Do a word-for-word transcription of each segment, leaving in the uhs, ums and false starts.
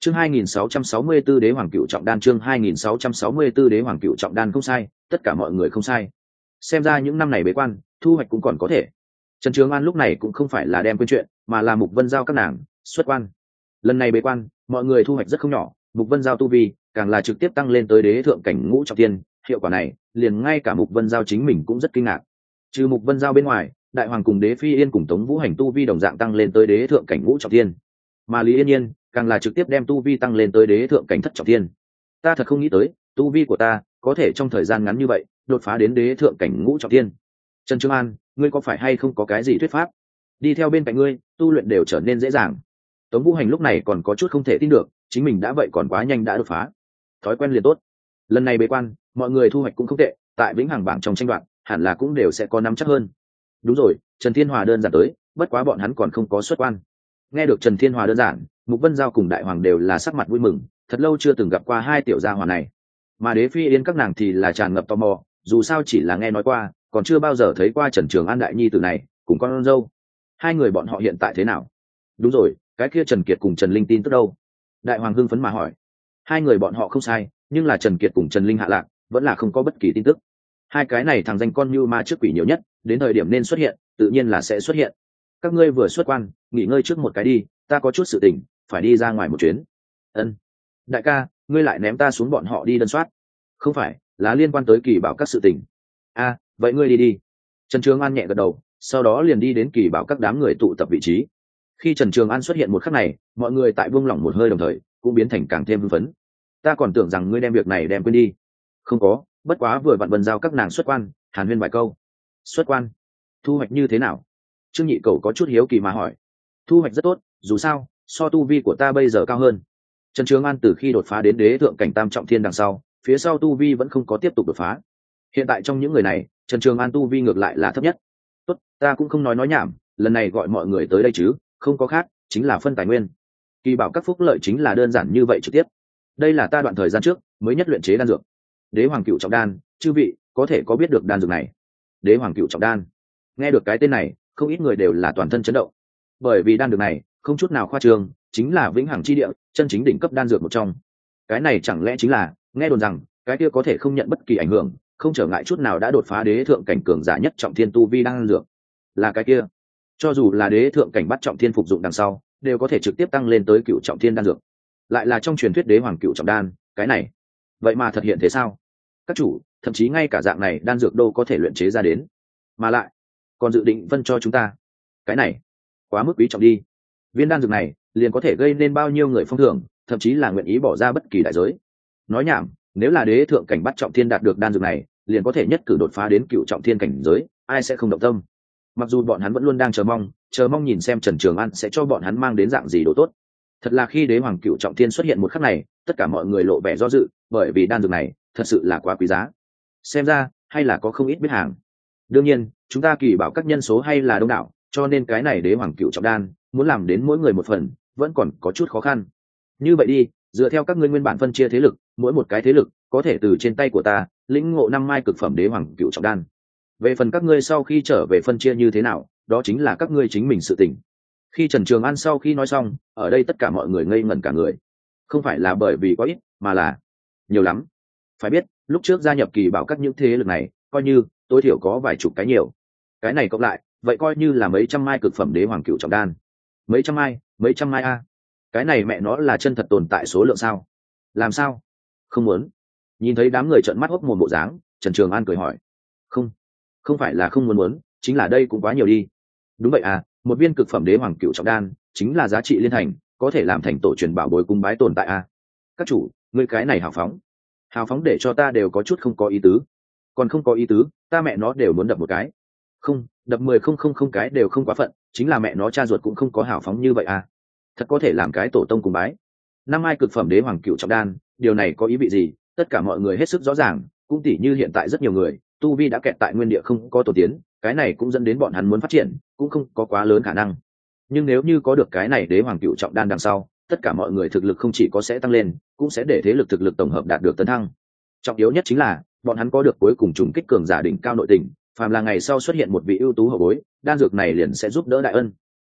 chương hai nghìn sáu trăm sáu mươi 664 đế hoàng cựu trọng đan chương hai nghìn sáu trăm sáu mươi 664 đế hoàng cựu trọng đan không sai, tất cả mọi người không sai. Xem ra những năm này bế quan, thu hoạch cũng còn có thể. Trần Trường An lúc này cũng không phải là đem quên chuyện, mà là Mục Vân Giao các nàng xuất quan. Lần này bế quan, mọi người thu hoạch rất không nhỏ, Mục Vân Giao tu vi càng là trực tiếp tăng lên tới đế thượng cảnh ngũ trọng thiên, hiệu quả này, liền ngay cả Mục Vân Giao chính mình cũng rất kinh ngạc. Trừ Mục Vân Giao bên ngoài, Đại Hoàng cùng Đế Phi Yên cùng Tống Vũ Hành tu vi đồng dạng tăng lên tới đế thượng cảnh ngũ trọng thiên, mà Lý Yên Nhiên càng là trực tiếp đem tu vi tăng lên tới đế thượng cảnh thất trọng thiên. Ta thật không nghĩ tới, tu vi của ta có thể trong thời gian ngắn như vậy đột phá đến đế thượng cảnh ngũ trọng thiên. Trần Trường An, ngươi có phải hay không có cái gì thuyết pháp? Đi theo bên cạnh ngươi, tu luyện đều trở nên dễ dàng. Tống Vũ Hành lúc này còn có chút không thể tin được, chính mình đã vậy còn quá nhanh đã đột phá. Thói quen liền tốt. Lần này bế quan, mọi người thu hoạch cũng không tệ, tại vĩnh hằng bảng trong tranh đoạt, hẳn là cũng đều sẽ có nắm chắc hơn. Đúng rồi, Trần Thiên Hòa đơn giản tới, bất quá bọn hắn còn không có xuất quan. Nghe được Trần Thiên Hòa đơn giản, Mục Vân Giao cùng Đại Hoàng đều là sắc mặt vui mừng, thật lâu chưa từng gặp qua hai tiểu gia hỏa này. Mà Đế Phi Yên các nàng thì là tràn ngập tò mò, dù sao chỉ là nghe nói qua, còn chưa bao giờ thấy qua Trần Trường An đại nhi tử này cùng con dâu. Hai người bọn họ hiện tại thế nào? Đúng rồi, cái kia Trần Kiệt cùng Trần Linh tin tức đâu? Đại Hoàng hưng phấn mà hỏi. Hai người bọn họ không sai, nhưng là Trần Kiệt cùng Trần Linh hạ lạc, vẫn là không có bất kỳ tin tức. Hai cái này thằng danh con như ma trước quỷ nhiều nhất, đến thời điểm nên xuất hiện, tự nhiên là sẽ xuất hiện. Các ngươi vừa xuất quan, nghỉ ngơi trước một cái đi, ta có chút sự tình, phải đi ra ngoài một chuyến. Ân. Đại ca, ngươi lại ném ta xuống bọn họ đi đơn soát. Không phải, là liên quan tới Kỳ Bảo các sự tình. A, vậy ngươi đi đi. Trần Trường An nhẹ gật đầu, sau đó liền đi đến Kỳ Bảo các đám người tụ tập vị trí. Khi Trần Trường An xuất hiện một khắc này, mọi người tại buông lỏng một hơi đồng thời, cũng biến thành càng thêm hưng phấn. Ta còn tưởng rằng ngươi đem việc này đem quên đi. Không có, bất quá vừa vặn Vân Giao các nàng xuất quan, hàn huyên vài câu. Xuất quan, thu hoạch như thế nào? Trương Nhị Cầu có chút hiếu kỳ mà hỏi. Thu hoạch rất tốt, dù sao, so tu vi của ta bây giờ cao hơn. Trần Trường An từ khi đột phá đến đế thượng cảnh tam trọng thiên đằng sau, phía sau tu vi vẫn không có tiếp tục đột phá. Hiện tại trong những người này, Trần Trường An tu vi ngược lại là thấp nhất. Tốt, ta cũng không nói nói nhảm, lần này gọi mọi người tới đây chứ, không có khác, chính là phân tài nguyên. Kỳ Bảo các phúc lợi chính là đơn giản như vậy trực tiếp. Đây là ta đoạn thời gian trước mới nhất luyện chế đan dược. Đế Hoàng Cựu Trọng Đan, chư vị có thể có biết được đan dược này? Đế Hoàng Cựu Trọng Đan. Nghe được cái tên này, không ít người đều là toàn thân chấn động. Bởi vì đan dược này, không chút nào khoa trương, chính là vĩnh hằng chi địa, chân chính đỉnh cấp đan dược một trong. Cái này chẳng lẽ chính là, nghe đồn rằng, cái kia có thể không nhận bất kỳ ảnh hưởng, không trở ngại chút nào đã đột phá đế thượng cảnh cường giả nhất trọng thiên tu vi đan dược. Là cái kia. Cho dù là đế thượng cảnh bắt trọng thiên phục dụng đằng sau, đều có thể trực tiếp tăng lên tới cựu trọng thiên đan dược. Lại là trong truyền thuyết đế hoàng cựu trọng đan, cái này, vậy mà thật hiện thế sao? Các chủ, thậm chí ngay cả dạng này đan dược đâu có thể luyện chế ra đến, mà lại còn dự định phân cho chúng ta, cái này quá mức quý trọng đi. Viên đan dược này liền có thể gây nên bao nhiêu người phong thưởng, thậm chí là nguyện ý bỏ ra bất kỳ đại giới. Nói nhảm, nếu là đế thượng cảnh bắt trọng thiên đạt được đan dược này, liền có thể nhất cử đột phá đến cựu trọng thiên cảnh giới, ai sẽ không động tâm? Mặc dù bọn hắn vẫn luôn đang chờ mong, chờ mong nhìn xem Trần Trường An sẽ cho bọn hắn mang đến dạng gì đồ tốt. Thật là khi đế hoàng cựu trọng thiên xuất hiện một khắc này, tất cả mọi người lộ vẻ do dự, bởi vì đan dược này thật sự là quá quý giá. Xem ra hay là có không ít biết hàng. Đương nhiên, chúng ta Kỳ Bảo các nhân số hay là đông đảo, cho nên cái này đế hoàng cựu trọng đan muốn làm đến mỗi người một phần, vẫn còn có chút khó khăn. Như vậy đi, dựa theo các ngươi nguyên bản phân chia thế lực, mỗi một cái thế lực có thể từ trên tay của ta lĩnh ngộ năm mai cực phẩm đế hoàng cựu trọng đan. Về phần các ngươi sau khi trở về phân chia như thế nào, đó chính là các ngươi chính mình sự tình. Khi Trần Trường An sau khi nói xong, ở đây tất cả mọi người ngây ngẩn cả người. Không phải là bởi vì có ít, mà là nhiều lắm. Phải biết, lúc trước gia nhập Kỳ Bảo các những thế lực này, coi như tối thiểu có vài chục cái nhiều. Cái này cộng lại, vậy coi như là mấy trăm mai cực phẩm đế hoàng cựu trọng đan. Mấy trăm mai, mấy trăm mai a. Cái này mẹ nó là chân thật tồn tại số lượng sao? Làm sao? Không muốn. Nhìn thấy đám người trợn mắt hốc mồm bộ dáng, Trần Trường An cười hỏi. Không, không phải là không muốn muốn, chính là đây cũng quá nhiều đi. Đúng vậy à, một viên cực phẩm đế hoàng cựu trọng đan, chính là giá trị liên thành, có thể làm thành tổ truyền bảo bối cung bái tồn tại à. Các chủ, ngươi cái này hào phóng. Hào phóng để cho ta đều có chút không có ý tứ. Còn không có ý tứ, ta mẹ nó đều muốn đập một cái. Không, đập mười không không không cái đều không quá phận, chính là mẹ nó cha ruột cũng không có hào phóng như vậy à. Thật có thể làm cái tổ tông cùng bái. Năm ai cực phẩm đế hoàng cựu trọng đan, điều này có ý vị gì, tất cả mọi người hết sức rõ ràng, cũng tỉ như hiện tại rất nhiều người, tu vi đã kẹt tại nguyên địa không có tổ tiến, cái này cũng dẫn đến bọn hắn muốn phát triển, cũng không có quá lớn khả năng. Nhưng nếu như có được cái này đế hoàng cựu trọng đan đằng sau, tất cả mọi người thực lực không chỉ có sẽ tăng lên, cũng sẽ để thế lực thực lực tổng hợp đạt được tấn thăng. Trọng yếu nhất chính là bọn hắn có được cuối cùng trùng kích cường giả đỉnh cao nội tình, phàm là ngày sau xuất hiện một vị ưu tú hậu bối, đan dược này liền sẽ giúp đỡ đại ân.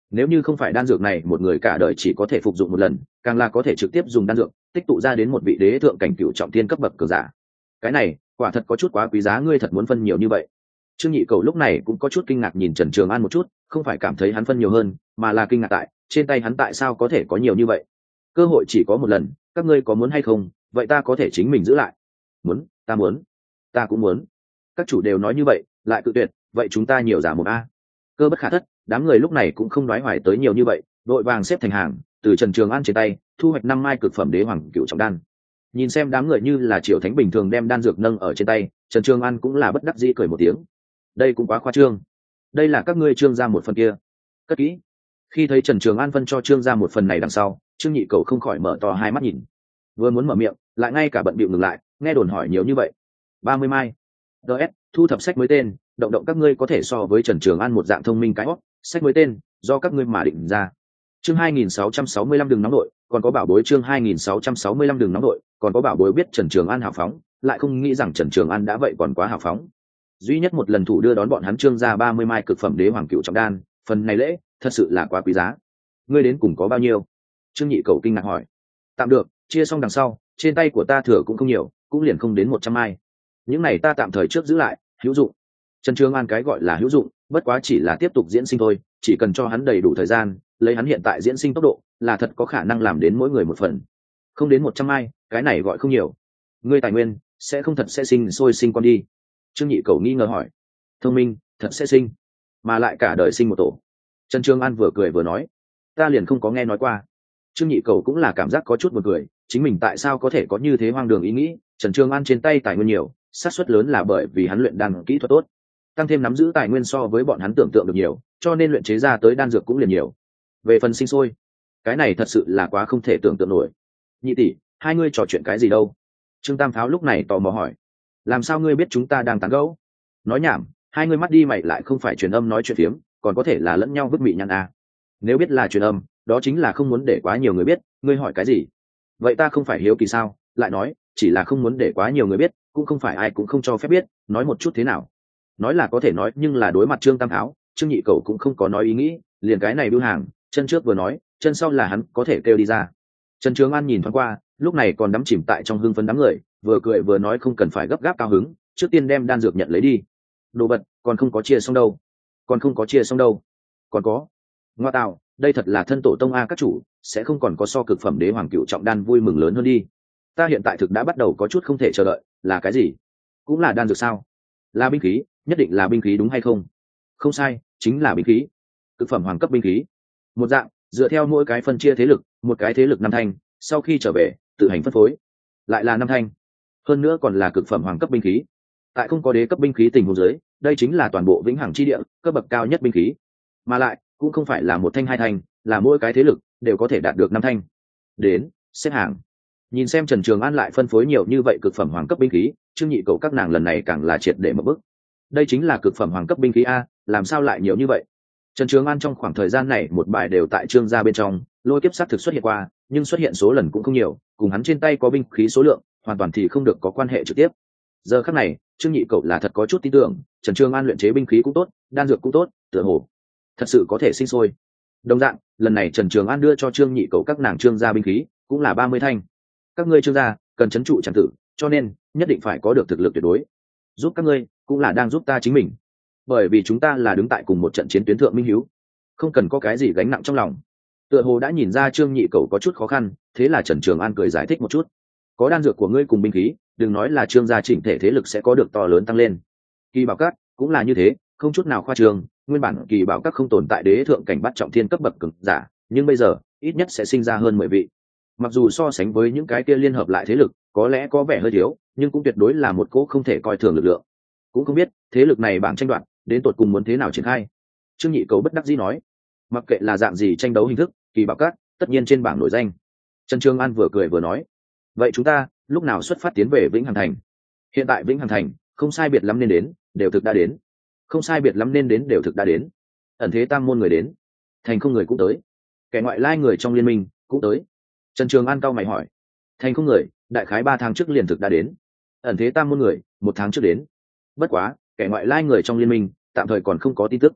nếu như không phải đan dược này một người cả đời chỉ có thể phục dụng một lần, càng là có thể trực tiếp dùng đan dược tích tụ ra đến một vị đế thượng cảnh cựu trọng thiên cấp bậc cường giả. Cái này quả thật có chút quá quý giá, ngươi thật muốn phân nhiều như vậy? Trương Nhị Cầu lúc này cũng có chút kinh ngạc nhìn Trần Trường An một chút, không phải cảm thấy hắn phân nhiều hơn, mà là kinh ngạc tại trên tay hắn tại sao có thể có nhiều như vậy. Cơ hội chỉ có một lần, các ngươi có muốn hay không? Vậy ta có thể chính mình giữ lại. Muốn, ta muốn, ta cũng muốn. Các chủ đều nói như vậy, lại cự tuyệt, vậy chúng ta nhiều giả một a. Cơ bất khả thất, đám người lúc này cũng không đoái hoài tới nhiều như vậy, đội vàng xếp thành hàng, từ Trần Trường An trên tay thu hoạch năm mai cực phẩm đế hoàng cựu trọng đan. Nhìn xem đám người như là triều thánh bình thường đem đan dược nâng ở trên tay, Trần Trường An cũng là bất đắc dĩ cười một tiếng. Đây cũng quá khoa trương. Đây là các ngươi Trương gia một phần kia. Cất kỹ. Khi thấy Trần Trường An phân cho Trương gia một phần này đằng sau, Trương Nhị Cầu không khỏi mở to hai mắt nhìn. Vừa muốn mở miệng, lại ngay cả bận bịu ngừng lại, nghe đồn hỏi nhiều như vậy. ba mươi mai. ds thu thập sách mới tên, động động các ngươi có thể so với Trần Trường An một dạng thông minh cái hót, sách mới tên do các ngươi mà định ra. Chương hai nghìn sáu trăm sáu mươi lăm đường nóng nội, còn có bảo bối chương hai nghìn sáu trăm sáu mươi lăm đường nóng nội, còn có bảo bối biết Trần Trường An hào phóng, lại không nghĩ rằng Trần Trường An đã vậy còn quá hào phóng. Duy nhất một lần thủ đưa đón bọn hắn Trương gia ba mươi mai cực phẩm đế hoàng cựu trọng đan, phần này lễ thật sự là quá quý giá. Ngươi đến cùng có bao nhiêu? Trương Nhị Cầu kinh ngạc hỏi. Tạm được, chia xong đằng sau, trên tay của ta thừa cũng không nhiều, cũng liền không đến một trăm mai. Những này ta tạm thời trước giữ lại, hữu dụng. Trần Trường An cái gọi là hữu dụng, bất quá chỉ là tiếp tục diễn sinh thôi, chỉ cần cho hắn đầy đủ thời gian, lấy hắn hiện tại diễn sinh tốc độ, là thật có khả năng làm đến mỗi người một phần. Không đến một trăm mai, cái này gọi không nhiều. Ngươi tài nguyên sẽ không thật sẽ sinh sôi sinh con đi. Trương Nhị Cầu nghi ngờ hỏi. Thông minh, thật sẽ sinh, mà lại cả đời sinh một tổ. Trần Trường An vừa cười vừa nói. Ta liền không có nghe nói qua. Trương Nhị Cầu cũng là cảm giác có chút buồn cười, chính mình tại sao có thể có như thế hoang đường ý nghĩ. Trần Trường An trên tay tài nguyên nhiều, xác suất lớn là bởi vì hắn luyện đan kỹ thuật tốt, tăng thêm nắm giữ tài nguyên so với bọn hắn tưởng tượng được nhiều, cho nên luyện chế ra tới đan dược cũng liền nhiều. Về phần sinh sôi, cái này thật sự là quá không thể tưởng tượng nổi. Nhị tỷ, hai ngươi trò chuyện cái gì đâu? Trương Tam Pháo lúc này tò mò hỏi. Làm sao ngươi biết chúng ta đang tán gẫu? Nói nhảm, hai ngươi mắt đi mày lại không phải truyền âm nói chuyện phiếm, còn có thể là lẫn nhau vứt mị nhăn à. Nếu biết là truyền âm, đó chính là không muốn để quá nhiều người biết, ngươi hỏi cái gì? Vậy ta không phải hiếu kỳ sao? Lại nói, chỉ là không muốn để quá nhiều người biết, cũng không phải ai cũng không cho phép biết, nói một chút thế nào? Nói là có thể nói, nhưng là đối mặt Trương Tam Tháo, Trương Nhị Cầu cũng không có nói ý nghĩ, liền cái này bưu hàng, chân trước vừa nói, chân sau là hắn có thể kêu đi ra. Trần Trường An nhìn thoáng qua, lúc này còn đắm chìm tại trong hưng phấn đám người, vừa cười vừa nói không cần phải gấp gáp cao hứng, trước tiên đem đan dược nhận lấy đi. Đồ vật còn không có chia xong đâu, còn không có chia xong đâu, còn có. Ngoa tạo, đây thật là thân tổ tông a, các chủ sẽ không còn có so cực phẩm đế hoàng cựu trọng đan vui mừng lớn hơn đi. Ta hiện tại thực đã bắt đầu có chút không thể chờ đợi, là cái gì? Cũng là đan dược sao? Là binh khí, nhất định là binh khí đúng hay không? Không sai, chính là binh khí, cực phẩm hoàng cấp binh khí. Một dạng, dựa theo mỗi cái phân chia thế lực, một cái thế lực năm thanh, sau khi trở về tự hành phân phối, lại là năm thanh, hơn nữa còn là cực phẩm hoàng cấp binh khí. Tại không có đế cấp binh khí tình huống dưới, đây chính là toàn bộ vĩnh hằng chi địa cấp bậc cao nhất binh khí, mà lại cũng không phải là một thanh hai thanh, là mỗi cái thế lực đều có thể đạt được năm thanh. Đến xếp hàng, nhìn xem Trần Trường An lại phân phối nhiều như vậy cực phẩm hoàng cấp binh khí, Trương Nhị Cầu các nàng lần này càng là triệt để một bước. Đây chính là cực phẩm hoàng cấp binh khí a, làm sao lại nhiều như vậy? Trần Trường An trong khoảng thời gian này một bài đều tại Trương gia bên trong, lôi kiếp sát thực xuất hiện qua, nhưng xuất hiện số lần cũng không nhiều, cùng hắn trên tay có binh khí số lượng, hoàn toàn thì không được có quan hệ trực tiếp. Giờ khắc này, Trương Nhị Cầu là thật có chút tin tưởng, Trần Trường An luyện chế binh khí cũng tốt, đan dược cũng tốt, tựa hồ thật sự có thể sinh sôi. Đồng dạng, lần này Trần Trường An đưa cho Trương Nhị Cầu các nàng Trương gia binh khí, cũng là ba mươi thanh. Các ngươi Trương gia cần trấn trụ tràng tử, cho nên nhất định phải có được thực lực tuyệt đối. Giúp các ngươi, cũng là đang giúp ta chính mình. Bởi vì chúng ta là đứng tại cùng một trận chiến tuyến thượng minh hiếu, không cần có cái gì gánh nặng trong lòng. Tựa hồ đã nhìn ra Trương Nhị Cầu có chút khó khăn, thế là Trần Trường An cười giải thích một chút. Có đan dược của ngươi cùng binh khí, đừng nói là Trương gia chỉnh thể thế lực sẽ có được to lớn tăng lên. Kỳ Bảo Các cũng là như thế, không chút nào khoa trương, nguyên bản Kỳ Bảo Các không tồn tại đế thượng cảnh bắt trọng thiên cấp bậc cường giả, nhưng bây giờ ít nhất sẽ sinh ra hơn mười vị. Mặc dù so sánh với những cái kia liên hợp lại thế lực, có lẽ có vẻ hơi thiếu, nhưng cũng tuyệt đối là một cỗ không thể coi thường lực lượng. Cũng không biết thế lực này bảng tranh đoạt đến tột cùng muốn thế nào triển khai. Trương Nhị Cầu bất đắc dĩ nói, mặc kệ là dạng gì tranh đấu hình thức, Kỳ Bảo Các tất nhiên trên bảng nổi danh. Trần Trường An vừa cười vừa nói, vậy chúng ta lúc nào xuất phát tiến về Vĩnh Hằng Thành? Hiện tại Vĩnh Hằng Thành không sai biệt lắm nên đến, đều thực đã đến. Không sai biệt lắm nên đến đều thực đã đến. Ẩn thế tam môn người đến, thành không người cũng tới, kẻ ngoại lai người trong liên minh cũng tới. Trần Trường An cau mày hỏi, thành không người đại khái ba tháng trước liền thực đã đến, ẩn thế tam môn người một tháng trước đến, bất quá kẻ ngoại lai người trong liên minh tạm thời còn không có tin tức.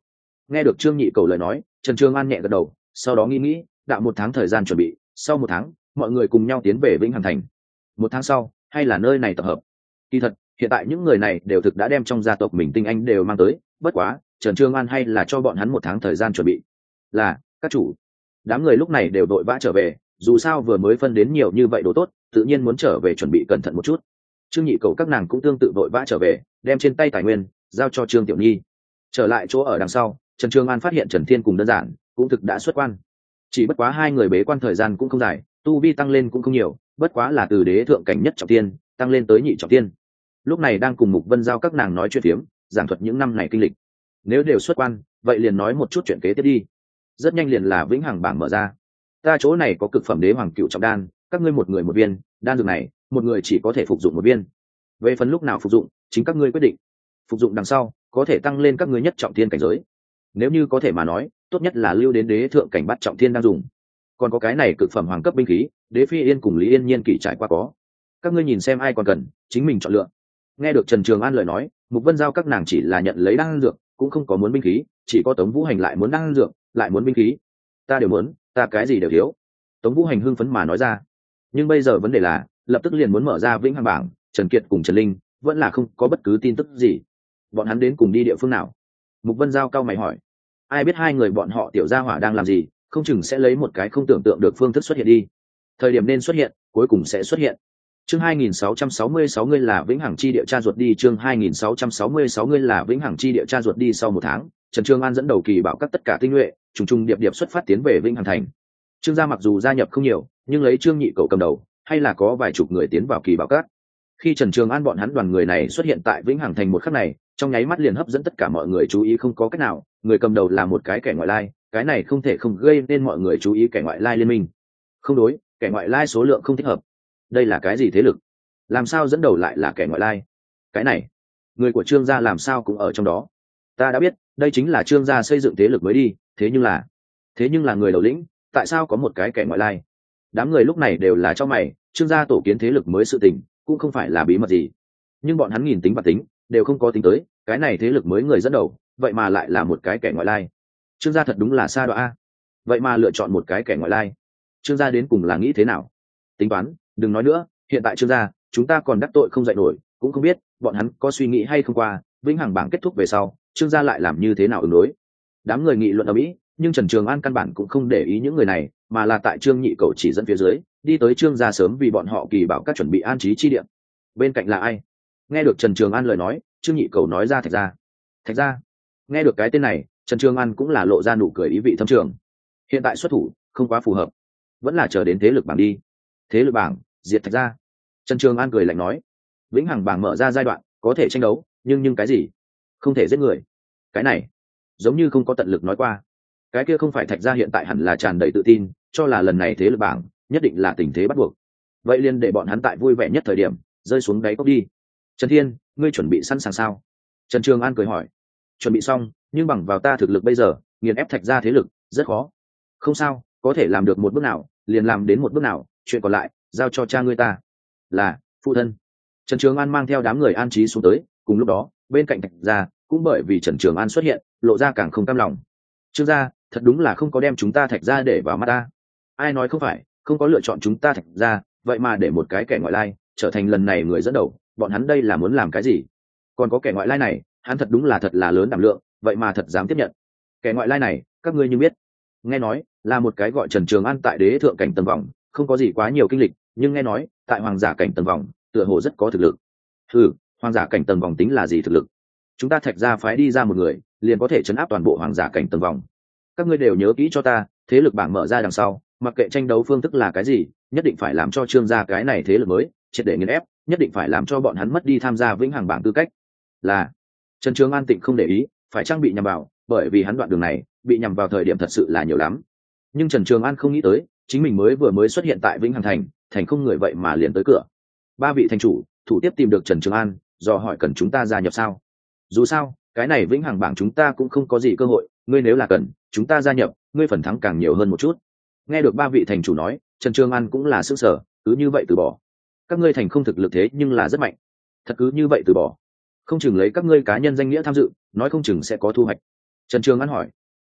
Nghe được Trương Nhị Cầu lời nói, Trần Trường An nhẹ gật đầu, sau đó nghĩ nghĩ, đạo một tháng thời gian chuẩn bị, sau một tháng mọi người cùng nhau tiến về Vĩnh Hằng Thành. Một tháng sau hay là nơi này tập hợp. Kỳ thật hiện tại những người này đều thực đã đem trong gia tộc mình tinh anh đều mang tới, bất quá Trần Trường An hay là cho bọn hắn một tháng thời gian chuẩn bị. Là các chủ. Đám người lúc này đều đội vã trở về, dù sao vừa mới phân đến nhiều như vậy đồ tốt, tự nhiên muốn trở về chuẩn bị cẩn thận một chút. Trương Nhị Cầu các nàng cũng tương tự vội vã trở về, đem trên tay tài nguyên giao cho Trương Tiểu Nhi. Trở lại chỗ ở đằng sau, Trần Trường An phát hiện Trần Thiên cùng đơn giản cũng thực đã xuất quan. Chỉ bất quá hai người bế quan thời gian cũng không dài, tu vi tăng lên cũng không nhiều, bất quá là từ đế thượng cảnh nhất trọng tiên tăng lên tới nhị trọng tiên. Lúc này đang cùng Mục Vân Giao các nàng nói chuyện phiếm, giảng thuật những năm này kinh lịch. Nếu đều xuất quan, vậy liền nói một chút chuyện kế tiếp đi. Rất nhanh liền là Vĩnh Hằng bảng mở ra. Ta chỗ này có cực phẩm đế hoàng cựu trọng đan, các ngươi một người một viên, đan dược này một người chỉ có thể phục dụng một viên. Về phần lúc nào phục dụng, chính các ngươi quyết định. Phục dụng đằng sau có thể tăng lên các ngươi nhất trọng thiên cảnh giới. Nếu như có thể mà nói, tốt nhất là lưu đến đế thượng cảnh bắt trọng thiên đang dùng. Còn có cái này cực phẩm hoàng cấp binh khí, Đế Phi Yên cùng Lý Yên Nhiên kỳ trải qua có. Các ngươi nhìn xem ai còn cần, chính mình chọn lựa. Nghe được Trần Trường An lời nói, Mục Vân Giao các nàng chỉ là nhận lấy đan dược, cũng không có muốn binh khí, chỉ có Tống Vũ Hành lại muốn đan dược, lại muốn binh khí. Ta đều muốn, ta cái gì đều thiếu. Tống Vũ Hành hưng phấn mà nói ra. Nhưng bây giờ vấn đề là, lập tức liền muốn mở ra Vĩnh Hằng bảng, Trần Kiệt cùng Trần Linh vẫn là không có bất cứ tin tức gì. Bọn hắn đến cùng đi địa phương nào? Mục Vân Giao cao mày hỏi. Ai biết hai người bọn họ tiểu gia hỏa đang làm gì, không chừng sẽ lấy một cái không tưởng tượng được phương thức xuất hiện đi. Thời điểm nên xuất hiện, cuối cùng sẽ xuất hiện. Chương hai nghìn sáu trăm sáu mươi sáu ngươi là Vĩnh Hằng chi địa cha ruột đi, chương hai nghìn sáu trăm sáu mươi sáu ngươi là Vĩnh Hằng chi địa cha ruột đi. Sau một tháng, Trần Trường An dẫn đầu kỳ bảo các tất cả tinh nhuệ, trùng trùng điệp điệp xuất phát tiến về Vĩnh Hằng thành. Trương gia mặc dù gia nhập không nhiều, nhưng lấy Trương Nhị Cậu cầm đầu, hay là có vài chục người tiến vào kỳ bảo các. Khi Trần Trường An bọn hắn đoàn người này xuất hiện tại Vĩnh Hằng thành một khắc này, trong nháy mắt liền hấp dẫn tất cả mọi người chú ý, không có cách nào, người cầm đầu là một cái kẻ ngoại lai, cái này không thể không gây nên mọi người chú ý. Kẻ ngoại lai liên minh. Không đối, kẻ ngoại lai số lượng không thích hợp. Đây là cái gì thế lực? Làm sao dẫn đầu lại là kẻ ngoại lai? Cái này, người của Trương gia làm sao cũng ở trong đó? Ta đã biết, đây chính là Trương gia xây dựng thế lực mới đi, thế nhưng là, thế nhưng là người đầu lĩnh, tại sao có một cái kẻ ngoại lai? Đám người lúc này đều là cho mày, Trương gia tổ kiến thế lực mới sự tình, cũng không phải là bí mật gì. Nhưng bọn hắn nhìn tính và tính, đều không có tính tới, cái này thế lực mới người dẫn đầu, vậy mà lại là một cái kẻ ngoại lai. Trương gia thật đúng là xa đọa a, vậy mà lựa chọn một cái kẻ ngoại lai. Trương gia đến cùng là nghĩ thế nào? Tính toán, đừng nói nữa, hiện tại Trương gia, chúng ta còn đắc tội không dạy nổi, cũng không biết bọn hắn có suy nghĩ hay không qua, Vĩnh Hằng bảng kết thúc về sau, Trương gia lại làm như thế nào ứng đối. Đám người nghị luận ở mỹ, nhưng Trần Trường An căn bản cũng không để ý những người này, mà là tại Trương Nhị Cầu chỉ dẫn phía dưới, đi tới Trương gia sớm vì bọn họ kỳ bảo các chuẩn bị an trí chi địa. Bên cạnh là ai? Nghe được Trần Trường An lời nói, Trương Nhị Cầu nói ra Thạch gia. Thạch gia? Nghe được cái tên này, Trần Trường An cũng là lộ ra nụ cười ý vị thâm trường. Hiện tại xuất thủ không quá phù hợp, vẫn là chờ đến thế lực bảng đi. Thế lực bảng diệt Thạch gia. Trần Trường An cười lạnh nói, Vĩnh Hằng bảng mở ra giai đoạn có thể tranh đấu, nhưng nhưng cái gì? Không thể giết người. Cái này giống như không có tận lực nói qua. Cái kia không phải Thạch gia hiện tại hẳn là tràn đầy tự tin, cho là lần này thế lực bảng nhất định là tình thế bắt buộc. Vậy liền để bọn hắn tại vui vẻ nhất thời điểm rơi xuống đáy cốc đi. Trần Thiên, ngươi chuẩn bị sẵn sàng sao? Trần Trường An cười hỏi. Chuẩn bị xong, nhưng bằng vào ta thực lực bây giờ, nghiền ép Thạch gia thế lực rất khó. Không sao, có thể làm được một bước nào liền làm đến một bước nào, chuyện còn lại giao cho cha ngươi ta. Là phụ thân. Trần Trường An mang theo đám người an trí xuống tới, cùng lúc đó bên cạnh Thạch gia cũng bởi vì Trần Trường An xuất hiện, lộ ra càng không cam lòng. Trương gia thật đúng là không có đem chúng ta Thạch gia để vào mắt ta. Ai nói không phải, không có lựa chọn chúng ta Thạch gia, vậy mà để một cái kẻ ngoại lai trở thành lần này người dẫn đầu, bọn hắn đây là muốn làm cái gì? Còn có kẻ ngoại lai này, hắn thật đúng là thật là lớn đảm lượng, vậy mà thật dám tiếp nhận. Kẻ ngoại lai này, các ngươi như biết, nghe nói là một cái gọi Trần Trường An tại đế thượng cảnh tầng vòng, không có gì quá nhiều kinh lịch, nhưng nghe nói tại hoàng giả cảnh tầng vòng, tựa hồ rất có thực lực. Ừ, hoàng giả cảnh tầng vòng tính là gì thực lực? Chúng ta Thạch gia phái đi ra một người, liền có thể chấn áp toàn bộ hoàng giả cảnh tầng vòng. Các ngươi đều nhớ kỹ cho ta, thế lực bảng mở ra đằng sau, mặc kệ tranh đấu phương thức là cái gì, nhất định phải làm cho Trương gia cái này thế lực mới triệt để nghiền ép, nhất định phải làm cho bọn hắn mất đi tham gia Vĩnh Hằng bảng tư cách. Là Trần Trường An Tịnh không để ý, phải trang bị nhằm vào, bởi vì hắn đoạn đường này bị nhằm vào thời điểm thật sự là nhiều lắm. Nhưng Trần Trường An không nghĩ tới, chính mình mới vừa mới xuất hiện tại Vĩnh Hằng thành, thành không người vậy mà liền tới cửa. Ba vị thành chủ thủ tiếp tìm được Trần Trường An, do hỏi cần chúng ta gia nhập sao? Dù sao, cái này Vĩnh Hằng bảng chúng ta cũng không có gì cơ hội, ngươi nếu là cần, chúng ta gia nhập, ngươi phần thắng càng nhiều hơn một chút. Nghe được ba vị thành chủ nói, Trần Trường An cũng là sững sờ, cứ như vậy từ bỏ. Các ngươi thành không thực lực thế nhưng là rất mạnh, thật cứ như vậy từ bỏ, không chừng lấy các ngươi cá nhân danh nghĩa tham dự, nói không chừng sẽ có thu hoạch. Trần Trường An hỏi,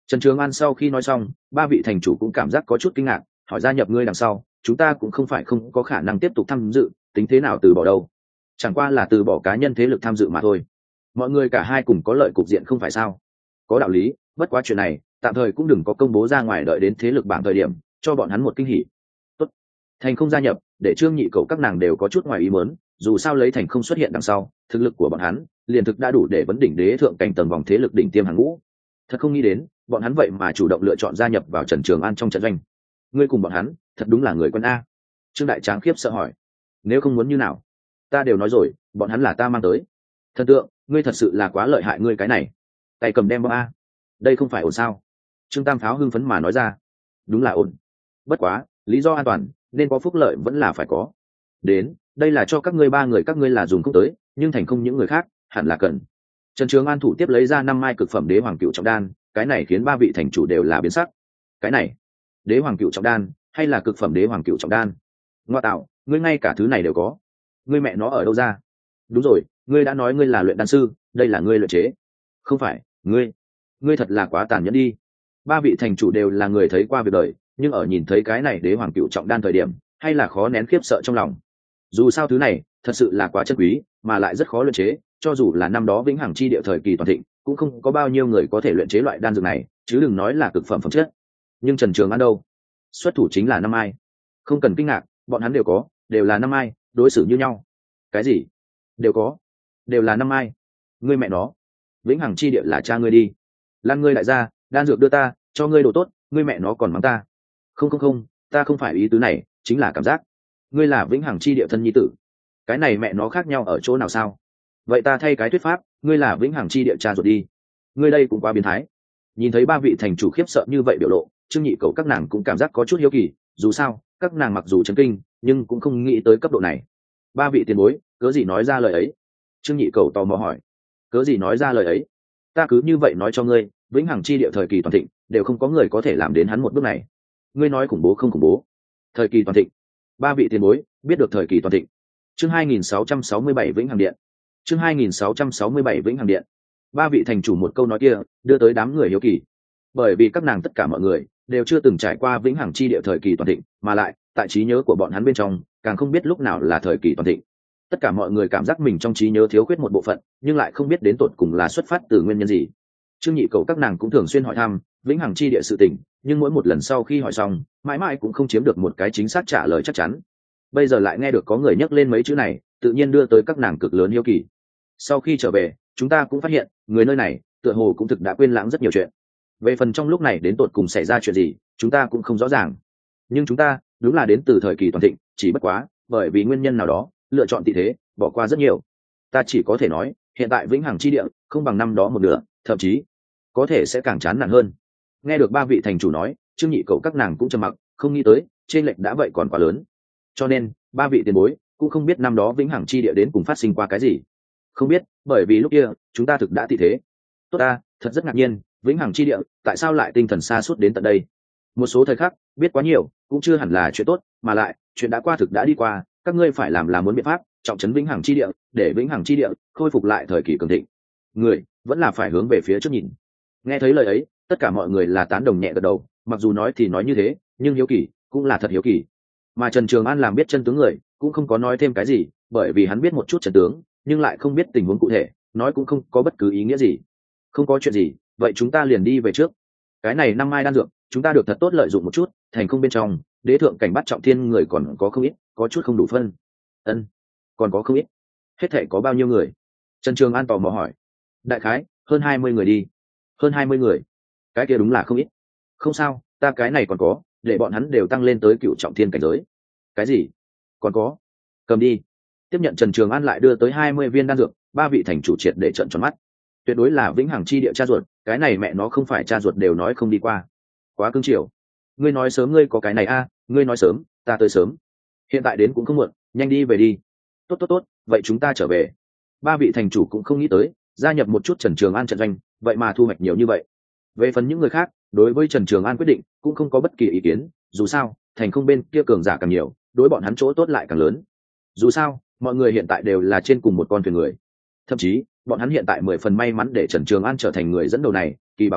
Trần Trường An sau khi nói xong, ba vị thành chủ cũng cảm giác có chút kinh ngạc, hỏi gia nhập ngươi đằng sau, chúng ta cũng không phải không có khả năng tiếp tục tham dự, tính thế nào từ bỏ đâu? Chẳng qua là từ bỏ cá nhân thế lực tham dự mà thôi. Mọi người cả hai cùng có lợi cục diện không phải sao? Có đạo lý, bất quá chuyện này, tạm thời cũng đừng có công bố ra ngoài, đợi đến thế lực bảng thời điểm, cho bọn hắn một kinh hỉ. Tốt. Thành không gia nhập, để Trương Nhị Cậu các nàng đều có chút ngoài ý muốn, dù sao lấy Thành không xuất hiện đằng sau, thực lực của bọn hắn liền thực đã đủ để vấn đỉnh đế thượng cảnh tầng vòng thế lực đỉnh tiêm hàng ngũ. Thật không nghĩ đến, bọn hắn vậy mà chủ động lựa chọn gia nhập vào Trần Trường An trong trận doanh. Ngươi cùng bọn hắn, thật đúng là người quân a. Trương Đại Tráng khiếp sợ hỏi. Nếu không muốn như nào? Ta đều nói rồi, bọn hắn là ta mang tới. Thần tượng, ngươi thật sự là quá lợi hại, ngươi cái này. Tay cầm đem bom a. Đây không phải ổn sao? Trương Tam Pháo hưng phấn mà nói ra. Đúng là ổn. Bất quá, lý do an toàn, nên có phúc lợi vẫn là phải có. Đến, đây là cho các ngươi ba người, các ngươi là dùng không tới, nhưng Thành không những người khác, hẳn là cần. Trần Trường An thủ tiếp lấy ra năm mai cực phẩm đế hoàng cựu trọng đan, cái này khiến ba vị thành chủ đều là biến sắc. Cái này, đế hoàng cựu trọng đan hay là cực phẩm đế hoàng cựu trọng đan? Ngoa tạo, ngươi ngay cả thứ này đều có. Ngươi mẹ nó ở đâu ra? Đúng rồi, ngươi đã nói ngươi là luyện đan sư, đây là ngươi luyện chế. Không phải, ngươi, ngươi thật là quá tàn nhẫn đi. Ba vị thành chủ đều là người thấy qua việc đời, nhưng ở nhìn thấy cái này đế hoàng cựu trọng đan thời điểm, hay là khó nén khiếp sợ trong lòng. Dù sao thứ này thật sự là quá chân quý, mà lại rất khó luyện chế, cho dù là năm đó vĩnh hằng chi địa thời kỳ toàn thịnh, cũng không có bao nhiêu người có thể luyện chế loại đan dược này, chứ đừng nói là cực phẩm phẩm chất. Nhưng Trần Trường An đâu? Xuất thủ chính là năm ai. Không cần kinh ngạc, bọn hắn đều có, đều là năm ai, đối xử như nhau. Cái gì? Đều có, đều là năm ai. Ngươi mẹ nó, vĩnh hằng chi địa là cha ngươi đi. Lan ngươi lại ra, đan dược đưa ta, cho ngươi đồ tốt, ngươi mẹ nó còn mắng ta. Không không không, ta không phải ý tứ này, chính là cảm giác. Ngươi là vĩnh hằng chi địa thân nhi tử. Cái này mẹ nó khác nhau ở chỗ nào sao? Vậy ta thay cái thuyết pháp, ngươi là vĩnh hằng chi địa cha ruột đi. Ngươi đây cũng quá biến thái. Nhìn thấy ba vị thành chủ khiếp sợ như vậy biểu lộ, Trương Nhị Cậu các nàng cũng cảm giác có chút hiếu kỳ, dù sao các nàng mặc dù chấn kinh nhưng cũng không nghĩ tới cấp độ này. Ba vị tiền bối, cớ gì nói ra lời ấy? Trương Nhị Cậu tò mò hỏi. Cớ gì nói ra lời ấy? Ta cứ như vậy nói cho ngươi, vĩnh hằng chi địa thời kỳ toàn thịnh đều không có người có thể làm đến hắn một bước này. Ngươi nói khủng bố không khủng bố? Thời kỳ toàn thịnh. Ba vị tiền bối biết được thời kỳ toàn thịnh. Chương hai nghìn sáu trăm sáu mươi bảy Vĩnh Hằng Điện. Chương hai nghìn sáu trăm sáu mươi bảy Vĩnh Hằng Điện. Ba vị thành chủ một câu nói kia đưa tới đám người hiếu kỳ, bởi vì các nàng tất cả mọi người đều chưa từng trải qua vĩnh hằng chi địa thời kỳ toàn thịnh, mà lại tại trí nhớ của bọn hắn bên trong càng không biết lúc nào là thời kỳ toàn thịnh. Tất cả mọi người cảm giác mình trong trí nhớ thiếu khuyết một bộ phận, nhưng lại không biết đến tột cùng là xuất phát từ nguyên nhân gì. Trương Nhị Cậu các nàng cũng thường xuyên hỏi thăm vĩnh hằng chi địa sự tình, nhưng mỗi một lần sau khi hỏi xong, mãi mãi cũng không chiếm được một cái chính xác trả lời chắc chắn. Bây giờ lại nghe được có người nhắc lên mấy chữ này, tự nhiên đưa tới các nàng cực lớn hiếu kỳ. Sau khi trở về, chúng ta cũng phát hiện người nơi này tựa hồ cũng thực đã quên lãng rất nhiều chuyện. Về phần trong lúc này đến tột cùng xảy ra chuyện gì, chúng ta cũng không rõ ràng. Nhưng chúng ta đúng là đến từ thời kỳ toàn thịnh, chỉ bất quá bởi vì nguyên nhân nào đó lựa chọn tị thế, bỏ qua rất nhiều. Ta chỉ có thể nói hiện tại vĩnh hằng chi địa không bằng năm đó một nửa, thậm chí có thể sẽ càng chán nản hơn. Nghe được ba vị thành chủ nói, Trương Nhị Cậu các nàng cũng trầm mặc, không nghĩ tới trên lệch đã vậy còn quá lớn. Cho nên ba vị tiền bối cũng không biết năm đó vĩnh hằng chi địa đến cùng phát sinh qua cái gì. Không biết, bởi vì lúc kia chúng ta thực đã tị thế. Tốt ta, thật rất ngạc nhiên, vĩnh hằng chi địa tại sao lại tinh thần xa suốt đến tận đây? Một số thời khắc biết quá nhiều cũng chưa hẳn là chuyện tốt, mà lại chuyện đã qua thực đã đi qua, các ngươi phải làm là muốn biện pháp trọng trấn vĩnh hằng chi địa, để vĩnh hằng chi địa khôi phục lại thời kỳ cường thịnh. Người vẫn là phải hướng về phía trước nhìn. Nghe thấy lời ấy, tất cả mọi người là tán đồng nhẹ gật đầu, mặc dù nói thì nói như thế, nhưng hiếu kỳ cũng là thật hiếu kỳ. Mà Trần Trường An làm biết chân tướng người cũng không có nói thêm cái gì, bởi vì hắn biết một chút chân tướng nhưng lại không biết tình huống cụ thể, nói cũng không có bất cứ ý nghĩa gì. Không có chuyện gì, vậy chúng ta liền đi về trước. Cái này năm mai đan dược chúng ta được thật tốt lợi dụng một chút, thành không bên trong đế thượng cảnh bắt trọng thiên người còn có không ít, có chút không đủ phân. Ân, còn có không ít. Hết thể có bao nhiêu người? Trần Trường An tò mò hỏi. Đại khái hơn hai mươi người đi. Hơn hai mươi người? Cái kia đúng là không ít. Không sao, ta cái này còn có, để bọn hắn đều tăng lên tới cựu trọng thiên cảnh giới. Cái gì? Còn có? Cầm đi. Tiếp nhận Trần Trường An lại đưa tới hai mươi viên đan dược, ba vị thành chủ triệt để trợn tròn mắt. Tuyệt đối là vĩnh hằng chi địa cha ruột, cái này mẹ nó không phải cha ruột đều nói không đi qua. Quá cưng chiều. Ngươi nói sớm ngươi có cái này a, à, ngươi nói sớm, ta tới sớm. Hiện tại đến cũng không muộn, nhanh đi về đi. Tốt tốt tốt, vậy chúng ta trở về. Ba vị thành chủ cũng không nghĩ tới, gia nhập một chút Trần Trường An trận doanh, vậy mà thu hoạch nhiều như vậy. Về phần những người khác, đối với Trần Trường An quyết định cũng không có bất kỳ ý kiến, dù sao, thành không bên kia cường giả càng nhiều, đối bọn hắn chỗ tốt lại càng lớn. Dù sao, mọi người hiện tại đều là trên cùng một con thuyền người. Thậm chí bọn hắn hiện tại mười phần may mắn để Trần Trường An trở thành người dẫn đầu này, Kỳ Bảo Cát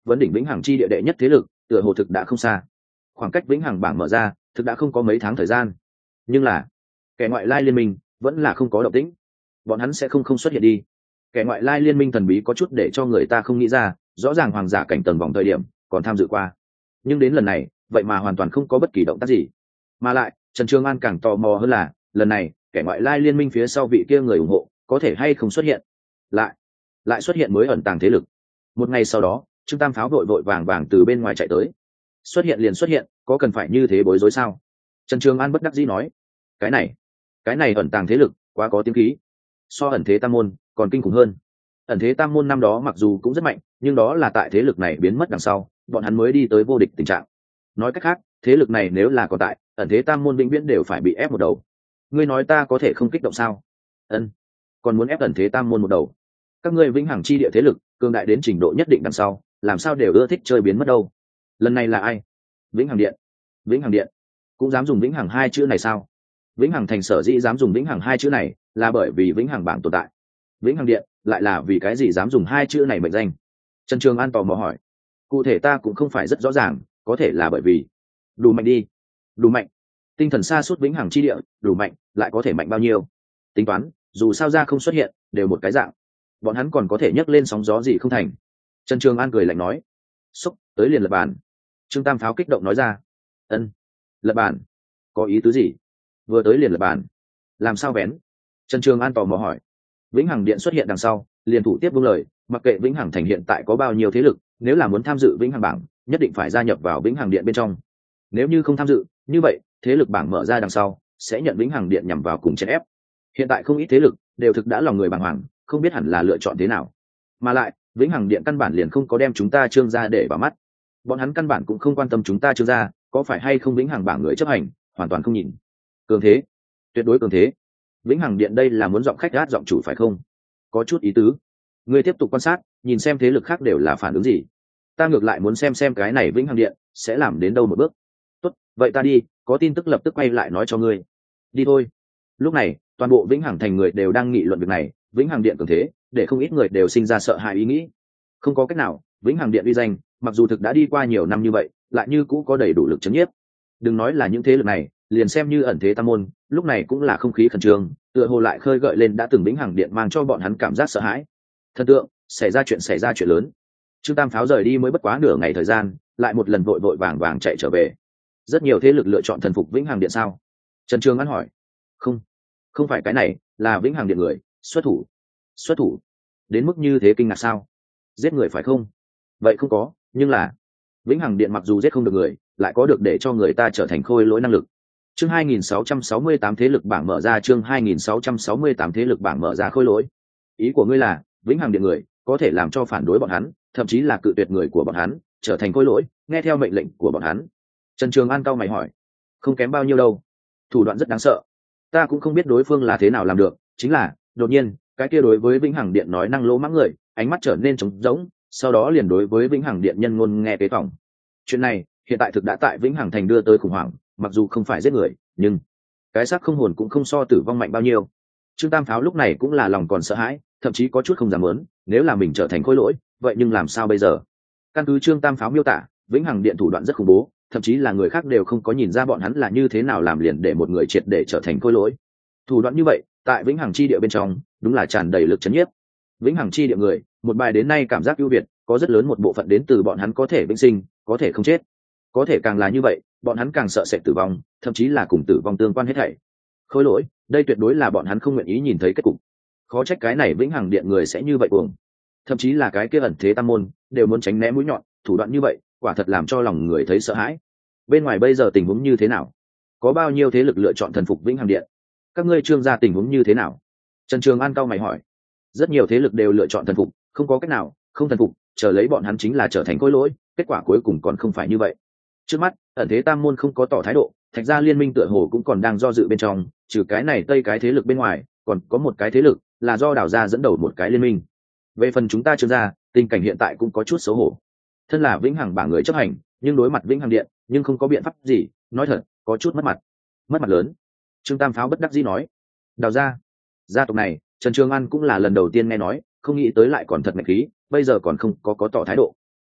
vấn đỉnh vĩnh hằng chi địa đệ nhất thế lực tựa hồ thực đã không xa. Khoảng cách vĩnh hằng bảng mở ra thực đã không có mấy tháng thời gian, nhưng là kẻ ngoại lai liên minh vẫn là không có động tĩnh. Bọn hắn sẽ không không xuất hiện đi. Kẻ ngoại lai liên minh thần bí có chút để cho người ta không nghĩ ra, rõ ràng hoàng giả cảnh tầng vòng thời điểm còn tham dự qua, nhưng đến lần này vậy mà hoàn toàn không có bất kỳ động tác gì. Mà lại Trần Trường An càng tò mò hơn là lần này kẻ ngoại lai liên minh phía sau vị kia người ủng hộ có thể hay không xuất hiện, lại lại xuất hiện mới ẩn tàng thế lực. Một ngày sau đó Trương Tam Pháo vội vội vàng vàng từ bên ngoài chạy tới. Xuất hiện liền xuất hiện, có cần phải như thế bối rối sao? Trần Trường An bất đắc dĩ nói, cái này cái này ẩn tàng thế lực quá có tiếng khí, so ẩn thế tam môn còn kinh khủng hơn. Ẩn thế tam môn năm đó mặc dù cũng rất mạnh, nhưng đó là tại thế lực này biến mất đằng sau bọn hắn mới đi tới vô địch tình trạng. Nói cách khác, thế lực này nếu là còn tại, ẩn thế tam môn vĩnh viễn đều phải bị ép một đầu. Ngươi nói ta có thể không kích động sao? Ân, còn muốn ép ẩn thế tam môn một đầu? Các ngươi vĩnh hằng chi địa thế lực cường đại đến trình độ nhất định đằng sau, làm sao đều ưa thích chơi biến mất đâu? Lần này là ai? Vĩnh hằng điện. Vĩnh hằng điện cũng dám dùng vĩnh hằng hai chữ này sao? Vĩnh hằng thành sở dĩ dám dùng vĩnh hằng hai chữ này là bởi vì vĩnh hằng bảng tồn tại. Vĩnh hằng điện lại là vì cái gì dám dùng hai chữ này mệnh danh? Trần Trường An tò mò hỏi. Cụ thể ta cũng không phải rất rõ ràng, có thể là bởi vì đủ mạnh đi. Đủ mạnh? Tinh thần xa suốt vĩnh hằng chi địa, đủ mạnh, lại có thể mạnh bao nhiêu? Tính toán, dù sao ra không xuất hiện, đều một cái dạng. Bọn hắn còn có thể nhấc lên sóng gió gì không thành? Trần Trường An cười lạnh nói. Xúc, tới liền lập bàn. Trương Tam Pháo kích động nói ra. Ân, lập bàn? Có ý tứ gì? Vừa tới liền lập bàn, làm sao vén? Trần Trường An tò mò hỏi. Vĩnh hằng điện xuất hiện đằng sau, liền thủ tiếp buông lời, mặc kệ vĩnh hằng thành hiện tại có bao nhiêu thế lực, nếu là muốn tham dự vĩnh hằng bảng, nhất định phải gia nhập vào vĩnh hằng điện bên trong. Nếu như không tham dự, như vậy thế lực bảng mở ra đằng sau sẽ nhận vĩnh hằng điện nhằm vào cùng chèn ép. Hiện tại không ít thế lực đều thực đã lòng người bàng hoàng, không biết hẳn là lựa chọn thế nào. Mà lại vĩnh hằng điện căn bản liền không có đem chúng ta Trương gia để vào mắt. Bọn hắn căn bản cũng không quan tâm chúng ta Trương gia có phải hay không vĩnh hằng bảng người chấp hành, hoàn toàn không nhìn. Cường thế, tuyệt đối cường thế. Vĩnh hằng điện đây là muốn giọng khách gát giọng chủ phải không? Có chút ý tứ. Ngươi tiếp tục quan sát, nhìn xem thế lực khác đều là phản ứng gì. Ta ngược lại muốn xem xem cái này vĩnh hằng điện sẽ làm đến đâu một bước. Tốt, vậy ta đi, có tin tức lập tức quay lại nói cho ngươi. Đi thôi. Lúc này toàn bộ vĩnh hằng thành người đều đang nghị luận việc này. Vĩnh hằng điện cường thế để không ít người đều sinh ra sợ hãi ý nghĩ. Không có cách nào, vĩnh hằng điện uy danh mặc dù thực đã đi qua nhiều năm như vậy, lại như cũ có đầy đủ lực chấn nhiếp. Đừng nói là những thế lực này, liền xem như ẩn thế tam môn lúc này cũng là không khí khẩn trương, tựa hồ lại khơi gợi lên đã từng vĩnh hằng điện mang cho bọn hắn cảm giác sợ hãi. Thần tượng, xảy ra chuyện xảy ra chuyện lớn. Trương Tam Pháo rời đi mới bất quá nửa ngày thời gian, lại một lần vội vội vàng vàng chạy trở về. Rất nhiều thế lực lựa chọn thần phục vĩnh hằng điện sao? Trần Trường An hỏi. Không, không phải cái này, là vĩnh hằng điện người xuất thủ. Xuất thủ? Đến mức như thế kinh ngạc sao? Giết người phải không? Vậy không có, nhưng là vĩnh hằng điện mặc dù giết không được người, lại có được để cho người ta trở thành khôi lỗi năng lực. Chương hai nghìn sáu trăm sáu mươi tám thế lực bảng mở ra. Chương hai nghìn sáu trăm sáu mươi tám thế lực bảng mở ra khôi lỗi. Ý của ngươi là vĩnh hằng điện người có thể làm cho phản đối bọn hắn, thậm chí là cự tuyệt người của bọn hắn, trở thành khôi lỗi, nghe theo mệnh lệnh của bọn hắn. Trần Trường An cau mày hỏi. Không kém bao nhiêu đâu, thủ đoạn rất đáng sợ. Ta cũng không biết đối phương là thế nào làm được, chính là đột nhiên cái kia đối với vĩnh hằng điện nói năng lỗ mãng người ánh mắt trở nên trống rỗng, sau đó liền đối với vĩnh hằng điện nhân ngôn nghe kế phòng. Chuyện này hiện tại thực đã tại vĩnh hằng thành đưa tới khủng hoảng, mặc dù không phải giết người, nhưng cái xác không hồn cũng không so tử vong mạnh bao nhiêu. Trương Tam Pháo lúc này cũng là lòng còn sợ hãi, thậm chí có chút không dám muốn, nếu là mình trở thành khối lỗi, vậy nhưng làm sao bây giờ? Căn cứ Trương Tam Pháo miêu tả, vĩnh hằng điện thủ đoạn rất khủng bố, thậm chí là người khác đều không có nhìn ra bọn hắn là như thế nào làm liền để một người triệt để trở thành khối lỗi. Thủ đoạn như vậy, tại vĩnh hằng chi địa bên trong, đúng là tràn đầy lực chấn nhiếp. Vĩnh hằng chi địa người, một bài đến nay cảm giác ưu việt, có rất lớn một bộ phận đến từ bọn hắn có thể vĩnh sinh, có thể không chết. Có thể càng là như vậy, bọn hắn càng sợ sệt tử vong, thậm chí là cùng tử vong tương quan hết thảy. Khối lỗi, đây tuyệt đối là bọn hắn không nguyện ý nhìn thấy kết cục. Khó trách cái này vĩnh hằng điện người sẽ như vậy cuồng, thậm chí là cái kia ẩn thế tam môn đều muốn tránh né mũi nhọn, thủ đoạn như vậy quả thật làm cho lòng người thấy sợ hãi. Bên ngoài bây giờ tình huống như thế nào? Có bao nhiêu thế lực lựa chọn thần phục vĩnh hằng điện? Các ngươi Trương gia tình huống như thế nào? Trần Trường An cau mày hỏi. Rất nhiều thế lực đều lựa chọn thần phục, không có cách nào, không thần phục, chờ lấy bọn hắn chính là trở thành khối lỗi, kết quả cuối cùng còn không phải như vậy. Trước mắt ẩn thế tam môn không có tỏ thái độ, Thạch gia liên minh tựa hồ cũng còn đang do dự bên trong, trừ cái này tây cái thế lực bên ngoài, còn có một cái thế lực là do Đào gia dẫn đầu một cái liên minh. Về phần chúng ta Trương gia, tình cảnh hiện tại cũng có chút xấu hổ. Thân là vĩnh hằng bảng người chấp hành, nhưng đối mặt vĩnh hằng điện, nhưng không có biện pháp gì, nói thật, có chút mất mặt. Mất mặt lớn. Trương Tam Pháo bất đắc dĩ nói. Đào gia, gia tộc này, Trần Trường An cũng là lần đầu tiên nghe nói, không nghĩ tới lại còn thật mạnh khí, bây giờ còn không có có tỏ thái độ.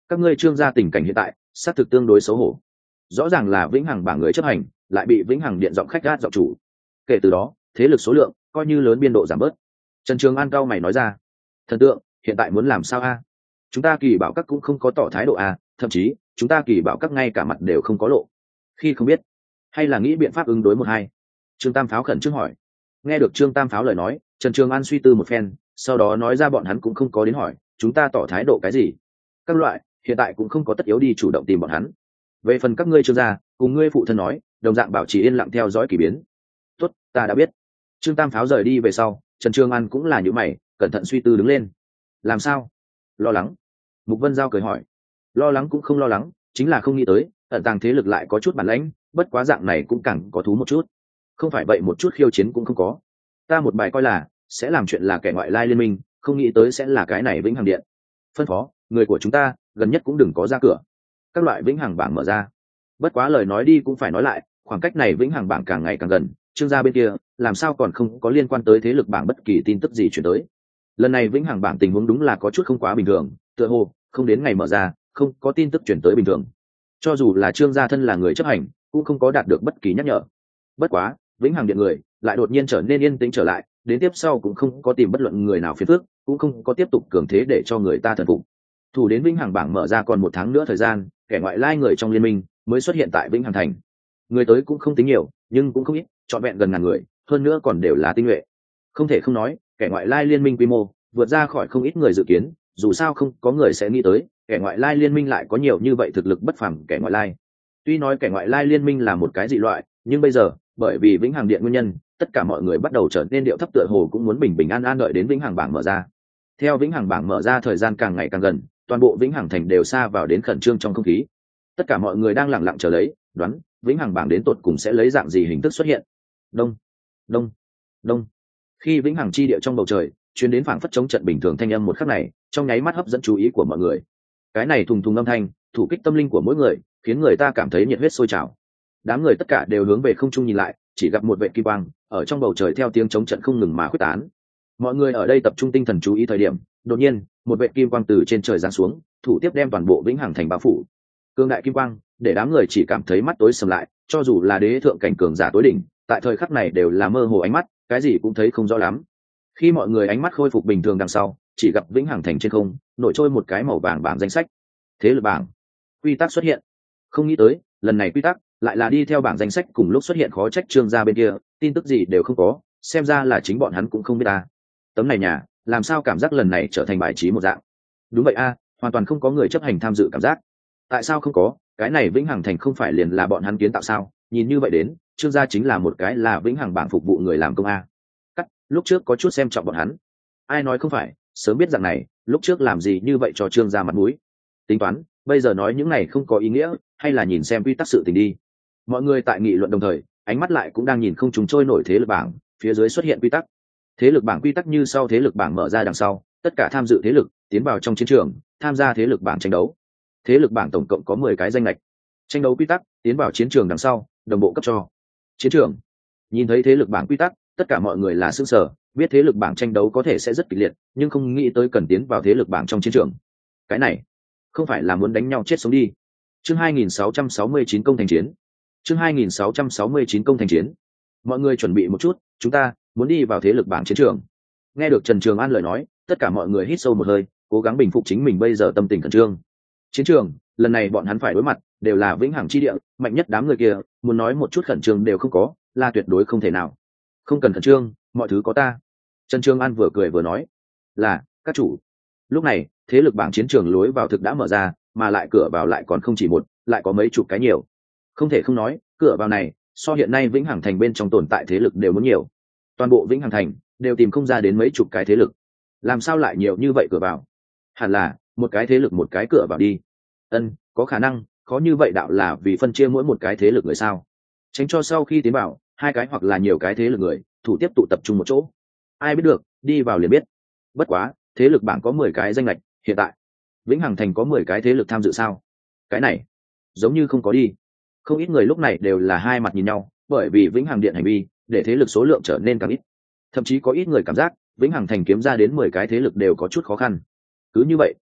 các ngươi trương gia tình cảnh hiện tại xác thực tương đối xấu hổ. Rõ ràng là vĩnh hằng bảng người chấp hành, lại bị vĩnh hằng điện giọng khách gát giọng chủ. Kể từ đó thế lực số lượng coi như lớn biên độ giảm bớt. Trần Trường An cao mày nói ra, thần tượng hiện tại muốn làm sao a? Chúng ta kỳ bảo các cũng không có tỏ thái độ a, thậm chí chúng ta kỳ bảo các ngay cả mặt đều không có lộ. Khi không biết, hay là nghĩ biện pháp ứng đối một hai. Trương Tam Pháo khẩn trương hỏi. Nghe được Trương Tam Pháo lời nói, Trần Trường An suy tư một phen, sau đó nói ra bọn hắn cũng không có đến hỏi chúng ta tỏ thái độ cái gì. Các loại hiện tại cũng không có tất yếu đi chủ động tìm bọn hắn. Về phần các ngươi Trương gia, cùng ngươi phụ thân nói, đồng dạng bảo trì yên lặng theo dõi kỳ biến. Tốt, ta đã biết. Trương Tam Pháo rời đi về sau, Trần Trường An cũng là những mày, cẩn thận suy tư đứng lên. Làm sao? Lo lắng? Mục Vân Giao cười hỏi. Lo lắng cũng không lo lắng, chính là không nghĩ tới ẩn tàng thế lực lại có chút bản lãnh, bất quá dạng này cũng càng có thú một chút. Không phải vậy một chút khiêu chiến cũng không có. Ta một bài coi là sẽ làm chuyện là kẻ ngoại lai liên minh, không nghĩ tới sẽ là cái này vĩnh hằng điện. Phân phó người của chúng ta gần nhất cũng đừng có ra cửa. Các loại vĩnh hằng bảng mở ra. Bất quá lời nói đi cũng phải nói lại, khoảng cách này vĩnh hằng bảng càng ngày càng gần, Trương gia bên kia làm sao còn không có liên quan tới thế lực bảng bất kỳ tin tức gì chuyển tới. Lần này vĩnh hằng bảng tình huống đúng là có chút không quá bình thường, tựa hồ không đến ngày mở ra không có tin tức chuyển tới bình thường. Cho dù là Trương gia thân là người chấp hành cũng không có đạt được bất kỳ nhắc nhở. Bất quá vĩnh hằng điện người lại đột nhiên trở nên yên tĩnh trở lại, đến tiếp sau cũng không có tìm bất luận người nào phiền phức, cũng không có tiếp tục cường thế để cho người ta thần phục. Thủ đến vĩnh hằng bảng mở ra còn một tháng nữa thời gian, kẻ ngoại lai người trong liên minh mới xuất hiện tại vĩnh hằng thành. Người tới cũng không tính nhiều, nhưng cũng không ít, trọn vẹn gần ngàn người, hơn nữa còn đều là tinh nhuệ. Không thể không nói, kẻ ngoại lai liên minh quy mô vượt ra khỏi không ít người dự kiến, dù sao không có người sẽ nghĩ tới kẻ ngoại lai liên minh lại có nhiều như vậy thực lực bất phàm kẻ ngoại lai. Tuy nói kẻ ngoại lai liên minh là một cái dị loại, nhưng bây giờ bởi vì vĩnh hằng điện nguyên nhân, tất cả mọi người bắt đầu trở nên điệu thấp, tựa hồ cũng muốn bình bình an an đợi đến vĩnh hằng bảng mở ra. Theo vĩnh hằng bảng mở ra thời gian càng ngày càng gần, toàn bộ vĩnh hằng thành đều xa vào đến khẩn trương trong không khí. Tất cả mọi người đang lặng lặng chờ lấy, đoán vĩnh hằng bảng đến tột cùng sẽ lấy dạng gì hình thức xuất hiện. Đông, đông, đông. Khi vĩnh hằng chi địa trong bầu trời chuyến đến phảng phất chống trận bình thường thanh âm một khắc này, trong nháy mắt hấp dẫn chú ý của mọi người. Cái này thùng thùng âm thanh, thủ kích tâm linh của mỗi người, khiến người ta cảm thấy nhiệt huyết sôi trào. Đám người tất cả đều hướng về không trung nhìn lại, chỉ gặp một vệ kim quang ở trong bầu trời theo tiếng chống trận không ngừng mà khuếch tán. Mọi người ở đây tập trung tinh thần chú ý thời điểm, đột nhiên một vệ kim quang từ trên trời giáng xuống, thủ tiếp đem toàn bộ vĩnh hằng thành bao phủ. Cương đại kim quang để đám người chỉ cảm thấy mắt tối sầm lại, cho dù là đế thượng cảnh cường giả tối đỉnh, tại thời khắc này đều là mơ hồ ánh mắt, cái gì cũng thấy không rõ lắm. Khi mọi người ánh mắt khôi phục bình thường đằng sau, chỉ gặp vĩnh hằng thành trên không nổi trôi một cái màu vàng bảng danh sách. Thế lực bảng quy tắc xuất hiện. Không nghĩ tới lần này quy tắc lại là đi theo bảng danh sách cùng lúc xuất hiện, khó trách Trương gia bên kia tin tức gì đều không có, xem ra là chính bọn hắn cũng không biết ta. Tấm này nhà làm sao cảm giác lần này trở thành bài trí một dạng. Đúng vậy a, hoàn toàn không có người chấp hành tham dự cảm giác. Tại sao không có? Cái này vĩnh hằng thành không phải liền là bọn hắn kiến tạo sao? Nhìn như vậy đến Trương gia chính là một cái là vĩnh hằng bảng phục vụ người làm công a. Cắt, lúc trước có chút xem trọng bọn hắn. Ai nói không phải, sớm biết rằng này lúc trước làm gì như vậy cho Trương gia mặt mũi. Tính toán bây giờ nói những này không có ý nghĩa, hay là nhìn xem quy tắc sự tình đi. Mọi người tại nghị luận đồng thời, ánh mắt lại cũng đang nhìn không trùng trôi nổi thế lực bảng, phía dưới xuất hiện quy tắc. Thế lực bảng quy tắc như sau: thế lực bảng mở ra đằng sau, tất cả tham dự thế lực tiến vào trong chiến trường, tham gia thế lực bảng tranh đấu. Thế lực bảng tổng cộng có mười cái danh lệch. Tranh đấu quy tắc: tiến vào chiến trường đằng sau, đồng bộ cấp cho chiến trường. Nhìn thấy thế lực bảng quy tắc, tất cả mọi người là sửng sở, biết thế lực bảng tranh đấu có thể sẽ rất kịch liệt, nhưng không nghĩ tới cần tiến vào thế lực bảng trong chiến trường. Cái này không phải là muốn đánh nhau chết sống đi. Chương hai nghìn sáu trăm sáu mươi chín công thành chiến. Chương hai nghìn sáu trăm sáu mươi chín công thành chiến. Mọi người chuẩn bị một chút, chúng ta muốn đi vào thế lực bảng chiến trường. Nghe được Trần Trường An lời nói, tất cả mọi người hít sâu một hơi, cố gắng bình phục chính mình bây giờ tâm tình khẩn trương. Chiến trường, lần này bọn hắn phải đối mặt đều là vĩnh hằng chi địa, mạnh nhất đám người kia, muốn nói một chút khẩn trương đều không có, là tuyệt đối không thể nào. Không cần khẩn trương, mọi thứ có ta. Trần Trường An vừa cười vừa nói, là các chủ. Lúc này, thế lực bảng chiến trường lối vào thực đã mở ra, mà lại cửa vào lại còn không chỉ một, lại có mấy chục cái nhiều. Không thể không nói, cửa vào này so hiện nay vĩnh hằng thành bên trong tồn tại thế lực đều muốn nhiều. Toàn bộ vĩnh hằng thành đều tìm không ra đến mấy chục cái thế lực, làm sao lại nhiều như vậy cửa vào? Hẳn là một cái thế lực một cái cửa vào đi. Ân, có khả năng. Khó như vậy đạo là vì phân chia mỗi một cái thế lực người sao, tránh cho sau khi tiến vào hai cái hoặc là nhiều cái thế lực người thủ tiếp tụ tập trung một chỗ. Ai biết được, đi vào liền biết. Bất quá thế lực bảng có mười cái danh lệch, hiện tại vĩnh hằng thành có mười cái thế lực tham dự sao? Cái này giống như không có đi. Không ít người lúc này đều là hai mặt nhìn nhau, bởi vì vĩnh hằng điện hành vi để thế lực số lượng trở nên càng ít. Thậm chí có ít người cảm giác vĩnh hằng thành kiếm ra đến mười cái thế lực đều có chút khó khăn. Cứ như vậy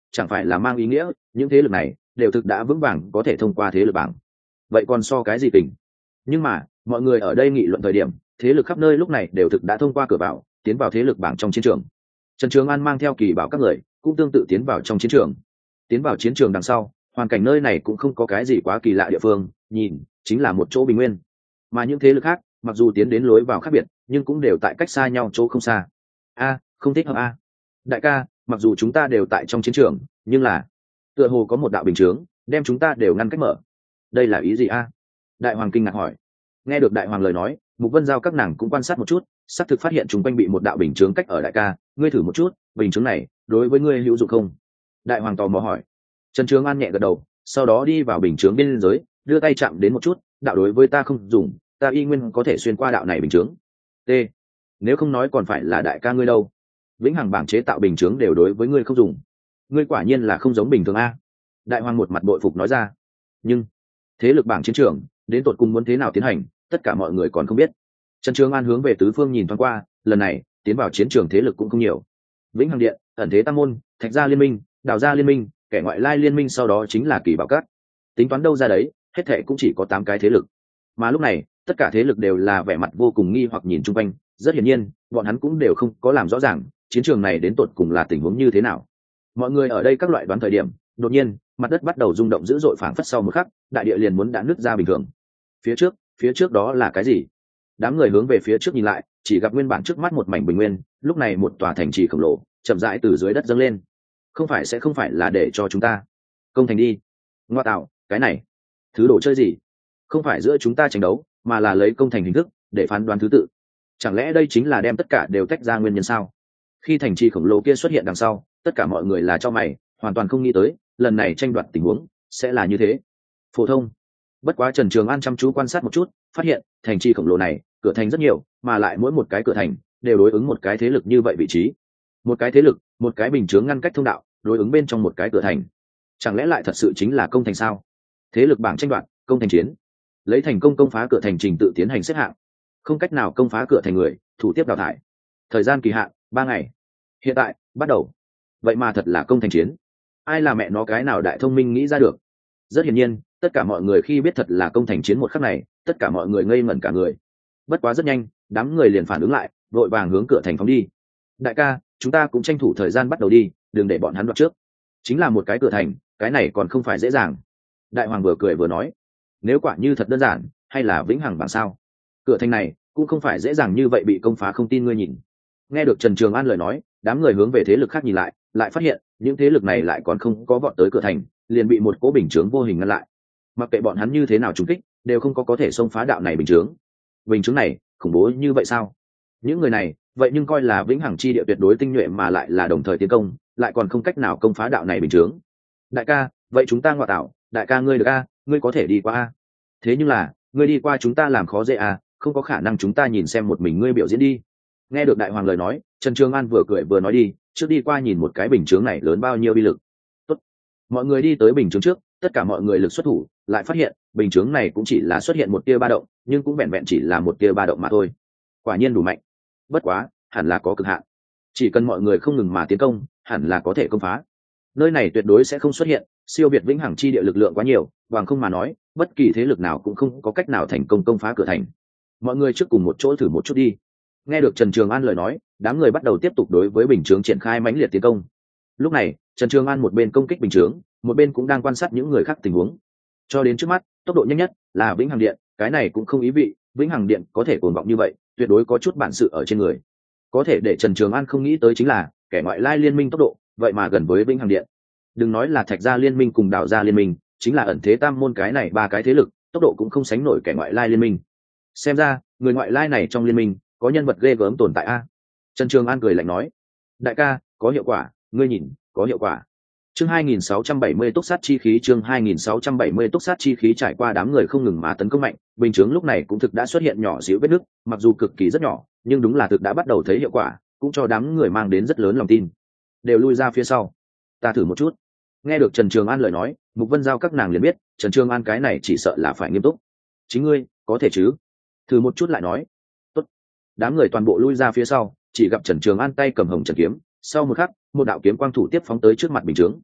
chẳng phải là mang ý nghĩa những thế lực này đều thực đã vững vàng có thể thông qua thế lực bảng. Vậy còn so cái gì kình? Nhưng mà mọi người ở đây nghị luận thời điểm, thế lực khắp nơi lúc này đều thực đã thông qua cửa vào tiến vào thế lực bảng trong chiến trường. Trần Trường An mang theo Kỳ Bảo các người cũng tương tự tiến vào trong chiến trường. Tiến vào chiến trường đằng sau, hoàn cảnh nơi này cũng không có cái gì quá kỳ lạ địa phương, nhìn chính là một chỗ bình nguyên. Mà những thế lực khác mặc dù tiến đến lối vào khác biệt, nhưng cũng đều tại cách xa nhau chỗ không xa. A, không thích hợp a. Đại ca, mặc dù chúng ta đều tại trong chiến trường, nhưng là tựa hồ có một đạo bình chướng đem chúng ta đều ngăn cách mở. Đây là ý gì a? Đại hoàng kinh ngạc hỏi. Nghe được đại hoàng lời nói, Mục Vân Giao các nàng cũng quan sát một chút, xác thực phát hiện chúng quanh bị một đạo bình chướng cách ở. Đại ca, ngươi thử một chút, bình chướng này đối với ngươi hữu dụng không? Đại hoàng tò mò hỏi. Trần Trường An nhẹ gật đầu, sau đó đi vào bình chướng biên giới, đưa tay chạm đến một chút, đạo đối với ta không dùng, ta y nguyên có thể xuyên qua đạo này bình chướng. T. Nếu không nói còn phải là đại ca ngươi đâu. Vĩnh hằng bảng chế tạo bình chướng đều đối với ngươi không dùng. Ngươi quả nhiên là không giống bình thường a. Đại hoàng một mặt bội phục nói ra. Nhưng thế lực bảng chiến trường đến tột cùng muốn thế nào tiến hành, tất cả mọi người còn không biết. Trần Trường An hướng về tứ phương nhìn thoáng qua, lần này tiến vào chiến trường thế lực cũng không nhiều. Vĩnh hằng điện, ẩn thế tam môn, thạch gia liên minh, đào gia liên minh, kẻ ngoại lai liên minh, sau đó chính là Kỳ Bảo các. Tính toán đâu ra đấy, hết thệ cũng chỉ có tám cái thế lực. Mà lúc này tất cả thế lực đều là vẻ mặt vô cùng nghi hoặc nhìn chung quanh, rất hiển nhiên bọn hắn cũng đều không có làm rõ ràng chiến trường này đến tột cùng là tình huống như thế nào. Mọi người ở đây các loại đoán thời điểm, đột nhiên mặt đất bắt đầu rung động dữ dội, phảng phất sau một khắc đại địa liền muốn đã nứt ra bình thường. Phía trước phía trước đó là cái gì? Đám người hướng về phía trước nhìn lại, chỉ gặp nguyên bản trước mắt một mảnh bình nguyên, lúc này một tòa thành trì khổng lồ chậm rãi từ dưới đất dâng lên. Không phải sẽ không phải là để cho chúng ta công thành đi? Ngoa tạo, cái này thứ đồ chơi gì? Không phải giữa chúng ta tranh đấu, mà là lấy công thành hình thức để phán đoán thứ tự. Chẳng lẽ đây chính là đem tất cả đều tách ra nguyên nhân sao? Khi thành trì khổng lồ kia xuất hiện đằng sau, tất cả mọi người là cho mày, hoàn toàn không nghĩ tới lần này tranh đoạt tình huống sẽ là như thế. Phổ thông. Bất quá Trần Trường An chăm chú quan sát một chút, phát hiện thành trì khổng lồ này cửa thành rất nhiều, mà lại mỗi một cái cửa thành đều đối ứng một cái thế lực như vậy vị trí. Một cái thế lực, một cái bình chướng ngăn cách thông đạo, đối ứng bên trong một cái cửa thành. Chẳng lẽ lại thật sự chính là công thành sao? Thế lực bảng tranh đoạt, công thành chiến. Lấy thành công công phá cửa thành trình tự tiến hành xếp hạng, không cách nào công phá cửa thành người thủ tiếp đào thải. Thời gian kỳ hạn ba ngày. Hiện tại bắt đầu. Vậy mà thật là công thành chiến. Ai là mẹ nó cái nào đại thông minh nghĩ ra được? Rất hiển nhiên tất cả mọi người khi biết thật là công thành chiến một khắc này, tất cả mọi người ngây ngẩn cả người. Bất quá rất nhanh đám người liền phản ứng lại, vội vàng hướng cửa thành phóng đi. Đại ca, chúng ta cũng tranh thủ thời gian bắt đầu đi, đừng để bọn hắn đoạt trước. Chính là một cái cửa thành, cái này còn không phải dễ dàng. Đại hoàng vừa cười vừa nói, nếu quả như thật đơn giản, hay là vĩnh hằng bảng sao? Cửa thành này cũng không phải dễ dàng như vậy bị công phá, không tin ngươi nhìn. Nghe được Trần Trường An lời nói, đám người hướng về thế lực khác nhìn lại, lại phát hiện những thế lực này lại còn không có vọt tới cửa thành, liền bị một cỗ bình chướng vô hình ngăn lại. Mặc kệ bọn hắn như thế nào trúng kích, đều không có có thể xông phá đạo này bình chướng. Bình chướng này khủng bố như vậy sao? Những người này vậy nhưng coi là vĩnh hằng chi địa tuyệt đối tinh nhuệ, mà lại là đồng thời tiến công, lại còn không cách nào công phá đạo này bình chướng. Đại ca, vậy chúng ta ngoại tạo, đại ca ngươi được a, ngươi có thể đi qua a. Thế nhưng là ngươi đi qua chúng ta làm khó dễ à, không có khả năng chúng ta nhìn xem một mình ngươi biểu diễn đi. Nghe được đại hoàng lời nói, Trần Trường An vừa cười vừa nói, đi trước đi qua nhìn một cái bình chướng này lớn bao nhiêu uy lực. Tốt. Mọi người đi tới bình chướng trước, tất cả mọi người lực xuất thủ, lại phát hiện bình chướng này cũng chỉ là xuất hiện một tia ba động, nhưng cũng vẹn vẹn chỉ là một tia ba động mà thôi. Quả nhiên đủ mạnh. Bất quá hẳn là có cực hạn, chỉ cần mọi người không ngừng mà tiến công, hẳn là có thể công phá. Nơi này tuyệt đối sẽ không xuất hiện siêu việt vĩnh hằng chi địa lực lượng quá nhiều, bằng không mà nói bất kỳ thế lực nào cũng không có cách nào thành công công phá cửa thành. Mọi người trước cùng một chỗ thử một chút đi. Nghe được Trần Trường An lời nói, đám người bắt đầu tiếp tục đối với bình chướng triển khai mãnh liệt tiến công. Lúc này Trần Trường An một bên công kích bình chướng, một bên cũng đang quan sát những người khác tình huống. Cho đến trước mắt, tốc độ nhanh nhất là vĩnh hằng điện, cái này cũng không ý vị vĩnh hằng điện có thể cuồng vọng như vậy, tuyệt đối có chút bản sự ở trên người. Có thể để Trần Trường An không nghĩ tới chính là kẻ ngoại lai liên minh tốc độ vậy mà gần với vĩnh hằng điện. Đừng nói là thạch gia liên minh cùng đào gia liên minh, chính là ẩn thế tam môn cái này ba cái thế lực tốc độ cũng không sánh nổi kẻ ngoại lai liên minh. Xem ra người ngoại lai này trong liên minh có nhân vật ghê gớm tồn tại a. Trần Trường An cười lạnh nói, đại ca có hiệu quả, ngươi nhìn có hiệu quả. Chương hai nghìn sáu trăm bảy mươi túc sát chi khí, chương hai nghìn sáu trăm bảy mươi túc sát chi khí. Trải qua đám người không ngừng mà tấn công mạnh, bình chướng lúc này cũng thực đã xuất hiện nhỏ xíu vết nứt, mặc dù cực kỳ rất nhỏ, nhưng đúng là thực đã bắt đầu thấy hiệu quả, cũng cho đám người mang đến rất lớn lòng tin. Đều lui ra phía sau, ta thử một chút. Nghe được Trần Trường An lời nói, Mục Vân Giao các nàng liền biết Trần Trường An cái này chỉ sợ là phải nghiêm túc. Chính ngươi có thể chứ? Thử một chút lại nói. Tốt. Đám người toàn bộ lui ra phía sau, chỉ gặp Trần Trường An tay cầm hồng trần kiếm, sau một khắc một đạo kiếm quang thủ tiếp phóng tới trước mặt bình chướng.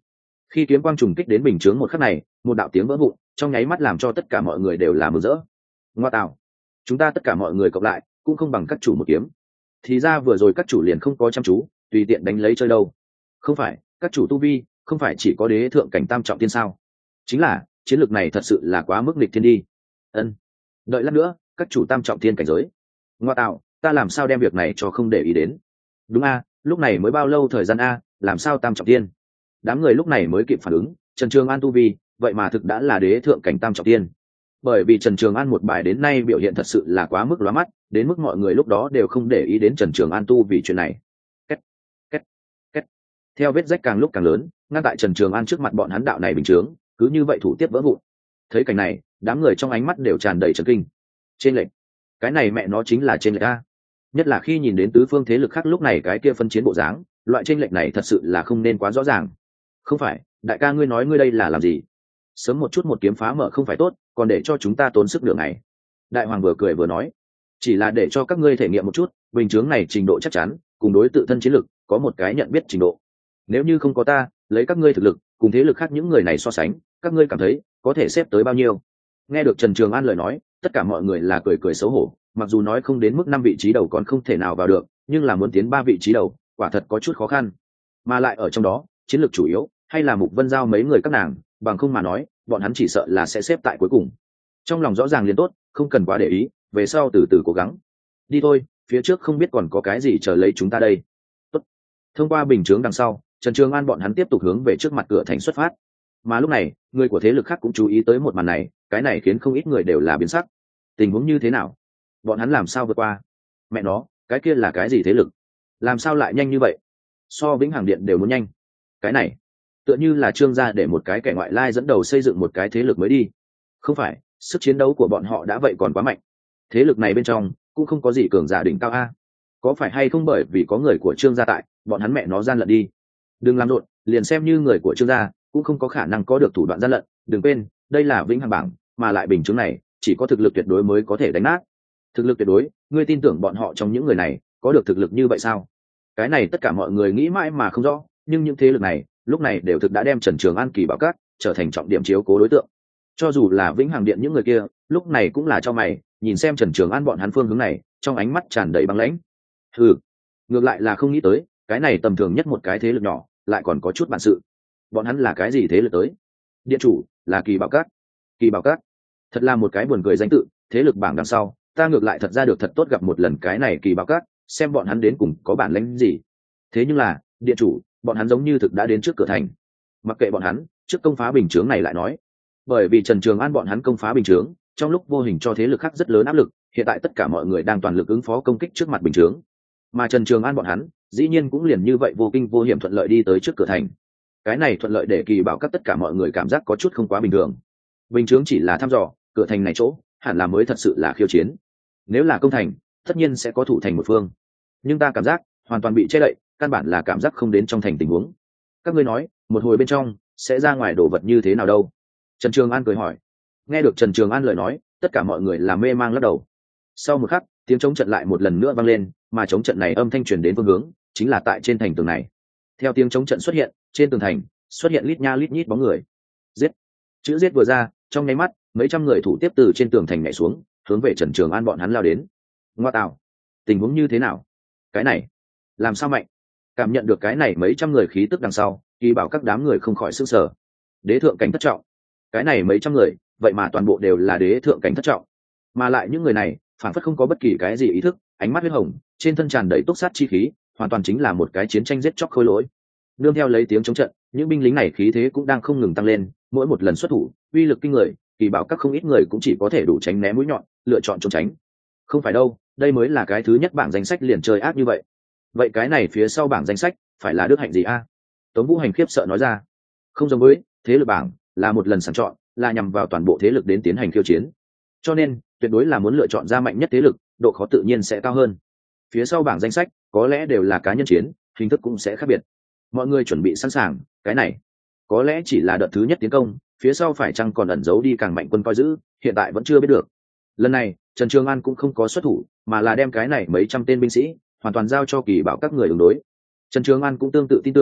Khi kiếm quang trùng kích đến bình chướng một khắc này, một đạo tiếng vỡ vụn trong nháy mắt làm cho tất cả mọi người đều là mừng rỡ. Ngoa tạo, chúng ta tất cả mọi người cộng lại cũng không bằng các chủ một kiếm. Thì ra vừa rồi các chủ liền không có chăm chú tùy tiện đánh lấy chơi đâu. Không phải các chủ tu vi không phải chỉ có đế thượng cảnh tam trọng thiên sao? Chính là chiến lược này thật sự là quá mức nghịch thiên đi. Ân, đợi lát nữa các chủ tam trọng thiên cảnh giới. Ngoa tạo, ta làm sao đem việc này cho không để ý đến. Đúng a, lúc này mới bao lâu thời gian a, làm sao tam trọng thiên? Đám người lúc này mới kịp phản ứng, Trần Trường An tu vi vậy mà thực đã là đế thượng cảnh tam trọng thiên. Bởi vì Trần Trường An một bài đến nay biểu hiện thật sự là quá mức lóa mắt, đến mức mọi người lúc đó đều không để ý đến Trần Trường An tu vì chuyện này. Két, két, két. Theo vết rách càng lúc càng lớn, ngăn tại Trần Trường An trước mặt bọn hắn đạo này bình chướng, cứ như vậy thủ tiếp vỡ vụn. Thấy cảnh này, đám người trong ánh mắt đều tràn đầy chấn kinh. Trên lệnh, cái này mẹ nó chính là trên lệnh a. Nhất là khi nhìn đến tứ phương thế lực khác lúc này cái kia phân chiến bộ dáng, loại trên lệnh này thật sự là không nên quá rõ ràng. Không phải, đại ca ngươi nói ngươi đây là làm gì? Sớm một chút một kiếm phá mở không phải tốt, còn để cho chúng ta tốn sức nửa ngày. Đại hoàng vừa cười vừa nói, chỉ là để cho các ngươi thể nghiệm một chút bình chướng này trình độ chắc chắn cùng đối tự thân chiến lực có một cái nhận biết trình độ. Nếu như không có ta lấy các ngươi thực lực cùng thế lực khác những người này so sánh, các ngươi cảm thấy có thể xếp tới bao nhiêu? Nghe được Trần Trường An lời nói, tất cả mọi người là cười cười xấu hổ, mặc dù nói không đến mức năm vị trí đầu còn không thể nào vào được, nhưng là muốn tiến ba vị trí đầu quả thật có chút khó khăn, mà lại ở trong đó chiến lược chủ yếu hay là Mục Vân Giao mấy người các nàng, bằng không mà nói bọn hắn chỉ sợ là sẽ xếp tại cuối cùng. Trong lòng rõ ràng liền tốt, không cần quá để ý, về sau từ từ cố gắng. Đi thôi, phía trước không biết còn có cái gì chờ lấy chúng ta đây. Tốt. Thông qua bình chướng đằng sau, Trần Trường An bọn hắn tiếp tục hướng về trước mặt cửa thành xuất phát. Mà lúc này, người của thế lực khác cũng chú ý tới một màn này, cái này khiến không ít người đều là biến sắc. Tình huống như thế nào? Bọn hắn làm sao vượt qua? Mẹ nó, cái kia là cái gì thế lực? Làm sao lại nhanh như vậy? So Vĩnh Hằng Điện đều muốn nhanh. Cái này, tựa như là Trương gia để một cái kẻ ngoại lai dẫn đầu xây dựng một cái thế lực mới đi. Không phải, sức chiến đấu của bọn họ đã vậy còn quá mạnh. Thế lực này bên trong cũng không có gì cường giả đỉnh cao a. Có phải hay không bởi vì có người của Trương gia tại, bọn hắn mẹ nó gian lận đi. Đừng làm rộn, liền xem như người của Trương gia cũng không có khả năng có được thủ đoạn gian lận. Đừng quên, đây là Vĩnh Hằng bảng, mà lại bình chứng này chỉ có thực lực tuyệt đối mới có thể đánh nát. Thực lực tuyệt đối, ngươi tin tưởng bọn họ trong những người này có được thực lực như vậy sao? Cái này tất cả mọi người nghĩ mãi mà không rõ, nhưng những thế lực này lúc này đều thực đã đem Trần Trường An kỳ bảo cát trở thành trọng điểm chiếu cố đối tượng. Cho dù là Vĩnh Hằng Điện những người kia lúc này cũng là cho mày nhìn xem Trần Trường An bọn hắn phương hướng này, trong ánh mắt tràn đầy băng lãnh. Ừ, ngược lại là không nghĩ tới cái này tầm thường nhất một cái thế lực nhỏ lại còn có chút bản sự. Bọn hắn là cái gì thế lực tới? Điện chủ là kỳ bảo cát. Kỳ bảo cát thật là một cái buồn cười danh tự. Thế lực bảng đằng sau ta ngược lại thật ra được thật tốt gặp một lần cái này kỳ bảo cát, xem bọn hắn đến cùng có bản lĩnh gì. Thế nhưng là điện chủ, bọn hắn giống như thực đã đến trước cửa thành. Mặc kệ bọn hắn trước công phá bình chướng này lại nói, bởi vì Trần Trường An bọn hắn công phá bình chướng trong lúc vô hình cho thế lực khác rất lớn áp lực, hiện tại tất cả mọi người đang toàn lực ứng phó công kích trước mặt bình chướng, mà Trần Trường An bọn hắn dĩ nhiên cũng liền như vậy vô kinh vô hiểm thuận lợi đi tới trước cửa thành. Cái này thuận lợi để kỳ bảo các tất cả mọi người cảm giác có chút không quá bình thường. Bình chướng chỉ là thăm dò, cửa thành này chỗ hẳn là mới thật sự là khiêu chiến. Nếu là công thành tất nhiên sẽ có thủ thành một phương, nhưng ta cảm giác hoàn toàn bị che đậy, căn bản là cảm giác không đến trong thành tình huống. Các ngươi nói một hồi bên trong sẽ ra ngoài đồ vật như thế nào đâu? Trần Trường An cười hỏi. Nghe được Trần Trường An lời nói, tất cả mọi người là mê mang lắc đầu. Sau một khắc, tiếng chống trận lại một lần nữa vang lên, mà chống trận này âm thanh truyền đến phương hướng chính là tại trên thành tường này. Theo tiếng chống trận xuất hiện, trên tường thành xuất hiện lít nha lít nhít bóng người. Giết! Chữ giết vừa ra, trong nháy mắt, mấy trăm người thủ tiếp từ trên tường thành nhảy xuống, hướng về Trần Trường An bọn hắn lao đến. Ngoa tạo! Tình huống như thế nào? Cái này, làm sao mạnh? Cảm nhận được cái này mấy trăm người khí tức đằng sau, Kỳ bảo các đám người không khỏi sửng sở. Đế thượng cảnh thất trọng. Cái này mấy trăm người, vậy mà toàn bộ đều là đế thượng cảnh thất trọng. Mà lại những người này, phản phất không có bất kỳ cái gì ý thức, ánh mắt huyết hồng, trên thân tràn đầy túc sát chi khí, hoàn toàn chính là một cái chiến tranh giết chóc khôi lỗi. Nương theo lấy tiếng chống trận, những binh lính này khí thế cũng đang không ngừng tăng lên, mỗi một lần xuất thủ, uy lực kinh người, Kỳ bảo các không ít người cũng chỉ có thể đủ tránh né mũi nhọn, lựa chọn trốn tránh. Không phải đâu, đây mới là cái thứ nhất bảng danh sách liền chơi ác như vậy. Vậy cái này phía sau bảng danh sách phải là đức hạnh gì a? Tống Vũ Hành khiếp sợ nói ra. Không giống với thế lực bảng, là một lần sàng chọn, là nhằm vào toàn bộ thế lực đến tiến hành khiêu chiến, cho nên tuyệt đối là muốn lựa chọn ra mạnh nhất thế lực, độ khó tự nhiên sẽ cao hơn. Phía sau bảng danh sách có lẽ đều là cá nhân chiến, hình thức cũng sẽ khác biệt. Mọi người chuẩn bị sẵn sàng, cái này có lẽ chỉ là đợt thứ nhất tiến công, phía sau phải chăng còn ẩn giấu đi càng mạnh quân coi giữ, hiện tại vẫn chưa biết được. Lần này Trần Trường An cũng không có xuất thủ, mà là đem cái này mấy trăm tên binh sĩ hoàn toàn giao cho Kỳ bảo các người ứng đối. Trần Trường An cũng tương tự tin tưởng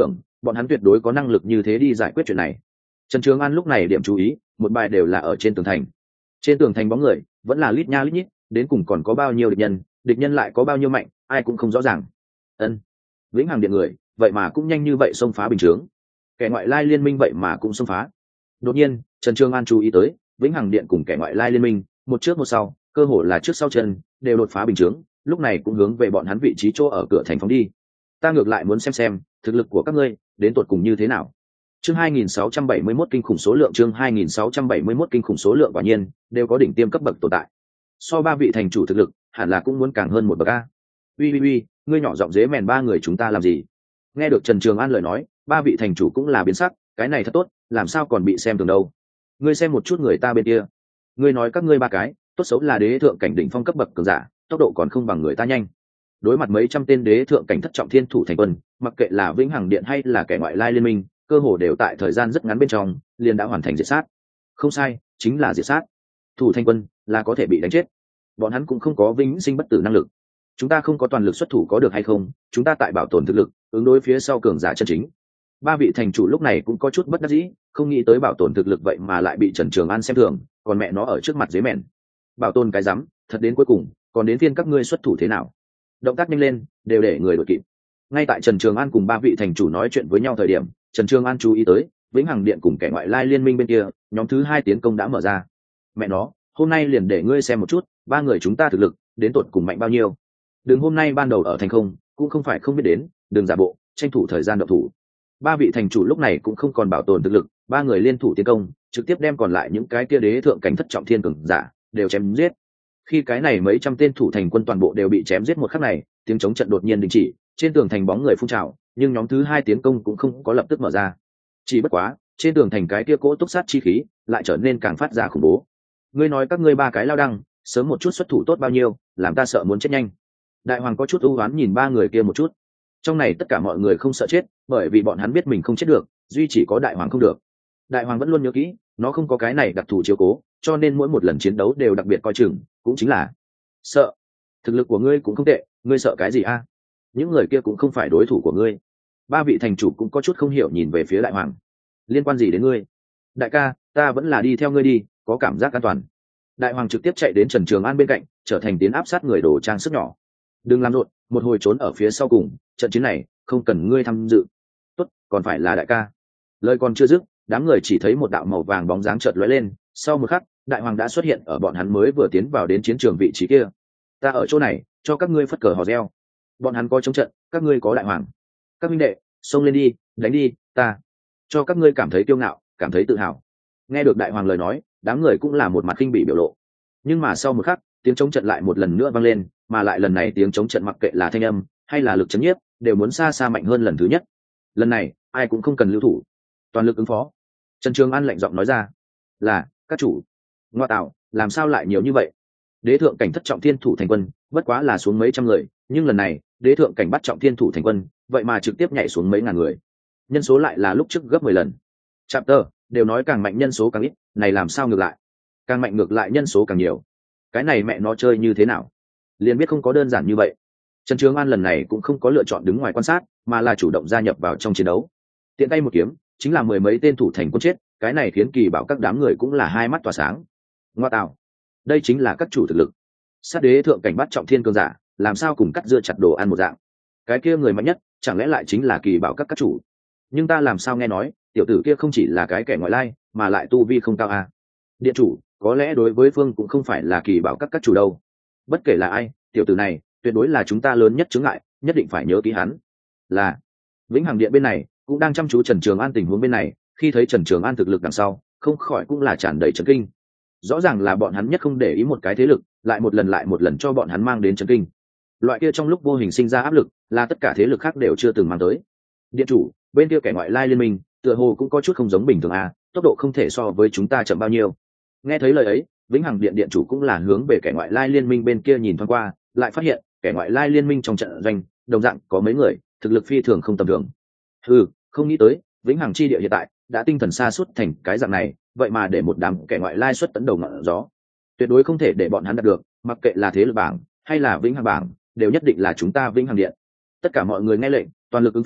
bọn hắn tuyệt đối có năng lực như thế đi giải quyết chuyện này. Trần Trường An lúc này điểm chú ý một bài đều là ở trên tường thành. Trên tường thành bóng người vẫn là lít nha lít nhít, đến cùng còn có bao nhiêu địch nhân, địch nhân lại có bao nhiêu mạnh, ai cũng không rõ ràng. Ân, Vĩnh Hằng Điện người vậy mà cũng nhanh như vậy xông phá bình chướng, kẻ ngoại lai liên minh vậy mà cũng xông phá. Đột nhiên Trần Trường An chú ý tới Vĩnh Hằng Điện cùng kẻ ngoại lai liên minh một trước một sau, cơ hồ là trước sau chân đều đột phá bình chướng, lúc này cũng hướng về bọn hắn vị trí chỗ ở cửa thành phóng đi. Ta ngược lại muốn xem xem thực lực của các ngươi đến tột cùng như thế nào. Chương hai nghìn sáu trăm bảy mươi mốt kinh khủng số lượng chương hai nghìn sáu trăm bảy mươi mốt kinh khủng số lượng quả nhiên đều có đỉnh tiêm cấp bậc tồn tại. So ba vị thành chủ thực lực, hẳn là cũng muốn càng hơn một bậc a. Uy uy uy, ngươi nhỏ giọng dế mèn ba người chúng ta làm gì? Nghe được Trần Trường An lời nói, ba vị thành chủ cũng là biến sắc, cái này thật tốt, làm sao còn bị xem thường đâu? Ngươi xem một chút người ta bên kia. Ngươi nói các ngươi ba cái, tốt xấu là đế thượng cảnh đỉnh phong cấp bậc cường giả, tốc độ còn không bằng người ta nhanh. Đối mặt mấy trăm tên đế thượng cảnh thất trọng thiên thủ thành quân, mặc kệ là Vĩnh Hằng Điện hay là kẻ ngoại lai liên minh, cơ hồ đều tại thời gian rất ngắn bên trong liền đã hoàn thành diệt sát. Không sai, chính là diệt sát. Thủ thành quân là có thể bị đánh chết, bọn hắn cũng không có vĩnh sinh bất tử năng lực. Chúng ta không có toàn lực xuất thủ có được hay không, chúng ta tại bảo tồn thực lực, ứng đối phía sau cường giả chân chính. Ba vị thành chủ lúc này cũng có chút bất đắc dĩ, không nghĩ tới bảo tồn thực lực vậy mà lại bị Trần Trường An xem thường, còn mẹ nó ở trước mặt dế mèn. Bảo tồn cái rắm, thật đến cuối cùng còn đến phiên các ngươi xuất thủ thế nào? Động tác nhanh lên, đều để người đuổi kịp. Ngay tại Trần Trường An cùng ba vị thành chủ nói chuyện với nhau thời điểm, Trần Trường An chú ý tới Vĩnh Hằng Điện cùng kẻ ngoại lai liên minh bên kia, nhóm thứ hai tiến công đã mở ra. Mẹ nó, hôm nay liền để ngươi xem một chút ba người chúng ta thực lực đến tột cùng mạnh bao nhiêu. Đừng hôm nay ban đầu ở thành không cũng không phải không biết đến, đừng giả bộ, tranh thủ thời gian động thủ. Ba vị thành chủ lúc này cũng không còn bảo tồn thực lực, ba người liên thủ tiến công, trực tiếp đem còn lại những cái kia đế thượng cảnh thất trọng thiên cường giả đều chém giết. Khi cái này mấy trăm tên thủ thành quân toàn bộ đều bị chém giết một khắc này, tiếng chống trận đột nhiên đình chỉ, trên tường thành bóng người phun trào, nhưng nhóm thứ hai tiến công cũng không có lập tức mở ra. Chỉ bất quá, trên tường thành cái kia cỗ túc sát chi khí lại trở nên càng phát ra khủng bố. Ngươi nói các ngươi ba cái lao đăng, sớm một chút xuất thủ tốt bao nhiêu, làm ta sợ muốn chết nhanh. Đại hoàng có chút ưu oán nhìn ba người kia một chút. Trong này tất cả mọi người không sợ chết, bởi vì bọn hắn biết mình không chết được, duy chỉ có đại hoàng không được. Đại hoàng vẫn luôn nhớ kỹ, nó không có cái này đặc thù chiếu cố, cho nên mỗi một lần chiến đấu đều đặc biệt coi chừng, cũng chính là sợ. Thực lực của ngươi cũng không tệ, ngươi sợ cái gì a? Những người kia cũng không phải đối thủ của ngươi. Ba vị thành chủ cũng có chút không hiểu nhìn về phía đại hoàng. Liên quan gì đến ngươi? Đại ca, ta vẫn là đi theo ngươi đi, có cảm giác an toàn. Đại hoàng trực tiếp chạy đến Trần Trường An bên cạnh, trở thành tiến áp sát người đồ trang sức nhỏ. Đừng làm rộn, một hồi trốn ở phía sau cùng, trận chiến này không cần ngươi tham dự. Tốt, còn phải là đại ca. Lời còn chưa dứt, đám người chỉ thấy một đạo màu vàng bóng dáng chợt lóe lên, sau một khắc, đại hoàng đã xuất hiện ở bọn hắn mới vừa tiến vào đến chiến trường vị trí kia. Ta ở chỗ này, cho các ngươi phất cờ hò reo. Bọn hắn có chống trận, các ngươi có đại hoàng. Các minh đệ, xông lên đi, đánh đi, ta cho các ngươi cảm thấy kiêu ngạo, cảm thấy tự hào. Nghe được đại hoàng lời nói, đám người cũng là một mặt khinh bỉ biểu lộ. Nhưng mà sau một khắc, tiếng chống trận lại một lần nữa vang lên, mà lại lần này tiếng chống trận mặc kệ là thanh âm hay là lực chấn nhiếp, đều muốn xa xa mạnh hơn lần thứ nhất. Lần này, ai cũng không cần lưu thủ, toàn lực ứng phó. Trần Trường An lạnh giọng nói ra. Là, các chủ. Ngoa tạo, làm sao lại nhiều như vậy? Đế thượng cảnh thất trọng thiên thủ thành quân, bất quá là xuống mấy trăm người, nhưng lần này, đế thượng cảnh bắt trọng thiên thủ thành quân, vậy mà trực tiếp nhảy xuống mấy ngàn người. Nhân số lại là lúc trước gấp mười lần. Chapter đều nói càng mạnh nhân số càng ít, này làm sao ngược lại? Càng mạnh ngược lại nhân số càng nhiều. Cái này mẹ nó chơi như thế nào? Liền biết không có đơn giản như vậy. Trần Trường An lần này cũng không có lựa chọn đứng ngoài quan sát, mà là chủ động gia nhập vào trong chiến đấu. Tiện tay một kiếm, chính là mười mấy tên thủ thành quân chết, cái này khiến Kỳ Bảo các đám người cũng là hai mắt tỏa sáng. Ngoa tạo, đây chính là các chủ thực lực. Sát đế thượng cảnh bắt trọng thiên cường giả, làm sao cùng cắt dưa chặt đồ ăn một dạng. Cái kia người mạnh nhất, chẳng lẽ lại chính là Kỳ Bảo các các chủ? Nhưng ta làm sao nghe nói, tiểu tử kia không chỉ là cái kẻ ngoại lai, mà lại tu vi không cao à? Điện chủ, có lẽ đối với phương cũng không phải là Kỳ Bảo các các chủ đâu. Bất kể là ai, tiểu tử này tuyệt đối là chúng ta lớn nhất chướng ngại, nhất định phải nhớ kỹ hắn. Là Vĩnh Hằng Điện bên này cũng đang chăm chú Trần Trường An tình huống bên này, khi thấy Trần Trường An thực lực đằng sau, không khỏi cũng là tràn đầy chấn kinh. Rõ ràng là bọn hắn nhất không để ý một cái thế lực, lại một lần lại một lần cho bọn hắn mang đến chấn kinh. Loại kia trong lúc vô hình sinh ra áp lực, là tất cả thế lực khác đều chưa từng mang tới. Điện chủ, bên kia kẻ ngoại lai liên minh, tựa hồ cũng có chút không giống bình thường à, tốc độ không thể so với chúng ta chậm bao nhiêu. Nghe thấy lời ấy, Vĩnh Hằng Điện điện chủ cũng là hướng về kẻ ngoại lai liên minh bên kia nhìn thoáng qua, lại phát hiện kẻ ngoại lai liên minh trong trận doanh đồng dạng có mấy người thực lực phi thường không tầm thường. Ừ, không nghĩ tới Vĩnh Hằng chi địa hiện tại đã tinh thần xa suốt thành cái dạng này, vậy mà để một đám kẻ ngoại lai xuất tấn đầu ngọn gió, tuyệt đối không thể để bọn hắn đạt được, mặc kệ là thế lực bảng hay là Vĩnh Hằng bảng, đều nhất định là chúng ta Vĩnh Hằng Điện. Tất cả mọi người nghe lệnh, toàn lực ứng phó,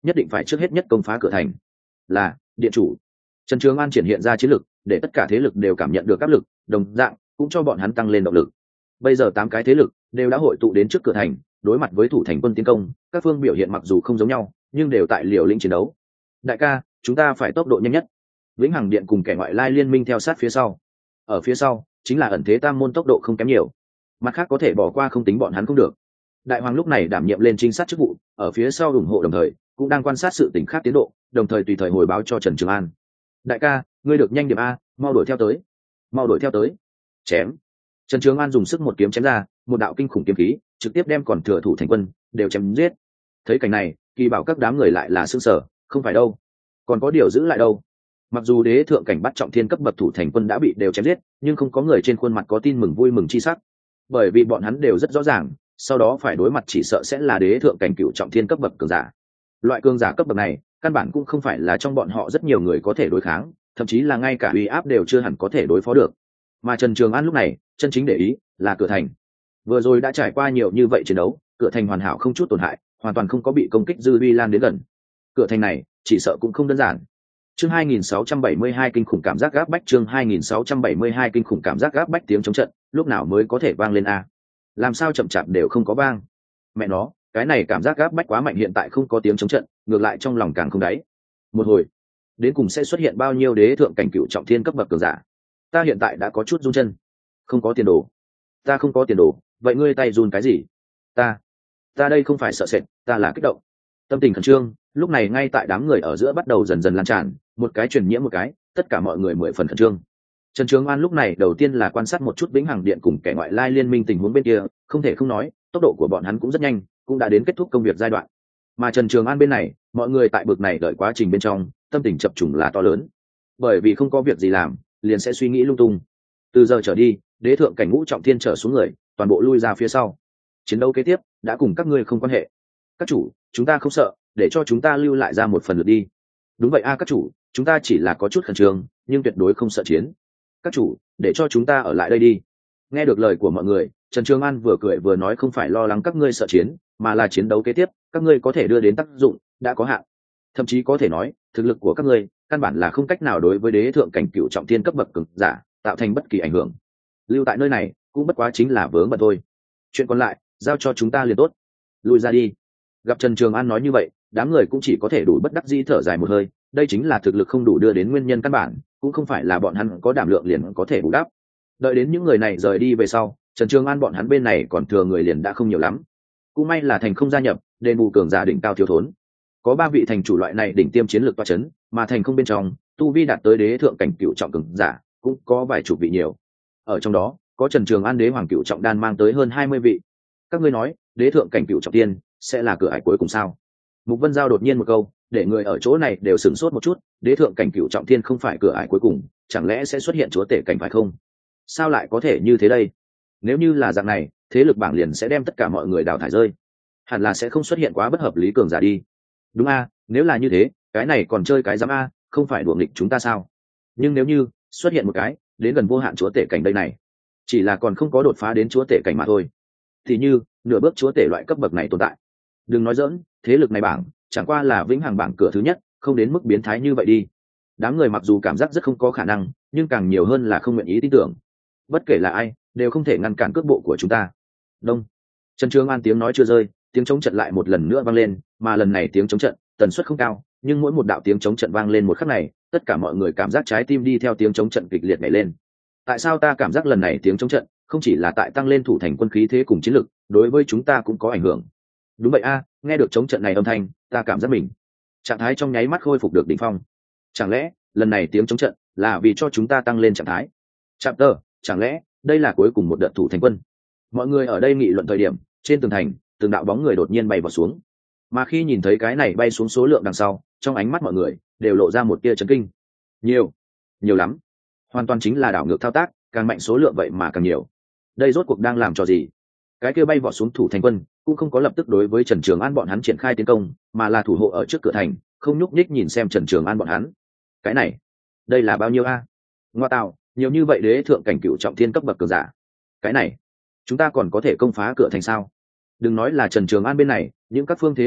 nhất định phải trước hết nhất công phá cửa thành. Là điện chủ. Trần Trường An triển hiện ra chiến lực, để tất cả thế lực đều cảm nhận được áp lực, đồng dạng cũng cho bọn hắn tăng lên động lực. Bây giờ tám cái thế lực đều đã hội tụ đến trước cửa thành, đối mặt với thủ thành quân tiến công, các phương biểu hiện mặc dù không giống nhau, nhưng đều tại liều lĩnh chiến đấu. Đại ca, chúng ta phải tốc độ nhanh nhất. Vĩnh Hằng Điện cùng kẻ ngoại lai liên minh theo sát phía sau. Ở phía sau chính là ẩn thế tam môn, tốc độ không kém nhiều. Mặt khác có thể bỏ qua không tính bọn hắn không được. Đại hoàng lúc này đảm nhiệm lên trinh sát chức vụ, ở phía sau ủng hộ đồng thời cũng đang quan sát sự tình khác tiến độ, đồng thời tùy thời hồi báo cho Trần Trường An. Đại ca, ngươi được nhanh điểm a, mau đuổi theo tới. Mau đuổi theo tới. Chém. Trần Trường An dùng sức một kiếm chém ra, một đạo kinh khủng kiếm khí trực tiếp đem còn thừa thủ thành quân đều chém giết. Thấy cảnh này, Kỳ Bảo các đám người lại là sững sờ, không phải đâu, còn có điều giữ lại đâu. Mặc dù đế thượng cảnh bắt trọng thiên cấp bậc thủ thành quân đã bị đều chém giết, nhưng không có người trên khuôn mặt có tin mừng vui mừng chi sắc, bởi vì bọn hắn đều rất rõ ràng, sau đó phải đối mặt chỉ sợ sẽ là đế thượng cảnh cựu trọng thiên cấp bậc cường giả. Loại cường giả cấp bậc này căn bản cũng không phải là trong bọn họ rất nhiều người có thể đối kháng, thậm chí là ngay cả uy áp đều chưa hẳn có thể đối phó được. Mà Trần Trường An lúc này chân chính để ý là cửa thành. Vừa rồi đã trải qua nhiều như vậy chiến đấu, cửa thành hoàn hảo không chút tổn hại, hoàn toàn không có bị công kích dư uy lan đến gần. Cửa thành này chỉ sợ cũng không đơn giản. Chương hai nghìn sáu trăm bảy mươi hai kinh khủng cảm giác gáp bách. Chương hai nghìn sáu trăm bảy mươi hai kinh khủng cảm giác gáp bách. Tiếng chống trận lúc nào mới có thể vang lên a? Làm sao chậm chạp đều không có vang? Mẹ nó, cái này cảm giác gáp bách quá mạnh, hiện tại không có tiếng chống trận, ngược lại trong lòng càng không đáy. Một hồi, đến cùng sẽ xuất hiện bao nhiêu đế thượng cảnh cựu trọng thiên cấp bậc cường giả? Ta hiện tại đã có chút run chân. Không có tiền đồ. Ta không có tiền đồ, vậy ngươi tay run cái gì? Ta, ta đây không phải sợ sệt, ta là kích động. Tâm tình khẩn trương, lúc này ngay tại đám người ở giữa bắt đầu dần dần lan tràn, một cái truyền nhiễm một cái, tất cả mọi người mười phần khẩn trương. Trần Trường An lúc này đầu tiên là quan sát một chút Vĩnh Hằng Điện cùng kẻ ngoại lai liên minh tình huống bên kia, không thể không nói, tốc độ của bọn hắn cũng rất nhanh, cũng đã đến kết thúc công việc giai đoạn. Mà Trần Trường An bên này, mọi người tại bực này đợi quá trình bên trong, tâm tình chập trùng là to lớn, bởi vì không có việc gì làm, liền sẽ suy nghĩ lung tung. Từ giờ trở đi, đế thượng cảnh ngũ trọng thiên trở xuống người, toàn bộ lui ra phía sau. Chiến đấu kế tiếp đã cùng các ngươi không quan hệ. Các chủ, chúng ta không sợ, để cho chúng ta lưu lại ra một phần lượt đi. Đúng vậy a các chủ, chúng ta chỉ là có chút khẩn trương, nhưng tuyệt đối không sợ chiến. Các chủ, để cho chúng ta ở lại đây đi. Nghe được lời của mọi người, Trần Trường An vừa cười vừa nói, không phải lo lắng các ngươi sợ chiến, mà là chiến đấu kế tiếp các ngươi có thể đưa đến tác dụng đã có hạn, thậm chí có thể nói thực lực của các ngươi căn bản là không cách nào đối với đế thượng cảnh cựu trọng thiên cấp bậc cường giả tạo thành bất kỳ ảnh hưởng. Lưu tại nơi này cũng bất quá chính là vướng bận thôi, chuyện còn lại giao cho chúng ta liền tốt. Lui ra đi. Gặp Trần Trường An nói như vậy, đám người cũng chỉ có thể đủ bất đắc dĩ thở dài một hơi, đây chính là thực lực không đủ đưa đến nguyên nhân căn bản, cũng không phải là bọn hắn có đảm lượng liền có thể bù đắp. Đợi đến những người này rời đi về sau, Trần Trường An bọn hắn bên này còn thừa người liền đã không nhiều lắm. Cũng may là thành không gia nhập, đền bù cường giả đỉnh cao thiếu thốn. Có ba vị thành chủ loại này đỉnh tiêm chiến lược toa chấn, mà thành không bên trong, tu vi đạt tới đế thượng cảnh cựu trọng cường giả, cũng có vài chục vị nhiều. Ở trong đó, có Trần Trường An đế hoàng cựu trọng đan mang tới hơn hai mươi vị. Các ngươi nói, đế thượng cảnh cựu trọng tiên sẽ là cửa ải cuối cùng sao? Mục Vân Giao đột nhiên một câu, để người ở chỗ này đều sửng sốt một chút, đế thượng cảnh cựu trọng thiên không phải cửa ải cuối cùng, chẳng lẽ sẽ xuất hiện chúa tể cảnh phải không? Sao lại có thể như thế đây? Nếu như là dạng này, thế lực bảng liền sẽ đem tất cả mọi người đào thải rơi, hẳn là sẽ không xuất hiện quá bất hợp lý cường giả đi. Đúng a, nếu là như thế, cái này còn chơi cái giám a, không phải đùa nghịch chúng ta sao? Nhưng nếu như xuất hiện một cái đến gần vô hạn chúa tể cảnh đây này, chỉ là còn không có đột phá đến chúa tể cảnh mà thôi, thì như nửa bước chúa tể loại cấp bậc này tồn tại, đừng nói dỡn, thế lực này bảng chẳng qua là vĩnh hằng bảng cửa thứ nhất, không đến mức biến thái như vậy đi. Đám người mặc dù cảm giác rất không có khả năng, nhưng càng nhiều hơn là không nguyện ý tin tưởng. Bất kể là ai, đều không thể ngăn cản cước bộ của chúng ta. Đông. Trần Trường An tiếng nói chưa rơi, tiếng chống trận lại một lần nữa vang lên, mà lần này tiếng chống trận tần suất không cao, nhưng mỗi một đạo tiếng chống trận vang lên một khắc này, tất cả mọi người cảm giác trái tim đi theo tiếng chống trận kịch liệt nhảy lên. Tại sao ta cảm giác lần này tiếng chống trận không chỉ là tại tăng lên thủ thành quân khí thế cùng chiến lực, đối với chúng ta cũng có ảnh hưởng? Đúng vậy a, nghe được chống trận này âm thanh, ta cảm giác mình trạng thái trong nháy mắt khôi phục được đỉnh phong. Chẳng lẽ lần này tiếng chống trận là vì cho chúng ta tăng lên trạng thái? Chapter, chẳng lẽ đây là cuối cùng một đợt thủ thành quân? Mọi người ở đây nghị luận thời điểm, trên tường thành từng đạo bóng người đột nhiên bay vào xuống, mà khi nhìn thấy cái này bay xuống số lượng đằng sau, trong ánh mắt mọi người đều lộ ra một tia chấn kinh. Nhiều, nhiều lắm, hoàn toàn chính là đảo ngược thao tác, càng mạnh số lượng vậy mà càng nhiều. Đây rốt cuộc đang làm trò gì? Cái kia bay vọt xuống thủ thành quân cũng không có lập tức đối với Trần Trường An bọn hắn triển khai tiến công, mà là thủ hộ ở trước cửa thành, không nhúc nhích nhìn xem Trần Trường An bọn hắn. Cái này, đây là bao nhiêu a? Ngoa tạo, nhiều như vậy đế thượng cảnh cựu trọng thiên cấp bậc cường giả. Cái này, chúng ta còn có thể công phá cửa thành sao? Đừng nói là Trần Trường An bên này, những các phương thế lực khác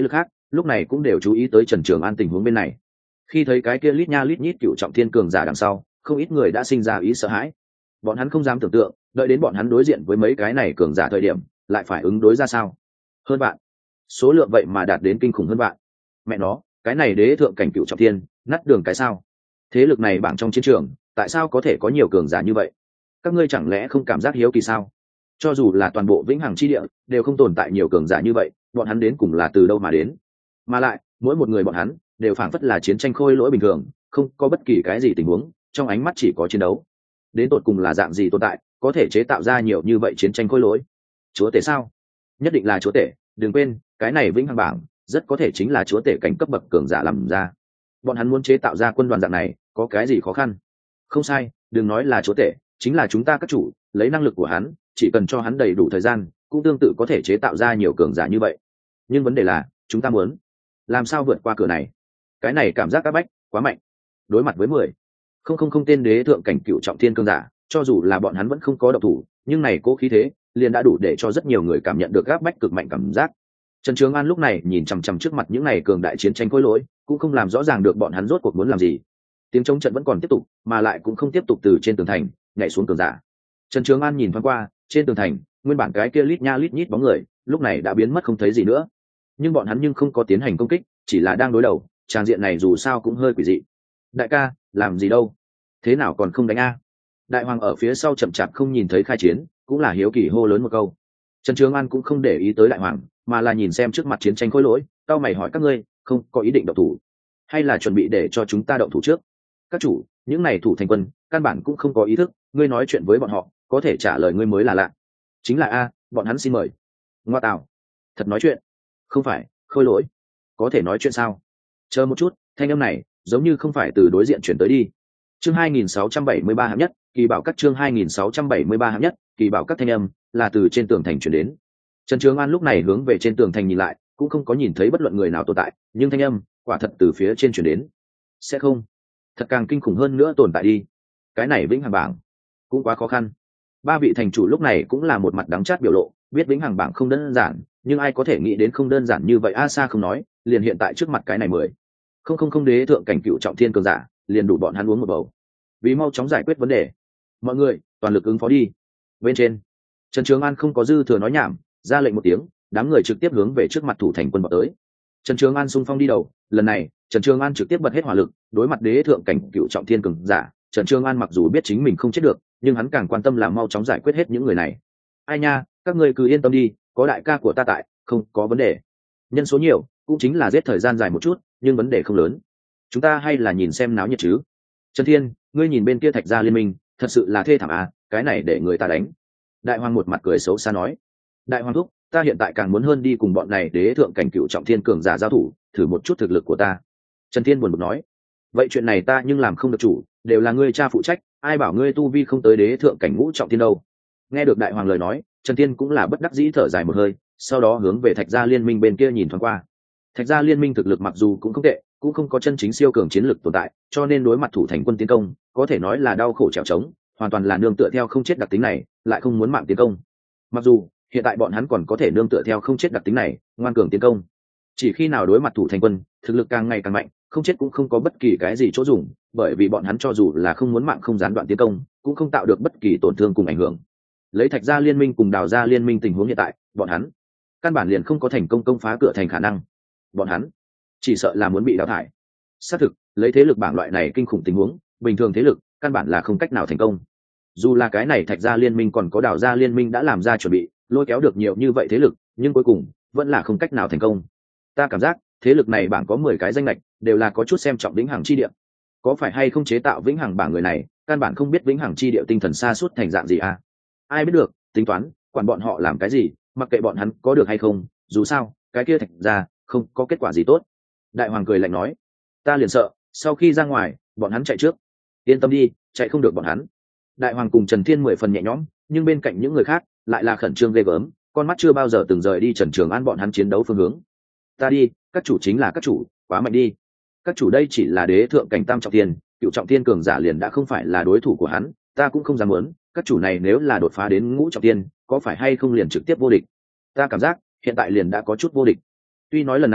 lúc này cũng đều chú ý tới Trần Trường An tình huống bên này. Khi thấy cái kia lít nha lít nhít cựu trọng thiên cường giả đằng sau, không ít người đã sinh ra ý sợ hãi. Bọn hắn không dám tưởng tượng, đợi đến bọn hắn đối diện với mấy cái này cường giả thời điểm, lại phải ứng đối ra sao. Hơn bạn, số lượng vậy mà đạt đến kinh khủng hơn bạn. Mẹ nó, cái này đế thượng cảnh cựu trọng thiên, nát đường cái sao? Thế lực này bảng trong chiến trường, tại sao có thể có nhiều cường giả như vậy? Các ngươi chẳng lẽ không cảm giác hiếu kỳ sao? Cho dù là toàn bộ vĩnh hằng chi địa đều không tồn tại nhiều cường giả như vậy, bọn hắn đến cùng là từ đâu mà đến? Mà lại, mỗi một người bọn hắn đều phảng phất là chiến tranh khôi lỗi bình thường, không có bất kỳ cái gì tình huống, trong ánh mắt chỉ có chiến đấu. Đến tột cùng là dạng gì tồn tại, có thể chế tạo ra nhiều như vậy chiến tranh khôi lỗi? Chúa tể sao? Nhất định là chúa tể, đừng quên, cái này vĩnh hằng bảng rất có thể chính là chúa tể cảnh cấp bậc cường giả làm ra. Bọn hắn muốn chế tạo ra quân đoàn dạng này, có cái gì khó khăn? Không sai, đừng nói là chúa tể, chính là chúng ta các chủ, lấy năng lực của hắn, chỉ cần cho hắn đầy đủ thời gian, cũng tương tự có thể chế tạo ra nhiều cường giả như vậy. Nhưng vấn đề là, chúng ta muốn làm sao vượt qua cửa này? Cái này cảm giác áp bách quá mạnh. Đối mặt với mười không không không tên đế thượng cảnh cựu trọng thiên cường giả, cho dù là bọn hắn vẫn không có độc thủ, nhưng này cố khí thế liền đã đủ để cho rất nhiều người cảm nhận được áp bách cực mạnh cảm giác. Trần Trường An lúc này nhìn chằm chằm trước mặt những này cường đại chiến tranh khối lỗi, cũng không làm rõ ràng được bọn hắn rốt cuộc muốn làm gì. Tiếng chống trận vẫn còn tiếp tục, mà lại cũng không tiếp tục từ trên tường thành nhảy xuống cường giả. Trần Trường An nhìn thoáng qua, trên tường thành, nguyên bản cái kia lít nha lít nhít bóng người, lúc này đã biến mất không thấy gì nữa. Nhưng bọn hắn nhưng không có tiến hành công kích, chỉ là đang đối đầu, tràng diện này dù sao cũng hơi quỷ dị. Đại ca, làm gì đâu? Thế nào còn không đánh a? Đại hoàng ở phía sau chậm chạp không nhìn thấy khai chiến, cũng là hiếu kỳ hô lớn một câu. Trần Trường An cũng không để ý tới đại hoàng, mà là nhìn xem trước mặt chiến tranh khối lỗi, cao mày hỏi các ngươi, không có ý định động thủ, hay là chuẩn bị để cho chúng ta động thủ trước? Các chủ, những này thủ thành quân, căn bản cũng không có ý thức, ngươi nói chuyện với bọn họ, có thể trả lời ngươi mới là lạ. Chính là a, bọn hắn xin mời. Ngoa tạo, thật nói chuyện? Không phải, khôi lỗi, có thể nói chuyện sao? Chờ một chút, thanh âm này, giống như không phải từ đối diện chuyển tới đi. Chương hai nghìn sáu trăm bảy mươi ba hạng nhất, kỳ bảo các chương hai nghìn sáu trăm bảy mươi ba hạng nhất, kỳ bảo các thanh âm là từ trên tường thành chuyển đến. Trần Trường An lúc này hướng về trên tường thành nhìn lại, cũng không có nhìn thấy bất luận người nào tồn tại, nhưng thanh âm quả thật từ phía trên chuyển đến. Sẽ không, thật càng kinh khủng hơn nữa tồn tại đi. Cái này vĩnh hằng bảng cũng quá khó khăn. Ba vị thành chủ lúc này cũng là một mặt đắng chát biểu lộ, biết vĩnh hằng bảng không đơn giản, nhưng ai có thể nghĩ đến không đơn giản như vậy. A Sa không nói, liền hiện tại trước mặt cái này mười không không không đế thượng cảnh cựu trọng thiên cường giả, liền đủ bọn hắn uống một bầu. Vì mau chóng giải quyết vấn đề, mọi người toàn lực ứng phó đi. Bên trên, Trần Trường An không có dư thừa nói nhảm, ra lệnh một tiếng, đám người trực tiếp hướng về trước mặt thủ thành quân vào tới. Trần Trường An xung phong đi đầu, lần này Trần Trường An trực tiếp bật hết hỏa lực, đối mặt đế thượng cảnh cựu trọng thiên cường giả. Trần Trường An mặc dù biết chính mình không chết được, nhưng hắn càng quan tâm là mau chóng giải quyết hết những người này. Ai nha, các ngươi cứ yên tâm đi, có đại ca của ta tại, không có vấn đề. Nhân số nhiều, cũng chính là giết thời gian dài một chút, nhưng vấn đề không lớn. Chúng ta hay là nhìn xem náo nhiệt chứ. Trần Thiên, ngươi nhìn bên kia Thạch Gia liên minh, thật sự là thê thảm à, cái này để người ta đánh. Đại hoàng một mặt cười xấu xa nói. Đại hoàng thúc, ta hiện tại càng muốn hơn đi cùng bọn này đế thượng cảnh cựu trọng thiên cường giả giao thủ, thử một chút thực lực của ta. Trần Thiên buồn bực nói. Vậy chuyện này ta nhưng làm không được chủ, đều là ngươi cha phụ trách, ai bảo ngươi tu vi không tới đế thượng cảnh ngũ trọng thiên đâu. Nghe được đại hoàng lời nói, Trần Thiên cũng là bất đắc dĩ thở dài một hơi, sau đó hướng về Thạch Gia liên minh bên kia nhìn thoáng qua. Thạch Gia liên minh thực lực mặc dù cũng không tệ, cũng không có chân chính siêu cường chiến lực tồn tại, cho nên đối mặt thủ thành quân tiến công, có thể nói là đau khổ trèo trống, hoàn toàn là nương tựa theo không chết đặc tính này, lại không muốn mạng tiến công. Mặc dù hiện tại bọn hắn còn có thể nương tựa theo không chết đặc tính này, ngoan cường tiến công. Chỉ khi nào đối mặt thủ thành quân, thực lực càng ngày càng mạnh, không chết cũng không có bất kỳ cái gì chỗ dùng, bởi vì bọn hắn cho dù là không muốn mạng không gián đoạn tiến công, cũng không tạo được bất kỳ tổn thương cùng ảnh hưởng. Lấy Thạch Gia liên minh cùng Đào Gia liên minh tình huống hiện tại, bọn hắn căn bản liền không có thành công công phá cửa thành khả năng. Bọn hắn chỉ sợ là muốn bị đào thải. Xác thực, lấy thế lực bảng loại này kinh khủng tình huống, bình thường thế lực căn bản là không cách nào thành công. Dù là cái này Thạch Gia liên minh còn có Đào Gia liên minh đã làm ra chuẩn bị, lôi kéo được nhiều như vậy thế lực, nhưng cuối cùng vẫn là không cách nào thành công. Ta cảm giác thế lực này bảng có mười cái danh lệch, đều là có chút xem trọng vĩnh hằng chi địa. Có phải hay không chế tạo vĩnh hằng bảng người này, căn bản không biết vĩnh hằng chi địa tinh thần xa suốt thành dạng gì à? Ai biết được, tính toán, quản bọn họ làm cái gì, mặc kệ bọn hắn có được hay không, dù sao, cái kia Thạch Gia không có kết quả gì tốt. Đại hoàng cười lạnh nói, ta liền sợ sau khi ra ngoài bọn hắn chạy trước. Yên tâm đi, chạy không được bọn hắn. Đại hoàng cùng Trần Thiên mười phần nhẹ nhõm, nhưng bên cạnh những người khác lại là khẩn trương ghê gớm, con mắt chưa bao giờ từng rời đi Trần Trường An bọn hắn chiến đấu phương hướng. Ta đi, các chủ chính là các chủ, quá mạnh đi. Các chủ đây chỉ là đế thượng cảnh tam trọng thiên, cựu trọng thiên cường giả liền đã không phải là đối thủ của hắn, ta cũng không dám muốn, các chủ này nếu là đột phá đến ngũ trọng thiên, có phải hay không liền trực tiếp vô địch. Ta cảm giác hiện tại liền đã có chút vô địch. Tuy nói lần này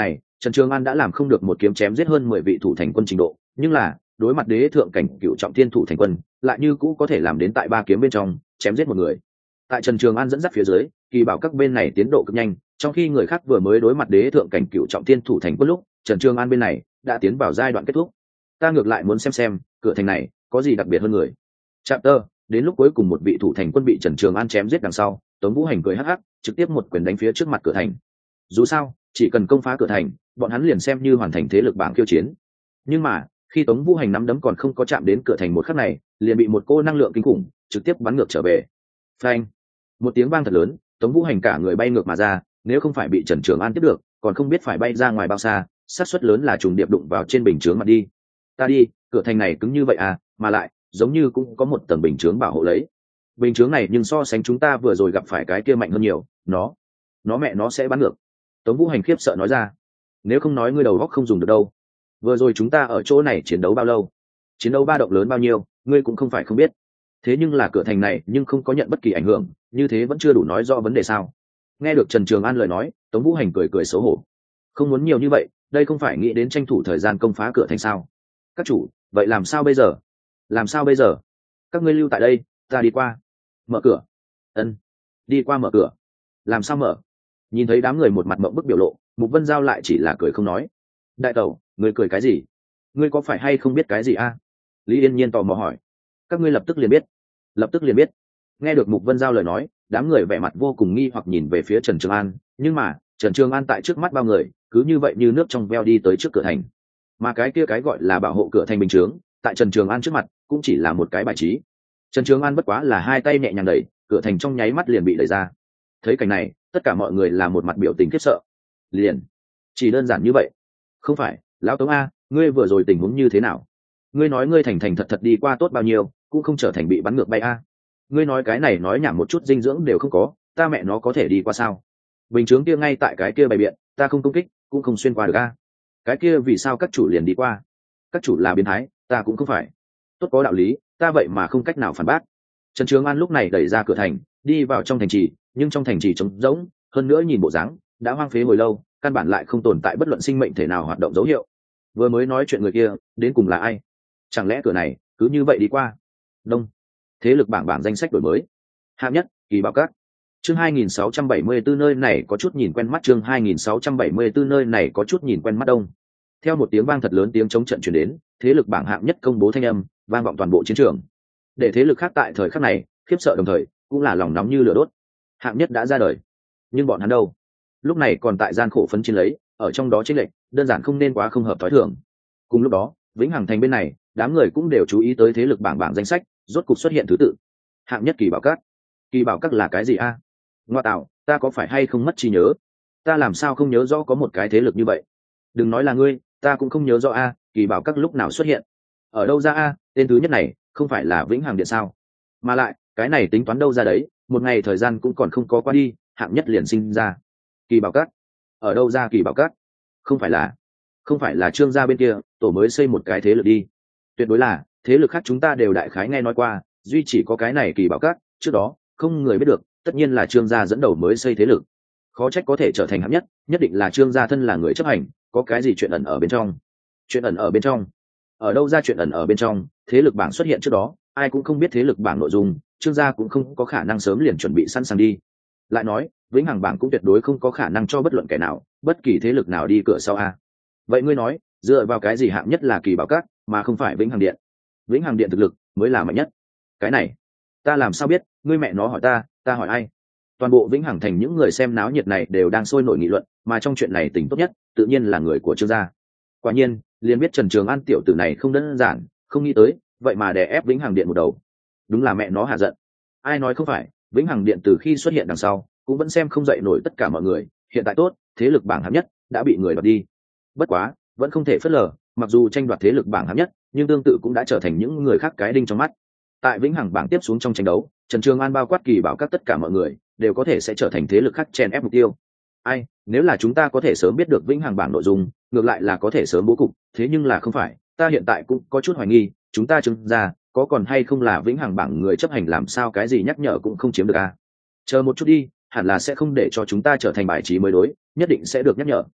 Trần Trường An đã làm không được một kiếm chém giết hơn mười vị thủ thành quân trình độ, nhưng là đối mặt đế thượng cảnh cựu trọng thiên thủ thành quân, lại như cũ có thể làm đến tại ba kiếm bên trong chém giết một người. Tại Trần Trường An dẫn dắt phía dưới, kỳ bảo các bên này tiến độ cực nhanh, trong khi người khác vừa mới đối mặt đế thượng cảnh cựu trọng thiên thủ thành quân lúc, Trần Trường An bên này đã tiến vào giai đoạn kết thúc. Ta ngược lại muốn xem xem cửa thành này có gì đặc biệt hơn người. Chapter, đến lúc cuối cùng một vị thủ thành quân bị Trần Trường An chém giết đằng sau, Tống Vũ Hành cười hắc hắc, trực tiếp một quyền đánh phía trước mặt cửa thành. Dù sao, chỉ cần công phá cửa thành, bọn hắn liền xem như hoàn thành thế lực bảng khiêu chiến. Nhưng mà, khi Tống Vũ Hành nắm đấm còn không có chạm đến cửa thành một khắc này, liền bị một cô năng lượng kinh khủng trực tiếp bắn ngược trở về. Phanh! Một tiếng vang thật lớn, Tống Vũ Hành cả người bay ngược mà ra, nếu không phải bị Trần Trường An tiếp được, còn không biết phải bay ra ngoài bao xa, xác suất lớn là trùng điệp đụng vào trên bình chướng mặt đi. Ta đi, cửa thành này cứng như vậy à, mà lại giống như cũng có một tầng bình chướng bảo hộ lấy. Bình chướng này nhưng so sánh chúng ta vừa rồi gặp phải cái kia mạnh hơn nhiều, nó, nó mẹ nó sẽ bắn ngược. Tống Vũ Hành khiếp sợ nói ra. Nếu không nói ngươi đầu óc không dùng được đâu. Vừa rồi chúng ta ở chỗ này chiến đấu bao lâu? Chiến đấu ba động lớn bao nhiêu, ngươi cũng không phải không biết. Thế nhưng là cửa thành này nhưng không có nhận bất kỳ ảnh hưởng, như thế vẫn chưa đủ nói rõ vấn đề sao? Nghe được Trần Trường An lời nói, Tống Vũ Hành cười cười xấu hổ. Không muốn nhiều như vậy, đây không phải nghĩ đến tranh thủ thời gian công phá cửa thành sao? Các chủ, vậy làm sao bây giờ? Làm sao bây giờ? Các ngươi lưu tại đây, ta đi qua. Mở cửa. Ân. Đi qua mở cửa. Làm sao mở? Nhìn thấy đám người một mặt mộng bức biểu lộ, Mục Vân Giao lại chỉ là cười không nói. Đại tẩu, ngươi cười cái gì? Ngươi có phải hay không biết cái gì a? Lý Yên Nhiên tò mò hỏi. Các ngươi lập tức liền biết. Lập tức liền biết. Nghe được Mục Vân Giao lời nói, đám người vẻ mặt vô cùng nghi hoặc nhìn về phía Trần Trường An, nhưng mà Trần Trường An tại trước mắt bao người, cứ như vậy như nước trong veo đi tới trước cửa thành. Mà cái kia cái gọi là bảo hộ cửa thành bình chướng, tại Trần Trường An trước mặt cũng chỉ là một cái bài trí. Trần Trường An bất quá là hai tay nhẹ nhàng đẩy, cửa thành trong nháy mắt liền bị đẩy ra. Thấy cảnh này, tất cả mọi người là một mặt biểu tình khiếp sợ. Liền, chỉ đơn giản như vậy? Không phải, lão Tống a, ngươi vừa rồi tình huống như thế nào? Ngươi nói ngươi thành thành thật thật đi qua tốt bao nhiêu, cũng không trở thành bị bắn ngược bay a. Ngươi nói cái này nói nhảm một chút dinh dưỡng đều không có, ta mẹ nó có thể đi qua sao? Bình chướng kia ngay tại cái kia bày biện, ta không công kích, cũng không xuyên qua được a. Cái kia vì sao các chủ liền đi qua? Các chủ là biến thái, ta cũng không phải. Tốt có đạo lý, ta vậy mà không cách nào phản bác. Trần Trường An lúc này đẩy ra cửa thành, đi vào trong thành trì, nhưng trong thành trì trống rỗng, hơn nữa nhìn bộ dáng đã hoang phế hồi lâu, căn bản lại không tồn tại bất luận sinh mệnh thể nào hoạt động dấu hiệu. Vừa mới nói chuyện người kia, đến cùng là ai? Chẳng lẽ cửa này cứ như vậy đi qua? Đông. Thế lực bảng bảng danh sách đổi mới. Hạng nhất, Kỳ Bảo Các. Chương hai nghìn sáu trăm bảy mươi tư nơi này có chút nhìn quen mắt, chương hai nghìn sáu trăm bảy mươi tư nơi này có chút nhìn quen mắt đông. Theo một tiếng vang thật lớn, tiếng chống trận truyền đến, thế lực bảng hạng nhất công bố thanh âm, vang vọng toàn bộ chiến trường. Để thế lực khác tại thời khắc này khiếp sợ, đồng thời cũng là lòng nóng như lửa đốt. Hạng nhất đã ra đời, nhưng bọn hắn đâu? Lúc này còn tại gian khổ phấn chiến lấy, ở trong đó chênh lệch đơn giản không nên quá không hợp thói thường. Cùng lúc đó, Vĩnh Hằng Thành bên này, đám người cũng đều chú ý tới thế lực bảng bảng danh sách, rốt cục xuất hiện thứ tự. Hạng nhất Kỳ Bảo Các. Kỳ Bảo Các là cái gì a? À? Ngoa tạo, ta có phải hay không mất trí nhớ? Ta làm sao không nhớ rõ có một cái thế lực như vậy? Đừng nói là ngươi, ta cũng không nhớ rõ a. Kỳ Bảo Các lúc nào xuất hiện? Ở đâu ra a? Tên thứ nhất này không phải là Vĩnh Hằng Điện sao? Mà lại cái này tính toán đâu ra đấy, một ngày thời gian cũng còn không có qua đi, hạng nhất liền sinh ra. Kỳ Bảo Các? Ở đâu ra Kỳ Bảo Các? Không phải là không phải là Trương gia bên kia tổ mới xây một cái thế lực đi? Tuyệt đối là, thế lực khác chúng ta đều đại khái nghe nói qua, duy chỉ có cái này Kỳ Bảo Các trước đó không người biết được, tất nhiên là Trương gia dẫn đầu mới xây thế lực. Khó trách có thể trở thành hạng nhất, nhất định là Trương gia thân là người chấp hành, có cái gì chuyện ẩn ở bên trong. Chuyện ẩn ở bên trong? Ở đâu ra chuyện ẩn ở bên trong? Thế lực bảng xuất hiện trước đó, ai cũng không biết thế lực bảng nội dung, Trương gia cũng không có khả năng sớm liền chuẩn bị sẵn sàng đi. Lại nói, Vĩnh Hằng bảng cũng tuyệt đối không có khả năng cho bất luận kẻ nào, bất kỳ thế lực nào đi cửa sau a. Vậy ngươi nói, dựa vào cái gì hạng nhất là Kỳ Bảo Các, mà không phải Vĩnh Hằng Điện? Vĩnh Hằng Điện thực lực mới là mạnh nhất. Cái này, ta làm sao biết? Ngươi mẹ nó hỏi ta, ta hỏi ai? Toàn bộ Vĩnh Hằng Thành những người xem náo nhiệt này đều đang sôi nổi nghị luận, mà trong chuyện này tình tốt nhất, tự nhiên là người của Trương gia. Quả nhiên, liền biết Trần Trường An tiểu tử này không đơn giản, không nghĩ tới, vậy mà đè ép Vĩnh Hằng Điện một đầu. Đúng là mẹ nó hạ giận. Ai nói không phải, Vĩnh Hằng Điện từ khi xuất hiện đằng sau, cũng vẫn xem không dậy nổi tất cả mọi người, hiện tại tốt, thế lực bảng hạng nhất đã bị người đoạt đi. Bất quá, vẫn không thể phớt lờ, mặc dù tranh đoạt thế lực bảng hạng nhất, nhưng tương tự cũng đã trở thành những người khác cái đinh trong mắt. Tại Vĩnh Hằng bảng tiếp xuống trong tranh đấu, Trần Trường An bao quát Kỳ Bảo Các tất cả mọi người đều có thể sẽ trở thành thế lực khác chèn ép mục tiêu. Ai, nếu là chúng ta có thể sớm biết được Vĩnh Hằng bảng nội dung, ngược lại là có thể sớm bố cục, thế nhưng là không phải, ta hiện tại cũng có chút hoài nghi, chúng ta Trương gia có còn hay không là Vĩnh Hằng bảng người chấp hành, làm sao cái gì nhắc nhở cũng không chiếm được a. Chờ một chút đi, hẳn là sẽ không để cho chúng ta trở thành bài trí mới đối, nhất định sẽ được nhắc nhở.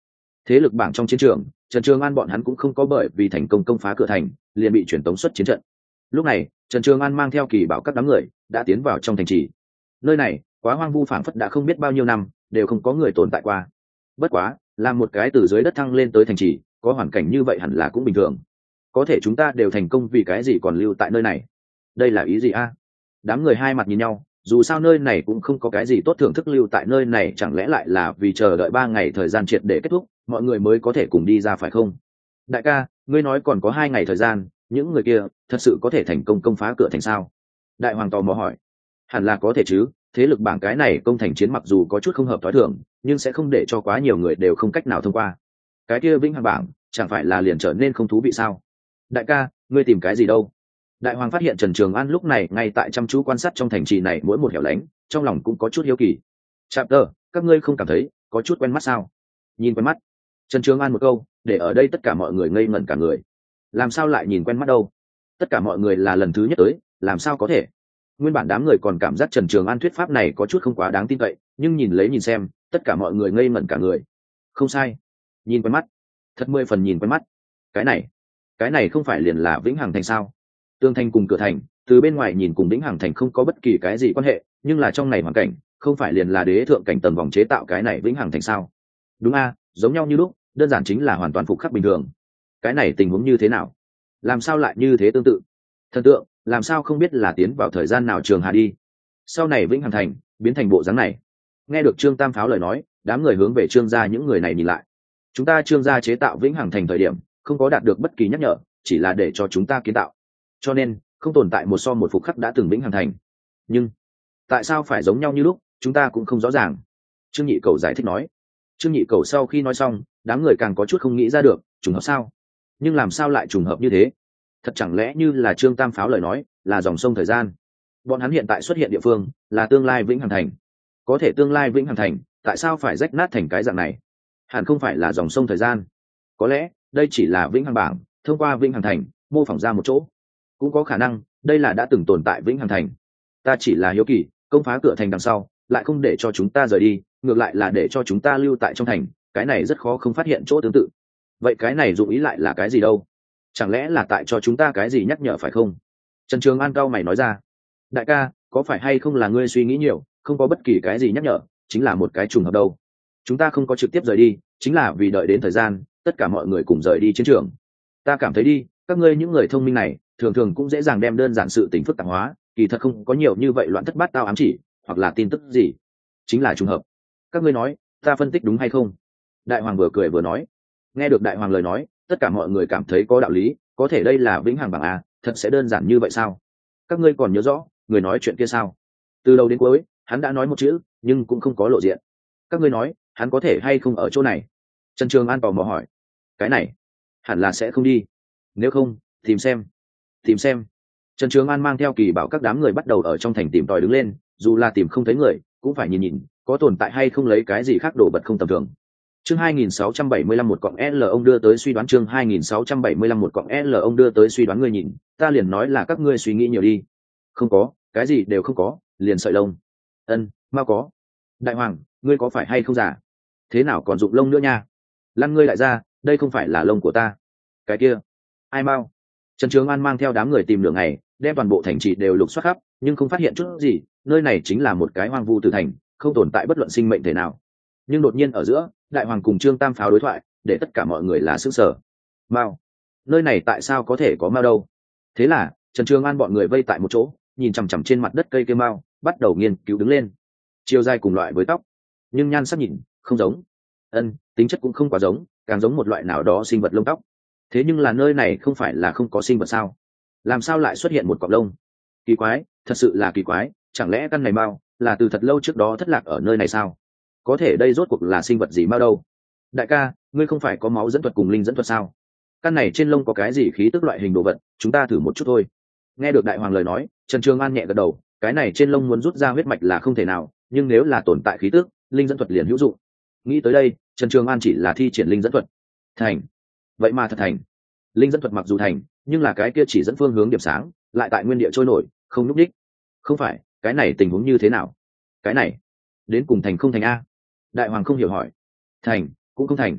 thế lực bảng trong chiến trường, Trần Trường An bọn hắn cũng không có bởi vì thành công công phá cửa thành liền bị chuyển tống xuất chiến trận. Lúc này Trần Trường An mang theo kỳ bảo các đám người đã tiến vào trong thành trì. Nơi này quá hoang vu phảng phất đã không biết bao nhiêu năm đều không có người tồn tại qua. Bất quá làm một cái từ dưới đất thăng lên tới thành trì, có hoàn cảnh như vậy hẳn là cũng bình thường. Có thể chúng ta đều thành công, vì cái gì còn lưu tại nơi này? Đây là ý gì a? Đám người hai mặt nhìn nhau, dù sao nơi này cũng không có cái gì tốt thưởng thức, lưu tại nơi này chẳng lẽ lại là vì chờ đợi ba ngày thời gian triệt để kết thúc mọi người mới có thể cùng đi ra phải không? Đại ca, ngươi nói còn có hai ngày thời gian, những người kia thật sự có thể thành công công phá cửa thành sao? Đại hoàng tò mò hỏi. Hẳn là có thể chứ, thế lực bảng cái này công thành chiến mặc dù có chút không hợp thói thường nhưng sẽ không để cho quá nhiều người đều không cách nào thông qua. Cái kia vĩnh hằng bảng chẳng phải là liền trở nên không thú vị sao? Đại ca, ngươi tìm cái gì đâu? Đại hoàng phát hiện Trần Trường An lúc này ngay tại chăm chú quan sát trong thành trì này mỗi một hẻo lánh, trong lòng cũng có chút hiếu kỳ. Chapter, các ngươi không cảm thấy có chút quen mắt sao? Nhìn quen mắt? Trần Trường An một câu để ở đây tất cả mọi người ngây ngẩn cả người. Làm sao lại nhìn quen mắt đâu? Tất cả mọi người là lần thứ nhất tới, làm sao có thể? Nguyên bản đám người còn cảm giác Trần Trường An thuyết pháp này có chút không quá đáng tin cậy, nhưng nhìn lấy nhìn xem, tất cả mọi người ngây ngẩn cả người. Không sai, nhìn quen mắt, thật mười phần nhìn quen mắt. Cái này, cái này không phải liền là Vĩnh Hằng Thành sao? Tương thành cùng cửa thành, từ bên ngoài nhìn cùng Vĩnh Hằng Thành không có bất kỳ cái gì quan hệ, nhưng là trong này hoàn cảnh, không phải liền là đế thượng cảnh tầng vòng chế tạo cái này Vĩnh Hằng Thành sao? Đúng a, giống nhau như lúc, đơn giản chính là hoàn toàn phục khắc bình thường. Cái này tình huống như thế nào? Làm sao lại như thế tương tự? Thần tượng, làm sao không biết là tiến vào thời gian nào trường hạ đi? Sau này Vĩnh Hằng Thành biến thành bộ dáng này. Nghe được Trương Tam Pháo lời nói, đám người hướng về Trương gia những người này nhìn lại. Chúng ta Trương gia chế tạo Vĩnh Hằng Thành thời điểm, không có đạt được bất kỳ nhắc nhở, chỉ là để cho chúng ta kiến tạo. Cho nên, không tồn tại một so một phục khắc đã từng Vĩnh Hằng Thành. Nhưng, tại sao phải giống nhau như lúc, chúng ta cũng không rõ ràng. Trương Nhị Cầu giải thích nói. Trương Nhị Cầu sau khi nói xong, đám người càng có chút không nghĩ ra được, trùng hợp sao? Nhưng làm sao lại trùng hợp như thế? Thật chẳng lẽ như là Trương Tam Pháo lời nói, là dòng sông thời gian? Bọn hắn hiện tại xuất hiện địa phương, là tương lai Vĩnh Hằng Thành. Có thể tương lai Vĩnh Hằng Thành, tại sao phải rách nát thành cái dạng này? Hẳn không phải là dòng sông thời gian. Có lẽ, đây chỉ là Vĩnh Hằng bảng, thông qua Vĩnh Hằng Thành, mô phỏng ra một chỗ. Cũng có khả năng, đây là đã từng tồn tại Vĩnh Hằng Thành. Ta chỉ là hiếu kỳ, công phá cửa thành đằng sau, lại không để cho chúng ta rời đi, ngược lại là để cho chúng ta lưu tại trong thành, cái này rất khó không phát hiện chỗ tương tự. Vậy cái này dụng ý lại là cái gì đâu? Chẳng lẽ là tại cho chúng ta cái gì nhắc nhở phải không? Trần Trường An cao mày nói ra. Đại ca, có phải hay không là ngươi suy nghĩ nhiều, không có bất kỳ cái gì nhắc nhở, chính là một cái trùng hợp đâu. Chúng ta không có trực tiếp rời đi, chính là vì đợi đến thời gian, tất cả mọi người cùng rời đi chiến trường. Ta cảm thấy đi, các ngươi những người thông minh này, thường thường cũng dễ dàng đem đơn giản sự tình phức tạp hóa, kỳ thật không có nhiều như vậy loạn thất bát tao ám chỉ, hoặc là tin tức gì, chính là trùng hợp. Các ngươi nói, ta phân tích đúng hay không? Đại hoàng vừa cười vừa nói. Nghe được đại hoàng lời nói, tất cả mọi người cảm thấy có đạo lý, có thể đây là Vĩnh Hằng bảng a, thật sẽ đơn giản như vậy sao? Các ngươi còn nhớ rõ người nói chuyện kia sao? Từ đầu đến cuối hắn đã nói một chữ nhưng cũng không có lộ diện. Các ngươi nói hắn có thể hay không ở chỗ này? Trần Trường An tò mò hỏi. Cái này hẳn là sẽ không đi, nếu không tìm xem tìm xem. Trần Trường An mang theo kỳ bảo các đám người bắt đầu ở trong thành tìm tòi đứng lên, dù là tìm không thấy người cũng phải nhìn nhìn có tồn tại hay không lấy cái gì khác đồ vật không tầm thường. Chương hai nghìn sáu trăm bảy mươi lăm một cọng L ông đưa tới suy đoán chương hai nghìn sáu trăm bảy mươi lăm một cọng L ông đưa tới suy đoán ngươi nhìn, ta liền nói là các ngươi suy nghĩ nhiều đi. Không có, cái gì đều không có, liền sợi lông. Ân, mau có. Đại hoàng, ngươi có phải hay không giả? Thế nào còn dụng lông nữa nha? Lăn ngươi lại ra, đây không phải là lông của ta. Cái kia, ai mau? Trần Trường An mang theo đám người tìm nửa ngày, đem toàn bộ thành trì đều lục soát khắp, nhưng không phát hiện chút gì, nơi này chính là một cái hoang vu tử thành, không tồn tại bất luận sinh mệnh thể nào. Nhưng đột nhiên ở giữa, đại hoàng cùng Trương Tam Pháo đối thoại, để tất cả mọi người là sửng sở. Mao, nơi này tại sao có thể có mao đâu? Thế là Trần Trường An bọn người vây tại một chỗ, nhìn chằm chằm trên mặt đất cây kia mao, bắt đầu nghiên cứu đứng lên. Chiều dài cùng loại với tóc, nhưng nhan sắc nhìn không giống. Ân, tính chất cũng không quá giống, càng giống một loại nào đó sinh vật lông tóc. Thế nhưng là nơi này không phải là không có sinh vật sao? Làm sao lại xuất hiện một cọng lông? Kỳ quái, thật sự là kỳ quái, chẳng lẽ căn này mao là từ thật lâu trước đó thất lạc ở nơi này sao? Có thể đây rốt cuộc là sinh vật gì mao đâu? Đại ca, ngươi không phải có máu dẫn thuật cùng linh dẫn thuật sao? Căn này trên lông có cái gì khí tức loại hình đồ vật, chúng ta thử một chút thôi. Nghe được đại hoàng lời nói, Trần Trường An nhẹ gật đầu, cái này trên lông muốn rút ra huyết mạch là không thể nào, nhưng nếu là tồn tại khí tức, linh dẫn thuật liền hữu dụng. Nghĩ tới đây, Trần Trường An chỉ là thi triển linh dẫn thuật. Thành. Vậy mà thật thành. Linh dẫn thuật mặc dù thành, nhưng là cái kia chỉ dẫn phương hướng điểm sáng, lại tại nguyên địa trôi nổi, không nhúc đích. Không phải, cái này tình huống như thế nào? Cái này, đến cùng thành không thành a? Đại hoàng không hiểu hỏi. Thành, cũng không thành.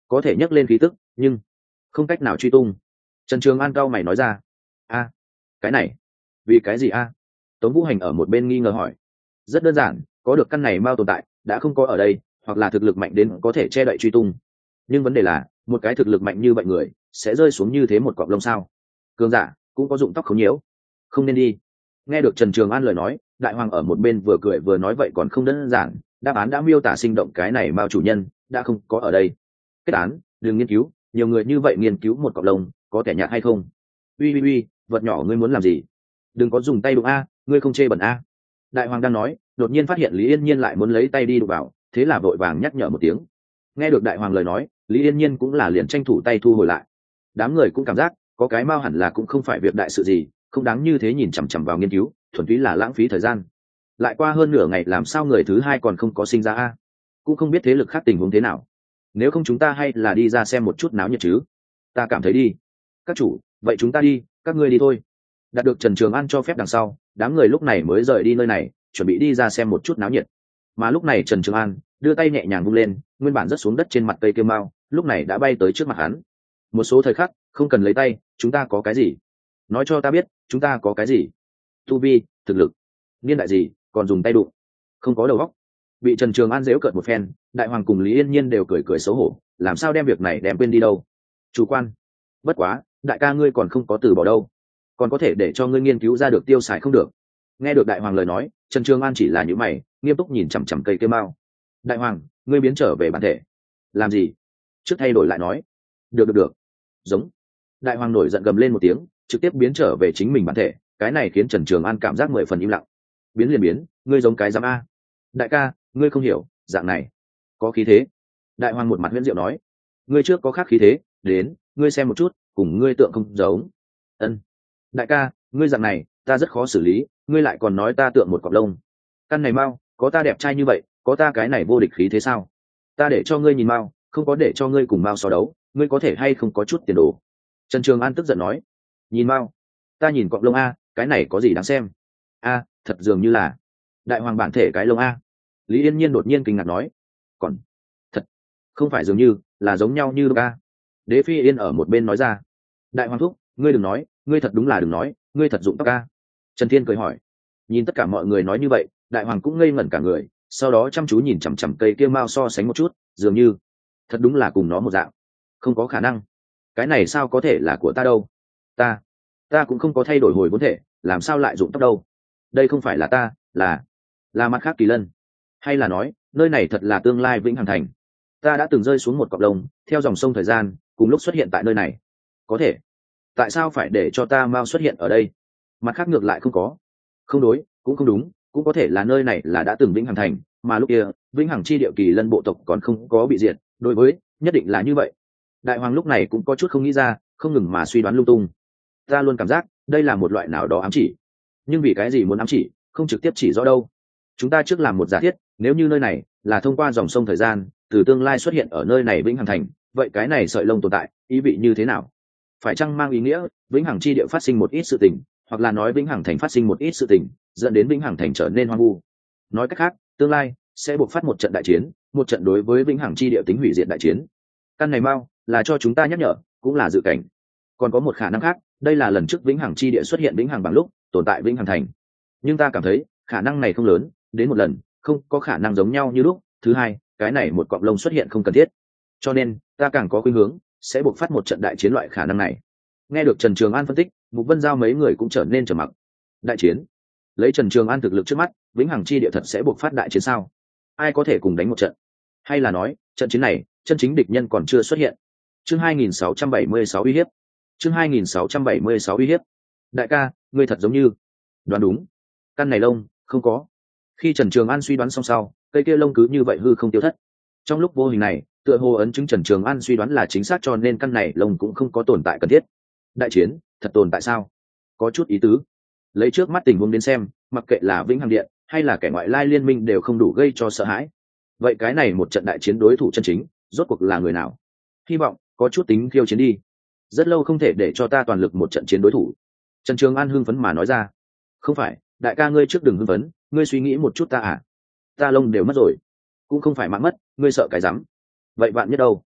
có thể nhắc lên khí tức nhưng không cách nào truy tung. Trần Trường An cao mày nói ra. A, cái này vì cái gì a? Tống Vũ Hành ở một bên nghi ngờ hỏi. Rất đơn giản, có được căn này mao tồn tại đã không có ở đây, hoặc là thực lực mạnh đến có thể che đậy truy tung. Nhưng vấn đề là một cái thực lực mạnh như vậy người sẽ rơi xuống như thế một cọng lông sao? Cường giả cũng có dụng tóc không nhiễu, không nên đi. Nghe được Trần Trường An lời nói, đại hoàng ở một bên vừa cười vừa nói vậy còn không đơn giản, đáp án đã miêu tả sinh động, cái này mao chủ nhân đã không có ở đây. Kết án, đừng nghiên cứu, nhiều người như vậy nghiên cứu một cọng lông có thể nhạt hay không? Uy uy uy, vật nhỏ ngươi muốn làm gì? Đừng có dùng tay đụng a, ngươi không chê bẩn a. Đại hoàng đang nói, đột nhiên phát hiện Lý Yên Nhiên lại muốn lấy tay đi đụng vào, thế là vội vàng nhắc nhở một tiếng. Nghe được đại hoàng lời nói, Lý Yên Nhiên cũng là liền tranh thủ tay thu hồi lại. Đám người cũng cảm giác có cái mao hẳn là cũng không phải việc đại sự gì, không đáng như thế nhìn chằm chằm vào nghiên cứu, thuần túy là lãng phí thời gian. Lại qua hơn nửa ngày làm sao người thứ hai còn không có sinh ra a? Cũng không biết thế lực khác tình huống thế nào. Nếu không chúng ta hay là đi ra xem một chút náo nhiệt chứ? Ta cảm thấy đi. Các chủ, vậy chúng ta đi, các ngươi đi thôi. Đạt được Trần Trường An cho phép đằng sau, đám người lúc này mới rời đi nơi này, chuẩn bị đi ra xem một chút náo nhiệt. Mà lúc này Trần Trường An đưa tay nhẹ nhàng vung lên, nguyên bản rớt xuống đất trên mặt cây kêu mao, lúc này đã bay tới trước mặt hắn. Một số thời khắc, không cần lấy tay, chúng ta có cái gì? Nói cho ta biết, chúng ta có cái gì? Tu vi, thực lực, niên đại gì, còn dùng tay đụng? Không có đầu óc. Bị Trần Trường An giễu cợt một phen, đại hoàng cùng Lý Yên Nhiên đều cười cười xấu hổ, làm sao đem việc này đem quên đi đâu? Chủ quan. Bất quá, đại ca ngươi còn không có từ bỏ đâu, còn có thể để cho ngươi nghiên cứu ra được tiêu xài không được. Nghe được đại hoàng lời nói, Trần Trường An chỉ là nhíu mày, nghiêm túc nhìn chằm chằm cây kêu mao. Đại hoàng, ngươi biến trở về bản thể. Làm gì? Trước thay đổi lại nói. Được được được. Giống. Đại hoàng nổi giận gầm lên một tiếng, trực tiếp biến trở về chính mình bản thể, cái này khiến Trần Trường An cảm giác mười phần im lặng. Biến liền biến, ngươi giống cái giám a. Đại ca, ngươi không hiểu, dạng này có khí thế. Đại hoàng một mặt huyễn diệu nói. Ngươi trước có khác khí thế, đến, ngươi xem một chút, cùng ngươi tượng không giống. Ân. Đại ca, ngươi dạng này ta rất khó xử lý, ngươi lại còn nói ta tượng một cọp lông. Căn này mau, có ta đẹp trai như vậy, có ta cái này vô địch khí thế sao? Ta để cho ngươi nhìn mau, không có để cho ngươi cùng mau so đấu, ngươi có thể hay không có chút tiền đồ? Trần Trường An tức giận nói. Nhìn mau, ta nhìn cọp lông a, cái này có gì đáng xem? A, thật dường như là đại hoàng bản thể cái lông a. Lý Yên Nhiên đột nhiên kinh ngạc nói. Còn thật không phải dường như là giống nhau như a. Đế Phi Yên ở một bên nói ra. Đại hoàng thúc, ngươi đừng nói, ngươi thật đúng là đừng nói, ngươi thật dụng tóc a. Trần Thiên cười hỏi. Nhìn tất cả mọi người nói như vậy, đại hoàng cũng ngây ngẩn cả người, sau đó chăm chú nhìn chằm chằm cây kia mao so sánh một chút, dường như thật đúng là cùng nó một dạng. Không có khả năng, cái này sao có thể là của ta đâu? Ta, ta cũng không có thay đổi hồi vốn thể, làm sao lại dụng tóc đâu? Đây không phải là ta, là là mặt khác kỳ lân, hay là nói nơi này thật là tương lai vĩnh hằng thành? Ta đã từng rơi xuống một cọc lông, theo dòng sông thời gian, cùng lúc xuất hiện tại nơi này. Có thể, tại sao phải để cho ta mao xuất hiện ở đây? Mặt khác ngược lại không có. Không đối, cũng không đúng, cũng có thể là nơi này là đã từng vĩnh hằng thành, mà lúc kia vĩnh hằng chi địa kỳ lân bộ tộc còn không có bị diệt, đối với nhất định là như vậy. Đại hoàng lúc này cũng có chút không nghĩ ra, không ngừng mà suy đoán lung tung. Ta luôn cảm giác đây là một loại nào đó ám chỉ, nhưng vì cái gì muốn ám chỉ, không trực tiếp chỉ rõ đâu. Chúng ta trước làm một giả thiết, nếu như nơi này là thông qua dòng sông thời gian từ tương lai xuất hiện ở nơi này vĩnh hằng thành, vậy cái này sợi lông tồn tại ý vị như thế nào? Phải chăng mang ý nghĩa vĩnh hằng chi địa phát sinh một ít sự tình, hoặc là nói vĩnh hằng thành phát sinh một ít sự tình, dẫn đến vĩnh hằng thành trở nên hoang vu? Nói cách khác, tương lai sẽ buộc phát một trận đại chiến, một trận đối với vĩnh hằng chi địa tính hủy diệt đại chiến. Căn này mau là cho chúng ta nhắc nhở, cũng là dự cảnh. Còn có một khả năng khác, đây là lần trước vĩnh hằng chi địa xuất hiện vĩnh hằng bằng lúc tồn tại vĩnh hằng thành, nhưng ta cảm thấy khả năng này không lớn, đến một lần không có khả năng giống nhau như lúc. Thứ hai, cái này một cọng lông xuất hiện không cần thiết, cho nên ta càng có khuynh hướng sẽ buộc phát một trận đại chiến loại khả năng này. Nghe được Trần Trường An phân tích, Mục Vân Giao mấy người cũng trở nên trầm mặc. Đại chiến? Lấy Trần Trường An thực lực trước mắt, vĩnh hằng chi địa thật sẽ buộc phát đại chiến sao? Ai có thể cùng đánh một trận? Hay là nói trận chiến này chân chính địch nhân còn chưa xuất hiện? Chương hai nghìn sáu trăm bảy mươi sáu uy hiếp. Chương hai nghìn sáu trăm bảy mươi sáu uy hiếp. Đại ca, ngươi thật giống như đoán đúng. Căn này lông không có. Khi Trần Trường An suy đoán xong sau, cây kia lông cứ như vậy hư không tiêu thất. Trong lúc vô hình này, tựa hồ ấn chứng Trần Trường An suy đoán là chính xác, cho nên căn này lông cũng không có tồn tại cần thiết. Đại chiến thật tồn tại sao? Có chút ý tứ. Lấy trước mắt tình huống đến xem, mặc kệ là vĩnh hằng điện hay là kẻ ngoại lai liên minh đều không đủ gây cho sợ hãi. Vậy cái này một trận đại chiến đối thủ chân chính rốt cuộc là người nào? Hy vọng có chút tính khiêu chiến đi. Rất lâu không thể để cho ta toàn lực một trận chiến đối thủ. Trần Trường An hưng phấn mà nói ra. Không phải, đại ca ngươi trước đừng hưng phấn, ngươi suy nghĩ một chút ta à? Ta lông đều mất rồi. Cũng không phải mạng mất, ngươi sợ cái rắm. Vậy bạn nhất đâu?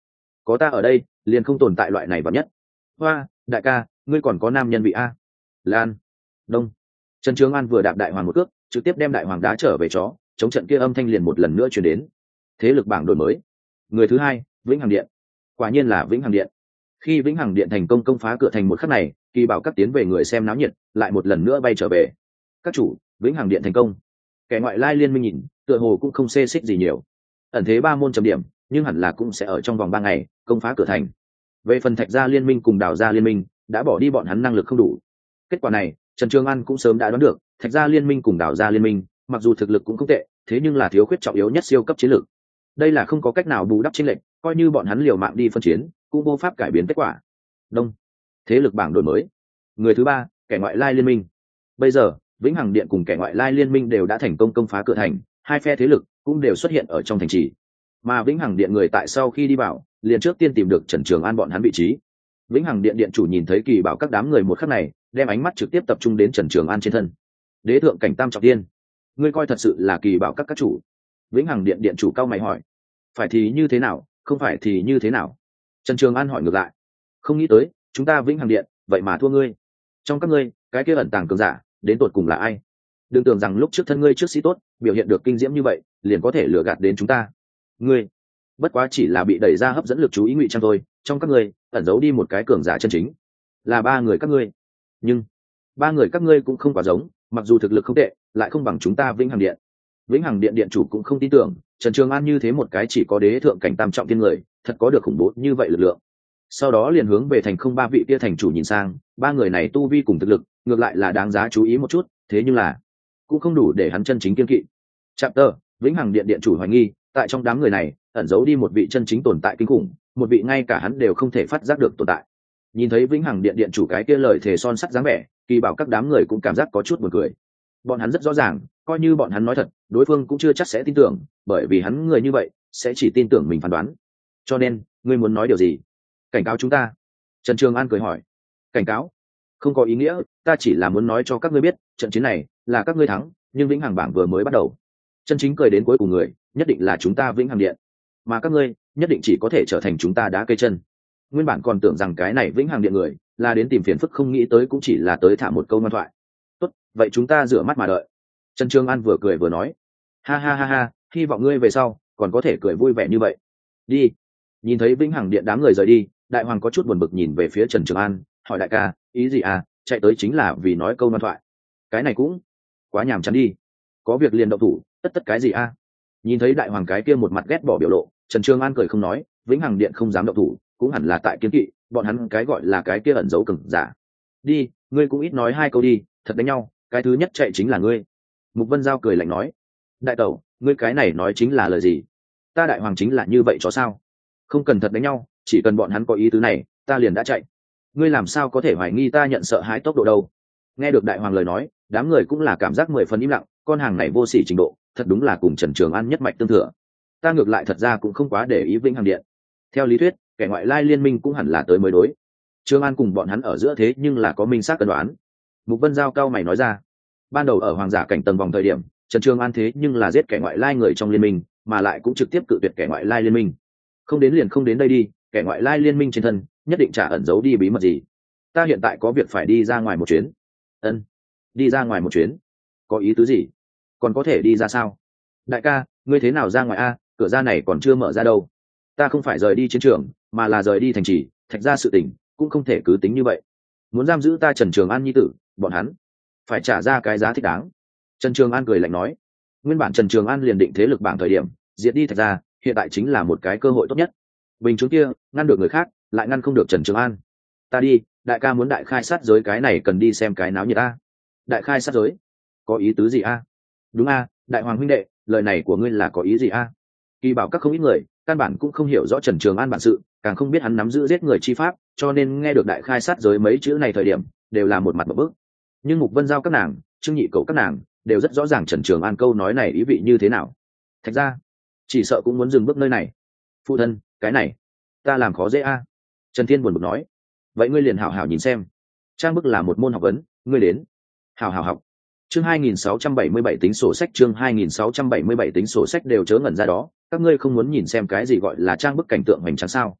có ta ở đây liền không tồn tại loại này vào nhất. Hoa, đại ca, ngươi còn có nam nhân vị a? Lan, đông. Trần Trường An vừa đạp đại hoàng một cước, trực tiếp đem đại hoàng đá trở về chó, chống trận kia âm thanh liền một lần nữa truyền đến. Thế lực bảng đổi mới. Người thứ hai, Vĩnh Hằng Điện. Quả nhiên là Vĩnh Hằng Điện. Khi Vĩnh Hằng Điện thành công công phá cửa thành một khắc này, Kỳ Bảo các tiến về người xem náo nhiệt, lại một lần nữa bay trở về. Các chủ, Vĩnh Hằng Điện thành công. Kẻ ngoại lai liên minh nhìn, tựa hồ cũng không xê xích gì nhiều. Ẩn thế ba môn chấm điểm, nhưng hẳn là cũng sẽ ở trong vòng ba ngày công phá cửa thành. Về phần Thạch Gia liên minh cùng Đào Gia liên minh, đã bỏ đi bọn hắn năng lực không đủ. Kết quả này, Trần Trường An cũng sớm đã đoán được, Thạch Gia liên minh cùng Đào Gia liên minh, mặc dù thực lực cũng không tệ, thế nhưng là thiếu khuyết trọng yếu nhất siêu cấp chiến lược. Đây là không có cách nào bù đắp chênh lệch, coi như bọn hắn liều mạng đi phân chiến, cũng vô pháp cải biến kết quả. Đông. Thế lực bảng đổi mới. Người thứ ba, kẻ ngoại lai liên minh. Bây giờ, Vĩnh Hằng Điện cùng kẻ ngoại lai liên minh đều đã thành công công phá cửa thành, hai phe thế lực cũng đều xuất hiện ở trong thành trì. Mà Vĩnh Hằng Điện người tại sau khi đi vào, liền trước tiên tìm được Trần Trường An bọn hắn vị trí. Vĩnh Hằng Điện điện chủ nhìn thấy Kỳ Bảo các đám người một khắc này, đem ánh mắt trực tiếp tập trung đến Trần Trường An trên thân. Đế thượng cảnh tam trọng tiên, ngươi coi thật sự là Kỳ Bảo các các chủ? Vĩnh Hằng Điện điện chủ cao mày hỏi. Phải thì như thế nào, không phải thì như thế nào? Trần Trường An hỏi ngược lại. Không nghĩ tới, chúng ta Vĩnh Hằng Điện, vậy mà thua ngươi. Trong các ngươi, cái kia ẩn tàng cường giả, đến tột cùng là ai? Đừng tưởng rằng lúc trước thân ngươi trước sĩ tốt, biểu hiện được kinh diễm như vậy, liền có thể lừa gạt đến chúng ta. Ngươi, bất quá chỉ là bị đẩy ra hấp dẫn lực chú ý ngụy trang thôi. Trong các ngươi, ẩn giấu đi một cái cường giả chân chính, là ba người các ngươi. Nhưng ba người các ngươi cũng không quá giống, mặc dù thực lực không tệ, lại không bằng chúng ta Vĩnh Hằng Điện. Vĩnh Hằng Điện điện chủ cũng không tin tưởng Trần Trường An như thế một cái chỉ có đế thượng cảnh tam trọng thiên người, thật có được khủng bố như vậy lực lượng. Sau đó liền hướng về thành không ba vị kia thành chủ nhìn sang, ba người này tu vi cùng thực lực, ngược lại là đáng giá chú ý một chút, thế nhưng là cũng không đủ để hắn chân chính kiên kỵ. Chapter, Vĩnh Hằng Điện điện chủ hoài nghi, tại trong đám người này, ẩn giấu đi một vị chân chính tồn tại kinh khủng, một vị ngay cả hắn đều không thể phát giác được tồn tại. Nhìn thấy Vĩnh Hằng Điện điện chủ cái kia lời thề son sắt dáng vẻ, Kỳ Bảo các đám người cũng cảm giác có chút buồn cười. Bọn hắn rất rõ ràng, coi như bọn hắn nói thật, đối phương cũng chưa chắc sẽ tin tưởng, bởi vì hắn người như vậy sẽ chỉ tin tưởng mình phán đoán. Cho nên, ngươi muốn nói điều gì? Cảnh cáo chúng ta? Trần Trường An cười hỏi. Cảnh cáo? Không có ý nghĩa, ta chỉ là muốn nói cho các ngươi biết, trận chiến này là các ngươi thắng, nhưng Vĩnh Hằng bảng vừa mới bắt đầu. Chân chính cười đến cuối cùng người, nhất định là chúng ta Vĩnh Hằng Điện, mà các ngươi nhất định chỉ có thể trở thành chúng ta đá cây chân. Nguyên bản còn tưởng rằng cái này Vĩnh Hằng Điện người là đến tìm phiền phức, không nghĩ tới cũng chỉ là tới thả một câu ngoan thoại. Tốt, vậy chúng ta rửa mắt mà đợi. Trần Trường An vừa cười vừa nói. Ha ha ha ha, hy vọng ngươi về sau còn có thể cười vui vẻ như vậy. Đi. Nhìn thấy Vĩnh Hằng Điện đám người rời đi, đại hoàng có chút buồn bực nhìn về phía Trần Trường An, hỏi đại ca, ý gì à, chạy tới chính là vì nói câu ngoan thoại. Cái này cũng quá nhàm chán đi. Có việc liền động thủ, tất tất cái gì a? À? Nhìn thấy đại hoàng cái kia một mặt ghét bỏ biểu lộ, Trần Trường An cười không nói, Vĩnh Hằng Điện không dám động thủ, cũng hẳn là tại kiên kỵ bọn hắn cái gọi là cái kia ẩn giấu cường giả. Đi, ngươi cũng ít nói hai câu đi, thật đánh nhau, cái thứ nhất chạy chính là ngươi. Mục Vân Giao cười lạnh nói. Đại tẩu, ngươi cái này nói chính là lời gì? Ta đại hoàng chính là như vậy cho sao? Không cần thật đánh nhau, chỉ cần bọn hắn có ý tứ này, ta liền đã chạy. Ngươi làm sao có thể hoài nghi ta nhận sợ hãi tốc độ đâu? Nghe được đại hoàng lời nói, đám người cũng là cảm giác mười phần im lặng, con hàng này vô sỉ trình độ, thật đúng là cùng Trần Trường An nhất mạch tương thừa. Ta ngược lại thật ra cũng không quá để ý Vĩnh Hằng Điện. Theo lý thuyết, kẻ ngoại lai liên minh cũng hẳn là tới mới đối. Trường An cùng bọn hắn ở giữa thế nhưng là có minh xác cân đoán. Mục Vân Giao cao mày nói ra. Ban đầu ở hoàng giả cảnh tầng vòng thời điểm, Trần Trường An thế nhưng là giết kẻ ngoại lai người trong liên minh, mà lại cũng trực tiếp cự tuyệt kẻ ngoại lai liên minh. Không đến liền không đến đây đi, kẻ ngoại lai liên minh trên thân nhất định trả ẩn giấu đi bí mật gì. Ta hiện tại có việc phải đi ra ngoài một chuyến. Ân, đi ra ngoài một chuyến? Có ý tứ gì? Còn có thể đi ra sao? Đại ca, ngươi thế nào ra ngoài a? Cửa ra này còn chưa mở ra đâu. Ta không phải rời đi chiến trường, mà là rời đi thành trì, Thạch ra sự tình cũng không thể cứ tính như vậy. Muốn giam giữ ta Trần Trường An nhi tử, bọn hắn phải trả ra cái giá thích đáng. Trần Trường An cười lạnh nói. Nguyên bản Trần Trường An liền định thế lực bảng thời điểm diệt đi Thạch ra, hiện tại chính là một cái cơ hội tốt nhất. Bình chứng kia ngăn được người khác, lại ngăn không được Trần Trường An. Ta đi, đại ca muốn đại khai sát giới, cái này cần đi xem cái náo nhiệt a. Đại khai sát giới? Có ý tứ gì a? Đúng a, đại hoàng huynh đệ, lời này của ngươi là có ý gì a? Kỳ Bảo các không ít người căn bản cũng không hiểu rõ Trần Trường An bản sự, càng không biết hắn nắm giữ giết người chi pháp, cho nên nghe được đại khai sát giới mấy chữ này thời điểm đều là một mặt một bước. Nhưng Mục Vân Giao các nàng, Trương Nhị Cậu các nàng đều rất rõ ràng Trần Trường An câu nói này ý vị như thế nào. Thạch ra chỉ sợ cũng muốn dừng bước nơi này. Phụ thân, cái này ta làm khó dễ a. Trần Thiên buồn bực nói. Vậy ngươi liền hảo hảo nhìn xem, trang bức là một môn học vấn, ngươi đến hảo hảo học. Chương hai nghìn sáu trăm bảy mươi bảy tính sổ sách, chương hai nghìn sáu trăm bảy mươi bảy tính sổ sách đều chớ ngẩn ra đó, các ngươi không muốn nhìn xem cái gì gọi là trang bức cảnh tượng hoành tráng sao?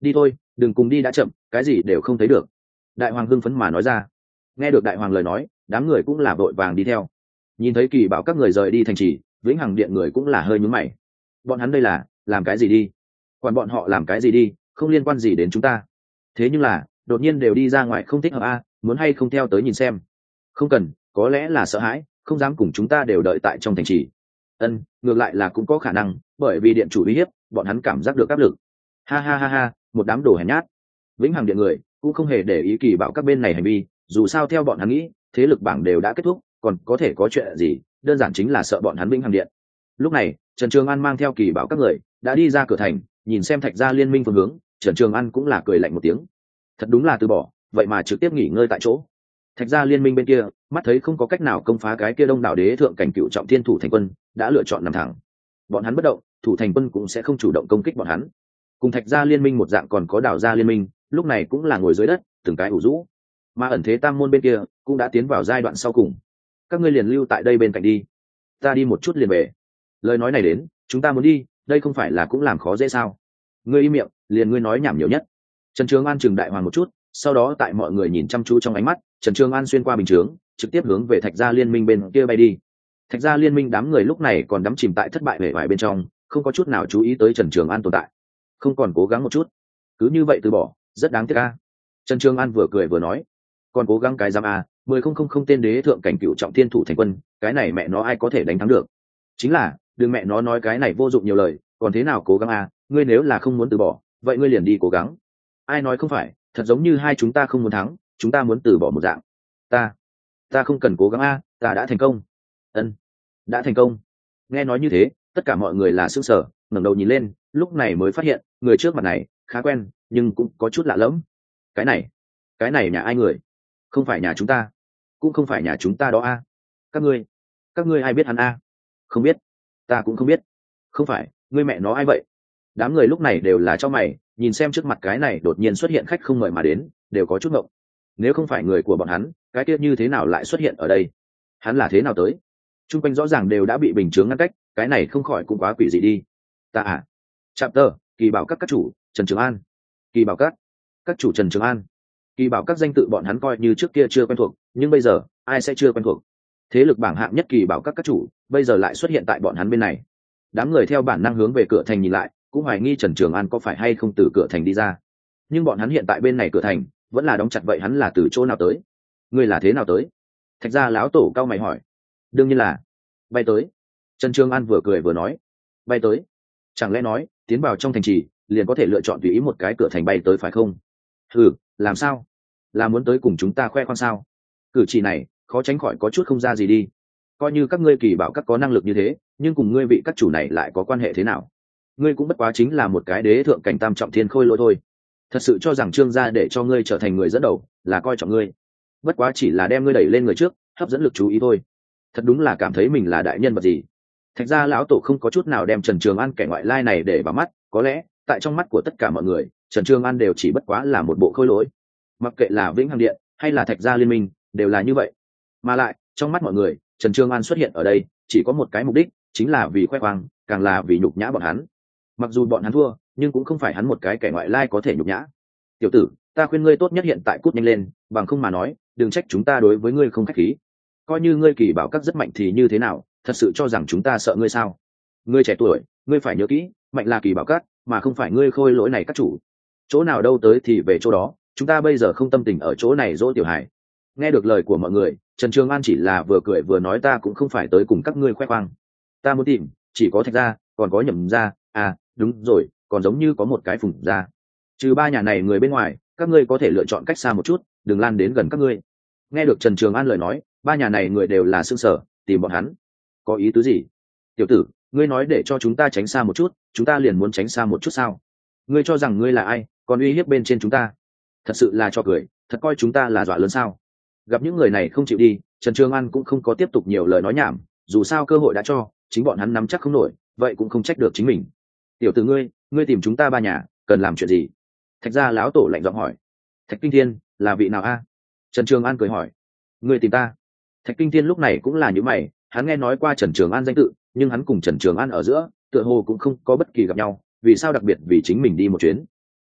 đi thôi, đừng cùng đi đã chậm, cái gì đều không thấy được. Đại hoàng hưng phấn mà nói ra. Nghe được đại hoàng lời nói, đám người cũng là vội vàng đi theo. Nhìn thấy kỳ bảo các người rời đi thành trì, vĩnh hằng điện người cũng là hơi nhướng mày. Bọn hắn đây là làm cái gì đi? Quản bọn họ làm cái gì đi, không liên quan gì đến chúng ta. Thế nhưng là đột nhiên đều đi ra ngoài không thích hợp a, muốn hay không theo tới nhìn xem. Không cần, có lẽ là sợ hãi, không dám cùng chúng ta đều đợi tại trong thành trì. Ân, ngược lại là cũng có khả năng, bởi vì điện chủ uy hiếp, bọn hắn cảm giác được áp lực. Ha ha ha ha, một đám đồ hèn nhát. Vĩnh hằng điện người cũng không hề để ý kỳ bảo các bên này hành vi, dù sao theo bọn hắn nghĩ, thế lực bảng đều đã kết thúc, còn có thể có chuyện gì, đơn giản chính là sợ bọn hắn Vĩnh hằng điện. Lúc này Trần Trường An mang theo kỳ bảo các người đã đi ra cửa thành, nhìn xem Thạch Gia Liên minh phương hướng, Trần Trường An cũng là cười lạnh một tiếng. Thật đúng là từ bỏ, vậy mà trực tiếp nghỉ ngơi tại chỗ. Thạch Gia Liên minh bên kia mắt thấy không có cách nào công phá cái kia đông đảo đế thượng cảnh cựu trọng thiên thủ thành quân, đã lựa chọn nằm thẳng. Bọn hắn bất động, thủ thành quân cũng sẽ không chủ động công kích bọn hắn. Cùng Thạch Gia Liên minh một dạng còn có Đào Gia Liên minh, lúc này cũng là ngồi dưới đất, từng cái ủ rũ. Mà ẩn thế tam môn bên kia cũng đã tiến vào giai đoạn sau cùng. Các ngươi liền lưu tại đây bên cạnh đi, ta đi một chút liền về. Lời nói này đến, chúng ta muốn đi, đây không phải là cũng làm khó dễ sao? Ngươi im miệng, liền ngươi nói nhảm nhiều nhất. Trần Trường An chừng đại hoàng một chút, sau đó tại mọi người nhìn chăm chú trong ánh mắt, Trần Trường An xuyên qua bình chướng, trực tiếp hướng về Thạch Gia Liên minh bên kia bay đi. Thạch Gia Liên minh đám người lúc này còn đắm chìm tại thất bại bể bại bên trong, không có chút nào chú ý tới Trần Trường An tồn tại, không còn cố gắng một chút, cứ như vậy từ bỏ, rất đáng tiếc a. Trần Trường An vừa cười vừa nói, còn cố gắng cái giam a, mười không không không tên đế thượng cảnh cựu trọng thiên thủ thành quân, cái này mẹ nó ai có thể đánh thắng được? Chính là, đừng mẹ nó nói cái này vô dụng nhiều lời, còn thế nào cố gắng a, ngươi nếu là không muốn từ bỏ, vậy ngươi liền đi cố gắng. Ai nói không phải, thật giống như hai chúng ta không muốn thắng, chúng ta muốn từ bỏ một dạng. Ta, ta không cần cố gắng a, ta đã thành công. Ân, đã thành công. Nghe nói như thế, tất cả mọi người là sững sờ, ngẩng đầu nhìn lên, lúc này mới phát hiện, người trước mặt này khá quen, nhưng cũng có chút lạ lẫm. Cái này, cái này nhà ai người? Không phải nhà chúng ta, cũng không phải nhà chúng ta đó a. Các ngươi, các ngươi ai biết hắn a? Không biết, ta cũng không biết. Không phải, ngươi mẹ nó ai vậy? Đám người lúc này đều là cho mày, nhìn xem trước mặt cái này đột nhiên xuất hiện khách không mời mà đến, đều có chút ngộng. Nếu không phải người của bọn hắn, cái tiết như thế nào lại xuất hiện ở đây? Hắn là thế nào tới? Trung quanh rõ ràng đều đã bị bình chướng ngăn cách, cái này không khỏi cũng quá quỷ dị đi. Ta à? Chapter, Kỳ Bảo các các chủ, Trần Trường An. Kỳ Bảo các, các chủ Trần Trường An. Kỳ Bảo các danh tự bọn hắn coi như trước kia chưa quen thuộc, nhưng bây giờ, ai sẽ chưa quen thuộc? Thế lực bảng hạng nhất Kỳ Bảo các các chủ, bây giờ lại xuất hiện tại bọn hắn bên này. Đám người theo bản năng hướng về cửa thành nhìn lại, cũng hoài nghi Trần Trường An có phải hay không từ cửa thành đi ra. Nhưng bọn hắn hiện tại bên này cửa thành vẫn là đóng chặt, vậy hắn là từ chỗ nào tới? Ngươi là thế nào tới? Thạch Gia lão tổ cao mày hỏi. Đương nhiên là bay tới. Trần Trường An vừa cười vừa nói, bay tới. Chẳng lẽ nói tiến vào trong thành trì liền có thể lựa chọn tùy ý một cái cửa thành bay tới phải không? Ừ, làm sao? Là muốn tới cùng chúng ta khoe khoang sao? Cử chỉ này khó tránh khỏi có chút không ra gì đi. Coi như các ngươi Kỳ Bảo các có năng lực như thế, nhưng cùng ngươi vị các chủ này lại có quan hệ thế nào? Ngươi cũng bất quá chính là một cái đế thượng cảnh tam trọng thiên khôi lỗi thôi. Thật sự cho rằng Trương gia để cho ngươi trở thành người dẫn đầu là coi trọng ngươi? Bất quá chỉ là đem ngươi đẩy lên người trước, hấp dẫn lực chú ý thôi. Thật đúng là cảm thấy mình là đại nhân vật gì. Thạch Gia lão tổ không có chút nào đem Trần Trường An kẻ ngoại lai này để vào mắt, có lẽ tại trong mắt của tất cả mọi người, Trần Trường An đều chỉ bất quá là một bộ khôi lỗi. Mặc kệ là Vĩnh Hằng Điện hay là Thạch Gia Liên minh, đều là như vậy. Mà lại trong mắt mọi người, Trần Trường An xuất hiện ở đây chỉ có một cái mục đích, chính là vì khoe khoang, càng là vì nhục nhã bọn hắn. Mặc dù bọn hắn thua, nhưng cũng không phải hắn một cái kẻ ngoại lai có thể nhục nhã. Tiểu tử, ta khuyên ngươi tốt nhất hiện tại cút nhanh lên, bằng không mà nói, đừng trách chúng ta đối với ngươi không khách khí. Coi như ngươi Kỳ Bảo các rất mạnh thì như thế nào, thật sự cho rằng chúng ta sợ ngươi sao? Ngươi trẻ tuổi, ngươi phải nhớ kỹ, mạnh là Kỳ Bảo các, mà không phải ngươi khôi lỗi này các chủ. Chỗ nào đâu tới thì về chỗ đó, chúng ta bây giờ không tâm tình ở chỗ này dỗ tiểu hải. Nghe được lời của mọi người, Trần Trường An chỉ là vừa cười vừa nói, ta cũng không phải tới cùng các ngươi khoe khoang. Ta muốn tìm, chỉ có Thạch Gia, còn có Nhậm Gia, à, đúng rồi, còn giống như có một cái Phùng Gia. Trừ ba nhà này người bên ngoài, các ngươi có thể lựa chọn cách xa một chút, đừng lan đến gần các ngươi. Nghe được Trần Trường An lời nói, ba nhà này người đều là sương sở, tìm bọn hắn có ý tứ gì? Tiểu tử, ngươi nói để cho chúng ta tránh xa một chút, chúng ta liền muốn tránh xa một chút sao? Ngươi cho rằng ngươi là ai, còn uy hiếp bên trên chúng ta? Thật sự là cho cười, thật coi chúng ta là dọa lớn sao? Gặp những người này không chịu đi, Trần Trường An cũng không có tiếp tục nhiều lời nói nhảm, dù sao cơ hội đã cho, chính bọn hắn nắm chắc không nổi, vậy cũng không trách được chính mình. Tiểu tử ngươi, ngươi tìm chúng ta ba nhà, cần làm chuyện gì? Thạch Gia lão tổ lạnh giọng hỏi. Thạch Kinh Thiên, là vị nào a? Trần Trường An cười hỏi. Ngươi tìm ta? Thạch Kinh Thiên lúc này cũng là như mày, hắn nghe nói qua Trần Trường An danh tự, nhưng hắn cùng Trần Trường An ở giữa, tựa hồ cũng không có bất kỳ gặp nhau, vì sao đặc biệt vì chính mình đi một chuyến?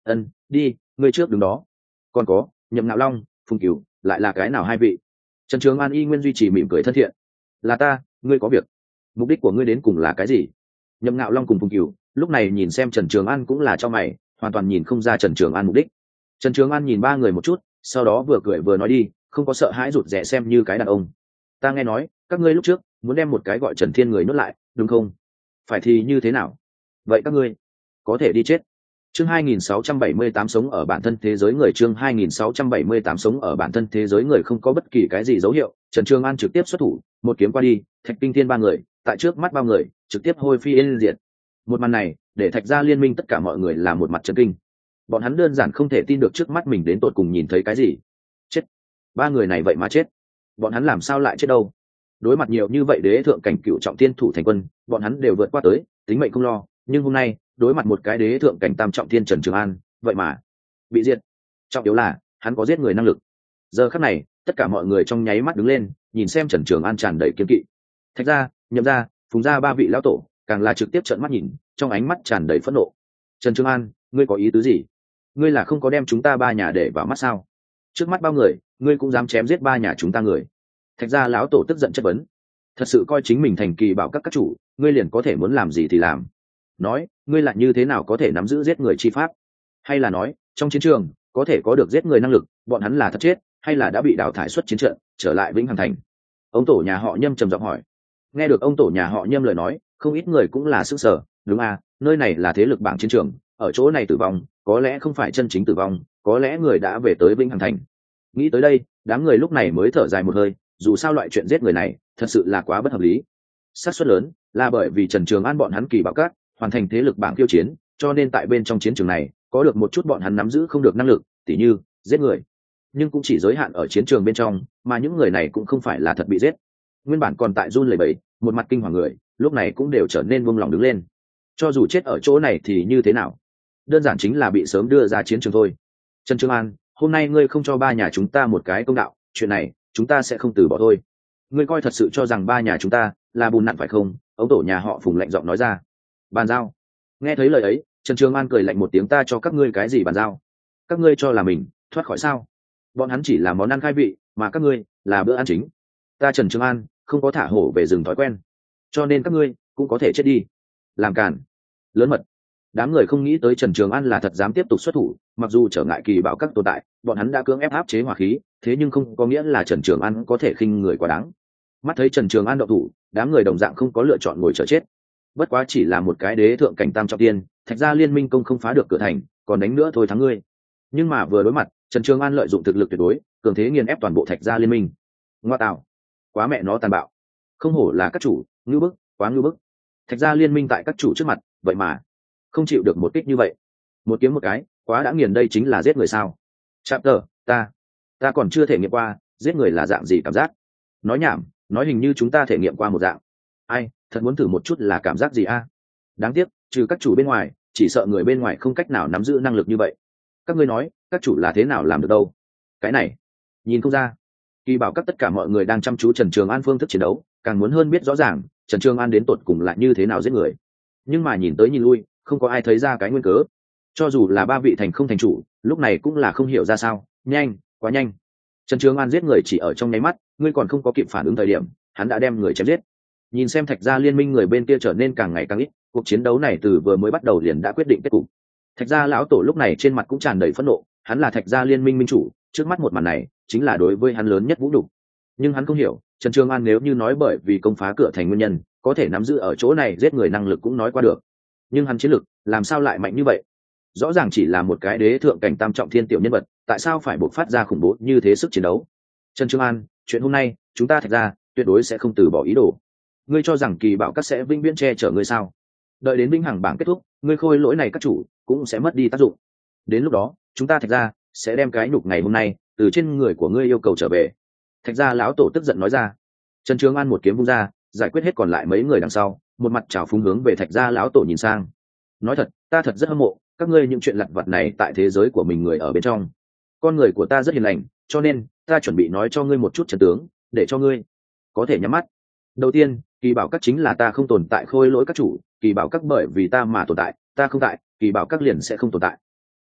ân đi, ngươi trước đứng đó. Còn có Nhậm Ngạo Long, Phùng Cửu, lại là cái nào hai vị? Trần Trường An y nguyên duy trì mỉm cười thân thiện. Là ta, ngươi có việc. Mục đích của ngươi đến cùng là cái gì? Nhậm Ngạo Long cùng Phùng Cửu lúc này nhìn xem Trần Trường An cũng là cho mày, hoàn toàn nhìn không ra Trần Trường An mục đích. Trần Trường An nhìn ba người một chút, sau đó vừa cười vừa nói đi, không có sợ hãi rụt rè xem như cái đàn ông. Ta nghe nói các ngươi lúc trước muốn đem một cái gọi Trần Thiên người nuốt lại, đúng không? Phải thì như thế nào? Vậy các ngươi có thể đi chết. Chương hai nghìn sáu trăm bảy mươi tám sống ở bản thân thế giới người chương hai nghìn sáu trăm bảy mươi tám sống ở bản thân thế giới người không có bất kỳ cái gì dấu hiệu, Trần Trường An trực tiếp xuất thủ, một kiếm qua đi, Thạch Kinh Thiên ba người, tại trước mắt bao người, trực tiếp hôi phi yên diệt. Một màn này, để Thạch gia liên minh tất cả mọi người là một mặt chấn kinh. Bọn hắn đơn giản không thể tin được trước mắt mình đến tột cùng nhìn thấy cái gì. Chết. Ba người này vậy mà chết. Bọn hắn làm sao lại chết đâu? Đối mặt nhiều như vậy đế thượng cảnh cựu trọng thiên thủ thành quân, bọn hắn đều vượt qua tới, tính mệnh không lo, nhưng hôm nay, đối mặt một cái đế thượng cảnh tam trọng thiên Trần Trường An, vậy mà bị diệt. Trọng yếu là hắn có giết người năng lực. Giờ khắc này, tất cả mọi người trong nháy mắt đứng lên, nhìn xem Trần Trường An tràn đầy kiên kỵ. Thạch gia, Nhậm gia, Phùng gia ba vị lão tổ, càng là trực tiếp trợn mắt nhìn, trong ánh mắt tràn đầy phẫn nộ. Trần Trường An, ngươi có ý tứ gì? Ngươi là không có đem chúng ta ba nhà để vào mắt sao? Trước mắt bao người, ngươi cũng dám chém giết ba nhà chúng ta người? Thạch gia lão tổ tức giận chất vấn. Thật sự coi chính mình thành kỳ bảo các các chủ, ngươi liền có thể muốn làm gì thì làm. Nói, ngươi lại như thế nào có thể nắm giữ giết người chi pháp? Hay là nói, trong chiến trường có thể có được giết người năng lực, bọn hắn là thật chết, hay là đã bị đào thải xuất chiến trận, trở lại Vĩnh Hằng Thành? Ông tổ nhà họ Nhâm trầm giọng hỏi. Nghe được ông tổ nhà họ Nhâm lời nói, không ít người cũng là sức sở. Đúng à, nơi này là thế lực bảng chiến trường, ở chỗ này tử vong, có lẽ không phải chân chính tử vong, có lẽ người đã về tới Vĩnh Hằng Thành. Nghĩ tới đây, đám người lúc này mới thở dài một hơi, dù sao loại chuyện giết người này thật sự là quá bất hợp lý. Xác suất lớn là bởi vì Trần Trường An bọn hắn kỳ bảo các hoàn thành thế lực bảng tiêu chiến, cho nên tại bên trong chiến trường này có được một chút bọn hắn nắm giữ không được năng lực, tỉ như giết người, nhưng cũng chỉ giới hạn ở chiến trường bên trong, mà những người này cũng không phải là thật bị giết. Nguyên bản còn tại run lẩy bẩy, một mặt kinh hoàng người, lúc này cũng đều trở nên buông lòng đứng lên. Cho dù chết ở chỗ này thì như thế nào, đơn giản chính là bị sớm đưa ra chiến trường thôi. Trần Trường An, hôm nay ngươi không cho ba nhà chúng ta một cái công đạo, chuyện này chúng ta sẽ không từ bỏ thôi. Ngươi coi thật sự cho rằng ba nhà chúng ta là bùn nặn phải không? Ông tổ nhà họ Phùng lạnh giọng nói ra. Bàn giao. Nghe thấy lời ấy, Trần Trường An cười lạnh một tiếng, ta cho các ngươi cái gì bàn giao? Các ngươi cho là mình thoát khỏi sao? Bọn hắn chỉ là món ăn khai vị, mà các ngươi là bữa ăn chính. Ta Trần Trường An không có thả hổ về rừng thói quen, cho nên các ngươi cũng có thể chết đi. Làm cản, lớn mật. Đám người không nghĩ tới Trần Trường An là thật dám tiếp tục xuất thủ, mặc dù trở ngại kỳ bảo các tồn tại, bọn hắn đã cưỡng ép áp chế hỏa khí, thế nhưng không có nghĩa là Trần Trường An có thể khinh người quá đáng. Mắt thấy Trần Trường An động thủ, đám người đồng dạng không có lựa chọn ngồi chờ chết. Bất quá chỉ là một cái đế thượng cảnh tam trọng tiên, Thạch gia liên minh công không phá được cửa thành, còn đánh nữa thôi thắng ngươi. Nhưng mà vừa đối mặt, Trần Trường An lợi dụng thực lực tuyệt đối, cường thế nghiền ép toàn bộ Thạch gia liên minh. Ngoa tạo, quá mẹ nó tàn bạo. Không hổ là các chủ, ngưu bức, quá ngưu bức. Thạch gia liên minh tại các chủ trước mặt, vậy mà không chịu được một kích như vậy. Một kiếm một cái, quá đã nghiền, đây chính là giết người sao? Chapter, ta, ta còn chưa thể nghiệm qua, giết người là dạng gì cảm giác? Nói nhảm, nói hình như chúng ta thể nghiệm qua một dạng. Ai, thật muốn thử một chút là cảm giác gì a? Đáng tiếc, trừ các chủ bên ngoài, chỉ sợ người bên ngoài không cách nào nắm giữ năng lực như vậy. Các ngươi nói, các chủ là thế nào làm được đâu? Cái này, nhìn không ra. Kỳ bảo các tất cả mọi người đang chăm chú Trần Trường An phương thức chiến đấu, càng muốn hơn biết rõ ràng Trần Trường An đến tột cùng lại như thế nào giết người. Nhưng mà nhìn tới nhìn lui, không có ai thấy ra cái nguyên cớ. Cho dù là ba vị thành không thành chủ, lúc này cũng là không hiểu ra sao. Nhanh, quá nhanh. Trần Trường An giết người chỉ ở trong nháy mắt, ngươi còn không có kịp phản ứng thời điểm, hắn đã đem người chém giết. Nhìn xem Thạch gia liên minh người bên kia trở nên càng ngày càng ít, cuộc chiến đấu này từ vừa mới bắt đầu liền đã quyết định kết cục. Thạch gia lão tổ lúc này trên mặt cũng tràn đầy phẫn nộ, hắn là Thạch gia liên minh minh chủ, trước mắt một màn này chính là đối với hắn lớn nhất vũ nhục. Nhưng hắn không hiểu, Trần Trường An nếu như nói bởi vì công phá cửa thành nguyên nhân, có thể nắm giữ ở chỗ này giết người năng lực cũng nói qua được. Nhưng hắn chiến lực làm sao lại mạnh như vậy? Rõ ràng chỉ là một cái đế thượng cảnh tam trọng thiên tiểu nhân vật, tại sao phải bộc phát ra khủng bố như thế sức chiến đấu? Trần Trường An, chuyện hôm nay chúng ta Thạch gia tuyệt đối sẽ không từ bỏ ý đồ. Ngươi cho rằng kỳ bảo các sẽ vĩnh viễn che chở ngươi sao? Đợi đến vĩnh hằng bảng kết thúc, ngươi khôi lỗi này các chủ cũng sẽ mất đi tác dụng. Đến lúc đó, chúng ta Thạch gia sẽ đem cái nhục ngày hôm nay từ trên người của ngươi yêu cầu trở về. Thạch gia lão tổ tức giận nói ra. Trần Trường An một kiếm vung ra, giải quyết hết còn lại mấy người đằng sau, một mặt trào phúng hướng về Thạch gia lão tổ nhìn sang. Nói thật, ta thật rất hâm mộ các ngươi những chuyện lặt vặt này tại thế giới của mình người ở bên trong. Con người của ta rất hiền lành, cho nên ta chuẩn bị nói cho ngươi một chút trận tướng, để cho ngươi có thể nhắm mắt. Đầu tiên, kỳ bảo các chính là ta không tồn tại khôi lỗi các chủ, kỳ bảo các bởi vì ta mà tồn tại, ta không tại, kỳ bảo các liền sẽ không tồn tại.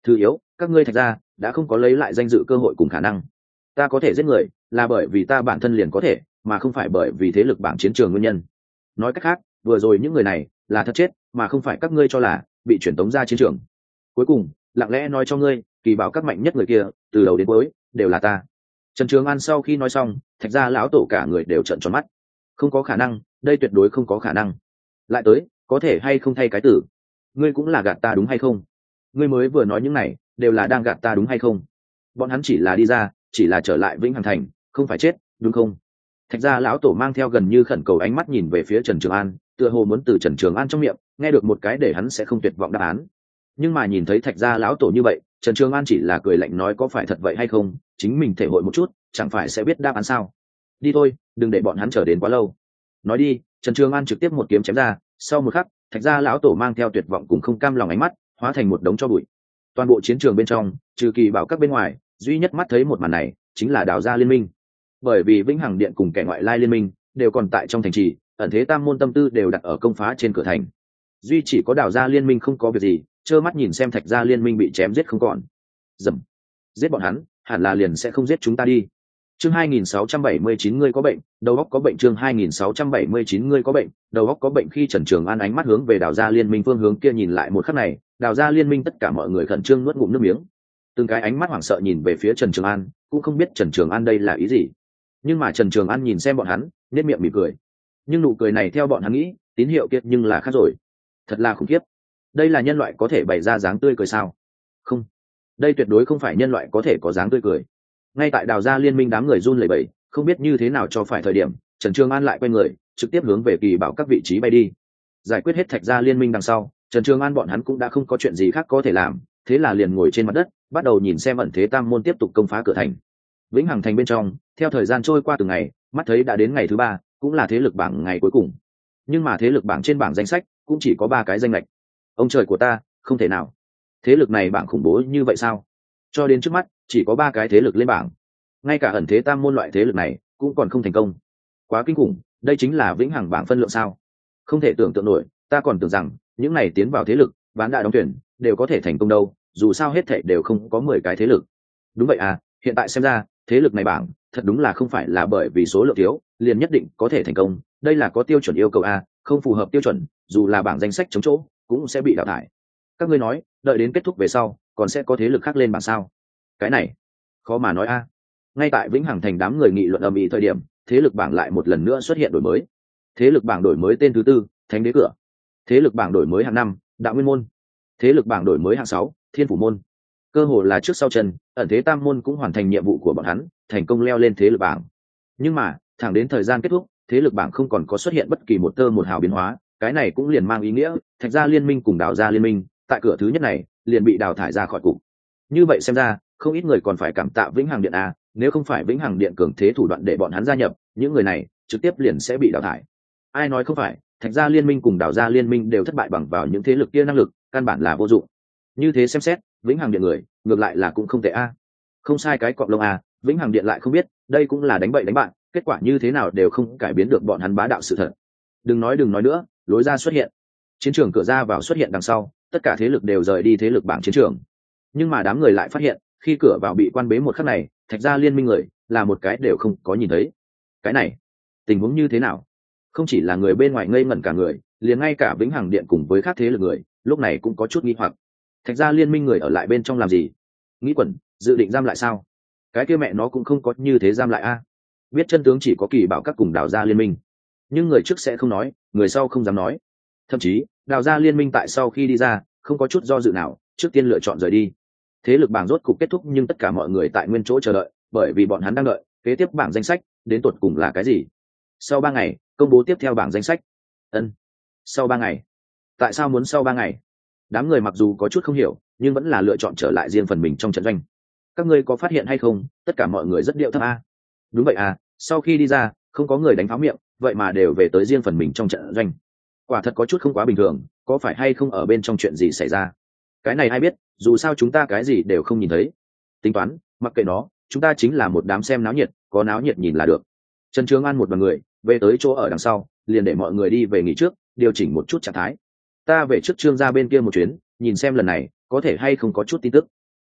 thứ yếu, các ngươi Thạch gia đã không có lấy lại danh dự cơ hội cùng khả năng. Ta có thể giết người là bởi vì ta bản thân liền có thể, mà không phải bởi vì thế lực bảng chiến trường nguyên nhân. Nói cách khác, vừa rồi những người này là thật chết, mà không phải các ngươi cho là bị chuyển tống ra chiến trường. Cuối cùng, lặng lẽ nói cho ngươi, kỳ bảo các mạnh nhất người kia từ đầu đến cuối đều là ta. Trần Trường An sau khi nói xong, Thạch gia lão tổ cả người đều trợn tròn mắt. Không có khả năng, đây tuyệt đối không có khả năng. Lại tới, có thể hay không thay cái tử? Ngươi cũng là gạt ta đúng hay không? Ngươi mới vừa nói những này đều là đang gạt ta đúng hay không? Bọn hắn chỉ là đi ra, chỉ là trở lại Vĩnh Hằng Thành, không phải chết, đúng không? Thạch gia lão tổ mang theo gần như khẩn cầu ánh mắt nhìn về phía Trần Trường An, tựa hồ muốn từ Trần Trường An trong miệng nghe được một cái để hắn sẽ không tuyệt vọng đáp án. Nhưng mà nhìn thấy Thạch gia lão tổ như vậy, Trần Trường An chỉ là cười lạnh nói có phải thật vậy hay không, chính mình thể hội một chút, chẳng phải sẽ biết đáp án sao? Đi thôi, đừng để bọn hắn chờ đến quá lâu. Nói đi, Trần Trường An trực tiếp một kiếm chém ra, sau một khắc, Thạch gia lão tổ mang theo tuyệt vọng cùng không cam lòng ánh mắt, hóa thành một đống tro bụi. Toàn bộ chiến trường bên trong, trừ Kỳ Bảo các bên ngoài, duy nhất mắt thấy một màn này chính là Đào gia liên minh. Bởi vì Vĩnh Hằng Điện cùng kẻ ngoại lai liên minh đều còn tại trong thành trì, ẩn thế tam môn tâm tư đều đặt ở công phá trên cửa thành. Duy chỉ có Đào gia liên minh không có việc gì, trơ mắt nhìn xem Thạch gia liên minh bị chém giết không còn. Dầm, giết bọn hắn, hẳn là liền sẽ không giết chúng ta đi. Chương hai nghìn sáu trăm bảy mươi chín ngươi có bệnh, đầu óc có bệnh. Chương hai nghìn sáu trăm bảy mươi chín ngươi có bệnh, đầu óc có bệnh. Khi Trần Trường An ánh mắt hướng về Đào gia liên minh phương hướng kia nhìn lại một khắc này, Đào gia liên minh tất cả mọi người khẩn trương nuốt ngụm nước miếng. Từng cái ánh mắt hoảng sợ nhìn về phía Trần Trường An, cũng không biết Trần Trường An đây là ý gì. Nhưng mà Trần Trường An nhìn xem bọn hắn, nhếch miệng mỉm cười. Nhưng nụ cười này theo bọn hắn nghĩ, tín hiệu kiệt nhưng là khác rồi. Thật là khủng khiếp. Đây là nhân loại có thể bày ra dáng tươi cười sao? Không, đây tuyệt đối không phải nhân loại có thể có dáng tươi cười. Ngay tại Đào gia liên minh đám người run lẩy bẩy, không biết như thế nào cho phải thời điểm, Trần Trường An lại quay người, trực tiếp hướng về Kỳ Bảo các vị trí bay đi. Giải quyết hết Thạch gia liên minh đằng sau, Trần Trường An bọn hắn cũng đã không có chuyện gì khác có thể làm, thế là liền ngồi trên mặt đất, bắt đầu nhìn xem ẩn thế tam môn tiếp tục công phá cửa thành. Vĩnh Hằng Thành bên trong, theo thời gian trôi qua từng ngày, mắt thấy đã đến ngày thứ ba, cũng là thế lực bảng ngày cuối cùng. Nhưng mà thế lực bảng trên bảng danh sách cũng chỉ có ba cái danh lệch. Ông trời của ta, không thể nào! Thế lực này bảng khủng bố như vậy sao? Cho đến trước mắt, chỉ có ba cái thế lực lên bảng. Ngay cả ẩn thế tam môn loại thế lực này cũng còn không thành công. Quá kinh khủng, đây chính là Vĩnh Hằng bảng phân lượng sao? Không thể tưởng tượng nổi, ta còn tưởng rằng những này tiến vào thế lực, bán đại đóng tuyển, đều có thể thành công đâu, dù sao hết thảy đều không có mười cái thế lực. Đúng vậy à, hiện tại xem ra, thế lực này bảng, thật đúng là không phải là bởi vì số lượng thiếu, liền nhất định có thể thành công, đây là có tiêu chuẩn yêu cầu a, không phù hợp tiêu chuẩn, dù là bảng danh sách chống chỗ, cũng sẽ bị đào thải. Các ngươi nói, đợi đến kết thúc về sau, còn sẽ có thế lực khác lên bảng sao? Cái này, khó mà nói a. Ngay tại Vĩnh Hằng Thành đám người nghị luận ầm ĩ thời điểm, thế lực bảng lại một lần nữa xuất hiện đổi mới. Thế lực bảng đổi mới tên thứ tư, Thánh Đế Cửa. Thế lực bảng đổi mới hạng năm, Đạo Nguyên Môn. Thế lực bảng đổi mới hạng sáu, Thiên Phủ Môn. Cơ hồ là trước sau chân, ẩn thế tam môn cũng hoàn thành nhiệm vụ của bọn hắn, thành công leo lên thế lực bảng. Nhưng mà, thẳng đến thời gian kết thúc, thế lực bảng không còn có xuất hiện bất kỳ một tơ một hào biến hóa, cái này cũng liền mang ý nghĩa, Thạch gia liên minh cùng Đào gia liên minh, tại cửa thứ nhất này, liền bị đào thải ra khỏi cục. Như vậy xem ra, không ít người còn phải cảm tạ Vĩnh Hằng Điện a, nếu không phải Vĩnh Hằng Điện cường thế thủ đoạn để bọn hắn gia nhập, những người này trực tiếp liền sẽ bị đào thải. Ai nói không phải, Thạch gia liên minh cùng Đào gia liên minh đều thất bại bằng vào những thế lực kia năng lực, căn bản là vô dụng. Như thế xem xét, Vĩnh Hằng Điện người, ngược lại là cũng không tệ a. Không sai cái cọp lông a, Vĩnh Hằng Điện lại không biết, đây cũng là đánh bậy đánh bạn, kết quả như thế nào đều không cải biến được bọn hắn bá đạo sự thật. Đừng nói đừng nói nữa, lối ra xuất hiện. Chiến trường cửa ra vào xuất hiện đằng sau, tất cả thế lực đều rời đi thế lực bảng chiến trường. Nhưng mà đám người lại phát hiện, khi cửa vào bị quan bế một khắc này, Thạch gia liên minh người là một cái đều không có nhìn thấy. Cái này, tình huống như thế nào? Không chỉ là người bên ngoài ngây ngẩn cả người, liền ngay cả Vĩnh Hằng Điện cùng với các thế lực người, lúc này cũng có chút nghi hoặc. Thạch gia liên minh người ở lại bên trong làm gì? Nghĩ quẩn, dự định giam lại sao? Cái kia mẹ nó cũng không có như thế giam lại a. Biết chân tướng chỉ có Kỳ Bảo các cùng Đào gia liên minh. Nhưng người trước sẽ không nói, người sau không dám nói. Thậm chí, Đào gia liên minh tại sau khi đi ra, không có chút do dự nào, trước tiên lựa chọn rời đi. Thế lực bảng rốt cục kết thúc, nhưng tất cả mọi người tại nguyên chỗ chờ đợi, bởi vì bọn hắn đang đợi kế tiếp bảng danh sách đến tột cùng là cái gì. Sau ba ngày, công bố tiếp theo bảng danh sách. Ân, sau ba ngày? Tại sao muốn sau ba ngày? Đám người mặc dù có chút không hiểu, nhưng vẫn là lựa chọn trở lại riêng phần mình trong trận doanh. Các ngươi có phát hiện hay không, tất cả mọi người rất điệu thấp a. Đúng vậy à, sau khi đi ra, không có người đánh pháo miệng, vậy mà đều về tới riêng phần mình trong trận doanh. Quả thật có chút không quá bình thường, có phải hay không ở bên trong chuyện gì xảy ra? Cái này ai biết, dù sao chúng ta cái gì đều không nhìn thấy. Tính toán, mặc kệ nó, chúng ta chính là một đám xem náo nhiệt, có náo nhiệt nhìn là được. Trần Trường An một đoàn người về tới chỗ ở đằng sau, liền để mọi người đi về nghỉ trước, điều chỉnh một chút trạng thái. Ta về trước Trương gia bên kia một chuyến, nhìn xem lần này có thể hay không có chút tin tức.